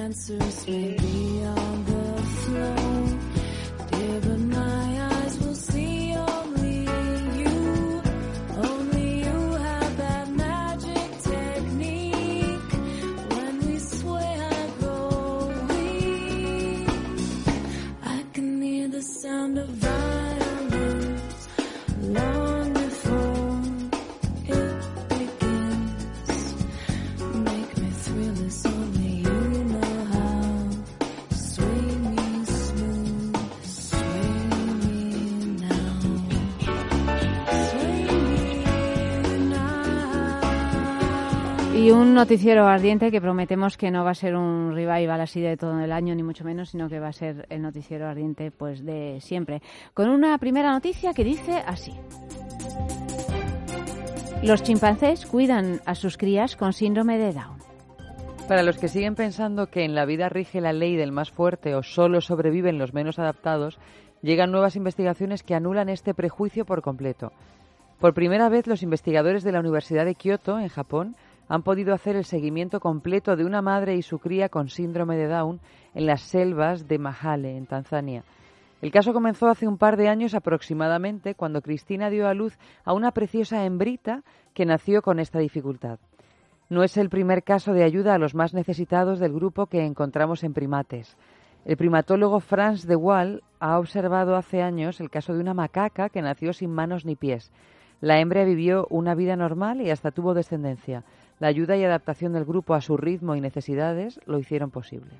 Speaker 8: answers may be on the floor, dear, but my eyes will see only you. Only you have that magic technique. When we sway, I grow weak. I can hear the sound of violence long before it begins. Make me thrill as only you know how. Sway me smooth, sway me now. Sway me now.
Speaker 2: Y un noticiero ardiente que prometemos que no va a ser un revival así de todo el año, ni mucho menos, sino que va a ser el noticiero ardiente pues de siempre. Con una primera noticia que dice así. Los chimpancés cuidan a sus crías con síndrome de Down.
Speaker 3: Para los que siguen pensando que en la vida rige la ley del más fuerte o solo sobreviven los menos adaptados, llegan nuevas investigaciones que anulan este prejuicio por completo. Por primera vez, los investigadores de la Universidad de Kioto, en Japón, han podido hacer el seguimiento completo de una madre y su cría con síndrome de Down en las selvas de Mahale, en Tanzania. El caso comenzó hace un par de años aproximadamente, cuando Cristina dio a luz a una preciosa hembrita que nació con esta dificultad. No es el primer caso de ayuda a los más necesitados del grupo que encontramos en primates. El primatólogo Frans de Waal ha observado hace años el caso de una macaca que nació sin manos ni pies. La hembra vivió una vida normal y hasta tuvo descendencia. La ayuda y adaptación del grupo a su ritmo y necesidades lo hicieron posible.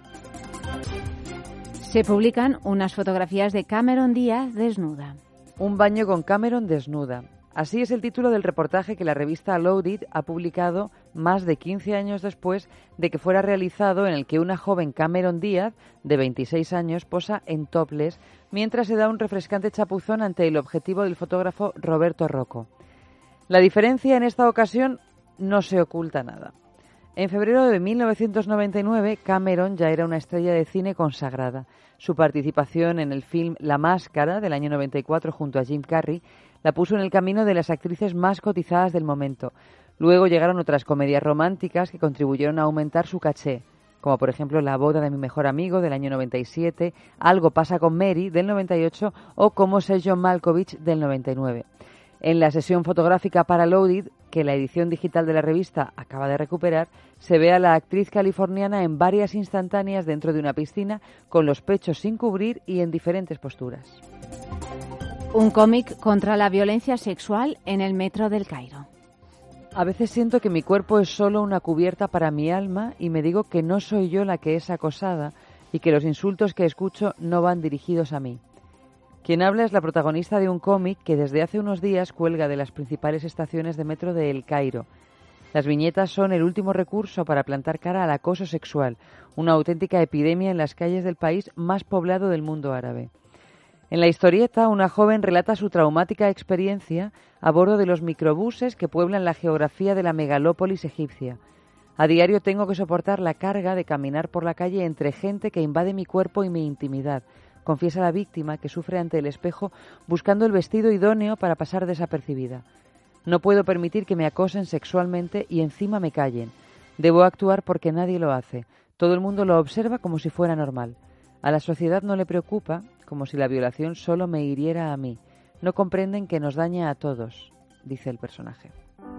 Speaker 2: Se publican unas fotografías de Cameron Díaz desnuda.
Speaker 3: Un baño con Cameron desnuda. Así es el título del reportaje que la revista Loaded ha publicado más de quince años después de que fuera realizado, en el que una joven Cameron Díaz, de veintiséis años, posa en topless mientras se da un refrescante chapuzón ante el objetivo del fotógrafo Roberto Rocco. La diferencia en esta ocasión no se oculta nada. En febrero de mil novecientos noventa y nueve, Cameron ya era una estrella de cine consagrada. Su participación en el film La Máscara, del año noventa y cuatro, junto a Jim Carrey, la puso en el camino de las actrices más cotizadas del momento. Luego llegaron otras comedias románticas que contribuyeron a aumentar su caché, como por ejemplo La boda de mi mejor amigo, del año noventa y siete, Algo pasa con Mary, del noventa y ocho, o Cómo sé John Malkovich, del noventa y nueve. En la sesión fotográfica para Loaded, que la edición digital de la revista acaba de recuperar, se ve a la actriz californiana en varias instantáneas dentro de una piscina, con los pechos sin cubrir y en diferentes posturas.
Speaker 2: Un cómic contra la violencia sexual en el metro del Cairo.
Speaker 3: A veces siento que mi cuerpo es solo una cubierta para mi alma y me digo que no soy yo la que es acosada y que los insultos que escucho no van dirigidos a mí. Quien habla es la protagonista de un cómic que desde hace unos días cuelga de las principales estaciones de metro de El Cairo. Las viñetas son el último recurso para plantar cara al acoso sexual, una auténtica epidemia en las calles del país más poblado del mundo árabe. En la historieta, una joven relata su traumática experiencia a bordo de los microbuses que pueblan la geografía de la megalópolis egipcia. A diario tengo que soportar la carga de caminar por la calle entre gente que invade mi cuerpo y mi intimidad, confiesa la víctima, que sufre ante el espejo buscando el vestido idóneo para pasar desapercibida. No puedo permitir que me acosen sexualmente y encima me callen. Debo actuar porque nadie lo hace. Todo el mundo lo observa como si fuera normal. A la sociedad no le preocupa, como si la violación solo me hiriera a mí. No comprenden que nos daña a todos, dice el personaje.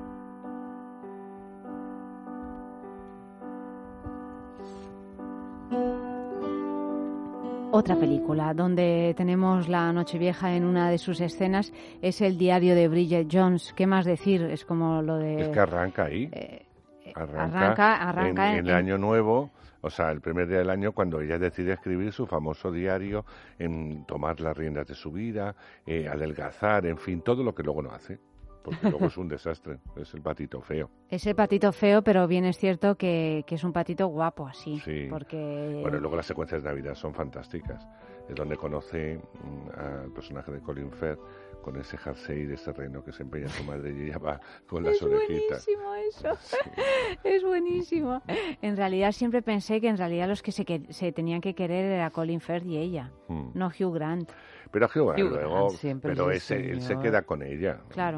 Speaker 2: Otra película donde tenemos la Nochevieja en una de sus escenas es El diario de Bridget Jones. ¿Qué más decir? Es como lo de...
Speaker 19: Es que arranca ahí.
Speaker 2: Eh,
Speaker 19: arranca
Speaker 2: arranca, arranca
Speaker 19: en,
Speaker 2: en,
Speaker 19: en el Año Nuevo, o sea, el primer día del año, cuando ella decide escribir su famoso diario, en tomar las riendas de su vida, eh, adelgazar, en fin, todo lo que luego no hace. Porque luego es un desastre, es el patito feo.
Speaker 2: Es el patito feo, pero bien es cierto que, que es un patito guapo así.
Speaker 19: Sí.
Speaker 2: Porque...
Speaker 19: Bueno, y luego las secuencias de Navidad son fantásticas. Es donde conoce mm, al personaje de Colin Firth con ese jersey de ese reino que se empeña su madre y ella va con las
Speaker 2: es
Speaker 19: orejitas.
Speaker 2: Es buenísimo eso,
Speaker 19: sí.
Speaker 2: Es buenísimo. En realidad siempre pensé que en realidad los que se, que, se tenían que querer era Colin Firth y ella, hmm. no Hugh Grant.
Speaker 19: Pero Hugh Grant
Speaker 3: Hugh
Speaker 19: luego,
Speaker 3: Grant
Speaker 19: pero ese, él se queda con ella.
Speaker 2: Claro.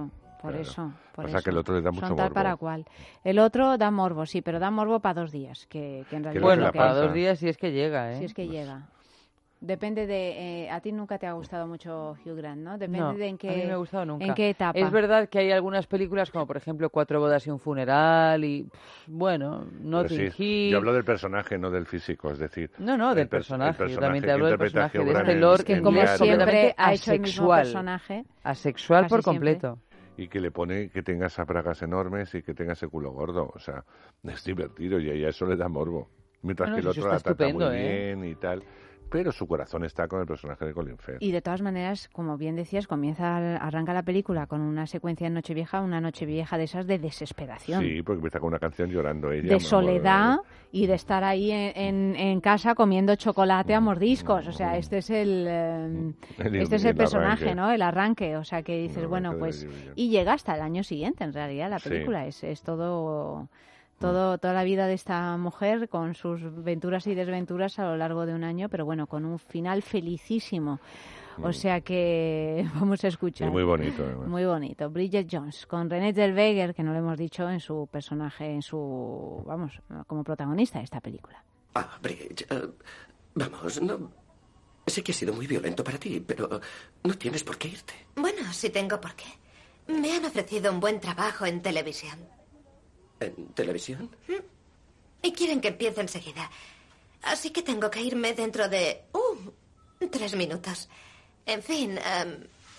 Speaker 2: por
Speaker 19: claro.
Speaker 2: eso. Por
Speaker 19: o sea
Speaker 2: eso.
Speaker 19: que el otro le da mucho
Speaker 2: Son tal
Speaker 19: morbo.
Speaker 2: para cual. El otro da morbo, sí, pero da morbo para dos días, que, que en realidad...
Speaker 3: Bueno,
Speaker 2: que
Speaker 3: para
Speaker 2: es.
Speaker 3: dos días si es que llega, ¿eh?
Speaker 2: Si es que llega. Depende de... Eh, a ti nunca te ha gustado mucho Hugh Grant, ¿no? Depende
Speaker 3: No,
Speaker 2: de en qué,
Speaker 3: a mí me ha gustado nunca.
Speaker 2: en qué etapa.
Speaker 3: Es verdad que hay algunas películas, como por ejemplo Cuatro bodas y un funeral, y pff, bueno, Notting
Speaker 19: sí,
Speaker 3: Hill...
Speaker 19: Yo hablo del personaje, no del físico, es decir...
Speaker 3: No, no, del
Speaker 19: el pers-
Speaker 3: personaje.
Speaker 19: el personaje
Speaker 3: Yo también te
Speaker 19: que
Speaker 3: hablo del
Speaker 19: interpreta
Speaker 3: personaje
Speaker 19: Hugh
Speaker 3: de
Speaker 19: Grant
Speaker 3: este
Speaker 19: en-
Speaker 3: Lord,
Speaker 2: que
Speaker 19: en
Speaker 2: como
Speaker 19: Diario.
Speaker 2: siempre ha hecho el mismo
Speaker 3: asexual.
Speaker 2: personaje.
Speaker 3: Asexual por
Speaker 2: Casi siempre.
Speaker 3: completo.
Speaker 19: Y que le pone que tenga esas bragas enormes y que tenga ese culo gordo. O sea, es divertido y a ella eso le da morbo. Mientras
Speaker 2: Bueno,
Speaker 19: que el
Speaker 2: eso
Speaker 19: otro la
Speaker 2: está
Speaker 19: trata
Speaker 2: estupendo,
Speaker 19: muy
Speaker 2: ¿eh?
Speaker 19: bien y tal. Pero su corazón está con el personaje de Colin Firth.
Speaker 2: Y de todas maneras, como bien decías, comienza arranca la película con una secuencia en Nochevieja, una Nochevieja de esas de desesperación.
Speaker 19: Sí, porque empieza con una canción llorando ella.
Speaker 2: De
Speaker 19: me
Speaker 2: soledad
Speaker 19: muero.
Speaker 2: y de estar ahí en, en, en casa comiendo chocolate a mordiscos. O sea, este es el, eh,
Speaker 19: El-
Speaker 2: este es el
Speaker 19: el
Speaker 2: personaje,
Speaker 19: arranque.
Speaker 2: ¿no? El arranque. O sea, que dices,
Speaker 19: El
Speaker 2: bueno,
Speaker 19: arranque de
Speaker 2: pues...
Speaker 19: la lluvia.
Speaker 2: Y llega hasta el año siguiente, en realidad, la
Speaker 19: Sí.
Speaker 2: película. Es, es todo... Todo, toda la vida de esta mujer con sus venturas y desventuras a lo largo de un año, pero bueno, con un final felicísimo. O sea que vamos a escuchar.
Speaker 19: Y muy bonito, además.
Speaker 2: Muy bonito. Bridget Jones, con Renée Zellweger, que no lo hemos dicho, en su personaje, en su, vamos, como protagonista de esta película.
Speaker 20: Ah, Bridge, eh, vamos, no... Sé que ha sido muy violento para ti, pero no tienes por qué irte.
Speaker 21: Bueno, sí tengo por qué. Me han ofrecido un buen trabajo en televisión.
Speaker 20: ¿En televisión?
Speaker 21: Y quieren que empiece enseguida. Así que tengo que irme dentro de... Uh, tres minutos. En fin... Um...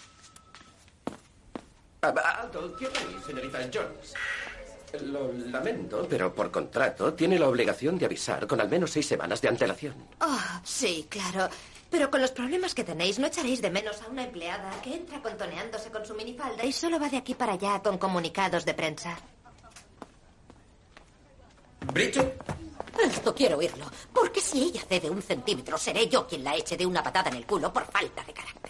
Speaker 20: Ah, alto, ¿qué hay, señorita Jones? Lo lamento, pero por contrato tiene la obligación de avisar con al menos seis semanas de antelación.
Speaker 21: Oh, sí, claro. Pero con los problemas que tenéis, no echaréis de menos a una empleada que entra contoneándose con su minifalda y solo va de aquí para allá con comunicados de prensa.
Speaker 20: ¿Bridget?
Speaker 21: Esto quiero oírlo. Porque si ella cede un centímetro, seré yo quien la eche de una patada en el culo por falta de carácter.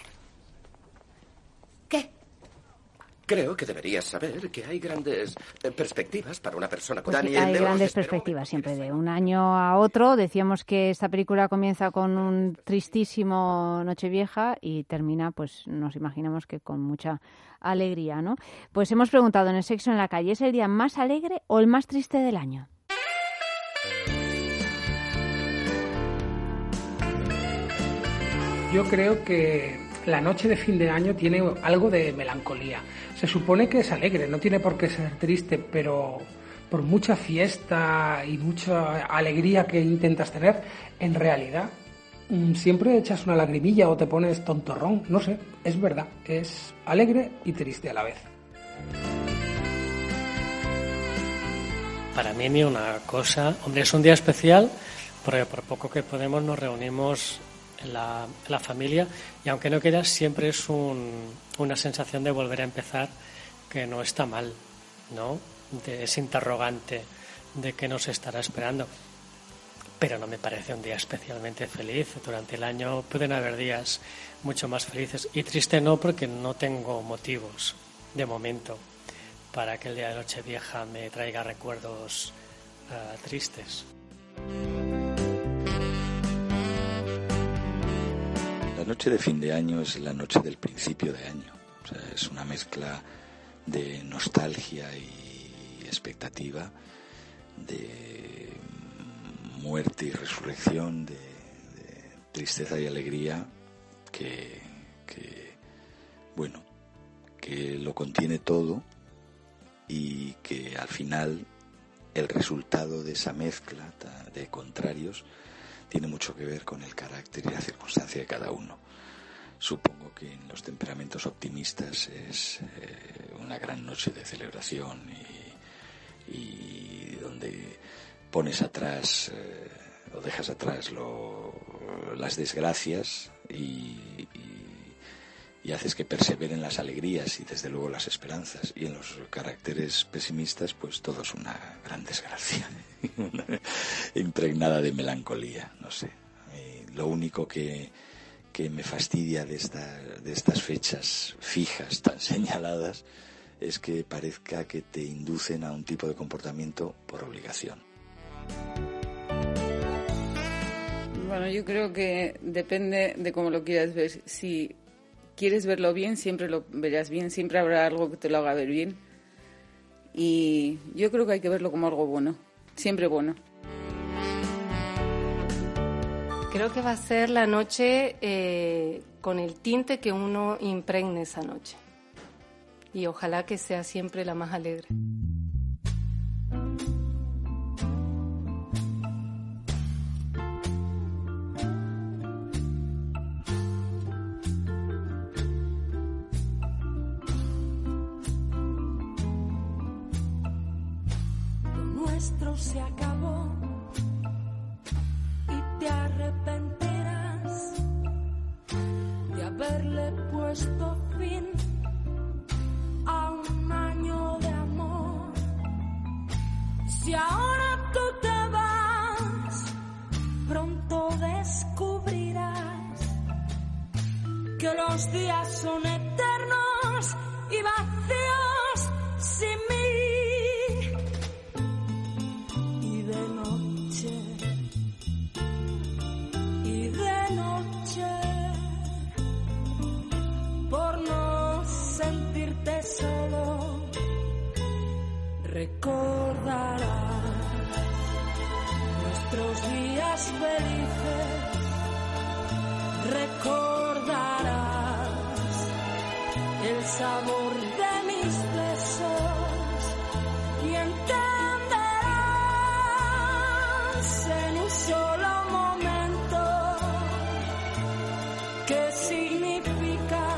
Speaker 21: ¿Qué?
Speaker 20: Creo que deberías saber que hay grandes eh, perspectivas para una persona
Speaker 2: Pues
Speaker 20: como
Speaker 2: sí,
Speaker 20: Daniel
Speaker 2: hay
Speaker 20: León.
Speaker 2: grandes perspectivas siempre, de un año a otro. Decíamos que esta película comienza con un tristísimo Nochevieja y termina, pues nos imaginamos que con mucha alegría, ¿no? Pues hemos preguntado en el Sexo en la Calle, ¿es el día más alegre o el más triste del año?
Speaker 4: Yo creo que la noche de fin de año tiene algo de melancolía. Se supone que es alegre, no tiene por qué ser triste, pero por mucha fiesta y mucha alegría que intentas tener, en realidad mmm, siempre echas una lagrimilla o te pones tontorrón, no sé, es verdad, es alegre y triste a la vez.
Speaker 11: Para mí ni una cosa, hombre, es un día especial porque por poco que podemos nos reunimos en la, en la familia y aunque no quieras siempre es un, una sensación de volver a empezar que no está mal, ¿no? De ese interrogante de qué nos estará esperando. Pero no me parece un día especialmente feliz. Durante el año pueden haber días mucho más felices y triste no porque no tengo motivos de momento para que el día de Nochevieja me traiga recuerdos uh, tristes.
Speaker 13: La noche de fin de año es la noche del principio de año. O sea, es una mezcla de nostalgia y expectativa, de muerte y resurrección, de, de tristeza y alegría, que, que, bueno, que lo contiene todo y que al final el resultado de esa mezcla de contrarios tiene mucho que ver con el carácter y la circunstancia de cada uno. Supongo que en los temperamentos optimistas es eh, una gran noche de celebración y, y donde pones atrás eh, o dejas atrás lo, las desgracias y, y, y haces que perseveren las alegrías y desde luego las esperanzas. Y en los caracteres pesimistas pues todo es una gran desgracia impregnada de melancolía, no sé. Eh, lo único que que me fastidia de, esta, de estas fechas fijas tan señaladas es que parezca que te inducen a un tipo de comportamiento por obligación.
Speaker 15: Bueno, yo creo que depende de cómo lo quieras ver. Si quieres verlo bien, siempre lo verás bien, siempre habrá algo que te lo haga ver bien. Y yo creo que hay que verlo como algo bueno, siempre bueno.
Speaker 16: Creo que va a ser la noche eh, con el tinte que uno impregne esa noche. Y ojalá que sea siempre la más alegre.
Speaker 8: Nuestro se acabó y te arrepentirás de haberle puesto fin a un año de amor. Si ahora tú te vas, pronto descubrirás que los días son eternos y vacíos sin mí. Solo recordarás nuestros días felices, recordarás el sabor de mis besos y entenderás en un solo momento qué significa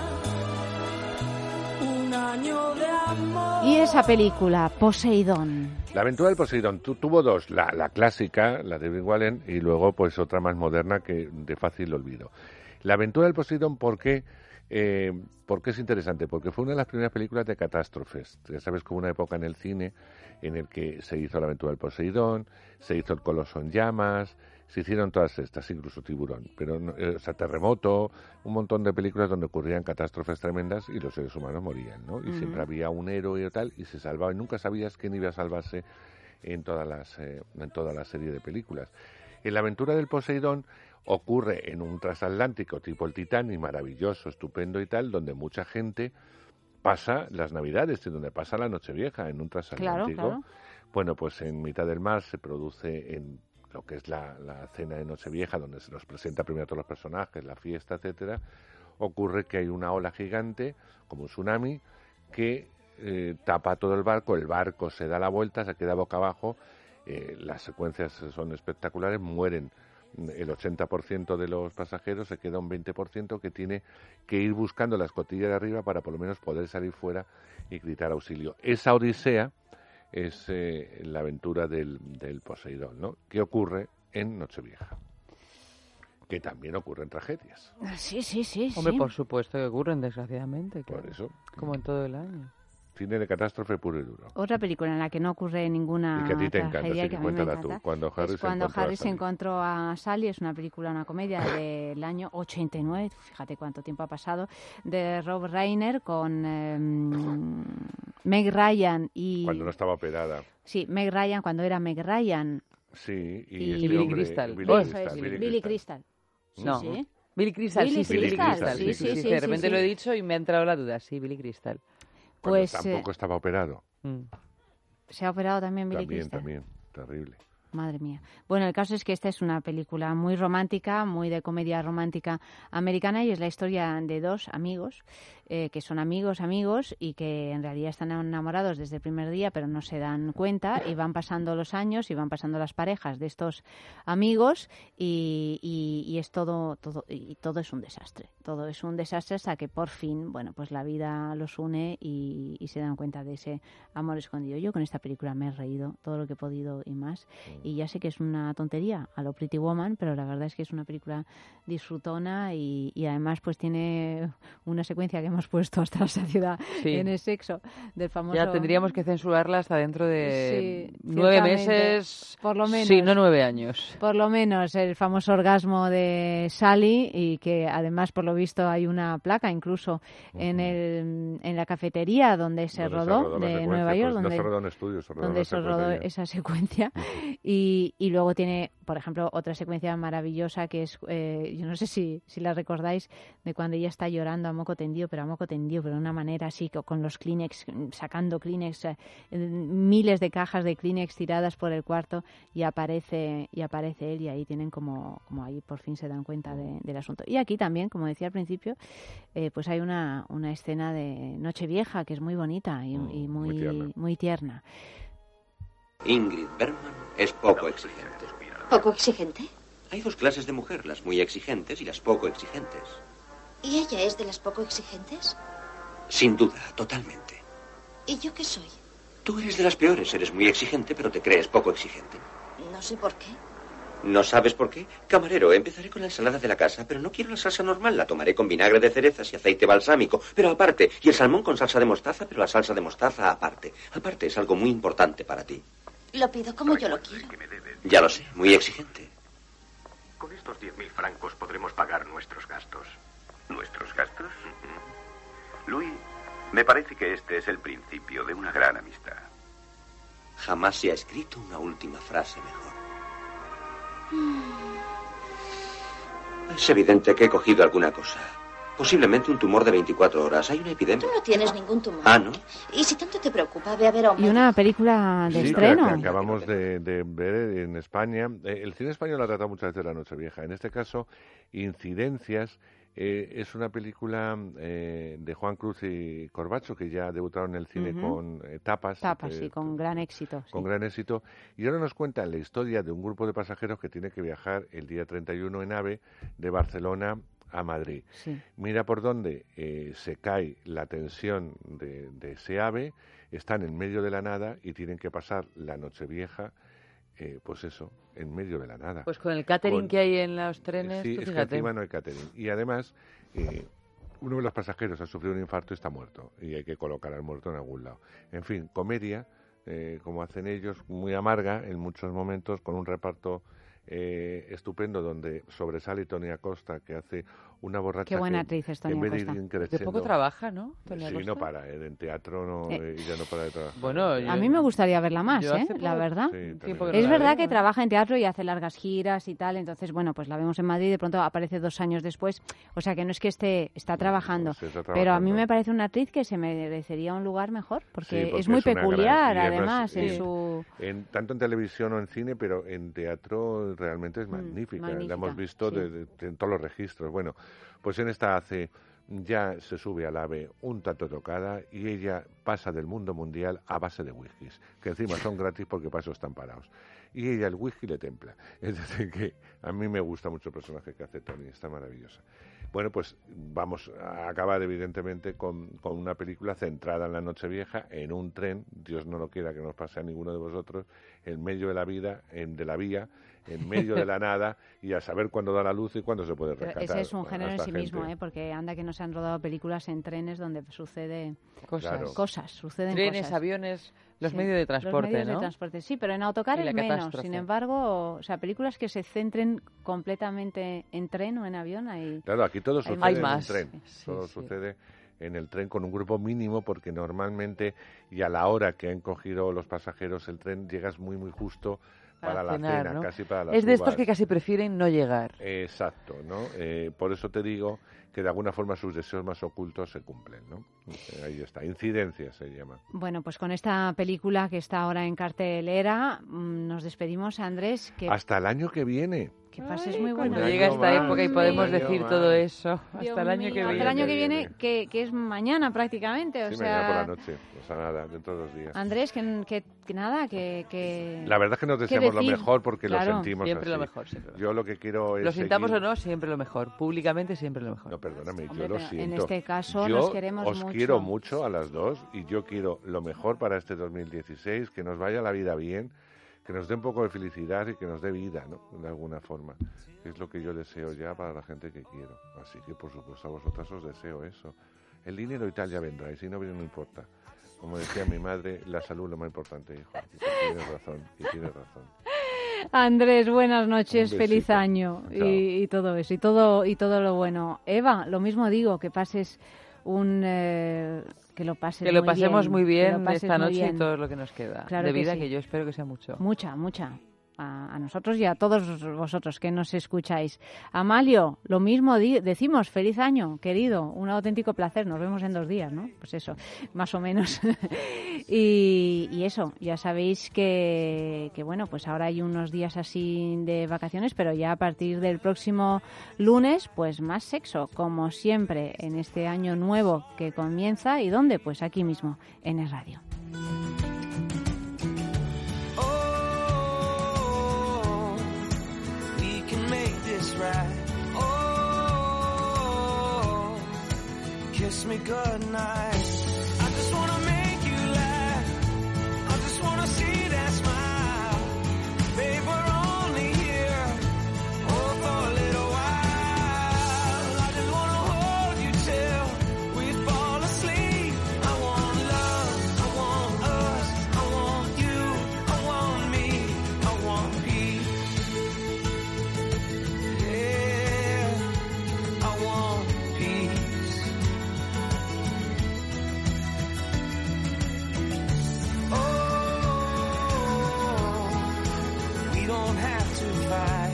Speaker 8: un año de amor.
Speaker 2: Y esa película, Poseidón.
Speaker 19: La aventura del Poseidón tu, tuvo dos, la, la clásica, la de Irving Welling, y luego pues otra más moderna que de fácil olvido. La aventura del Poseidón, ¿por qué? Eh, porque es interesante, porque fue una de las primeras películas de catástrofes. Ya sabes que hubo una época en el cine en el que se hizo la aventura del Poseidón, se hizo el Coloso en llamas, se hicieron todas estas, incluso Tiburón, pero eh, o sea, Terremoto, un montón de películas donde ocurrían catástrofes tremendas y los seres humanos morían, ¿no? Y uh-huh. siempre había un héroe o tal y se salvaba y nunca sabías quién iba a salvarse en todas las eh, en toda la serie de películas. En la aventura del Poseidón ocurre en un transatlántico tipo el Titanic, maravilloso, estupendo y tal, donde mucha gente pasa las Navidades y donde pasa la Nochevieja en un transatlántico.
Speaker 2: Claro, claro.
Speaker 19: Bueno, pues en mitad del mar se produce en lo que es la, la cena de Nochevieja, donde se nos presenta primero a todos los personajes, la fiesta, etcétera, ocurre que hay una ola gigante, como un tsunami, que eh, tapa todo el barco, el barco se da la vuelta, se queda boca abajo, eh, las secuencias son espectaculares, mueren el ochenta por ciento de los pasajeros, se queda un veinte por ciento que tiene que ir buscando la escotilla de arriba para por lo menos poder salir fuera y gritar auxilio. Esa odisea es eh, la aventura del, del Poseidón, ¿no? ¿Qué ocurre en Nochevieja? Que también ocurren tragedias.
Speaker 2: Sí, sí, sí.
Speaker 3: Hombre,
Speaker 2: sí.
Speaker 3: por supuesto que ocurren, desgraciadamente. Claro.
Speaker 19: Por eso.
Speaker 3: Como en todo el año.
Speaker 19: Cine de catástrofe puro y duro.
Speaker 2: Otra película en la que no ocurre ninguna
Speaker 19: y que a ti te encanta,
Speaker 2: tragedia,
Speaker 19: así
Speaker 2: que
Speaker 19: que
Speaker 2: a mí me
Speaker 19: cuéntala
Speaker 2: encanta.
Speaker 19: tú. Cuando Harry,
Speaker 2: es
Speaker 19: se,
Speaker 2: cuando
Speaker 19: encontró
Speaker 2: Harry se encontró a Sally, es una película, una comedia del año ochenta y nueve, fíjate cuánto tiempo ha pasado, de Rob Reiner con eh, Meg Ryan y...
Speaker 19: Cuando no estaba operada.
Speaker 2: Sí, Meg Ryan, cuando era Meg Ryan.
Speaker 19: Sí, y,
Speaker 2: y,
Speaker 19: este
Speaker 3: y Billy
Speaker 19: hombre,
Speaker 3: Crystal.
Speaker 19: Billy,
Speaker 2: oh,
Speaker 19: Crystal,
Speaker 2: es,
Speaker 19: Billy,
Speaker 2: Billy
Speaker 19: Crystal.
Speaker 2: Crystal. Sí,
Speaker 3: no.
Speaker 2: sí.
Speaker 3: Billy Crystal,
Speaker 2: Billy
Speaker 3: sí, sí,
Speaker 2: Crystal,
Speaker 3: Billy Crystal,
Speaker 2: sí,
Speaker 3: sí, sí,
Speaker 2: sí,
Speaker 3: sí,
Speaker 2: sí,
Speaker 3: de repente
Speaker 2: sí,
Speaker 3: lo he
Speaker 2: sí.
Speaker 3: dicho y me ha entrado la duda, sí, Billy Crystal.
Speaker 2: Pues
Speaker 19: tampoco
Speaker 2: eh,
Speaker 19: estaba operado.
Speaker 3: Mm.
Speaker 2: Se ha operado también Billy
Speaker 19: También,
Speaker 2: Crystal.
Speaker 19: también, terrible.
Speaker 2: Madre mía. Bueno, el caso es que esta es una película muy romántica, muy de comedia romántica americana y es la historia de dos amigos eh, que son amigos, amigos y que en realidad están enamorados desde el primer día pero no se dan cuenta y van pasando los años y van pasando las parejas de estos amigos y, y, y es todo, todo, y todo es un desastre. Todo es un desastre hasta que por fin, bueno, pues la vida los une y, y se dan cuenta de ese amor escondido. Yo con esta película me he reído todo lo que he podido y más. Y ya sé que es una tontería a lo Pretty Woman, pero la verdad es que es una película disfrutona y, y además pues tiene una secuencia que hemos puesto hasta la saciedad
Speaker 3: sí.
Speaker 2: en el sexo del famoso...
Speaker 3: Ya tendríamos que censurarla hasta dentro de
Speaker 2: sí,
Speaker 3: nueve meses,
Speaker 2: por lo menos.
Speaker 3: Sí, no nueve años.
Speaker 2: Por lo menos el famoso orgasmo de Sally y que además por lo visto hay una placa incluso uh-huh. en el en la cafetería donde se,
Speaker 19: donde
Speaker 2: rodó,
Speaker 19: se rodó
Speaker 2: de
Speaker 19: secuencia,
Speaker 2: Nueva York,
Speaker 19: pues
Speaker 2: donde
Speaker 19: no se rodó en estudio, se rodó
Speaker 2: donde
Speaker 19: en
Speaker 2: se rodó esa secuencia.
Speaker 19: Uh-huh.
Speaker 2: Y, Y, y luego tiene, por ejemplo, otra secuencia maravillosa que es, eh, yo no sé si, si la recordáis, de cuando ella está llorando a moco tendido, pero a moco tendido, pero de una manera así, con los Kleenex, sacando Kleenex, eh, miles de cajas de Kleenex tiradas por el cuarto, y aparece y aparece él, y ahí tienen como, como ahí por fin se dan cuenta de, del asunto. Y aquí también, como decía al principio, eh, pues hay una, una escena de Nochevieja que es muy bonita y, mm, y muy, muy tierna. Muy tierna.
Speaker 1: Ingrid Bergman es poco exigente.
Speaker 21: ¿Poco exigente?
Speaker 1: Hay dos clases de mujer, las muy exigentes y las poco exigentes.
Speaker 21: ¿Y ella es de las poco exigentes?
Speaker 1: Sin duda, totalmente.
Speaker 21: ¿Y yo qué soy?
Speaker 1: Tú eres de las peores, eres muy exigente, pero te crees poco exigente.
Speaker 21: No sé por qué.
Speaker 1: ¿No sabes por qué? Camarero, empezaré con la ensalada de la casa, pero no quiero la salsa normal, la tomaré con vinagre de cerezas y aceite balsámico, pero aparte. Y el salmón con salsa de mostaza, pero la salsa de mostaza aparte. Aparte, es algo muy importante para ti.
Speaker 21: Lo pido como yo lo quiero.
Speaker 1: Ya lo sé, muy exigente.
Speaker 7: Con estos diez mil francos podremos pagar nuestros gastos. ¿Nuestros gastos? Louis, me parece que este es el principio de una gran amistad.
Speaker 1: Jamás se ha escrito una última frase mejor. Es evidente que he cogido alguna cosa. Posiblemente un tumor de veinticuatro horas. Hay una epidemia.
Speaker 21: Tú no tienes ningún tumor.
Speaker 1: Ah, ¿no?
Speaker 21: Y si tanto te preocupa, ve a ver a un
Speaker 2: Y una película de
Speaker 19: sí,
Speaker 2: estreno.
Speaker 19: Que, que acabamos de, de ver en España. Eh, el cine español ha tratado muchas veces la Nochevieja. En este caso, Incidencias eh, es una película eh, de Juan Cruz y Corbacho, que ya debutaron en el cine uh-huh. con eh, Tapas.
Speaker 2: Tapas,
Speaker 19: eh,
Speaker 2: sí, con gran éxito.
Speaker 19: Con
Speaker 2: sí.
Speaker 19: gran éxito. Y ahora nos cuentan la historia de un grupo de pasajeros que tiene que viajar el día treinta y uno en AVE de Barcelona a Madrid.
Speaker 2: Sí.
Speaker 19: Mira por dónde eh, se cae la tensión de, de ese AVE, están en medio de la nada y tienen que pasar la Nochevieja, eh, pues eso, en medio de la nada.
Speaker 3: Pues con el catering
Speaker 19: con,
Speaker 3: que hay en los trenes,
Speaker 19: sí,
Speaker 3: tú
Speaker 19: es
Speaker 3: fíjate.
Speaker 19: que encima no hay catering. Y además, eh, uno de los pasajeros ha sufrido un infarto y está muerto, y hay que colocar al muerto en algún lado. En fin, comedia, eh, como hacen ellos, muy amarga en muchos momentos, con un reparto Eh, estupendo, donde sobresale Tony Acosta, que hace una borracha.
Speaker 2: Qué buena
Speaker 19: que,
Speaker 2: actriz es Tony Acosta.
Speaker 3: De poco trabaja, ¿no? Tony
Speaker 19: sí,
Speaker 3: Acosta.
Speaker 19: no para, eh, en teatro no, eh. ella no para de trabajar.
Speaker 3: Bueno, yo,
Speaker 2: a mí me gustaría verla más, ¿eh? La verdad.
Speaker 19: Sí,
Speaker 2: es no verdad veo, que ¿eh? trabaja en teatro y hace largas giras y tal, entonces, bueno, pues la vemos en Madrid y de pronto aparece dos años después, o sea que no es que esté, está trabajando,
Speaker 19: sí, está trabajando.
Speaker 2: Pero a mí me parece una actriz que se merecería un lugar mejor, porque, sí, porque es muy
Speaker 19: es
Speaker 2: peculiar,
Speaker 19: gran,
Speaker 2: además,
Speaker 19: además,
Speaker 2: en
Speaker 19: eh,
Speaker 2: su...
Speaker 19: En, tanto en televisión o en cine, pero en teatro realmente es magnífica. Magnífica, la hemos visto sí. de, de, de, en todos los registros. Bueno, pues en esta hace, ya se sube al AVE un tanto tocada y ella pasa del mundo mundial a base de whiskies, que encima son gratis porque para eso están parados. Y ella el whisky le templa. Es decir, que a mí me gusta mucho el personaje que hace Tony, está maravillosa. Bueno, pues vamos a acabar evidentemente con, con una película centrada en la Nochevieja, en un tren, Dios no lo quiera que nos pase a ninguno de vosotros, en medio de la vida, en, de la vía, en medio de la nada, y a saber cuándo da la luz y cuándo se puede rescatar.
Speaker 2: Pero ese es un género en sí
Speaker 19: gente.
Speaker 2: mismo, ¿eh? Porque anda que no se han rodado películas en trenes donde sucede
Speaker 3: cosas,
Speaker 19: claro.
Speaker 2: cosas suceden
Speaker 3: trenes,
Speaker 2: cosas.
Speaker 3: aviones, los
Speaker 2: sí.
Speaker 3: medios de transporte,
Speaker 2: los medios
Speaker 3: ¿no?
Speaker 2: de transporte, sí, pero en autocar es menos.
Speaker 3: catástrofe.
Speaker 2: Sin embargo, o sea, películas que se centren completamente en tren o en avión, hay.
Speaker 19: Claro, aquí todo sucede
Speaker 3: hay
Speaker 19: en
Speaker 3: más.
Speaker 19: un tren,
Speaker 3: sí,
Speaker 19: todo
Speaker 3: sí.
Speaker 19: sucede en el tren con un grupo mínimo, porque normalmente y a la hora que han cogido los pasajeros el tren llegas muy muy justo para, para
Speaker 3: cenar,
Speaker 19: la cena,
Speaker 3: ¿no?
Speaker 19: casi para las
Speaker 3: Es de
Speaker 19: uvas.
Speaker 3: estos que casi prefieren no llegar.
Speaker 19: Exacto, ¿no? Eh, por eso te digo que de alguna forma sus deseos más ocultos se cumplen, ¿no? Eh, ahí está, Incidencias se llama.
Speaker 2: Bueno, pues con esta película que está ahora en cartelera, mmm, nos despedimos, Andrés. Que...
Speaker 19: Hasta el año que viene.
Speaker 2: Que pases muy buena.
Speaker 3: Cuando llega esta
Speaker 19: más,
Speaker 3: época y podemos decir
Speaker 19: más.
Speaker 3: todo eso.
Speaker 2: Dios
Speaker 3: hasta el año
Speaker 2: mío,
Speaker 3: que viene.
Speaker 2: Hasta el año que viene, que, que es mañana prácticamente. O
Speaker 19: sí,
Speaker 2: sea...
Speaker 19: mañana por la noche, o sea, nada, dentro de dos días.
Speaker 2: Andrés, que, que, que nada, que, que...
Speaker 19: La verdad es que nos deseamos lo mejor porque
Speaker 2: claro.
Speaker 19: lo sentimos
Speaker 3: siempre
Speaker 19: así.
Speaker 3: Lo mejor, siempre lo mejor.
Speaker 19: Yo lo que quiero es
Speaker 3: Lo sintamos
Speaker 19: seguir...
Speaker 3: o no, siempre lo mejor. Públicamente siempre lo mejor.
Speaker 19: No, perdóname,
Speaker 2: Hombre,
Speaker 19: yo lo siento.
Speaker 2: En este caso
Speaker 19: yo
Speaker 2: nos queremos
Speaker 19: os
Speaker 2: mucho.
Speaker 19: quiero mucho a las dos y yo quiero lo mejor para este dos mil dieciséis, que nos vaya la vida bien, que nos dé un poco de felicidad y que nos dé vida, ¿no? De alguna forma. Es lo que yo deseo ya para la gente que quiero. Así que, por supuesto, a vosotras os deseo eso. El dinero y tal ya vendrá, y si no viene, no importa. Como decía mi madre, la salud es lo más importante, hijo. Y tienes razón, y tienes razón.
Speaker 2: Andrés, buenas noches, feliz año y, y todo eso, y todo, y todo lo bueno. Eva, lo mismo digo, que pases un... Eh, que lo pases
Speaker 3: que lo
Speaker 2: muy
Speaker 3: pasemos
Speaker 2: bien,
Speaker 3: muy bien
Speaker 2: esta
Speaker 3: noche
Speaker 2: bien.
Speaker 3: Y todo lo que nos queda
Speaker 2: claro
Speaker 3: de
Speaker 2: que
Speaker 3: vida,
Speaker 2: sí.
Speaker 3: que yo espero que sea mucho.
Speaker 2: Mucha, mucha. a, a nosotros y a todos vosotros que nos escucháis. Amalio, lo mismo di- decimos, feliz año, querido, un auténtico placer, nos vemos en dos días, ¿no? Pues eso, más o menos. y, y eso, ya sabéis que, que, bueno, pues ahora hay unos días así de vacaciones, pero ya a partir del próximo lunes, pues más sexo, como siempre, en este año nuevo que comienza. ¿Y dónde? Pues aquí mismo, en Es Radio.
Speaker 8: Right. Oh, kiss me goodnight. I just wanna make you laugh. I just wanna see that smile. Babe, we're only here, oh, for a little while. I just wanna hold you till we fall asleep. I want love, I want us, I want you, I want me, I want peace. Don't have to fight.